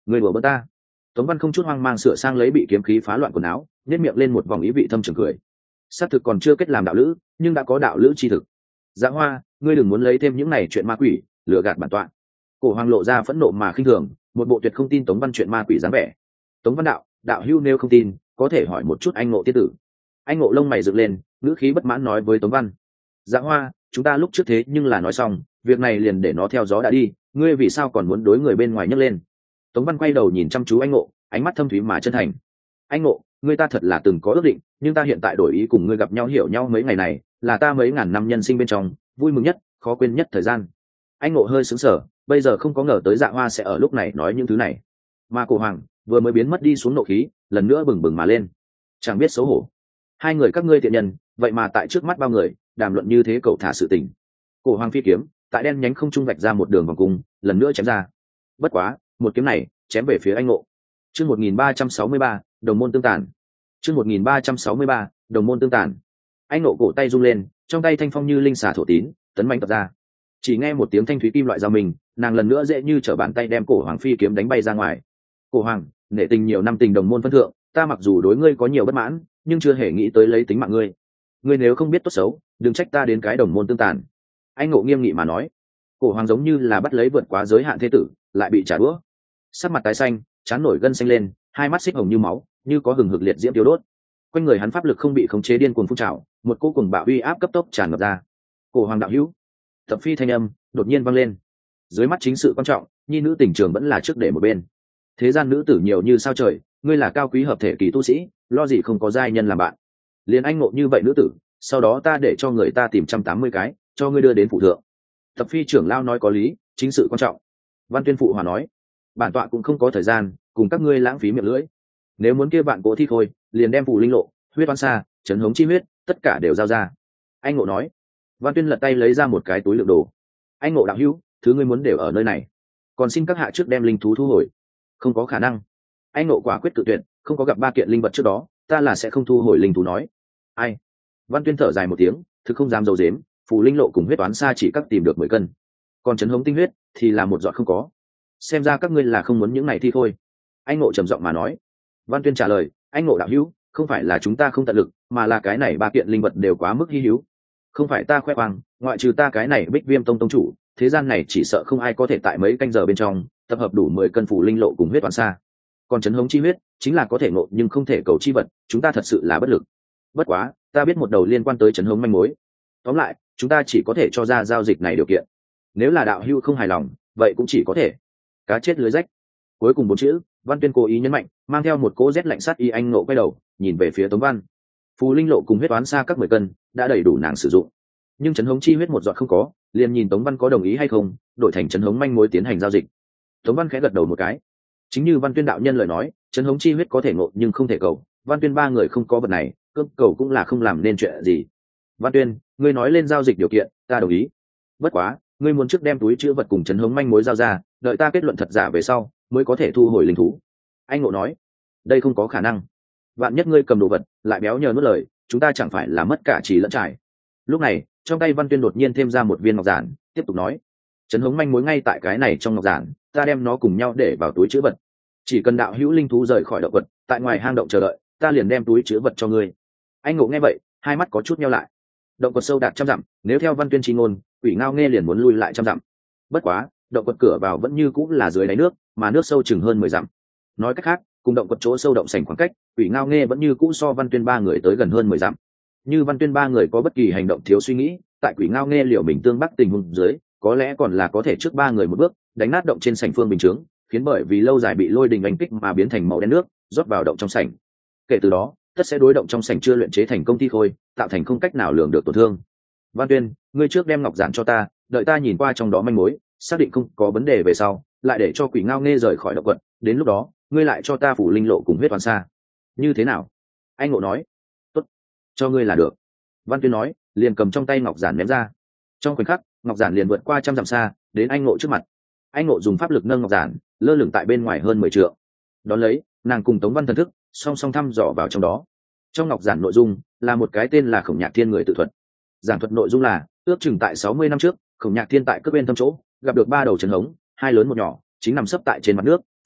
A: Người đùa bỡ ta. Tống Văn không chút hoang mang sửa sang lấy bị kiếm khí phá loạn quần áo, nhếch miệng lên một vòng ý vị thâm trường cười. Xác thực còn chưa kết làm đạo lữ, nhưng đã có đạo lữ chi thực. Dạ Hoa, ngươi đừng muốn lấy thêm những này chuyện ma quỷ lừa gạt bản tọa. Cổ Hoàng lộ ra phẫn nộ mà khinh thường, một bộ tuyệt không tin Tống Văn chuyện ma quỷ dáng vẻ. Tống Văn đạo hưu nếu không tin, có thể hỏi một chút anh Ngộ tiên tử. Anh Ngộ lông mày dựng lên, ngữ khí bất mãn nói với Tống Văn. Dạ Hoa, chúng ta lúc trước thế nhưng là nói xong, việc này liền để nó theo gió đã đi, ngươi vì sao còn muốn đối người bên ngoài nhấc lên? Tống Văn quay đầu nhìn chăm chú anh Ngộ, ánh mắt thâm thúy mà chân thành. Anh Ngộ, ngươi ta thật là từng có ước định, nhưng ta hiện tại đổi ý cùng ngươi gặp nhau hiểu nhau mấy ngày này, là ta mấy ngàn năm nhân sinh bên trong vui mừng nhất, khó quên nhất thời gian. Anh Ngộ hơi sững sờ, bây giờ không có ngờ tới Dạ Hoa sẽ ở lúc này nói những thứ này. Mà Cổ Hoàng vừa mới biến mất đi xuống nộ khí, lần nữa bừng bừng mà lên. Chẳng biết xấu hổ, hai người các ngươi tiện nhân, vậy mà tại trước mắt bao người đàm luận như thế cậu thả sự tình. Cổ Hoàng phi kiếm tại đen nhánh không trung vạch ra một đường vòng cung, lần nữa chém ra. Bất quá, một kiếm này chém về phía anh Ngộ. Chương 1363, đồng môn tương tàn. Chương 1363, đồng môn tương tàn. Anh Ngộ cổ tay rung lên, trong tay thanh phong như linh xà thổ tín, tấn mãnh tập ra. Chỉ nghe một tiếng thanh thúy kim loại giao mình, nàng lần nữa dễ như trở bàn tay đem Cổ Hoàng phi kiếm đánh bay ra ngoài. Cổ Hoàng, nể tình nhiều năm tình đồng môn phân thượng, ta mặc dù đối ngươi có nhiều bất mãn, nhưng chưa hề nghĩ tới lấy tính mạng ngươi. Ngươi nếu không biết tốt xấu, đừng trách ta đến cái đồng môn tương tàn. Anh Ngộ nghiêm nghị mà nói. Cổ Hoàng giống như là bắt lấy vượt quá giới hạn thế tử, lại bị trả đũa. Sắc mặt tái xanh, trán nổi gân xanh lên, hai mắt xích hồng như máu, như có hừng hực liệt diễm tiêu đốt. Quanh người hắn pháp lực không bị khống chế điên cuồng phun trào, một cỗ cuồng bạo uy áp cấp tốc tràn ngập ra. Cổ Hoàng đạo hữu, Tập Phi thanh âm đột nhiên vang lên. Dưới mắt chính sự quan trọng, nhi nữ tình trường vẫn là trước để một bên. Thế gian nữ tử nhiều như sao trời, ngươi là cao quý hợp thể kỳ tu sĩ, lo gì không có giai nhân làm bạn. Liền anh Ngộ như vậy nữ tử, sau đó ta để cho người ta tìm 180 cái, cho ngươi đưa đến phụ thượng. Tập Phi trưởng lao nói có lý, chính sự quan trọng. Văn Tuyên phụ hòa nói, bản tọa cũng không có thời gian cùng các ngươi lãng phí miệng lưỡi. Nếu muốn kia bạn cố thi khôi, liền đem phù linh lộ, huyết oan xa, trấn hống chi huyết, tất cả đều giao ra. Anh Ngộ nói. Văn Tuyên lật tay lấy ra một cái túi lượng đồ. Anh Ngộ đạo hữu, thứ ngươi muốn đều ở nơi này, còn xin các hạ trước đem linh thú thu hồi. Không có khả năng. Anh Ngộ quả quyết cự tuyệt, không có gặp ba kiện linh vật trước đó, ta là sẽ không thu hồi linh thú nói. Ai? Văn Tuyên thở dài một tiếng, thực không dám dầu dếm, phù linh lộ cùng huyết oán xa chỉ cắt tìm được 10 cân, còn trấn hống tinh huyết thì là một giọt không có. Xem ra các ngươi là không muốn những này thi thôi. Anh Ngộ trầm giọng mà nói. Văn Tuyên trả lời, anh Ngộ đạo hữu, không phải là chúng ta không tận lực, mà là cái này ba kiện linh vật đều quá mức hi hữu. Không phải ta khoe khoang, ngoại trừ ta cái này Bích Viêm tông tông chủ, thế gian này chỉ sợ không ai có thể tại mấy canh giờ bên trong tập hợp đủ 10 cân phù linh lộ cùng huyết oán xa. Còn trấn hống chi huyết chính là có thể ngộ nhưng không thể cầu chi vật, chúng ta thật sự là bất lực. Bất quá, ta biết một đầu liên quan tới trấn hống manh mối. Tóm lại, chúng ta chỉ có thể cho ra giao dịch này điều kiện. Nếu là đạo hữu không hài lòng, vậy cũng chỉ có thể cá chết lưới rách. Cuối cùng 4 chữ, Văn Tuyên cố ý nhấn mạnh, mang theo một cỗ rét lạnh sát y. Anh Ngộ quay đầu nhìn về phía Tống Văn. Phù linh lộ cùng huyết oán xa các 10 cân đã đầy đủ nàng sử dụng, nhưng trấn hống chi huyết một giọt không có, liền nhìn Tống Văn có đồng ý hay không, đổi thành trấn hống manh mối tiến hành giao dịch. Tống Văn khẽ gật đầu một cái. Chính như Văn Tuyên đạo nhân lời nói, trấn hống chi huyết có thể ngộ nhưng không thể cầu, Văn Tuyên ba người không có vật này, cướp cầu cũng là không làm nên chuyện gì. Văn Tuyên, ngươi nói lên giao dịch điều kiện, ta đồng ý. Bất quá, ngươi muốn trước đem túi chứa vật cùng trấn hống manh mối giao ra, đợi ta kết luận thật giả về sau mới có thể thu hồi linh thú. Anh Ngộ nói. Đây không có khả năng. Vạn nhất ngươi cầm đồ vật lại béo nhờ nuốt lời, chúng ta chẳng phải là mất cả trí lẫn trải. Lúc này, trong tay Văn Tuyên đột nhiên thêm ra một viên ngọc giản, tiếp tục nói, trấn hống manh mối ngay tại cái này trong ngọc giản, ta đem nó cùng nhau để vào túi chứa vật. Chỉ cần đạo hữu linh thú rời khỏi động vật, tại ngoài hang động chờ đợi, ta liền đem túi chứa vật cho ngươi. Anh Ngộ nghe vậy, hai mắt có chút nheo lại. Động vật sâu đạt 100 dặm, nếu theo Văn Tuyên chi ngôn, Quỷ Ngao Nghe liền muốn lui lại 100 dặm. Bất quá, động vật cửa vào vẫn như cũng là dưới đáy nước, mà nước sâu chừng hơn 10 dặm. Nói cách khác, cùng động vật chỗ sâu động sảnh khoảng cách, Quỷ Ngao Nghe vẫn như cũ so Văn Tuyên ba người tới gần hơn 10 dặm. Như Văn Tuyên ba người có bất kỳ hành động thiếu suy nghĩ, tại Quỷ Ngao Nghe liều mình tương bắc tình huống dưới, có lẽ còn là có thể trước ba người một bước đánh nát động trên sảnh phương bình chướng, khiến bởi vì lâu dài bị lôi đình đánh kích mà biến thành màu đen nước rót vào động trong sảnh. Kể từ đó, tất sẽ đối động trong sảnh chưa luyện chế thành công thi khôi, tạo thành không cách nào lường được tổn thương. Văn Tuyên, ngươi trước đem ngọc giản cho ta, đợi ta nhìn qua trong đó manh mối, xác định không có vấn đề về sau, lại để cho Quỷ Ngao Nghe rời khỏi động quật, đến lúc đó, ngươi lại cho ta phủ linh lộ cùng huyết oán xa. Như thế nào? Anh Ngộ nói. Tốt, cho ngươi là được. Văn Tuyên nói, liền cầm trong tay ngọc giản ném ra. Trong khoảnh khắc, ngọc giản liền vượt qua 100 dặm xa, đến Anh Ngộ trước mặt. Anh Ngộ dùng pháp lực nâng ngọc giản, lơ lửng tại bên ngoài hơn 10 trượng. Đón lấy, nàng cùng Tống Văn thần thức song song thăm dò vào trong đó. Trong ngọc giản nội dung là một cái tên là Khổng Nhạc Thiên người tự thuật. Giảng thuật nội dung là, ước chừng tại 60 năm trước, Khổng Nhạc Thiên tại cướp bên thâm chỗ, gặp được 3 đầu trấn hống, 2 lớn 1 nhỏ, chính nằm sấp tại trên mặt nước,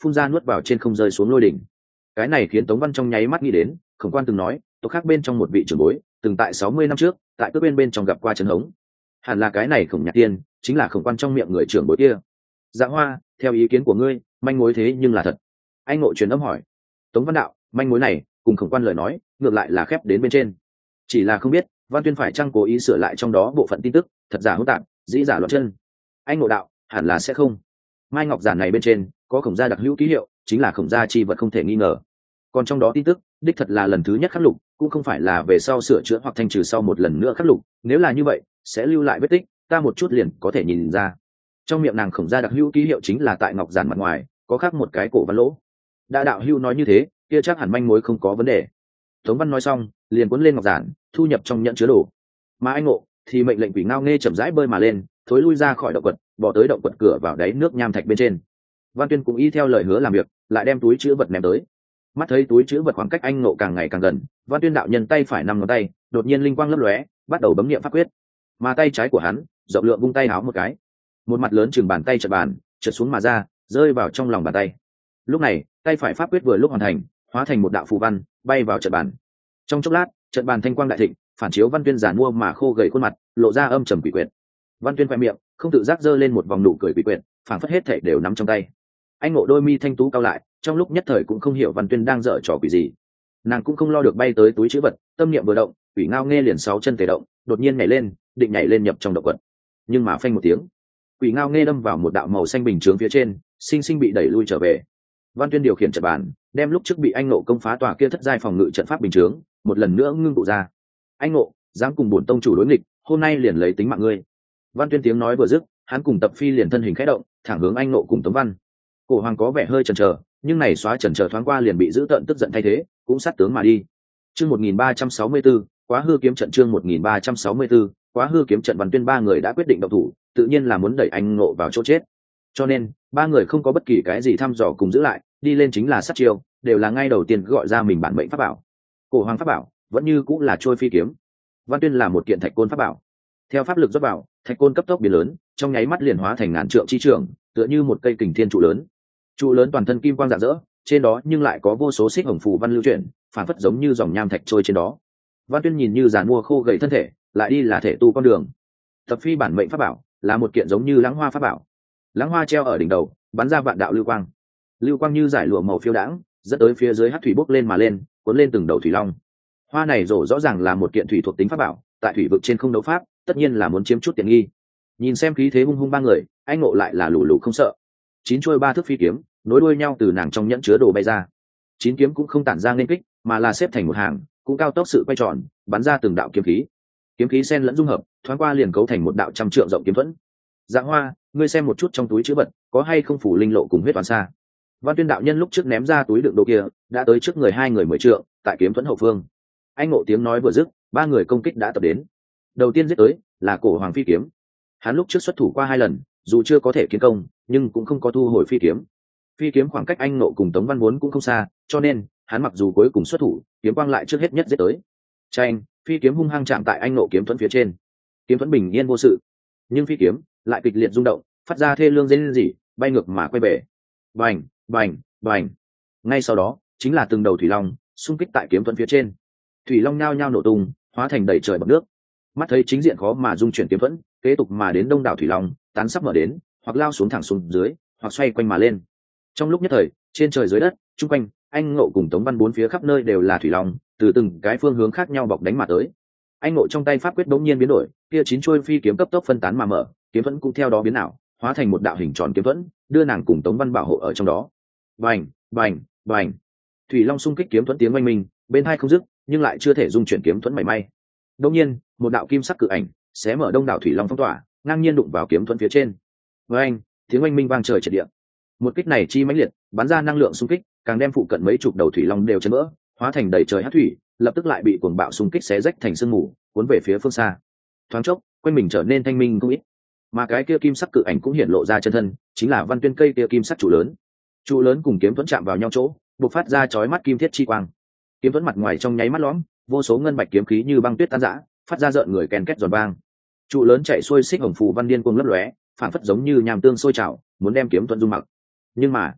A: phun ra nuốt vào trên không rơi xuống lôi đỉnh. Cái này khiến Tống Văn trong nháy mắt nghĩ đến Khổng Quan từng nói tộc khác bên trong một vị trưởng bối từng tại 60 năm trước tại cướp bên trong gặp qua Trấn Hống. Hẳn là cái này Khổng Nhạc Tiên chính là Khổng Quan trong miệng người trưởng bối kia. Dạ Hoa, theo ý kiến của ngươi, manh mối thế nhưng là thật? Anh Ngộ truyền âm hỏi. Tống Văn đạo, manh mối này cùng Khổng Quan lời nói ngược lại là khép đến bên trên, chỉ là không biết Văn Tuyên phải chăng cố ý sửa lại trong đó bộ phận tin tức, thật giả hỗn tạp, dĩ giả loạn chân. Anh Ngộ đạo, hẳn là sẽ không. Mai ngọc giản này bên trên có Khổng gia đặc hữu ký hiệu, chính là Khổng gia chi vật không thể nghi ngờ. Còn trong đó tin tức đích thật là lần thứ nhất khắc lục, cũng không phải là về sau sửa chữa hoặc thanh trừ sau một lần nữa khắc lục. Nếu là như vậy sẽ lưu lại vết tích, ta một chút liền có thể nhìn ra. Trong miệng nàng Khổng gia đặc hữu ký hiệu chính là tại ngọc giản mặt ngoài có khắc một cái cổ văn lỗ. Đã đạo hữu nói như thế, kia chắc hẳn manh mối không có vấn đề. Tống Văn nói xong liền cuốn lên ngọc giản thu nhập trong nhận chứa đồ, mà anh Ngộ thì mệnh lệnh quỷ ngao nghe chậm rãi bơi mà lên, thối lui ra khỏi động quật, bỏ tới động quật cửa vào đáy nước nham thạch bên trên. Văn Tuyên cũng y theo lời hứa làm việc, lại đem túi chứa vật ném tới. Mắt thấy túi chứa vật khoảng cách anh Ngộ càng ngày càng gần, Văn Tuyên đạo nhân tay phải 5 ngón tay đột nhiên linh quang lấp lóe, bắt đầu bấm niệm pháp quyết. Mà tay trái của hắn rộng lượng vung tay háo một cái, một mặt lớn chừng bàn tay chợt bàn trượt xuống mà ra, rơi vào trong lòng bàn tay. Lúc này tay phải pháp quyết vừa lúc hoàn thành, hóa thành một đạo phù văn bay vào trận bàn. Trong chốc lát trận bàn thanh quang đại thịnh, phản chiếu Văn Tuyên giản mua mà khô gầy khuôn mặt, lộ ra âm trầm quỷ quyệt. Văn Tuyên khoe miệng không tự giác giơ lên một vòng nụ cười quỷ quyệt, phảng phất hết thảy đều nắm trong tay. Anh Ngộ đôi mi thanh tú cao lại, trong lúc nhất thời cũng không hiểu Văn Tuyên đang dở trò quỷ gì. Nàng cũng không lo được bay tới túi trữ vật, tâm niệm vừa động, quỷ ngao nghe liền 6 chân tề động, đột nhiên nhảy lên, định nhảy lên nhập trong động quật. Nhưng mà phanh một tiếng, quỷ ngao nghe đâm vào một đạo màu xanh bình chướng phía trên, sinh sinh bị đẩy lui trở về. Văn Tuyên điều khiển trận bàn, đem lúc trước bị anh Ngộ công phá tòa kia thất giai phòng ngự trận pháp bình chướng một lần nữa ngưng tụ ra. Anh Ngộ dám cùng bổn tông chủ đối nghịch, hôm nay liền lấy tính mạng ngươi. Văn Tuyên tiếng nói vừa dứt, hắn cùng Tập Phi liền thân hình khẽ động, thẳng hướng anh Ngộ cùng Tống Văn. Cổ Hoàng có vẻ hơi chần chờ, nhưng này xóa chần chờ thoáng qua liền bị giữ tợn tức giận thay thế, cũng sát tướng mà đi. Chương 1364, Quá hư kiếm trận. Chương 1364, Quá hư kiếm trận. Văn Tuyên ba người đã quyết định động thủ, tự nhiên là muốn đẩy anh Ngộ vào chỗ chết. Cho nên ba người không có bất kỳ cái gì thăm dò cùng giữ lại, đi lên chính là sát chiêu, đều là ngay đầu tiên gọi ra mình bản mệnh pháp bảo. Cổ Hoàng pháp bảo vẫn như cũng là trôi phi kiếm. Văn Tuyên là một kiện thạch côn pháp bảo. Theo pháp lực rót vào, thạch côn cấp tốc biến lớn, trong nháy mắt liền hóa thành ngàn trượng chi trường, tựa như một cây kình thiên trụ lớn. Trụ lớn toàn thân kim quang rạng rỡ, trên đó nhưng lại có vô số xích hồng phù văn lưu chuyển, phản phất giống như dòng nham thạch trôi trên đó. Văn Tuyên nhìn như giàn mua khô gầy thân thể, lại đi là thể tu con đường. Tập Phi bản mệnh pháp bảo là một kiện giống như lãng hoa pháp bảo. Lãng hoa treo ở đỉnh đầu, bắn ra vạn đạo lưu quang. Lưu quang như giải lụa màu phiêu đãng, dẫn tới phía dưới hắc thủy bốc lên mà lên, cuốn lên từng đầu thủy long. Hoa này rổ rõ ràng là một kiện thủy thuộc tính pháp bảo, tại thủy vực trên không đấu pháp, tất nhiên là muốn chiếm chút tiện nghi. Nhìn xem khí thế hung hung ba người, anh Ngộ lại là lù lù không sợ. 9 chuôi 3 thước phi kiếm nối đuôi nhau từ nàng trong nhẫn chứa đồ bay ra. 9 kiếm cũng không tản ra nên kích, mà là xếp thành một hàng, cũng cao tốc sự quay tròn, bắn ra từng đạo kiếm khí. Kiếm khí xen lẫn dung hợp, thoáng qua liền cấu thành một đạo trăm trượng rộng kiếm thuẫn. Dạ Hoa, ngươi xem một chút trong túi chứa vật có hay không phủ linh lộ cùng huyết toàn xa. Văn Tuyên đạo nhân lúc trước ném ra túi đựng đồ kia, đã tới trước người hai người 10 trượng, tại kiếm thuẫn hậu phương. Anh Ngộ tiếng nói vừa dứt, ba người công kích đã tập đến. Đầu tiên giết tới là Cổ Hoàng phi kiếm. Hắn lúc trước xuất thủ qua 2 lần, dù chưa có thể kiến công, nhưng cũng không có thu hồi phi kiếm. Phi kiếm khoảng cách anh Ngộ cùng Tống Văn muốn cũng không xa, cho nên hắn mặc dù cuối cùng xuất thủ, kiếm quang lại trước hết nhất giết tới. Chanh, phi kiếm hung hăng chạm tại anh Ngộ kiếm thuẫn phía trên. Kiếm thuẫn bình yên vô sự, nhưng phi kiếm lại kịch liệt rung động, phát ra thê lương rên rỉ, bay ngược mà quay về. Bành, bành, bành. Ngay sau đó, chính là từng đầu thủy long xung kích tại kiếm thuẫn phía trên. Thủy long nhao nhao nổ tung, hóa thành đầy trời bọt nước. Mắt thấy chính diện khó mà dung chuyển kiếm thuẫn, kế tục mà đến đông đảo thủy long, tán sắp mở đến, hoặc lao xuống thẳng xuống dưới, hoặc xoay quanh mà lên. Trong lúc nhất thời, trên trời dưới đất, chung quanh, anh Ngộ cùng Tống Văn bốn phía khắp nơi đều là thủy long, từ từng cái phương hướng khác nhau bọc đánh mà tới. Anh Ngộ trong tay pháp quyết đống nhiên biến đổi, kia 9 chuôi phi kiếm cấp tốc phân tán mà mở, kiếm thuẫn cũng theo đó biến ảo, hóa thành một đạo hình tròn kiếm thuẫn, đưa nàng cùng Tống Văn bảo hộ ở trong đó. Bành, bành, bành. Thủy long xung kích kiếm thuẫn tiếng oanh minh, bên hai không dứt, nhưng lại chưa thể dung chuyển kiếm thuẫn mảy may. Đột nhiên, một đạo kim sắc cự ảnh xé mở đông đảo thủy long phong tỏa, ngang nhiên đụng vào kiếm thuẫn phía trên. Với anh, tiếng oanh minh vang trời triệt địa. Một kích này chi mãnh liệt, bắn ra năng lượng xung kích, càng đem phụ cận mấy chục đầu thủy long đều chấn vỡ, hóa thành đầy trời hắc thủy, lập tức lại bị cuồng bạo xung kích xé rách thành sương mù, cuốn về phía phương xa. Thoáng chốc, quanh mình trở nên thanh minh không ít. Mà cái kia kim sắc cự ảnh cũng hiện lộ ra chân thân, chính là Văn Tuyên cây kia kim sắc trụ lớn. Trụ lớn cùng kiếm thuẫn chạm vào nhau chỗ, bộc phát ra chói mắt kim thiết chi quang. Kiếm thuẫn mặt ngoài trong nháy mắt lõm, vô số ngân bạch kiếm khí như băng tuyết tan rã, phát ra rợn người ken két giòn vang. Trụ lớn chạy xuôi xích hồng phù văn điên cuồng lấp lóe, phản phất giống như nham tương sôi trào, muốn đem kiếm thuẫn dung mặc. Nhưng mà,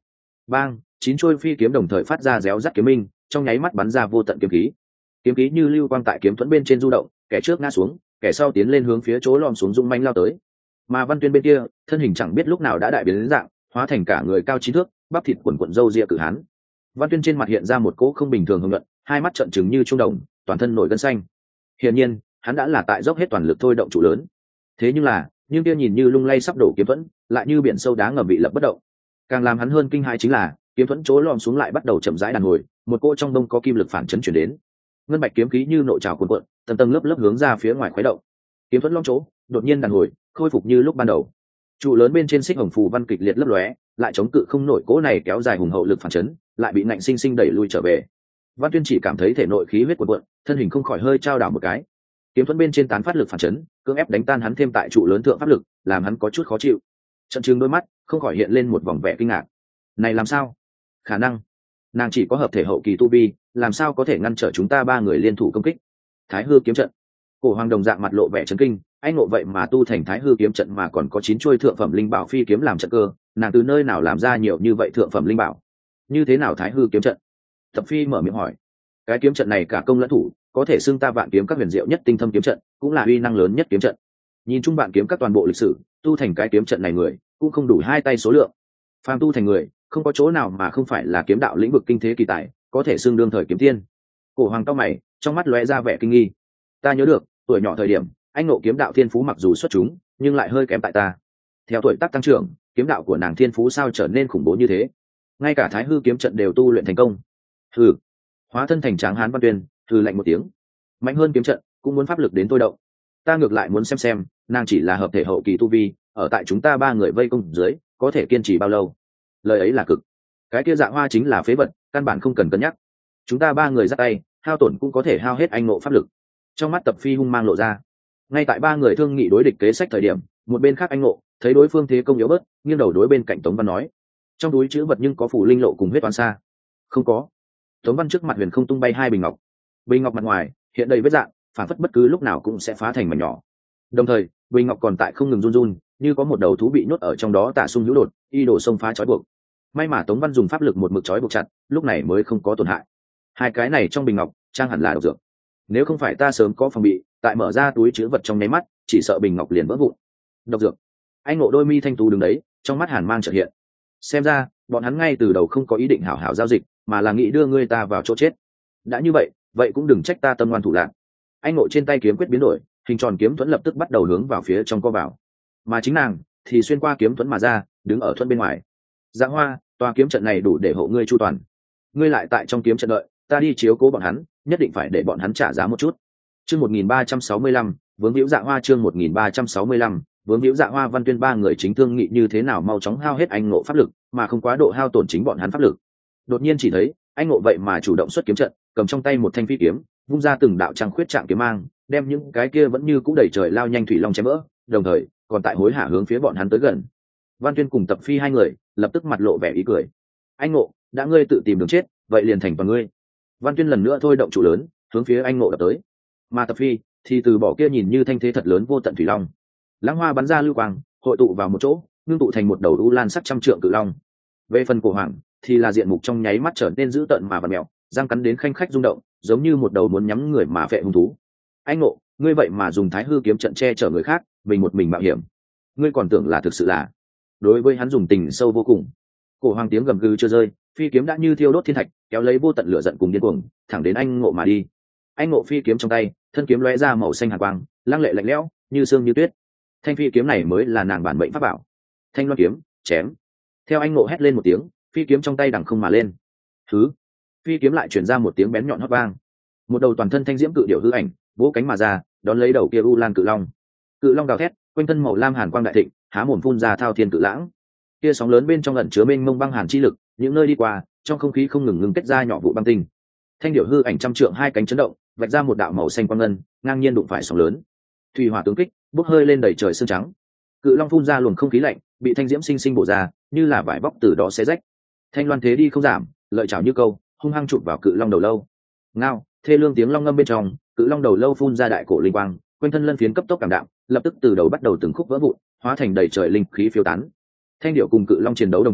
A: Bang, 9 trôi phi kiếm đồng thời phát ra réo rắt kiếm minh, trong nháy mắt bắn ra vô tận kiếm khí như lưu quang tại kiếm thuẫn bên trên du động, kẻ trước ngã xuống, kẻ sau tiến lên hướng phía chỗ lom xuống dũng mãnh lao tới. Mà Văn Tuyên bên kia, thân hình chẳng biết lúc nào đã đại biến đến dạng, hóa thành cả người cao 9 thước, bắp thịt quần quần râu ria cự hán. Văn Tuyên trên mặt hiện ra một cỗ không bình thường hưng luận, hai mắt trợn trừng như trung đồng, toàn thân nổi gân xanh. Hiển nhiên, hắn đã là tại dốc hết toàn lực thôi động trụ lớn. Thế nhưng kia nhìn như lung lay sắp đổ kiếm thuẫn, lại như biển sâu đá ngầm bị lập bất động. Càng làm hắn hơn kinh hãi chính là, kiếm thuẫn chỗ lom xuống lại bắt đầu chậm rãi đàn hồi, một cỗ trong đông có kim lực phản chấn chuyển đến. Ngân bạch kiếm khí như nội trào cuồn cuộn, tầng tầng lớp lớp hướng ra phía ngoài khuấy động. Kiếm thuẫn lom chỗ, đột nhiên đàn hồi, khôi phục như lúc ban đầu. Trụ lớn bên trên xích hồng phù văn kịch liệt lấp lóe, lại chống cự không nổi cỗ này kéo dài hùng hậu lực phản chấn, lại bị ngạnh sinh sinh đẩy lui trở về. Văn Tuyên chỉ cảm thấy thể nội khí huyết cuộn cuộn, thân hình không khỏi hơi trao đảo một cái. Kiếm thuẫn bên trên tán phát lực phản chấn, cưỡng ép đánh tan hắn thêm tại trụ lớn thượng pháp lực, làm hắn có chút khó chịu. Trận trừng đôi mắt, không khỏi hiện lên một vòng vẻ kinh ngạc. Này làm sao? Khả năng nàng chỉ có hợp thể hậu kỳ tu vi, làm sao có thể ngăn trở chúng ta ba người liên thủ công kích? Thái hư kiếm trận. Cổ Hoàng đồng dạng mặt lộ vẻ chấn kinh, anh ngộ vậy mà tu thành Thái hư kiếm trận mà còn có 9 trôi thượng phẩm linh bảo phi kiếm làm trận cơ, nàng từ nơi nào làm ra nhiều như vậy thượng phẩm linh bảo? Như thế nào Thái hư kiếm trận? Thập Phi mở miệng hỏi. Cái kiếm trận này cả công lẫn thủ, có thể xưng ta vạn kiếm các huyền diệu nhất tinh thâm kiếm trận, cũng là uy năng lớn nhất kiếm trận. Nhìn chung vạn kiếm các toàn bộ lịch sử, tu thành cái kiếm trận này người, cũng không đủ 2 tay số lượng. Phàm tu thành người, không có chỗ nào mà không phải là kiếm đạo lĩnh vực kinh thế kỳ tài, có thể xưng đương thời kiếm tiên. Cổ Hoàng cao mày, trong mắt lóe ra vẻ kinh nghi. Ta nhớ được, tuổi nhỏ thời điểm, anh ngộ kiếm đạo thiên phú mặc dù xuất chúng, nhưng lại hơi kém tại ta. Theo tuổi tác tăng trưởng, kiếm đạo của nàng thiên phú sao trở nên khủng bố như thế? Ngay cả Thái hư kiếm trận đều tu luyện thành công. Hừ. Hóa thân thành tráng hán Văn Tuyên, hừ lạnh một tiếng. Mạnh hơn kiếm trận, cũng muốn pháp lực đến tôi động. Ta ngược lại muốn xem, nàng chỉ là hợp thể hậu kỳ tu vi, ở tại chúng ta ba người vây công dưới, có thể kiên trì bao lâu? Lời ấy là cực. Cái kia Dạ Hoa chính là phế vật, căn bản không cần cân nhắc. Chúng ta ba người ra tay, hao tổn cũng có thể hao hết anh ngộ pháp lực. Trong mắt Tập Phi hung mang lộ ra. Ngay tại ba người thương nghị đối địch kế sách thời điểm, một bên khác anh ngộ thấy đối phương thế công yếu bớt, nghiêng đầu đối bên cạnh Tống Văn nói: trong túi chữ vật nhưng có phủ linh lộ cùng huyết toán xa? Không có. Tống Văn trước mặt huyền không tung bay 2 bình ngọc. Bình ngọc mặt ngoài hiện đầy vết dạng, phản phất bất cứ lúc nào cũng sẽ phá thành mảnh nhỏ. Đồng thời, bình ngọc còn tại không ngừng run run, như có một đầu thú bị nhốt ở trong đó tả sung hữu đột, y đổ xông phá trói buộc. May mà Tống Văn dùng pháp lực một mực trói buộc chặt, lúc này mới không có tổn hại. 2 cái này trong bình ngọc trang hẳn là độc dược. Nếu không phải ta sớm có phòng bị, tại mở ra túi chứa vật trong nháy mắt, chỉ sợ bình ngọc liền vỡ vụn. Độc dược. Anh ngộ đôi mi thanh tú đứng đấy, trong mắt hàn mang chợt hiện. Xem ra, bọn hắn ngay từ đầu không có ý định hảo hảo giao dịch, mà là nghĩ đưa ngươi ta vào chỗ chết. Đã như vậy cũng đừng trách ta tâm ngoan thủ lạn. Anh ngộ trên tay kiếm quyết biến đổi, hình tròn kiếm thuẫn lập tức bắt đầu hướng vào phía trong co vào. Mà chính nàng thì xuyên qua kiếm thuẫn mà ra, đứng ở thuẫn bên ngoài. Dạ Hoa, tòa kiếm trận này đủ để hộ ngươi chu toàn. Ngươi lại tại trong kiếm trận đợi, ta đi chiếu cố bọn hắn, nhất định phải để bọn hắn trả giá một chút. Chương 1365, vướng hữu Dạ Hoa. Chương 1365, vướng hữu Dạ Hoa. Văn Tuyên ba người chính thương nghị như thế nào mau chóng hao hết anh ngộ pháp lực, mà không quá độ hao tổn chính bọn hắn pháp lực. Đột nhiên chỉ thấy anh ngộ vậy mà chủ động xuất kiếm trận, cầm trong tay một thanh phi kiếm, vung ra từng đạo trăng khuyết trạng kiếm mang, đem những cái kia vẫn như cũ đẩy trời lao nhanh thủy long chém vỡ, đồng thời còn tại hối hả hướng phía bọn hắn tới gần. Văn Tuyên cùng Tập Phi hai người lập tức mặt lộ vẻ ý cười. Anh ngộ, đã ngươi tự tìm đường chết, vậy liền thành vào ngươi. Văn Tuyên lần nữa thôi động trụ lớn, hướng phía anh ngộ đập tới. Mà Tập Phi thì từ bỏ kia nhìn như thanh thế thật lớn vô tận thủy long, lãng hoa bắn ra lưu quang, hội tụ vào một chỗ, ngưng tụ thành một đầu u lan sắc trăm trượng cự long. Về phần Cổ Hoàng thì là diện mục trong nháy mắt trở nên dữ tợn mà vặn mèo, răng cắn đến khanh khách rung động, giống như một đầu muốn nhắm người mà phệ hung thú. Anh ngộ, ngươi vậy mà dùng Thái hư kiếm trận che chở người khác, mình một mình mạo hiểm, ngươi còn tưởng là thực sự là? Đối với hắn dùng tình sâu vô cùng. Cổ Hoàng tiếng gầm gừ chưa rơi, phi kiếm đã như thiêu đốt thiên thạch, kéo lấy vô tận lửa giận cùng điên cuồng, thẳng đến anh ngộ mà đi. Anh ngộ phi kiếm trong tay, thân kiếm lóe ra màu xanh hàn quang, lăng lệ lạnh lẽo, như xương như tuyết. Thanh phi kiếm này mới là nàng bản mệnh pháp bảo. Thanh loan kiếm, chém. Theo anh ngộ hét lên một tiếng, phi kiếm trong tay đằng không mà lên. Thứ, phi kiếm lại truyền ra một tiếng bén nhọn hót vang. Một đầu toàn thân thanh diễm cự điểu hư ảnh vỗ cánh mà ra, đón lấy đầu kia u lan cự long. Cự long gào thét, quanh thân màu lam hàn quang đại thịnh, há mồm phun ra thao thiên cự lãng. Kia sóng lớn bên trong ẩn chứa mênh mông băng hàn chi lực, những nơi đi qua, trong không khí không ngừng ngưng kết ra nhỏ vụ băng tinh. Thanh điểu hư ảnh trăm trượng hai cánh chấn động, vạch ra một đạo màu xanh quang ngân, ngang nhiên đụng phải sóng lớn. Thủy hỏa tướng kích, bốc hơi lên đầy trời sương trắng. Cự long phun ra luồng không khí lạnh, bị thanh diễm sinh sinh bổ ra, như là vải bóc từ đó xé rách. Thanh loan thế đi không giảm, lợi chảo như câu, hung hăng chụp vào cự long đầu lâu. Ngao, thê lương tiếng long ngâm bên trong, cự long đầu lâu phun ra đại cổ linh quang, quanh thân lân phiến cấp tốc cảm đạm, lập tức từ đầu bắt đầu từng khúc vỡ vụn, hóa thành đầy trời linh khí phiêu tán. Thanh điệu cùng cự long chiến đấu đồng thời,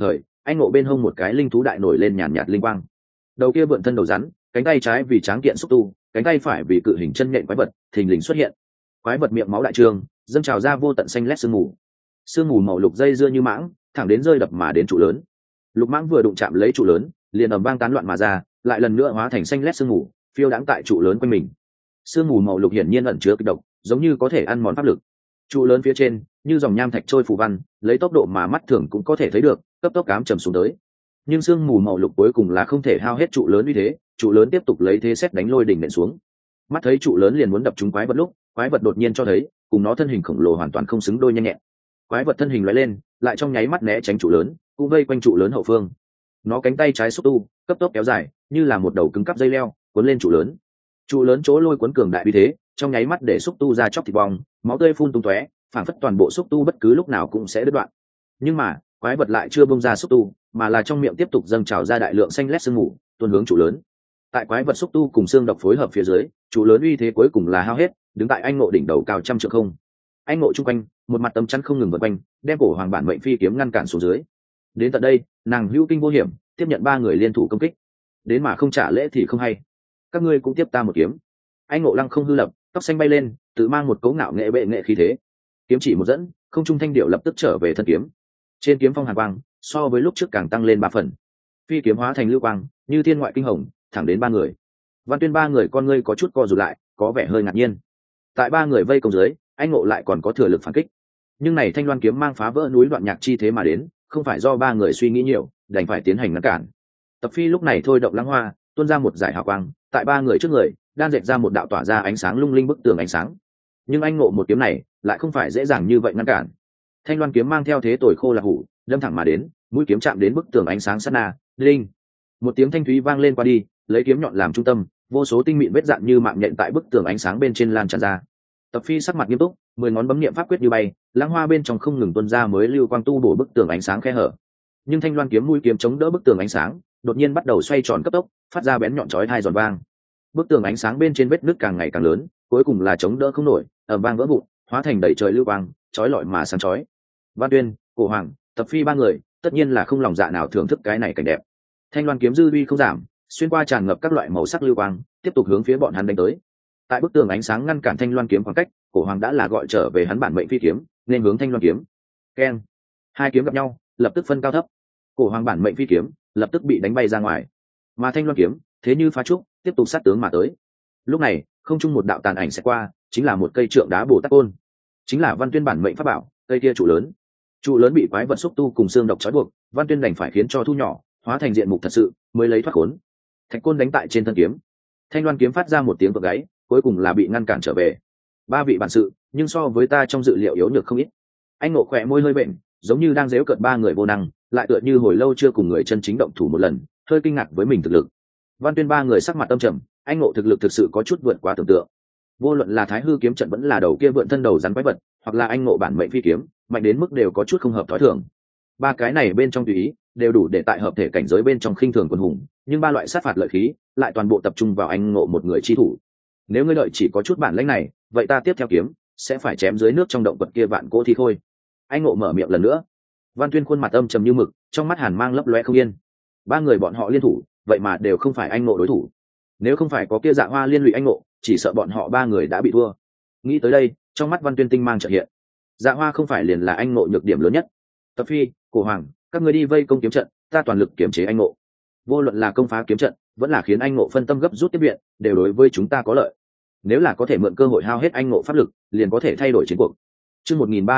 A: anh ngộ bên hông một cái linh thú đại nổi lên nhàn nhạt linh quang. Đầu kia vượn thân đầu rắn, cánh tay trái vì tráng kiện xúc tu, cánh tay phải vì cự hình chân nhện quái vật thình lình xuất hiện. Quái vật miệng máu đại trương, dâng trào ra vô tận xanh lét sương mù màu lục dây dưa như mãng, thẳng đến rơi đập mà đến trụ lớn. Lục mãng vừa đụng chạm lấy trụ lớn, liền ầm vang tán loạn mà ra, lại lần nữa hóa thành xanh lét sương mù, phiêu đãng tại trụ lớn quanh mình. Sương mù màu lục hiển nhiên ẩn chứa kịch độc, giống như có thể ăn mòn pháp lực. Trụ lớn phía trên, như dòng nham thạch trôi phù văn, lấy tốc độ mà mắt thường cũng có thể thấy được, cấp tốc cám trầm xuống tới. Nhưng sương mù màu lục cuối cùng là không thể hao hết trụ lớn uy thế, trụ lớn tiếp tục lấy thế xét đánh lôi đỉnh nện xuống. Mắt thấy trụ lớn liền muốn đập trúng quái vật lúc, quái vật đột nhiên cho thấy, cùng nó thân hình khổng lồ hoàn toàn không xứng đôi nhanh nhẹn. Quái vật thân hình lóe lên, lại trong nháy mắt né tránh trụ lớn, cũng vây quanh trụ lớn hậu phương. Nó cánh tay trái xúc tu, cấp tốc kéo dài, như là một đầu cứng cắp dây leo, cuốn lên trụ lớn. Trụ lớn chỗ lôi cuốn cường đại uy thế, trong nháy mắt để xúc tu ra chóc thịt bong, máu tươi phun tung tóe, phảng phất toàn bộ xúc tu bất cứ lúc nào cũng sẽ đứt đoạn. Nhưng mà, quái vật lại chưa bung ra xúc tu, mà là trong miệng tiếp tục dâng trào ra đại lượng xanh lét sương mù, tuôn hướng trụ lớn. Tại quái vật xúc tu cùng xương độc phối hợp phía dưới, trụ lớn uy thế cuối cùng là hao hết, đứng tại anh ngộ đỉnh đầu cao trăm trượng không. Anh ngộ chung quanh, một mặt tấm chắn không ngừng vượt quanh, đem cổ hoàng bản mệnh phi kiếm ngăn cản xuống dưới. Đến tận đây, nàng hữu kinh vô hiểm, tiếp nhận 3 người liên thủ công kích. Đến mà không trả lễ thì không hay. Các ngươi cũng tiếp ta một kiếm. Anh ngộ lăng không hư lập, tóc xanh bay lên, tự mang một cấu ngạo nghệ bệ nghệ khí thế. Kiếm chỉ một dẫn, không trung thanh điệu lập tức trở về thân kiếm. Trên kiếm phong hàn quang, so với lúc trước càng tăng lên 3 phần. Phi kiếm hóa thành lưu quang, như thiên ngoại kinh hồng, thẳng đến 3 người. Văn Tuyên 3 người con ngươi có chút co rụt lại, có vẻ hơi ngạc nhiên. Tại 3 người vây công dưới, anh ngộ lại còn có thừa lực phản kích. Nhưng này thanh loan kiếm mang phá vỡ núi đoạn nhạc chi thế mà đến, không phải do 3 người suy nghĩ nhiều, đành phải tiến hành ngăn cản. Tập Phi lúc này thôi động lăng hoa, tuôn ra một dải hào quang, tại 3 người trước người, đang dệt ra một đạo tỏa ra ánh sáng lung linh bức tường ánh sáng. Nhưng anh ngộ một kiếm này, lại không phải dễ dàng như vậy ngăn cản. Thanh loan kiếm mang theo thế tồi khô là hủ, đâm thẳng mà đến, mũi kiếm chạm đến bức tường ánh sáng sát na, linh. Một tiếng thanh thúy vang lên qua đi, lấy kiếm nhọn làm trung tâm, vô số tinh mịn vết dạn như mạng nhện tại bức tường ánh sáng bên trên lan tràn ra. Tập Phi sắc mặt nghiêm túc, 10 ngón bấm niệm pháp quyết như bay, lãng hoa bên trong không ngừng tuôn ra mới lưu quang tu bổ bức tường ánh sáng khe hở. Nhưng thanh loan kiếm mũi kiếm chống đỡ bức tường ánh sáng, đột nhiên bắt đầu xoay tròn cấp tốc, phát ra bén nhọn chói tai giòn vang. Bức tường ánh sáng bên trên vết nứt càng ngày càng lớn, cuối cùng là chống đỡ không nổi, ầm vang vỡ vụn, hóa thành đầy trời lưu quang, chói lọi mà sáng chói. Văn Tuyên, Cổ Hoàng, Tập Phi 3 người, tất nhiên là không lòng dạ nào thưởng thức cái này cảnh đẹp. Thanh loan kiếm dư uy không giảm, xuyên qua tràn ngập các loại màu sắc lưu quang, tiếp tục hướng phía bọn hắn đánh tới. Tại bức tường ánh sáng ngăn cản thanh loan kiếm khoảng cách, Cổ Hoàng đã là gọi trở về hắn bản mệnh phi kiếm, nên hướng thanh loan kiếm. Keng! 2 kiếm gặp nhau, lập tức phân cao thấp. Cổ Hoàng bản mệnh phi kiếm lập tức bị đánh bay ra ngoài, mà thanh loan kiếm thế như phá trúc, tiếp tục sát tướng mà tới. Lúc này, không trung một đạo tàn ảnh sẽ qua, chính là một cây trượng đá Bồ Tát Côn, chính là Văn Tuyên bản mệnh pháp bảo, cây kia trụ lớn. Trụ lớn bị quái vật xúc tu cùng xương độc trói buộc, Văn Tuyên đành phải khiến cho thu nhỏ, hóa thành diện mục thật sự, mới lấy thoát khốn. Thạch côn đánh tại trên thân kiếm, thanh loan kiếm phát ra một tiếng vỡ gáy, cuối cùng là bị ngăn cản trở về. 3 vị bản sự, nhưng so với ta trong dự liệu yếu nhược không ít. Anh ngộ khỏe môi hơi bệnh, giống như đang giễu cợt 3 người vô năng, lại tựa như hồi lâu chưa cùng người chân chính động thủ một lần, hơi kinh ngạc với mình thực lực. Văn Tuyên 3 người sắc mặt âm trầm, anh ngộ thực lực thực sự có chút vượt quá tưởng tượng. Vô luận là Thái Hư kiếm trận vẫn là đầu kia vượn thân đầu rắn quái vật, hoặc là anh ngộ bản mệnh phi kiếm, mạnh đến mức đều có chút không hợp thói thường. 3 cái này bên trong tùy ý, đều đủ để tại hợp thể cảnh giới bên trong khinh thường quân hùng, nhưng 3 loại sát phạt lợi khí lại toàn bộ tập trung vào anh ngộ một người chi thủ. Nếu ngươi lợi chỉ có chút bản lĩnh này, vậy ta tiếp theo kiếm sẽ phải chém dưới nước trong động vật kia vạn cỗ thì thôi. Anh ngộ mở miệng lần nữa. Văn Tuyên khuôn mặt âm trầm như mực, trong mắt hàn mang lấp loe không yên. 3 người bọn họ liên thủ, vậy mà đều không phải anh ngộ đối thủ. Nếu không phải có kia Dạ Hoa liên lụy anh ngộ, chỉ sợ bọn họ 3 người đã bị thua. Nghĩ tới đây, trong mắt Văn Tuyên tinh mang chợt hiện. Dạ Hoa không phải liền là anh ngộ nhược điểm lớn nhất. Tập Phi, Cổ Hoàng, các ngươi đi vây công kiếm trận, ta toàn lực kiểm chế anh ngộ. Vô luận là công phá kiếm trận, vẫn là khiến anh ngộ phân tâm gấp rút tiếp viện, đều đối với chúng ta có lợi. Nếu là có thể mượn cơ hội hao hết anh ngộ pháp lực, liền có thể thay đổi chiến cuộc. Chương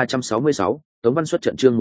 A: 1366, Tống Văn xuất trận. Chương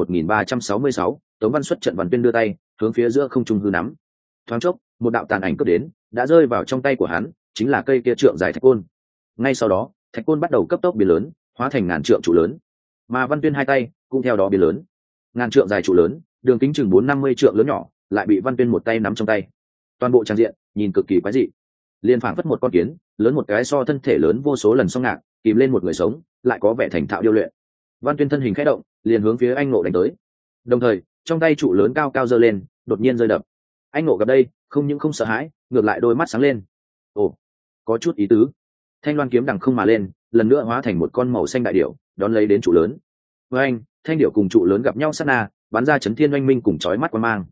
A: 1366, Tống Văn xuất trận. Văn Tuyên đưa tay hướng phía giữa không trung hư nắm. Thoáng chốc, một đạo tàn ảnh cướp đến, đã rơi vào trong tay của hắn, chính là cây kia trượng dài thạch côn. Ngay sau đó, thạch côn bắt đầu cấp tốc biến lớn, hóa thành ngàn trượng trụ lớn. Mà Văn Tuyên hai tay cũng theo đó biến lớn. Ngàn trượng dài trụ lớn, đường kính chừng 450 trượng lớn nhỏ, lại bị Văn Tuyên một tay nắm trong tay. Toàn bộ trang diện nhìn cực kỳ quái dị, liên phảng phất một con kiến lớn một cái so thân thể lớn vô số lần song ngạc, kìm lên một người sống, lại có vẻ thành thạo điêu luyện. Văn Tuyên thân hình khẽ động, liền hướng phía anh ngộ đánh tới. Đồng thời, trong tay trụ lớn cao cao giơ lên, đột nhiên rơi đập. Anh ngộ gặp đây, không những không sợ hãi, ngược lại đôi mắt sáng lên. Ồ, có chút ý tứ. Thanh loan kiếm đằng không mà lên, lần nữa hóa thành một con màu xanh đại điểu, đón lấy đến trụ lớn. Với anh, thanh điểu cùng trụ lớn gặp nhau sát na, bắn ra chấn thiên oanh minh cùng chói mắt quang mang.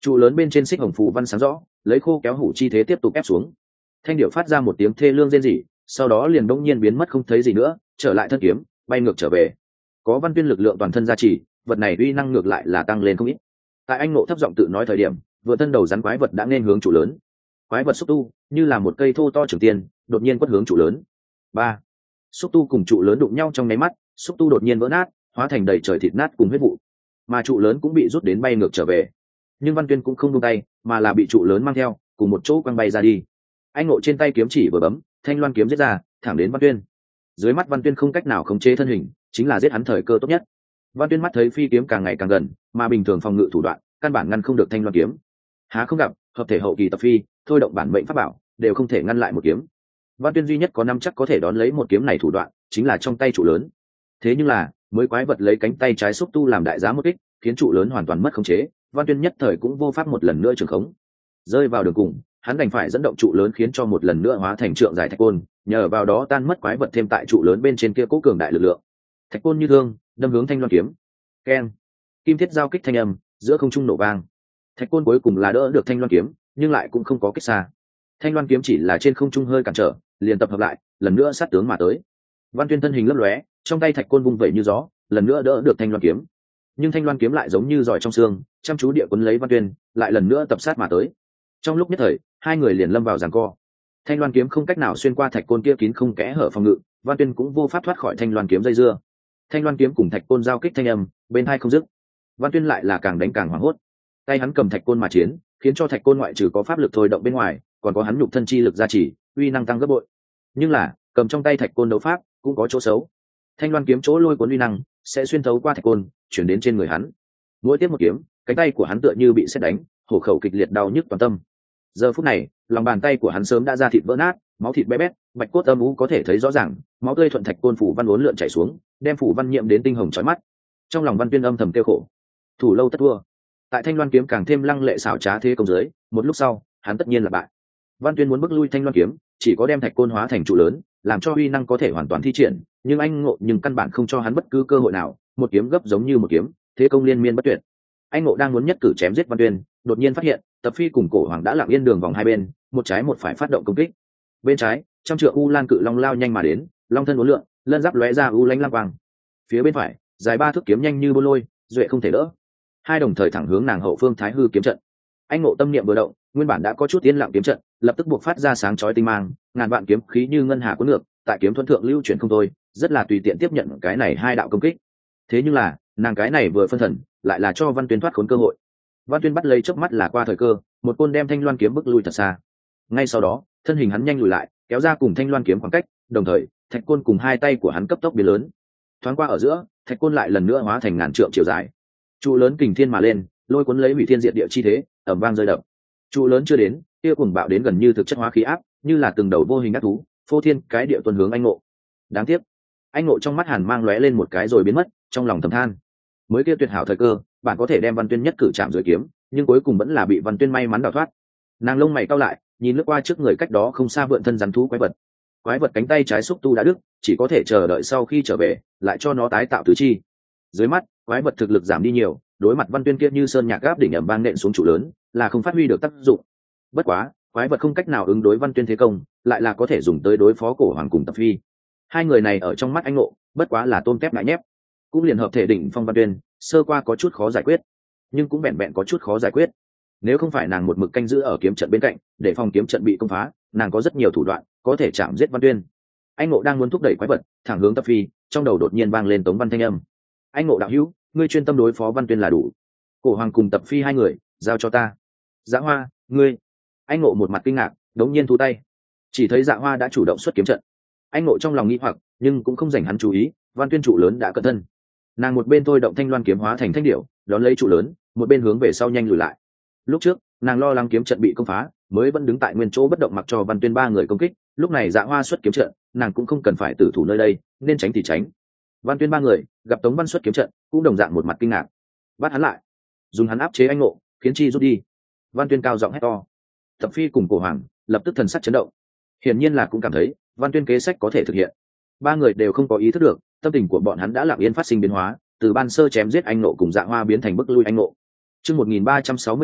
A: Trụ lớn bên trên xích hồng phù văn sáng rõ, lấy khô kéo hủ chi thế tiếp tục ép xuống. Thanh điệu phát ra một tiếng thê lương rên rỉ, sau đó liền bỗng nhiên biến mất không thấy gì nữa, trở lại thân kiếm, bay ngược trở về. Có Văn Tuyên lực lượng toàn thân gia trì, vật này uy năng ngược lại là tăng lên không ít. Tại anh Ngộ thấp giọng tự nói thời điểm, vừa thân đầu rắn quái vật đã nên hướng trụ lớn. Quái vật xúc tu như là một cây thô to trưởng tiền, đột nhiên quất hướng trụ lớn. Ba, xúc tu cùng trụ lớn đụng nhau trong nháy mắt, xúc tu đột nhiên vỡ nát, hóa thành đầy trời thịt nát cùng huyết vụ, mà trụ lớn cũng bị rút đến bay ngược trở về. Nhưng Văn Tuyên cũng không buông tay, mà là bị trụ lớn mang theo, cùng một chỗ quăng bay ra đi. Anh Ngộ trên tay kiếm chỉ vừa bấm, thanh loan kiếm giết ra, thẳng đến Văn Tuyên. Dưới mắt Văn Tuyên không cách nào khống chế thân hình, chính là giết hắn thời cơ tốt nhất. Văn Tuyên mắt thấy phi kiếm càng ngày càng gần, mà bình thường phòng ngự thủ đoạn căn bản ngăn không được thanh loan kiếm. Há không gặp, hợp thể hậu kỳ tập phi, thôi động bản mệnh pháp bảo, đều không thể ngăn lại một kiếm. Văn Tuyên duy nhất có năm chắc có thể đón lấy một kiếm này thủ đoạn, chính là trong tay trụ lớn. Thế nhưng là, mới quái vật lấy cánh tay trái xúc tu làm đại giá một kích, khiến trụ lớn hoàn toàn mất khống chế, Văn Tuyên nhất thời cũng vô pháp một lần nữa trường khống. Rơi vào đường cùng, hắn đành phải dẫn động trụ lớn khiến cho một lần nữa hóa thành trượng dài thạch côn, nhờ vào đó tan mất quái vật thêm tại trụ lớn bên trên kia cố cường đại lực lượng. Thạch côn như thương, đâm hướng thanh loan kiếm. Keng, kim thiết giao kích thanh âm, giữa không trung nổ vang. Thạch côn cuối cùng là đỡ được thanh loan kiếm, nhưng lại cũng không có kích xa. Thanh loan kiếm chỉ là trên không trung hơi cản trở, liền tập hợp lại, lần nữa sát tướng mà tới. Văn Tuyên thân hình lấp lóe, trong tay thạch côn vung vẩy như gió, lần nữa đỡ được thanh loan kiếm. Nhưng thanh loan kiếm lại giống như giỏi trong xương, chăm chú địa quấn lấy Văn Tuyên, lại lần nữa tập sát mà tới. Trong lúc nhất thời, hai người liền lâm vào giằng co. Thanh loan kiếm không cách nào xuyên qua thạch côn kia kín không kẽ hở phòng ngự, Văn Tuyên cũng vô pháp thoát khỏi thanh loan kiếm dây dưa. Thanh loan kiếm cùng thạch côn giao kích thanh âm, bên hai không dứt. Văn Tuyên lại là càng đánh càng hoảng hốt. Tay hắn cầm thạch côn mà chiến, khiến cho thạch côn ngoại trừ có pháp lực thôi động bên ngoài, còn có hắn nhục thân chi lực gia trì, uy năng tăng gấp bội. Nhưng là, cầm trong tay thạch côn đấu pháp, cũng có chỗ xấu. Thanh loan kiếm chỗ lôi cuốn uy năng sẽ xuyên thấu qua thạch côn, chuyển đến trên người hắn. Mỗi tiếp một kiếm, cánh tay của hắn tựa như bị sét đánh, hổ khẩu kịch liệt đau nhức toàn tâm. Giờ phút này, lòng bàn tay của hắn sớm đã ra thịt vỡ nát, máu thịt bé bét, bạch cốt âm u có thể thấy rõ ràng, máu tươi thuận thạch côn phủ văn uốn lượn chảy xuống, đem phủ văn nhiễm đến tinh hồng chói mắt. Trong lòng Văn Tuyên âm thầm tiêu khổ, thủ lâu tất thua. Tại thanh loan kiếm càng thêm lăng lệ xảo trá thế công dưới, một lúc sau, hắn tất nhiên là bại. Văn Tuyên muốn bước lui thanh loan kiếm, chỉ có đem thạch côn hóa thành trụ lớn, làm cho uy năng có thể hoàn toàn thi triển, nhưng anh Ngộ nhưng căn bản không cho hắn bất cứ cơ hội nào, một kiếm gấp giống như một kiếm, thế công liên miên bất tuyệt. Anh Ngộ đang muốn nhất cử chém giết Văn Tuyên, đột nhiên phát hiện, Tập Phi cùng Cổ Hoàng đã lặng yên đường vòng hai bên, một trái một phải phát động công kích. Bên trái, trăm trượng u lan cự long lao nhanh mà đến, long thân uốn lượn, lân giáp lóe ra u lánh lam quang. Phía bên phải, dài ba thước kiếm nhanh như bôn lôi, duệ không thể đỡ. Hai đồng thời thẳng hướng nàng hậu phương Thái Hư kiếm trận. Anh Ngộ tâm niệm vừa động, nguyên bản đã có chút yên lặng kiếm trận, lập tức buộc phát ra sáng chói tinh mang, ngàn vạn kiếm khí như ngân hà cuốn ngược, tại kiếm thuẫn thượng lưu chuyển không thôi, rất là tùy tiện tiếp nhận cái này hai đạo công kích. Thế nhưng là, nàng cái này vừa phân thần, lại là cho Văn Tuyên thoát khốn cơ hội. Văn Tuyên bắt lấy chớp mắt là qua thời cơ, một côn đem thanh loan kiếm bức lui thật xa. Ngay sau đó, thân hình hắn nhanh lùi lại, kéo ra cùng thanh loan kiếm khoảng cách, đồng thời, thạch côn cùng hai tay của hắn cấp tốc biến lớn. Thoáng qua ở giữa, thạch côn lại lần nữa hóa thành ngàn trượng chiều dài. Trụ lớn kình thiên mà lên, lôi cuốn lấy hủy thiên diệt địa chi thế, ầm vang rơi đập. Trụ lớn chưa đến, kia cuồng bạo đến gần như thực chất hóa khí áp, như là từng đầu vô hình ác thú, phô thiên cái địa tuần hướng anh Ngộ. Đáng tiếc, anh Ngộ trong mắt hàn mang lóe lên một cái rồi biến mất, trong lòng thầm than. Mới kia tuyệt hảo thời cơ, bạn có thể đem Văn Tuyên nhất cử chạm dưới kiếm, nhưng cuối cùng vẫn là bị Văn Tuyên may mắn đào thoát. Nàng lông mày cau lại, nhìn lướt qua trước người cách đó không xa vượn thân rắn thú quái vật. Quái vật cánh tay trái xúc tu đã đứt, chỉ có thể chờ đợi sau khi trở về, lại cho nó tái tạo tứ chi. Dưới mắt, quái vật thực lực giảm đi nhiều, đối mặt Văn Tuyên kia như sơn nhạc gáp đỉnh ầm vang nện xuống trụ lớn, là không phát huy được tác dụng. Bất quá, quái vật không cách nào ứng đối Văn Tuyên thế công, lại là có thể dùng tới đối phó Cổ Hoàng cùng Tập Phi. Hai người này ở trong mắt anh Ngộ, bất quá là tôm tép ngại nhép. Cũng liền hợp thể đỉnh phong Văn Tuyên, sơ qua có chút khó giải quyết, nhưng cũng vẹn vẹn có chút khó giải quyết. Nếu không phải nàng một mực canh giữ ở kiếm trận bên cạnh, để phòng kiếm trận bị công phá, nàng có rất nhiều thủ đoạn có thể chạm giết Văn Tuyên. Anh Ngộ đang muốn thúc đẩy quái vật thẳng hướng Tập Phi, trong đầu đột nhiên vang lên Tống Văn thanh âm. Anh Ngộ đạo hữu, ngươi chuyên tâm đối phó Văn Tuyên là đủ. Cổ Hoàng cùng Tập Phi hai người, giao cho ta. Dạ Hoa, ngươi. Anh Ngộ một mặt kinh ngạc, đống nhiên thu tay. Chỉ thấy Dạ Hoa đã chủ động xuất kiếm trận. Anh Ngộ trong lòng nghi hoặc, nhưng cũng không dành hắn chú ý, Văn Tuyên trụ lớn đã cận thân. Nàng một bên thôi động thanh loan kiếm hóa thành thanh điểu, đón lấy trụ lớn, một bên hướng về sau nhanh lùi lại. Lúc trước, nàng lo lắng kiếm trận bị công phá, mới vẫn đứng tại nguyên chỗ bất động mặc cho Văn Tuyên ba người công kích. Lúc này Dạ Hoa xuất kiếm trận, nàng cũng không cần phải tử thủ nơi đây, nên tránh thì tránh. Văn Tuyên ba người gặp Tống Văn xuất kiếm trận, cũng đồng dạng một mặt kinh ngạc. Bắt hắn lại, dùng hắn áp chế anh Ngộ, khiến chi rút đi. Văn Tuyên cao giọng hét to. Tập Phi cùng Cổ Hoàng lập tức thần sắc chấn động, hiển nhiên là cũng cảm thấy Văn Tuyên kế sách có thể thực hiện. Ba người đều không có ý thức được, tâm tình của bọn hắn đã lặng yên phát sinh biến hóa, từ ban sơ chém giết anh Ngộ cùng Dạ Hoa biến thành bức lui anh Ngộ. Chương 1367,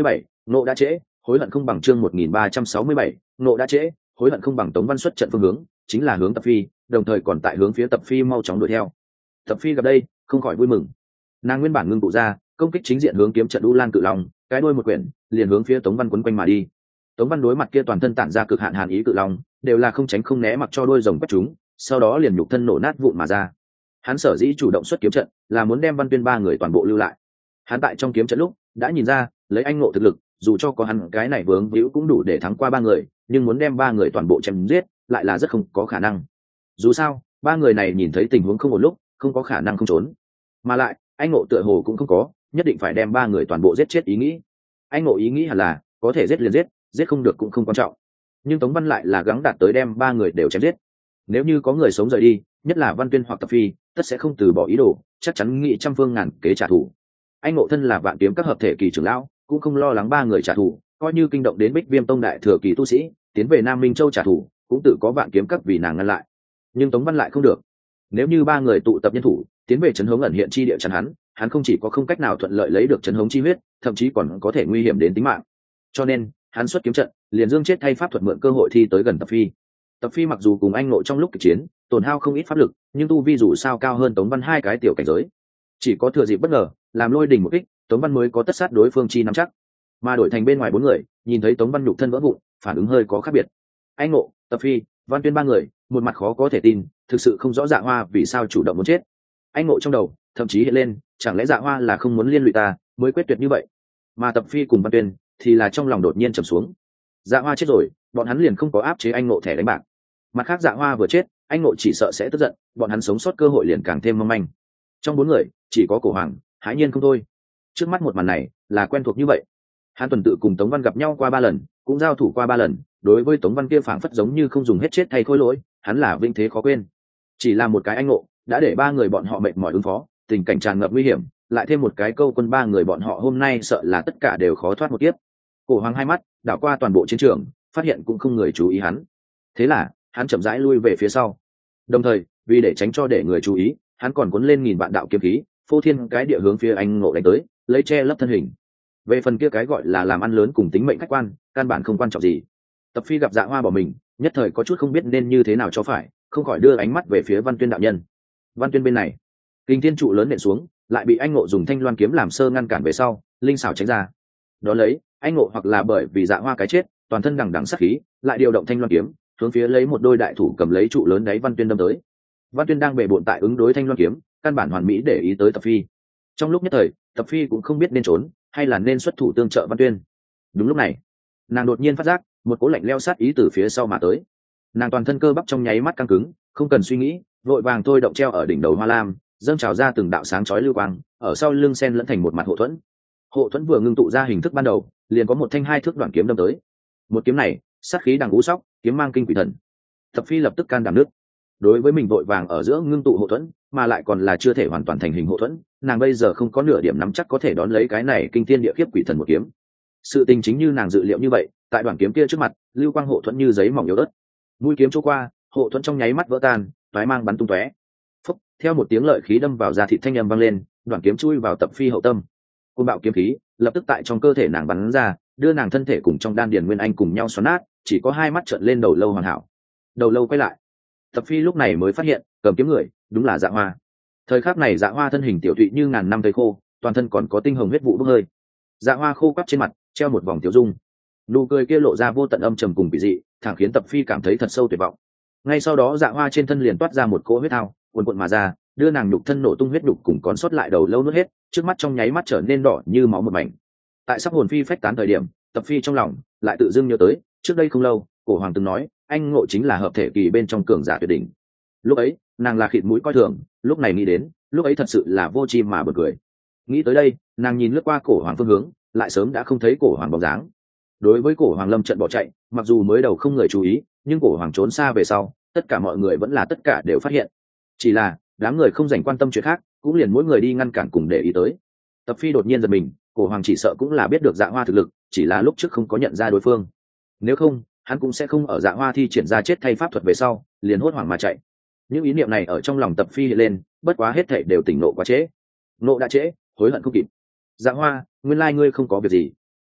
A: Nộ đã trễ, hối hận không bằng. Chương 1367, nộ đã trễ, hối hận không bằng. Tống Văn xuất trận phương hướng chính là hướng Tập Phi, đồng thời còn tại hướng phía Tập Phi mau chóng đuổi theo. Tập Phi gặp đây không khỏi vui mừng, nàng nguyên bản ngưng tụ ra công kích chính diện hướng kiếm trận U Lan Cự Long, cái đuôi một quyển liền hướng phía Tống Văn quấn quanh mà đi. Tống Văn đối mặt kia toàn thân tản ra cực hạn hàn ý cự long, đều là không tránh không né, mặc cho đuôi rồng quét chúng, sau đó liền nhục thân nổ nát vụn mà ra. Hắn sở dĩ chủ động xuất kiếm trận là muốn đem Văn Tuyên ba người toàn bộ lưu lại. Hắn tại trong kiếm trận lúc đã nhìn ra, lấy anh ngộ thực lực, dù cho có hắn cái này vướng víu cũng đủ để thắng qua ba người, nhưng muốn đem ba người toàn bộ chém giết lại là rất không có khả năng. Dù sao ba người này nhìn thấy tình huống không một lúc, không có khả năng không trốn, mà lại anh ngộ tựa hồ cũng không có nhất định phải đem ba người toàn bộ giết chết ý nghĩ. Anh ngộ ý nghĩ hẳn là có thể giết liền giết, giết không được cũng không quan trọng, nhưng Tống Văn lại là gắng đạt tới đem ba người đều chém giết. Nếu như có người sống rời đi, nhất là Văn Tuyên hoặc Tập Phi, tất sẽ không từ bỏ ý đồ, chắc chắn nghĩ trăm phương ngàn kế trả thù. Anh ngộ thân là Vạn Kiếm các hợp thể kỳ trưởng lão, cũng không lo lắng ba người trả thù, coi như kinh động đến Bích Viêm tông đại thừa kỳ tu sĩ tiến về Nam Minh Châu trả thù, cũng tự có Vạn Kiếm các vì nàng ngăn lại. Nhưng Tống Văn lại không được, nếu như ba người tụ tập nhân thủ tiến về trấn hống ẩn hiện chi địa chắn hắn không chỉ có không cách nào thuận lợi lấy được trấn hống chi huyết, thậm chí còn có thể nguy hiểm đến tính mạng. Cho nên hắn xuất kiếm trận liền dương chết thay pháp thuật, mượn cơ hội thi tới gần Tập Phi. Tập Phi mặc dù cùng anh ngộ trong lúc kịch chiến tổn hao không ít pháp lực, nhưng tu vi dù sao cao hơn Tống Văn hai cái tiểu cảnh giới, chỉ có thừa dịp bất ngờ làm lôi đình một kích, Tống Văn mới có tất sát đối phương chi nắm chắc. Mà đổi thành bên ngoài bốn người nhìn thấy Tống Văn nhục thân vỡ vụn, phản ứng hơi có khác biệt. Anh ngộ, Tập Phi, Văn Tuyên ba người một mặt khó có thể tin, thực sự không rõ Dạ Hoa vì sao chủ động muốn chết. Anh ngộ trong đầu thậm chí hiện lên, chẳng lẽ Dạ Hoa là không muốn liên lụy ta mới quyết tuyệt như vậy? Mà Tập Phi cùng Văn Tuyên thì là trong lòng đột nhiên trầm xuống. Dạ Hoa chết rồi, bọn hắn liền không có áp chế anh ngộ thẻ đánh bạc. Mặt khác Dạ Hoa vừa chết, anh ngộ chỉ sợ sẽ tức giận, bọn hắn sống sót cơ hội liền càng thêm mong manh. Trong bốn người chỉ có Cổ Hoàng hãi nhiên không thôi. Trước mắt một màn này là quen thuộc như vậy. Hắn tuần tự cùng Tống Văn gặp nhau qua 3 lần, cũng giao thủ qua 3 lần, đối với Tống Văn kia phảng phất giống như không dùng hết chết thay khôi lỗi, hắn là vinh thế khó quên. Chỉ là một cái anh ngộ đã để ba người bọn họ mệt mỏi ứng phó, tình cảnh tràn ngập nguy hiểm, lại thêm một cái câu quân, ba người bọn họ hôm nay sợ là tất cả đều khó thoát một kiếp. Cổ Hoàng hai mắt đảo qua toàn bộ chiến trường, phát hiện cũng không người chú ý hắn, thế là hắn chậm rãi lui về phía sau. Đồng thời vì để tránh cho để người chú ý, hắn còn cuốn lên 1000 vạn đạo kiếm khí, phô thiên cái địa hướng phía anh ngộ đánh tới, lấy che lấp thân hình. Về phần kia cái gọi là làm ăn lớn cùng tính mệnh khách quan, căn bản không quan trọng gì. Tập Phi gặp Dạ Hoa bỏ mình, nhất thời có chút không biết nên như thế nào cho phải, không khỏi đưa ánh mắt về phía Văn Tuyên đạo nhân. Văn Tuyên bên này, Kình Thiên trụ lớn nện xuống, lại bị anh ngộ dùng thanh loan kiếm làm sơ ngăn cản về sau, linh xảo tránh ra. Đó lấy, anh ngộ hoặc là bởi vì Dạ Hoa cái chết, toàn thân đằng đằng sát khí, lại điều động thanh loan kiếm, hướng phía lấy một đôi đại thủ cầm lấy trụ lớn đáy Văn Tuyên đâm tới. Văn Tuyên đang bề bộn tại ứng đối thanh loan kiếm, căn bản hoàn mỹ để ý tới Tập Phi. Trong lúc nhất thời, Tập Phi cũng không biết nên trốn hay là nên xuất thủ tương trợ Văn Tuyên. Đúng lúc này, nàng đột nhiên phát giác một cỗ lạnh leo sát ý từ phía sau mà tới. Nàng toàn thân cơ bắp trong nháy mắt căng cứng, không cần suy nghĩ, vội vàng thôi động treo ở đỉnh đầu hoa lam, dâng trào ra từng đạo sáng chói lưu quang, ở sau lưng sen lẫn thành một mặt hộ thuẫn. Hộ thuẫn vừa ngưng tụ ra hình thức ban đầu, liền có một thanh 2 thước đoạn kiếm đâm tới. Một kiếm này, sát khí đằng ngũ sóc, kiếm mang kinh quỷ thần. Tập Phi lập tức can đảm nước. Đối với mình vội vàng ở giữa ngưng tụ hộ thuẫn, mà lại còn là chưa thể hoàn toàn thành hình hộ thuẫn, nàng bây giờ không có nửa điểm nắm chắc có thể đón lấy cái này kinh thiên địa khiếp quỷ thần một kiếm. Sự tình chính như nàng dự liệu như vậy, tại đoạn kiếm kia trước mặt, lưu quang hộ thuẫn như giấy mỏng yếu ớt. Mũi kiếm chỗ qua, hộ thuẫn trong nháy mắt vỡ tan, toái mang bắn tung tóe. Phốc, theo một tiếng lợi khí đâm vào da thịt, thanh âm vang lên, đoạn kiếm chui vào Tập Phi hậu tâm. Côn bạo kiếm khí lập tức tại trong cơ thể nàng bắn ra, đưa nàng thân thể cùng trong đan điền nguyên anh cùng nhau xoắn nát, chỉ có 2 mắt trợn lên đầu lâu hoàn hảo. Đầu lâu quay lại, Tập Phi lúc này mới phát hiện, cầm kiếm người đúng là Dạ Hoa. Thời khắc này Dạ Hoa thân hình tiểu thụy như ngàn năm cây khô, toàn thân còn có tinh hồng huyết vụ bốc hơi. Dạ Hoa khô quắt trên mặt treo một vòng tiểu dung, nụ cười kia lộ ra vô tận âm trầm cùng kỳ dị, thẳng khiến Tập Phi cảm thấy thật sâu tuyệt vọng. Ngay sau đó Dạ Hoa trên thân liền toát ra một cỗ huyết thao, cuồn cuộn mà ra, đưa nàng nhục thân nổ tung, huyết nhục cùng còn sót lại đầu lâu nuốt hết, trước mắt trong nháy mắt trở nên đỏ như máu một mảnh. Tại sắp hồn phi phách tán thời điểm, Tập Phi trong lòng lại tự dưng nhớ tới, trước đây không lâu, Cổ Hoàng từng nói, anh ngộ chính là hợp thể kỳ bên trong cường giả tuyệt đỉnh. Lúc ấy, nàng là khịt mũi coi thường, lúc này nghĩ đến, lúc ấy thật sự là vô tri mà bật cười. Nghĩ tới đây, nàng nhìn lướt qua Cổ Hoàng phương hướng, lại sớm đã không thấy Cổ Hoàng bóng dáng. Đối với Cổ Hoàng lâm trận bỏ chạy, mặc dù mới đầu không người chú ý, nhưng Cổ Hoàng trốn xa về sau, tất cả mọi người vẫn là tất cả đều phát hiện. Chỉ là đám người không dành quan tâm chuyện khác, cũng liền mỗi người đi ngăn cản cùng để ý tới. Tập Phi đột nhiên giật mình, Cổ Hoàng chỉ sợ cũng là biết được Dạ Hoa thực lực, chỉ là lúc trước không có nhận ra đối phương. Nếu không, hắn cũng sẽ không ở Dạ Hoa thi triển ra chết thay pháp thuật về sau, liền hốt hoảng mà chạy. Những ý niệm này ở trong lòng Tập Phi hiện lên, bất quá hết thảy đều tỉnh nộ quá trễ. Nộ đã trễ, hối hận không kịp. Dạ Hoa, nguyên lai ngươi không có việc gì.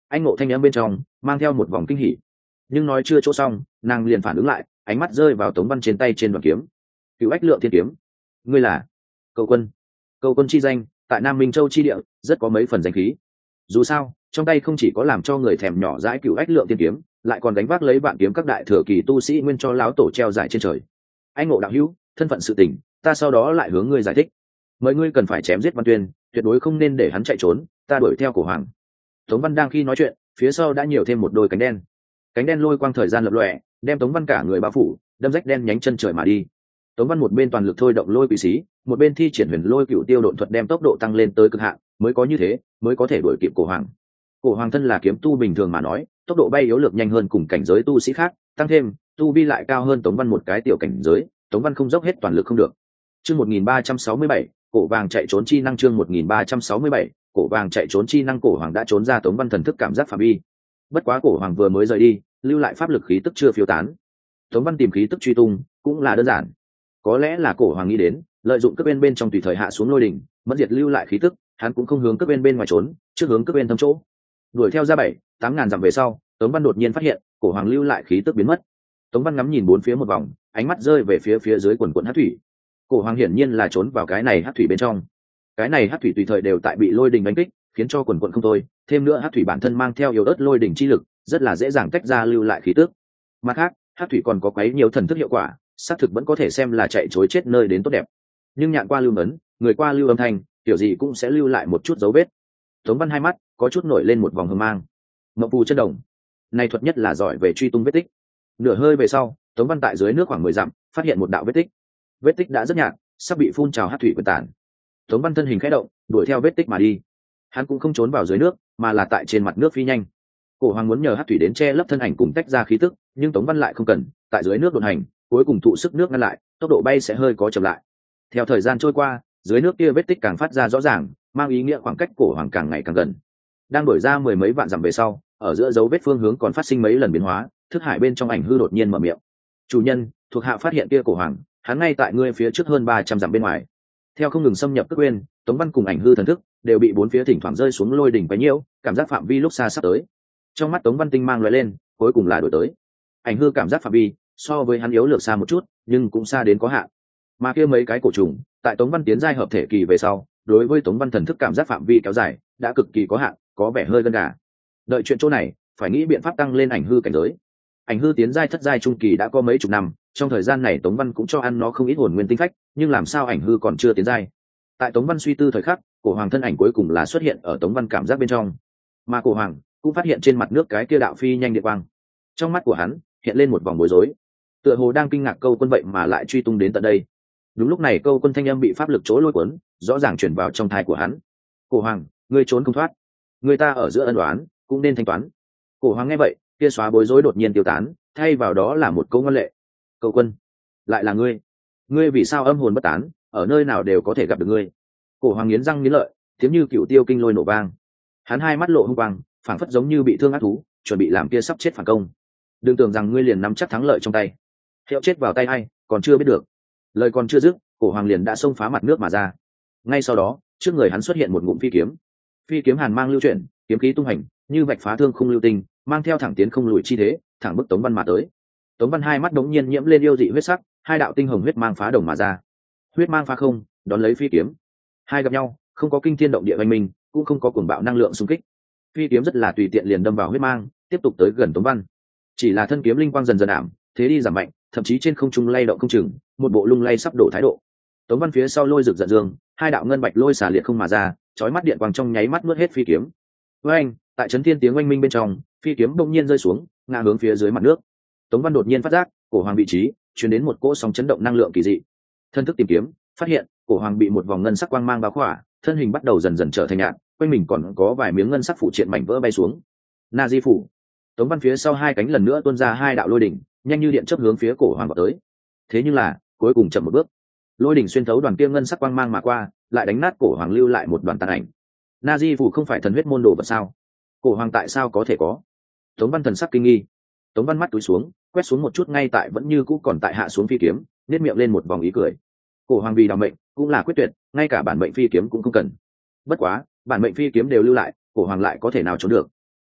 A: Anh Ngộ thanh âm bên trong mang theo một vòng kinh hỉ, nhưng nói chưa chỗ xong, nàng liền phản ứng lại, ánh mắt rơi vào Tống Văn trên tay trên đoàn kiếm. Cựu Ách Lượng Thiên Kiếm. Ngươi là Cậu Quân? Cậu Quân chi danh tại Nam Minh Châu chi địa rất có mấy phần danh khí. Dù sao trong tay không chỉ có làm cho người thèm nhỏ dãi Cựu Ách Lượng Thiên Kiếm, lại còn đánh vác lấy vạn kiếm các đại thừa kỳ tu sĩ nguyên cho láo tổ treo giải trên trời. Anh Ngộ đạo hữu, thân phận sự tình ta sau đó lại hướng ngươi giải thích. Mời ngươi cần phải chém giết Văn Tuyên, tuyệt đối không nên để hắn chạy trốn, ta đuổi theo Cổ Hoàng. Tống Văn đang khi nói chuyện, phía sau đã nhiều thêm một đôi cánh đen. Cánh đen lôi quang thời gian lập lòe, đem Tống Văn cả người bao phủ, đâm rách đen nhánh chân trời mà đi. Tống Văn một bên toàn lực thôi động lôi quỷ xí, một bên thi triển huyền lôi cựu tiêu độn thuật đem tốc độ tăng lên tới cực hạn, mới có như thế mới có thể đuổi kịp Cổ Hoàng. Cổ Hoàng thân là kiếm tu bình thường mà nói, tốc độ bay yếu lược nhanh hơn cùng cảnh giới tu sĩ khác, tăng thêm tu vi lại cao hơn Tống Văn một cái tiểu cảnh giới, Tống Văn không dốc hết toàn lực không được. Chương 1367, Cổ Vàng chạy trốn chi năng. Chương 1367, Cổ Vàng chạy trốn chi năng. Cổ Hoàng đã trốn ra Tống Văn thần thức cảm giác phạm vi. Bất quá Cổ Hoàng vừa mới rời đi, lưu lại pháp lực khí tức chưa phiêu tán. Tống Văn tìm khí tức truy tung cũng là đơn giản, có lẽ là Cổ Hoàng nghĩ đến lợi dụng cấp bên trong tùy thời hạ xuống lôi đỉnh, mất diệt lưu lại khí tức, hắn cũng không hướng cấp bên ngoài trốn, trước hướng cấp bên thâm chỗ. Đuổi theo ra 7-8 ngàn dặm về sau, Tống Văn đột nhiên phát hiện Cổ Hoàng lưu lại khí tức biến mất. Tống Văn ngắm nhìn bốn phía một vòng, ánh mắt rơi về phía dưới quần quần hắc thủy. Cổ Hoàng hiển nhiên là trốn vào cái này hắc thủy bên trong. Cái này hắc thủy tùy thời đều tại bị lôi đình đánh kích, khiến cho quần quần không thôi. Thêm nữa hắc thủy bản thân mang theo yếu ớt lôi đình chi lực, rất là dễ dàng tách ra lưu lại khí tức. Mặt khác, hắc thủy còn có quấy nhiều thần thức hiệu quả, xác thực vẫn có thể xem là chạy trối chết nơi đến tốt đẹp. Nhưng nhạn qua lưu ấn, người qua lưu âm thanh, kiểu gì cũng sẽ lưu lại một chút dấu vết. Tống Văn hai mắt có chút nổi lên một vòng hờ mang. Ngọc phù chân đồng, này thuật nhất là giỏi về truy tung vết tích. Nửa hơi về sau, Tống Văn tại dưới nước khoảng 10 dặm phát hiện một đạo vết tích. Vết tích đã rất nhạt, sắp bị phun trào hắc thủy quyển tản. Tống Văn thân hình khẽ động, đuổi theo vết tích mà đi. Hắn cũng không trốn vào dưới nước, mà là tại trên mặt nước phi nhanh. Cổ Hoàng muốn nhờ hắc thủy đến che lấp thân ảnh cùng tách ra khí tức, nhưng Tống Văn lại không cần, tại dưới nước độn hành, cuối cùng thụ sức nước ngăn lại, tốc độ bay sẽ hơi có chậm lại. Theo thời gian trôi qua, dưới nước kia vết tích càng phát ra rõ ràng, mang ý nghĩa khoảng cách Cổ Hoàng càng ngày càng gần. Đang đuổi ra mười mấy vạn dặm về sau, ở giữa dấu vết phương hướng còn phát sinh mấy lần biến hóa, thức hải bên trong ảnh hư đột nhiên mở miệng. Chủ nhân, thuộc hạ phát hiện kia Cổ Hoàng, hắn ngay tại ngươi phía trước hơn 300 dặm bên ngoài. Theo không ngừng xâm nhập cước nguyên, Tống Văn cùng ảnh hư thần thức đều bị bốn phía thỉnh thoảng rơi xuống lôi đỉnh quấy nhiễu, cảm giác phạm vi lúc xa sắp tới. Trong mắt Tống Văn tinh mang lóe lên, cuối cùng là đổi tới. Ảnh hư cảm giác phạm vi so với hắn yếu lược xa một chút, nhưng cũng xa đến có hạn. Mà kia mấy cái cổ trùng, tại Tống Văn tiến giai hợp thể kỳ về sau, đối với Tống Văn thần thức cảm giác phạm vi kéo dài, đã cực kỳ có hạn, có vẻ hơi gân gà. Đợi chuyện chỗ này, phải nghĩ biện pháp tăng lên ảnh hư cảnh giới. Ảnh hư tiến giai thất giai trung kỳ đã có mấy chục năm, trong thời gian này Tống Văn cũng cho ăn nó không ít hồn nguyên tinh phách, nhưng làm sao ảnh hư còn chưa tiến giai? Tại Tống Văn suy tư thời khắc, Cổ Hoàng thân ảnh cuối cùng là xuất hiện ở Tống Văn cảm giác bên trong, mà Cổ Hoàng cũng phát hiện trên mặt nước cái kia đạo phi nhanh địa quang. Trong mắt của hắn hiện lên một vòng bối rối, tựa hồ đang kinh ngạc Câu Quân vậy mà lại truy tung đến tận đây. Đúng lúc này Câu Quân thanh âm bị pháp lực chỗ lôi cuốn, rõ ràng truyền vào trong tai của hắn. Cổ Hoàng, ngươi trốn không thoát, người ta ở giữa ân oán cũng nên thanh toán. Cổ Hoàng nghe vậy, kia xóa bối rối đột nhiên tiêu tán, thay vào đó là một câu ngân lệ. Câu Quân, lại là ngươi? Ngươi vì sao âm hồn bất tán, ở nơi nào đều có thể gặp được ngươi? Cổ Hoàng nghiến răng nghiến lợi, tiếng như cựu tiêu kinh lôi nổ vang. Hắn hai mắt lộ hung quang, phảng phất giống như bị thương ác thú, chuẩn bị làm kia sắp chết phản công. Đừng tưởng rằng ngươi liền nắm chắc thắng lợi trong tay, hiệu chết vào tay ai còn chưa biết được. Lời còn chưa dứt, Cổ Hoàng liền đã xông phá mặt nước mà ra. Ngay sau đó, trước người hắn xuất hiện một ngụm phi kiếm. Phi kiếm hàn mang lưu chuyển, kiếm khí tung hành, như vạch phá thương không lưu tinh, mang theo thẳng tiến không lùi chi thế, thẳng bức Tống Văn mà tới. Tống Văn hai mắt đống nhiên nhiễm lên yêu dị huyết sắc, hai đạo tinh hồng huyết mang phá đồng mà ra. Huyết mang phá không, đón lấy phi kiếm. Hai gặp nhau, không có kinh thiên động địa oanh minh, cũng không có cuồng bạo năng lượng xung kích. Phi kiếm rất là tùy tiện liền đâm vào huyết mang, tiếp tục tới gần Tống Văn. Chỉ là thân kiếm linh quang dần dần ảm, thế đi giảm mạnh, thậm chí trên không trung lay động không chừng, một bộ lung lay sắp đổ thái độ. Tống Văn phía sau lôi rực giận dương, hai đạo ngân bạch lôi xả liệt không mà ra, chói mắt điện quang trong nháy mắt nuốt hết phi kiếm. Với anh, tại chấn thiên tiếng oanh minh bên trong, phi kiếm bỗng nhiên rơi xuống, ngã hướng phía dưới mặt nước. Tống Văn đột nhiên phát giác, Cổ Hoàng vị trí truyền đến một cỗ sóng chấn động năng lượng kỳ dị. Thân thức tìm kiếm, phát hiện Cổ Hoàng bị một vòng ngân sắc quang mang bao khỏa, thân hình bắt đầu dần dần trở thành nhạn, quanh mình còn có vài miếng ngân sắc phụ triện mảnh vỡ bay xuống. Na Di phủ. Tống Văn phía sau hai cánh lần nữa tuôn ra hai đạo lôi đỉnh, nhanh như điện chớp hướng phía Cổ Hoàng vào tới. Thế nhưng là, cuối cùng chậm một bước. Lôi đỉnh xuyên thấu đoàn kia ngân sắc quang mang mà qua, lại đánh nát Cổ Hoàng lưu lại một đoàn tàn ảnh. Na Di phủ không phải thần huyết môn đồ vật sao? Cổ Hoàng tại sao có thể có? Tống Văn thần sắc kinh nghi. Tống Văn mắt túi xuống, quét xuống một chút ngay tại vẫn như cũ còn tại hạ xuống phi kiếm, nét miệng lên một vòng ý cười. Cổ Hoàng vì đảm mệnh cũng là quyết tuyệt, ngay cả bản mệnh phi kiếm cũng không cần. Bất quá, bản mệnh phi kiếm đều lưu lại, Cổ Hoàng lại có thể nào trốn được?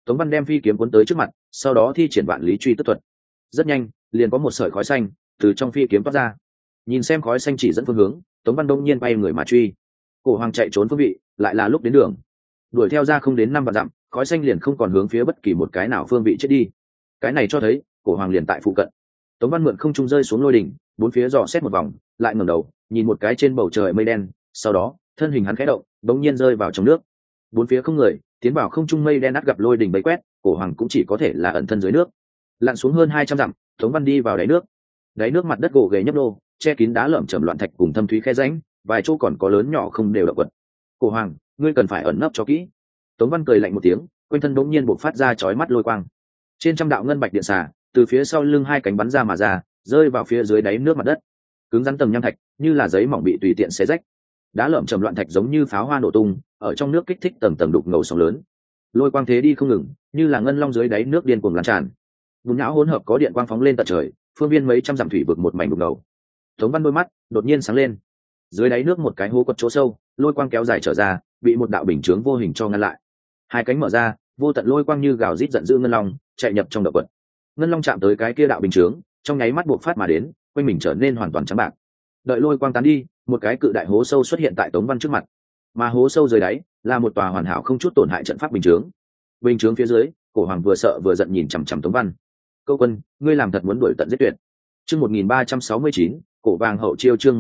A: Tống Văn đem phi kiếm cuốn tới trước mặt, sau đó thi triển vạn lý truy tức thuật. Rất nhanh, liền có một sợi khói xanh từ trong phi kiếm toát ra. Nhìn xem khói xanh chỉ dẫn phương hướng, Tống Văn đông nhiên bay người mà truy. Cổ Hoàng chạy trốn phương vị, lại là lúc đến đường. Đuổi theo ra không đến 5 vạn dặm, khói xanh liền không còn hướng phía bất kỳ một cái nào phương vị chết đi. Cái này cho thấy, Cổ Hoàng liền tại phụ cận. Tống Văn mượn không trung rơi xuống lôi đỉnh, bốn phía dò xét một vòng, lại ngẩng đầu, nhìn một cái trên bầu trời mây đen, sau đó, thân hình hắn khẽ động, bỗng nhiên rơi vào trong nước. Bốn phía không người, tiến vào không trung mây đen át gặp lôi đỉnh bấy quét, Cổ Hoàng cũng chỉ có thể là ẩn thân dưới nước. Lặn xuống hơn 200 dặm, Tống Văn đi vào đáy nước. Đáy nước mặt đất gồ ghề nhấp nhô, che kín đá lởm chởm loạn thạch cùng thâm thúy khe rãnh, vài chỗ còn có lớn nhỏ không đều động vật. Cổ Hoàng, ngươi cần phải ẩn nấp cho kỹ. Tống Văn cười lạnh một tiếng, quanh thân bỗng nhiên bộc phát ra chói mắt lôi quang. Trên trăm đạo ngân bạch điện xà từ phía sau lưng hai cánh bắn ra mà ra, rơi vào phía dưới đáy nước mặt đất. Cứng rắn tầng nham thạch, như là giấy mỏng bị tùy tiện xé rách. Đá lởm chởm loạn thạch giống như pháo hoa nổ tung, ở trong nước kích thích tầng tầng đục ngầu sóng lớn. Lôi quang thế đi không ngừng, như là ngân long dưới đáy nước điên cuồng lan tràn. Bùn nhão hỗn hợp có điện quang phóng lên tận trời, phương viên mấy trăm dặm thủy vực một mảnh đục ngầu. Tống Văn đôi mắt đột nhiên sáng lên. Dưới đáy nước một cái hố quật chỗ sâu, lôi quang kéo dài trở ra, bị một đạo bình chướng vô hình cho ngăn lại. Hai cánh mở ra, vô tận lôi quang như gào rít giận dữ ngân long chạy nhập trong động quật. Ngân long chạm tới cái kia đạo bình chướng, trong nháy mắt buộc phát mà đến, quanh mình trở nên hoàn toàn trắng bạc. Đợi lôi quang tán đi, một cái cự đại hố sâu xuất hiện tại Tống Văn trước mặt. Mà hố sâu dưới đáy là một tòa hoàn hảo không chút tổn hại trận pháp bình chướng. Bình chướng phía dưới, Cổ Hoàng vừa sợ vừa giận nhìn chằm chằm Tống Văn. Câu quân, ngươi làm thật muốn đuổi tận giết tuyệt. Chương 1369, Cổ Vàng hậu chiêu. Chương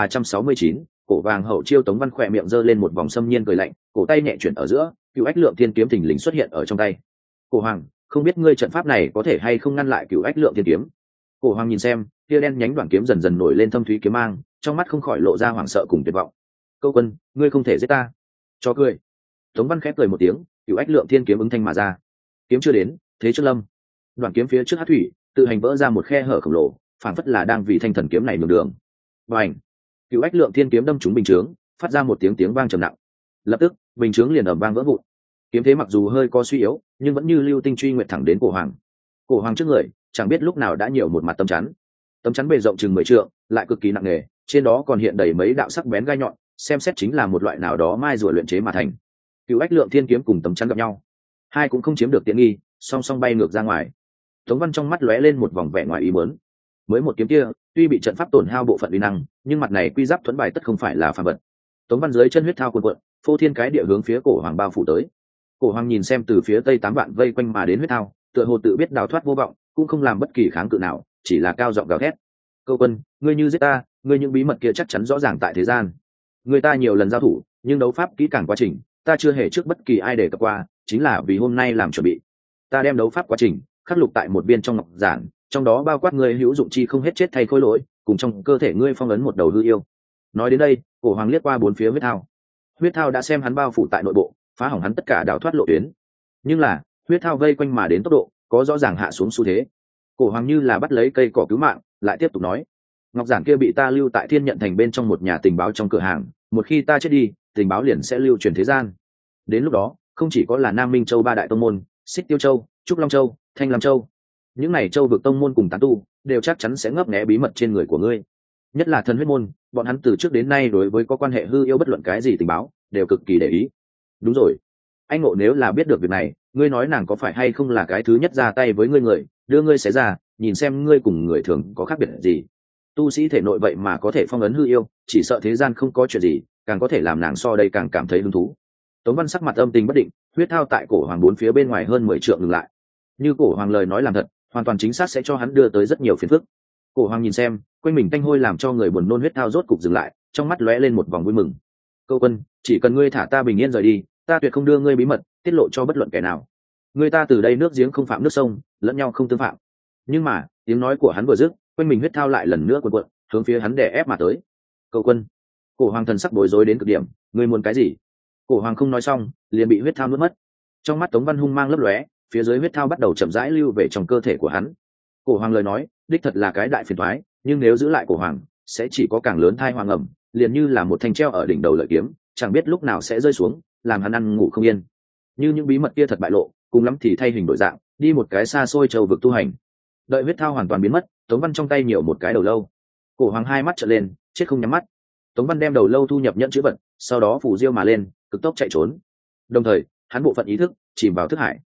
A: 1369, Cổ Vàng hậu chiêu. Tống Văn khỏe miệng giơ lên một vòng xâm nhiên cười lạnh, cổ tay nhẹ chuyển ở giữa, Cửu Ách Lượng Thiên kiếm thình lình xuất hiện ở trong tay. Cổ Hoàng, không biết ngươi trận pháp này có thể hay không ngăn lại Cửu Ách Lượng Thiên kiếm. Cổ Hoàng nhìn xem, tia đen nhánh đoạn kiếm dần dần nổi lên thâm thúy kiếm mang, trong mắt không khỏi lộ ra hoảng sợ cùng tuyệt vọng. Câu quân, ngươi không thể giết ta. Cho cười. Tống Văn khép cười một tiếng, Cửu Ách Lượng Thiên kiếm ứng thanh mà ra. Kiếm chưa đến, thế chưa lâm. Đoạn kiếm phía trước hắc thủy, tự hành vỡ ra một khe hở khổng lồ, phảng phất là đang vì thanh thần kiếm này nhường đường. Bành! Cửu Ách Lượng Thiên kiếm đâm trúng bình chướng, phát ra một tiếng vang trầm nặng. Lập tức, bình chướng liền ầm vang vỡ vụn. Kiếm thế mặc dù hơi có suy yếu, nhưng vẫn như lưu tinh truy nguyệt thẳng đến Cổ Hoàng. Cổ Hoàng trước người, chẳng biết lúc nào đã nhiều một mặt tấm chắn. Tấm chắn bề rộng chừng 10 trượng, lại cực kỳ nặng nề, trên đó còn hiện đầy mấy đạo sắc bén gai nhọn, xem xét chính là một loại nào đó mai rùa luyện chế mà thành. Cửu Ách Lượng Thiên kiếm cùng tấm chắn gặp nhau, hai cũng không chiếm được tiện nghi, song song bay ngược ra ngoài. Tống Văn trong mắt lóe lên một vòng vẻ ngoài ý muốn. Mới một kiếm kia, tuy bị trận pháp tổn hao bộ phận uy năng, nhưng mặt này quy giáp thuẫn bài tất không phải là phàm vật. Tống Văn dưới chân huyết thao cuồn cuộn, phô thiên cái địa hướng phía Cổ Hoàng bao phủ tới. Cổ Hoàng nhìn xem từ phía tây 8 vạn vây quanh mà đến huyết thao, tựa hồ tự biết đào thoát vô vọng, cũng không làm bất kỳ kháng cự nào, chỉ là cao giọng gào thét. Câu quân, ngươi như giết ta, ngươi những bí mật kia chắc chắn rõ ràng tại thế gian. Người ta nhiều lần giao thủ, nhưng đấu pháp kỹ càng quá trình, ta chưa hề trước bất kỳ ai đề cập qua, chính là vì hôm nay làm chuẩn bị. Ta đem đấu pháp quá trình khắc lục tại một viên trong ngọc giản, trong đó bao quát ngươi hữu dụng chi không hết chết thay khối lỗi, cùng trong cơ thể ngươi phong ấn một đầu hư yêu. Nói đến đây, Cổ Hoàng liếc qua bốn phía huyết thao. Huyết thao đã xem hắn bao phủ tại nội bộ, phá hỏng hắn tất cả đào thoát lộ tuyến. Nhưng là, huyết thao vây quanh mà đến tốc độ có rõ ràng hạ xuống xu thế. Cổ Hoàng như là bắt lấy cây cỏ cứu mạng, lại tiếp tục nói: ngọc giản kia bị ta lưu tại Thiên Nhận Thành bên trong một nhà tình báo trong cửa hàng, một khi ta chết đi, tình báo liền sẽ lưu truyền thế gian. Đến lúc đó, không chỉ có là Nam Minh Châu 3 đại tông môn, Xích Tiêu Châu, Trúc Long Châu, Thanh Lam Châu, những này châu vực tông môn cùng tán tu đều chắc chắn sẽ ngấp nghé bí mật trên người của ngươi. Nhất là Thần Huyết môn, bọn hắn từ trước đến nay đối với có quan hệ hư yêu bất luận cái gì tình báo đều cực kỳ để ý. Đúng rồi, anh Ngộ nếu là biết được việc này, ngươi nói nàng có phải hay không là cái thứ nhất ra tay với ngươi người, đưa ngươi xé ra, nhìn xem ngươi cùng người thường có khác biệt gì. Tu sĩ thể nội vậy mà có thể phong ấn hư yêu, chỉ sợ thế gian không có chuyện gì càng có thể làm nàng so đây càng cảm thấy hứng thú. Tống Văn sắc mặt âm tình bất định, huyết thao tại Cổ Hoàng bốn phía bên ngoài hơn 10 trượng ngừng lại. Như Cổ Hoàng lời nói làm thật, hoàn toàn chính xác sẽ cho hắn đưa tới rất nhiều phiền phức. Cổ Hoàng nhìn xem, quanh mình tanh hôi làm cho người buồn nôn huyết thao rốt cục dừng lại, trong mắt lóe lên một vòng vui mừng. Câu quân, chỉ cần ngươi thả ta bình yên rời đi, ta tuyệt không đưa ngươi bí mật tiết lộ cho bất luận kẻ nào. Người ta từ đây nước giếng không phạm nước sông, lẫn nhau không tương phạm. Nhưng mà, tiếng nói của hắn vừa dứt, quanh mình huyết thao lại lần nữa cuộn cuộn, hướng phía hắn đè ép mà tới. Câu quân, Cổ Hoàng thần sắc bối rối đến cực điểm, ngươi muốn cái gì? Cổ Hoàng không nói xong, liền bị huyết thao nuốt mất. Trong mắt Tống Văn hung mang lấp lóe, phía dưới huyết thao bắt đầu chậm rãi lưu về trong cơ thể của hắn. Cổ Hoàng lời nói, đích thật là cái đại phiền toái, nhưng nếu giữ lại Cổ Hoàng, sẽ chỉ có càng lớn thai hoàng ẩm, liền như là một thanh treo ở đỉnh đầu lợi kiếm, chẳng biết lúc nào sẽ rơi xuống, làm hắn ăn ngủ không yên. Như những bí mật kia thật bại lộ, cùng lắm thì thay hình đổi dạng, đi một cái xa xôi châu vực tu hành. Đợi huyết thao hoàn toàn biến mất, Tống Văn trong tay nhiều một cái đầu lâu. Cổ Hoàng hai mắt trợn lên, chết không nhắm mắt. Tống Văn đem đầu lâu thu nhập nhẫn chữ vật, sau đó phủ diêu mà lên, cực tốc chạy trốn. Đồng thời, hắn bộ phận ý thức chìm vào thức hải.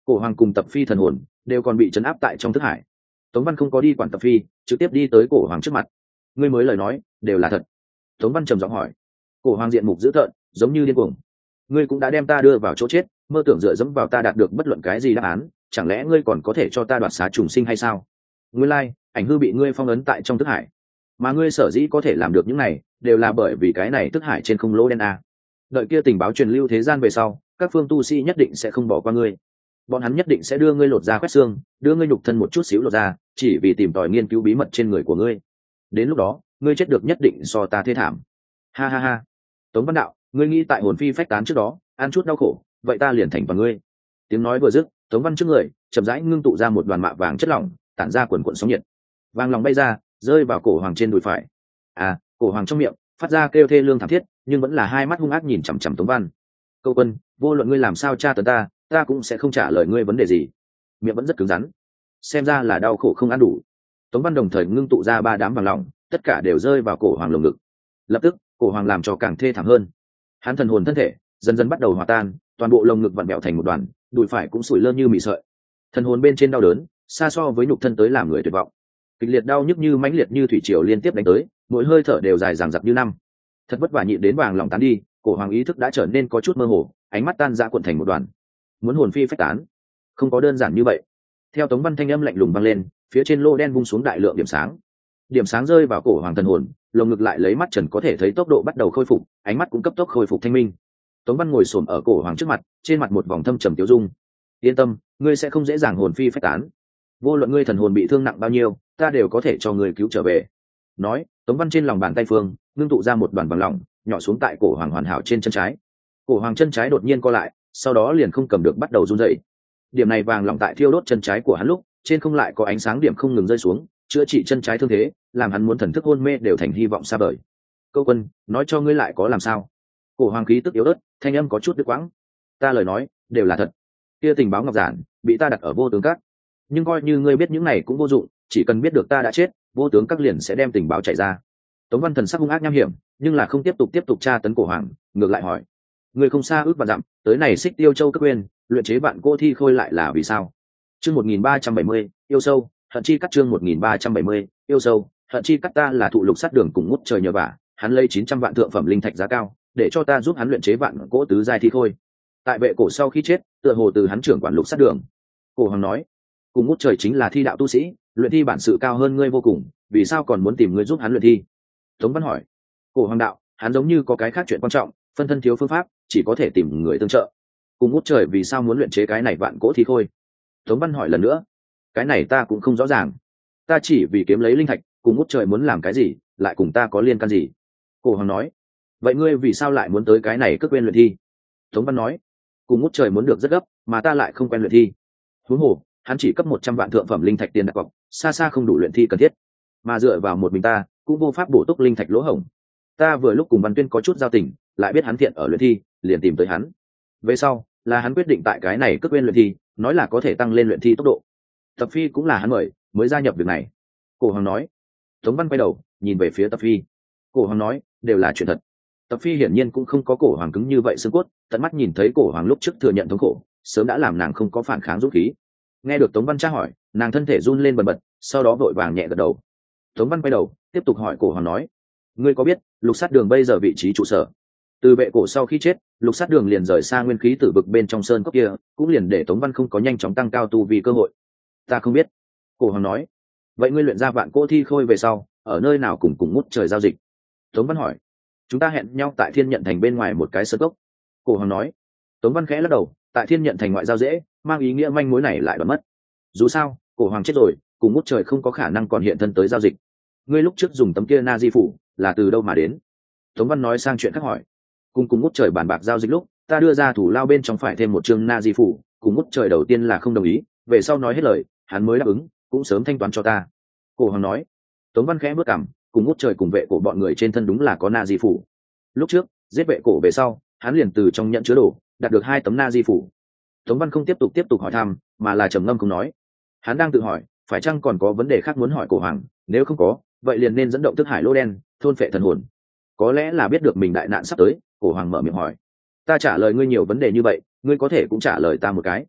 A: Cổ hoàng cùng Tập Phi thần hồn đều còn bị chấn áp tại trong thức hải. Tống Văn không có đi quản Tập Phi, trực tiếp đi tới cổ hoàng trước mặt. Ngươi mới lời nói đều là thật? Tống Văn trầm giọng hỏi. Cổ hoàng diện mục dữ tợn, giống như điên cuồng. Ngươi cũng đã đem ta đưa vào chỗ chết, mơ tưởng dựa dẫm vào ta đạt được bất luận cái gì đáp án, chẳng lẽ ngươi còn có thể cho ta đoạt xá trùng sinh hay sao? Nguyên lai, ảnh hư bị ngươi phong ấn tại trong thức hải, mà ngươi sở dĩ có thể làm được những này, đều là bởi vì cái này thức hải trên không lỗ đen a. Đợi kia tình báo truyền lưu thế gian về sau, các phương tu sĩ nhất định sẽ không bỏ qua ngươi. Bọn hắn nhất định sẽ đưa ngươi lột ra quét xương, đưa ngươi nhục thân một chút xíu lột ra, chỉ vì tìm tòi nghiên cứu bí mật trên người của ngươi. Đến lúc đó, ngươi chết được nhất định so ta thê thảm. Ha ha ha. Tống Văn Đạo, ngươi nghĩ tại hồn phi phách tán trước đó ăn chút đau khổ, vậy ta liền thành toàn ngươi. Tiếng nói vừa dứt, Tống Văn trước người chậm rãi ngưng tụ ra một đoàn mạ vàng chất lỏng, tản ra quần quần sóng nhiệt. Vàng lòng bay ra, rơi vào cổ hoàng trên đùi phải. Cổ hoàng trong miệng phát ra kêu thê lương thảm thiết, nhưng vẫn là hai mắt hung ác nhìn chằm chằm Tống Văn. Câu quân, vô luận ngươi làm sao tra tấn ta cũng sẽ không trả lời ngươi vấn đề gì. Miệng vẫn rất cứng rắn, xem ra là đau khổ không ăn đủ. Tống Văn đồng thời ngưng tụ ra 3 đám vàng lỏng, tất cả đều rơi vào cổ hoàng lồng ngực. Lập tức, cổ hoàng làm cho càng thê thảm hơn. Hắn thần hồn thân thể dần dần bắt đầu hòa tan, toàn bộ lồng ngực vặn vẹo thành một đoàn, đùi phải cũng sủi lơ như mì sợi. Thần hồn bên trên đau đớn xa so với nhục thân tới làm người tuyệt vọng. Kịch liệt đau nhức như mãnh liệt như thủy triều liên tiếp đánh tới, mỗi hơi thở đều dài dằng dặc như năm. Thật vất vả nhịn đến vàng lỏng tán đi, cổ hoàng ý thức đã trở nên có chút mơ hồ, ánh mắt tan rã cuộn thành một đoàn. Muốn hồn phi phách tán, không có đơn giản như vậy. Theo Tống Văn thanh âm lạnh lùng vang lên, phía trên lô đen vung xuống đại lượng điểm sáng. Điểm sáng rơi vào cổ hoàng thần hồn, lồng ngực lại lấy mắt trần có thể thấy tốc độ bắt đầu khôi phục, ánh mắt cũng cấp tốc khôi phục thanh minh. Tống Văn ngồi xổm ở cổ hoàng trước mặt, trên mặt một vòng thâm trầm tiêu dung. Yên tâm, ngươi sẽ không dễ dàng hồn phi phách tán. Vô luận ngươi thần hồn bị thương nặng bao nhiêu, ta đều có thể cho ngươi cứu trở về. Nói, Tống Văn trên lòng bàn tay phương ngưng tụ ra một đoàn vàng lỏng, nhỏ xuống tại cổ hoàng hoàn hảo trên chân trái. Cổ hoàng chân trái đột nhiên co lại, sau đó liền không cầm được bắt đầu run rẩy. Điểm này vàng lỏng tại thiêu đốt chân trái của hắn lúc, trên không lại có ánh sáng điểm không ngừng rơi xuống, chữa trị chân trái thương thế, làm hắn muốn thần thức hôn mê đều thành hy vọng xa vời. Câu quân, nói cho ngươi lại có làm sao? Cổ hoàng khí tức yếu ớt, thanh âm có chút đứt quãng. Ta lời nói đều là thật. Kia tình báo ngọc giản bị ta đặt ở vô tướng các, nhưng coi như ngươi biết những này cũng vô dụng, chỉ cần biết được ta đã chết, vô tướng các liền sẽ đem tình báo chạy ra. Tống Văn thần sắc hung ác nham hiểm, nhưng là không tiếp tục tra tấn cổ hoàng, ngược lại hỏi: ngươi không xa ước vạn dặm tới này Xích Tiêu Châu cấp quên, luyện chế vạn cô thi khôi lại là vì sao? Chương 1370, yêu sâu, hận chi cắt. Chương 1370, yêu sâu, hận chi cắt. Ta là thụ lục sát đường cùng ngút trời nhờ vả, hắn lấy 900 vạn thượng phẩm linh thạch giá cao, để cho ta giúp hắn luyện chế vạn cỗ tứ giai thi khôi. Tại vệ cổ sau khi chết, tựa hồ từ hắn trưởng quản lục sát đường. Cổ hoàng nói: cùng ngút trời chính là thi đạo tu sĩ, luyện thi bản sự cao hơn ngươi vô cùng, vì sao còn muốn tìm ngươi giúp hắn luyện thi? Tống Văn hỏi. Cổ hoàng đạo: hắn giống như có cái khác chuyện quan trọng, phân thân thiếu phương pháp, chỉ có thể tìm người tương trợ. Cùng ngút trời vì sao muốn luyện chế cái này vạn cỗ thi khôi? Tống Văn hỏi lần nữa. Cái này ta cũng không rõ ràng, ta chỉ vì kiếm lấy linh thạch, cùng ngút trời muốn làm cái gì, lại cùng ta có liên can gì? Cổ hoàng nói. Vậy ngươi vì sao lại muốn tới cái này cất quên luyện thi? Tống Văn nói. Cùng ngút trời muốn được rất gấp, mà ta lại không quen luyện thi. Huống hồ, hắn chỉ cấp 100 vạn thượng phẩm linh thạch tiền đặt cọc, xa xa không đủ luyện thi cần thiết, mà dựa vào một mình ta cũng vô pháp bổ túc linh thạch lỗ hổng. Ta vừa lúc cùng Văn Tuyên có chút giao tình, lại biết hắn thiện ở luyện thi, liền tìm tới hắn. Về sau là hắn quyết định tại cái này cất quên luyện thi, nói là có thể tăng lên luyện thi tốc độ. Tập Phi cũng là hắn mời mới gia nhập việc này. Cổ hoàng nói. Tống Văn quay đầu nhìn về phía Tập Phi. Cổ hoàng nói, đều là chuyện thật. Tập Phi hiển nhiên cũng không có cổ hoàng cứng như vậy xương cốt, tận mắt nhìn thấy cổ hoàng lúc trước thừa nhận thống khổ, sớm đã làm nàng không có phản kháng dũng khí. Nghe được Tống Văn tra hỏi, nàng thân thể run lên bần bật, sau đó vội vàng nhẹ gật đầu. Tống Văn quay đầu tiếp tục hỏi cổ hoàng nói: ngươi có biết lục sát đường bây giờ vị trí trụ sở? Từ vệ cổ sau khi chết, lục sát đường liền rời xa nguyên khí tử vực bên trong sơn cốc kia, cũng liền để Tống Văn không có nhanh chóng tăng cao tu vi cơ hội. Ta không biết. Cổ hoàng nói. Vậy ngươi luyện ra vạn cỗ thi khôi về sau, ở nơi nào cùng ngút trời giao dịch? Tống Văn hỏi. Chúng ta hẹn nhau tại Thiên Nhận Thành bên ngoài một cái sơn cốc. Cổ hoàng nói. Tống Văn khẽ lắc đầu, tại Thiên Nhận Thành ngoại giao dễ, mang ý nghĩa manh mối này lại đoán mất. Dù sao, cổ hoàng chết rồi, cùng ngút trời không có khả năng còn hiện thân tới giao dịch. Ngươi lúc trước dùng tấm kia na di phủ là từ đâu mà đến? Tống Văn nói sang chuyện khác hỏi. Cùng ngút trời bàn bạc giao dịch lúc, ta đưa ra thủ lao bên trong phải thêm một chương na di phủ, cùng ngút trời đầu tiên là không đồng ý, về sau nói hết lời, hắn mới đáp ứng, cũng sớm thanh toán cho ta. Cổ hoàng nói. Tống Văn khẽ bước cằm, cùng ngút trời cùng vệ cổ bọn người trên thân đúng là có na di phủ. Lúc trước giết vệ cổ về sau, hắn liền từ trong nhận chứa đồ đạt được 2 tấm na di phủ. Tống Văn không tiếp tục hỏi thăm, mà là trầm ngâm không nói. Hắn đang tự hỏi, phải chăng còn có vấn đề khác muốn hỏi cổ hoàng, nếu không có, vậy liền nên dẫn động thức hải lỗ đen, thôn phệ thần hồn. Có lẽ là biết được mình đại nạn sắp tới, cổ hoàng mở miệng hỏi: ta trả lời ngươi nhiều vấn đề như vậy, ngươi có thể cũng trả lời ta một cái.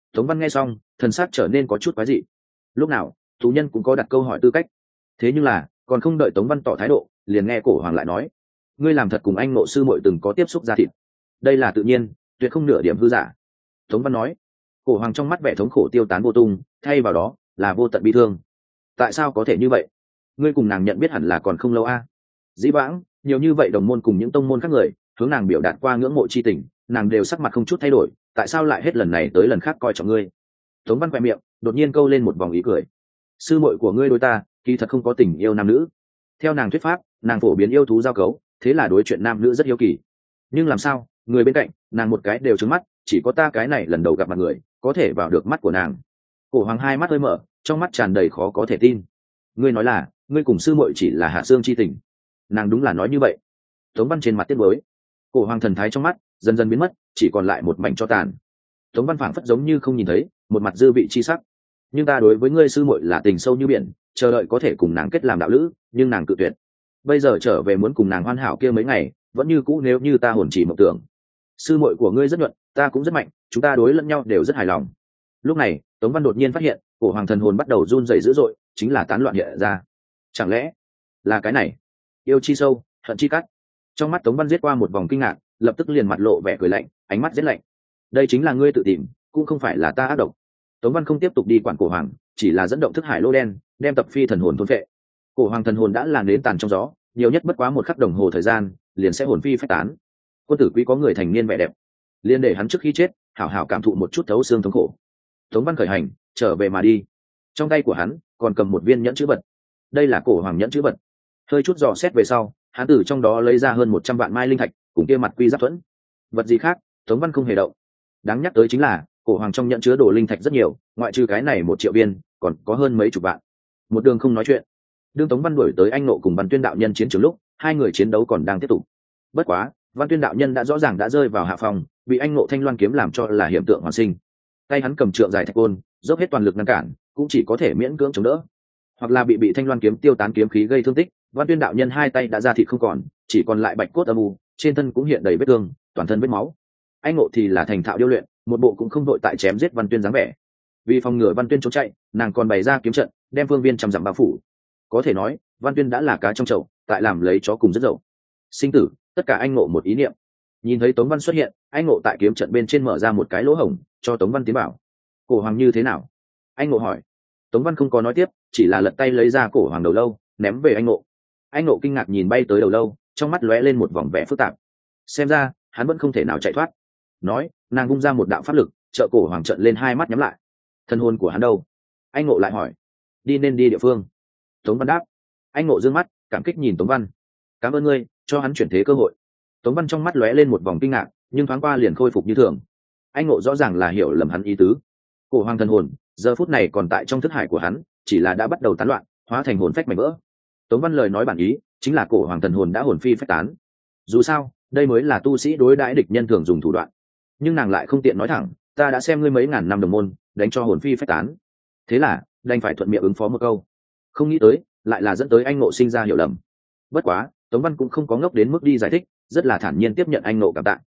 A: Tống Văn nghe xong thần sắc trở nên có chút quái dị. Lúc nào tù nhân cũng có đặt câu hỏi tư cách, thế nhưng là còn không đợi Tống Văn tỏ thái độ, liền nghe cổ hoàng lại nói: ngươi làm thật cùng anh ngộ sư muội từng có tiếp xúc ra thịt? Đây là tự nhiên, tuyệt không nửa điểm hư giả. Tống Văn nói. Cổ hoàng trong mắt vẻ thống khổ tiêu tán vô tung, thay vào đó là vô tận bi thương. Tại sao có thể như vậy? Ngươi cùng nàng nhận biết hẳn là còn không lâu a. Dĩ vãng nhiều như vậy đồng môn cùng những tông môn khác người hướng nàng biểu đạt qua ngưỡng mộ chi tình, nàng đều sắc mặt không chút thay đổi, tại sao lại hết lần này tới lần khác coi trọng ngươi? Tống Văn quẹ miệng đột nhiên câu lên một vòng ý cười. Sư muội của ngươi đối ta kỳ thật không có tình yêu nam nữ. Theo nàng thuyết pháp, nàng phổ biến yêu thú giao cấu, thế là đối chuyện nam nữ rất hiếu kỳ. Nhưng làm sao người bên cạnh nàng một cái đều trứng mắt, chỉ có ta cái này lần đầu gặp mặt người có thể vào được mắt của nàng. Cổ hoàng hai mắt hơi mở, trong mắt tràn đầy khó có thể tin. Ngươi nói là ngươi cùng sư muội chỉ là hạ xương chi tình? Nàng đúng là nói như vậy. Tống Văn trên mặt tiếc nuối. Cổ hoàng thần thái trong mắt dần dần biến mất, chỉ còn lại một mảnh cho tàn. Tống Văn phảng phất giống như không nhìn thấy, một mặt dư vị chi sắc. Nhưng ta đối với ngươi sư muội là tình sâu như biển, chờ đợi có thể cùng nàng kết làm đạo lữ, nhưng nàng cự tuyệt. Bây giờ trở về muốn cùng nàng hoàn hảo kia mấy ngày, vẫn như cũ nếu như ta hồn chỉ mộng tưởng. Sư muội của ngươi rất nhuận, ta cũng rất mạnh, chúng ta đối lẫn nhau đều rất hài lòng. Lúc này Tống Văn đột nhiên phát hiện cổ hoàng thần hồn bắt đầu run rẩy dữ dội, chính là tán loạn hiện ra. Chẳng lẽ là cái này? Yêu chi sâu, hận chi cắt. Trong mắt Tống Văn giết qua một vòng kinh ngạc, lập tức liền mặt lộ vẻ cười lạnh, ánh mắt giết lạnh. Đây chính là ngươi tự tìm, cũng không phải là ta ác độc. Tống Văn không tiếp tục đi quản cổ hoàng, chỉ là dẫn động thức hải lô đen, đem tập phi thần hồn thôn phệ. Cổ hoàng thần hồn đã làn đến tàn trong gió, nhiều nhất bất quá một khắc đồng hồ thời gian, liền sẽ hồn phi phách tán. Quân tử quý có người thành niên vẻ đẹp, liền để hắn trước khi chết hảo hảo cảm thụ một chút thấu xương thống khổ. Tống Văn khởi hành trở về mà đi. Trong tay của hắn còn cầm một viên nhẫn chữ vật. Đây là cổ hoàng nhẫn chữ vật. Hơi chút dò xét về sau, hắn từ trong đó lấy ra hơn 100 vạn mai linh thạch cùng kia mặt quy giáp thuẫn. Vật gì khác Tống Văn không hề động. Đáng nhắc tới chính là cổ hoàng trong nhẫn chứa đồ linh thạch rất nhiều, ngoại trừ cái này 1 triệu viên còn có hơn mấy chục vạn. Một đường không nói chuyện. Đương Tống Văn đuổi tới anh nộ cùng Văn Tuyên đạo nhân chiến trường lúc, hai người chiến đấu còn đang tiếp tục. Bất quá Văn Tuyên đạo nhân đã rõ ràng đã rơi vào hạ phòng, bị anh nộ thanh loan kiếm làm cho là hiểm tượng hoàn sinh. Tay hắn cầm trượng dài thạch côn, dốc hết toàn lực ngăn cản, cũng chỉ có thể miễn cưỡng chống đỡ, hoặc là bị thanh loan kiếm tiêu tán kiếm khí gây thương tích. Văn Tuyên đạo nhân hai tay đã ra thịt không còn, chỉ còn lại bạch cốt âm u, trên thân cũng hiện đầy vết thương, toàn thân vết máu. Anh ngộ thì là thành thạo điêu luyện, một bộ cũng không đội tại chém giết Văn Tuyên dáng vẻ. Vì phòng ngừa Văn Tuyên trốn chạy, nàng còn bày ra kiếm trận, đem phương viên trăm dặm bao phủ. Có thể nói Văn Tuyên đã là cá trong chậu, tại làm lấy chó cùng rất dậu. Sinh tử tất cả anh ngộ một ý niệm. Nhìn thấy Tống Văn xuất hiện, anh ngộ tại kiếm trận bên trên mở ra một cái lỗ hổng, cho Tống Văn tiến bảo. Cổ hoàng như thế nào? Anh ngộ hỏi. Tống Văn không có nói tiếp, chỉ là lật tay lấy ra cổ hoàng đầu lâu, ném về anh ngộ. Anh ngộ kinh ngạc nhìn bay tới đầu lâu, trong mắt lóe lên một vòng vẻ phức tạp. Xem ra hắn vẫn không thể nào chạy thoát. Nói, nàng vung ra một đạo pháp lực, trợ cổ hoàng trận lên hai mắt nhắm lại. Thân hồn của hắn đâu? Anh ngộ lại hỏi. Đi nên đi địa phương. Tống Văn đáp. Anh ngộ dương mắt cảm kích nhìn Tống Văn. Cảm ơn ngươi cho hắn chuyển thế cơ hội. Tống Văn trong mắt lóe lên một vòng kinh ngạc, nhưng thoáng qua liền khôi phục như thường. Anh ngộ rõ ràng là hiểu lầm hắn ý tứ. Cổ hoàng thần hồn giờ phút này còn tại trong thức hải của hắn, chỉ là đã bắt đầu tán loạn, hóa thành hồn phách mảnh vỡ. Tống Văn lời nói bản ý chính là cổ hoàng thần hồn đã hồn phi phách tán. Dù sao đây mới là tu sĩ đối đãi địch nhân thường dùng thủ đoạn, nhưng nàng lại không tiện nói thẳng, ta đã xem ngươi mấy ngàn năm đồng môn đánh cho hồn phi phách tán. Thế là đành phải thuận miệng ứng phó một câu. Không nghĩ tới lại là dẫn tới anh ngộ sinh ra hiểu lầm. Bất quá Tống Văn cũng không có ngốc đến mức đi giải thích, rất là thản nhiên tiếp nhận anh ngộ cảm tạ.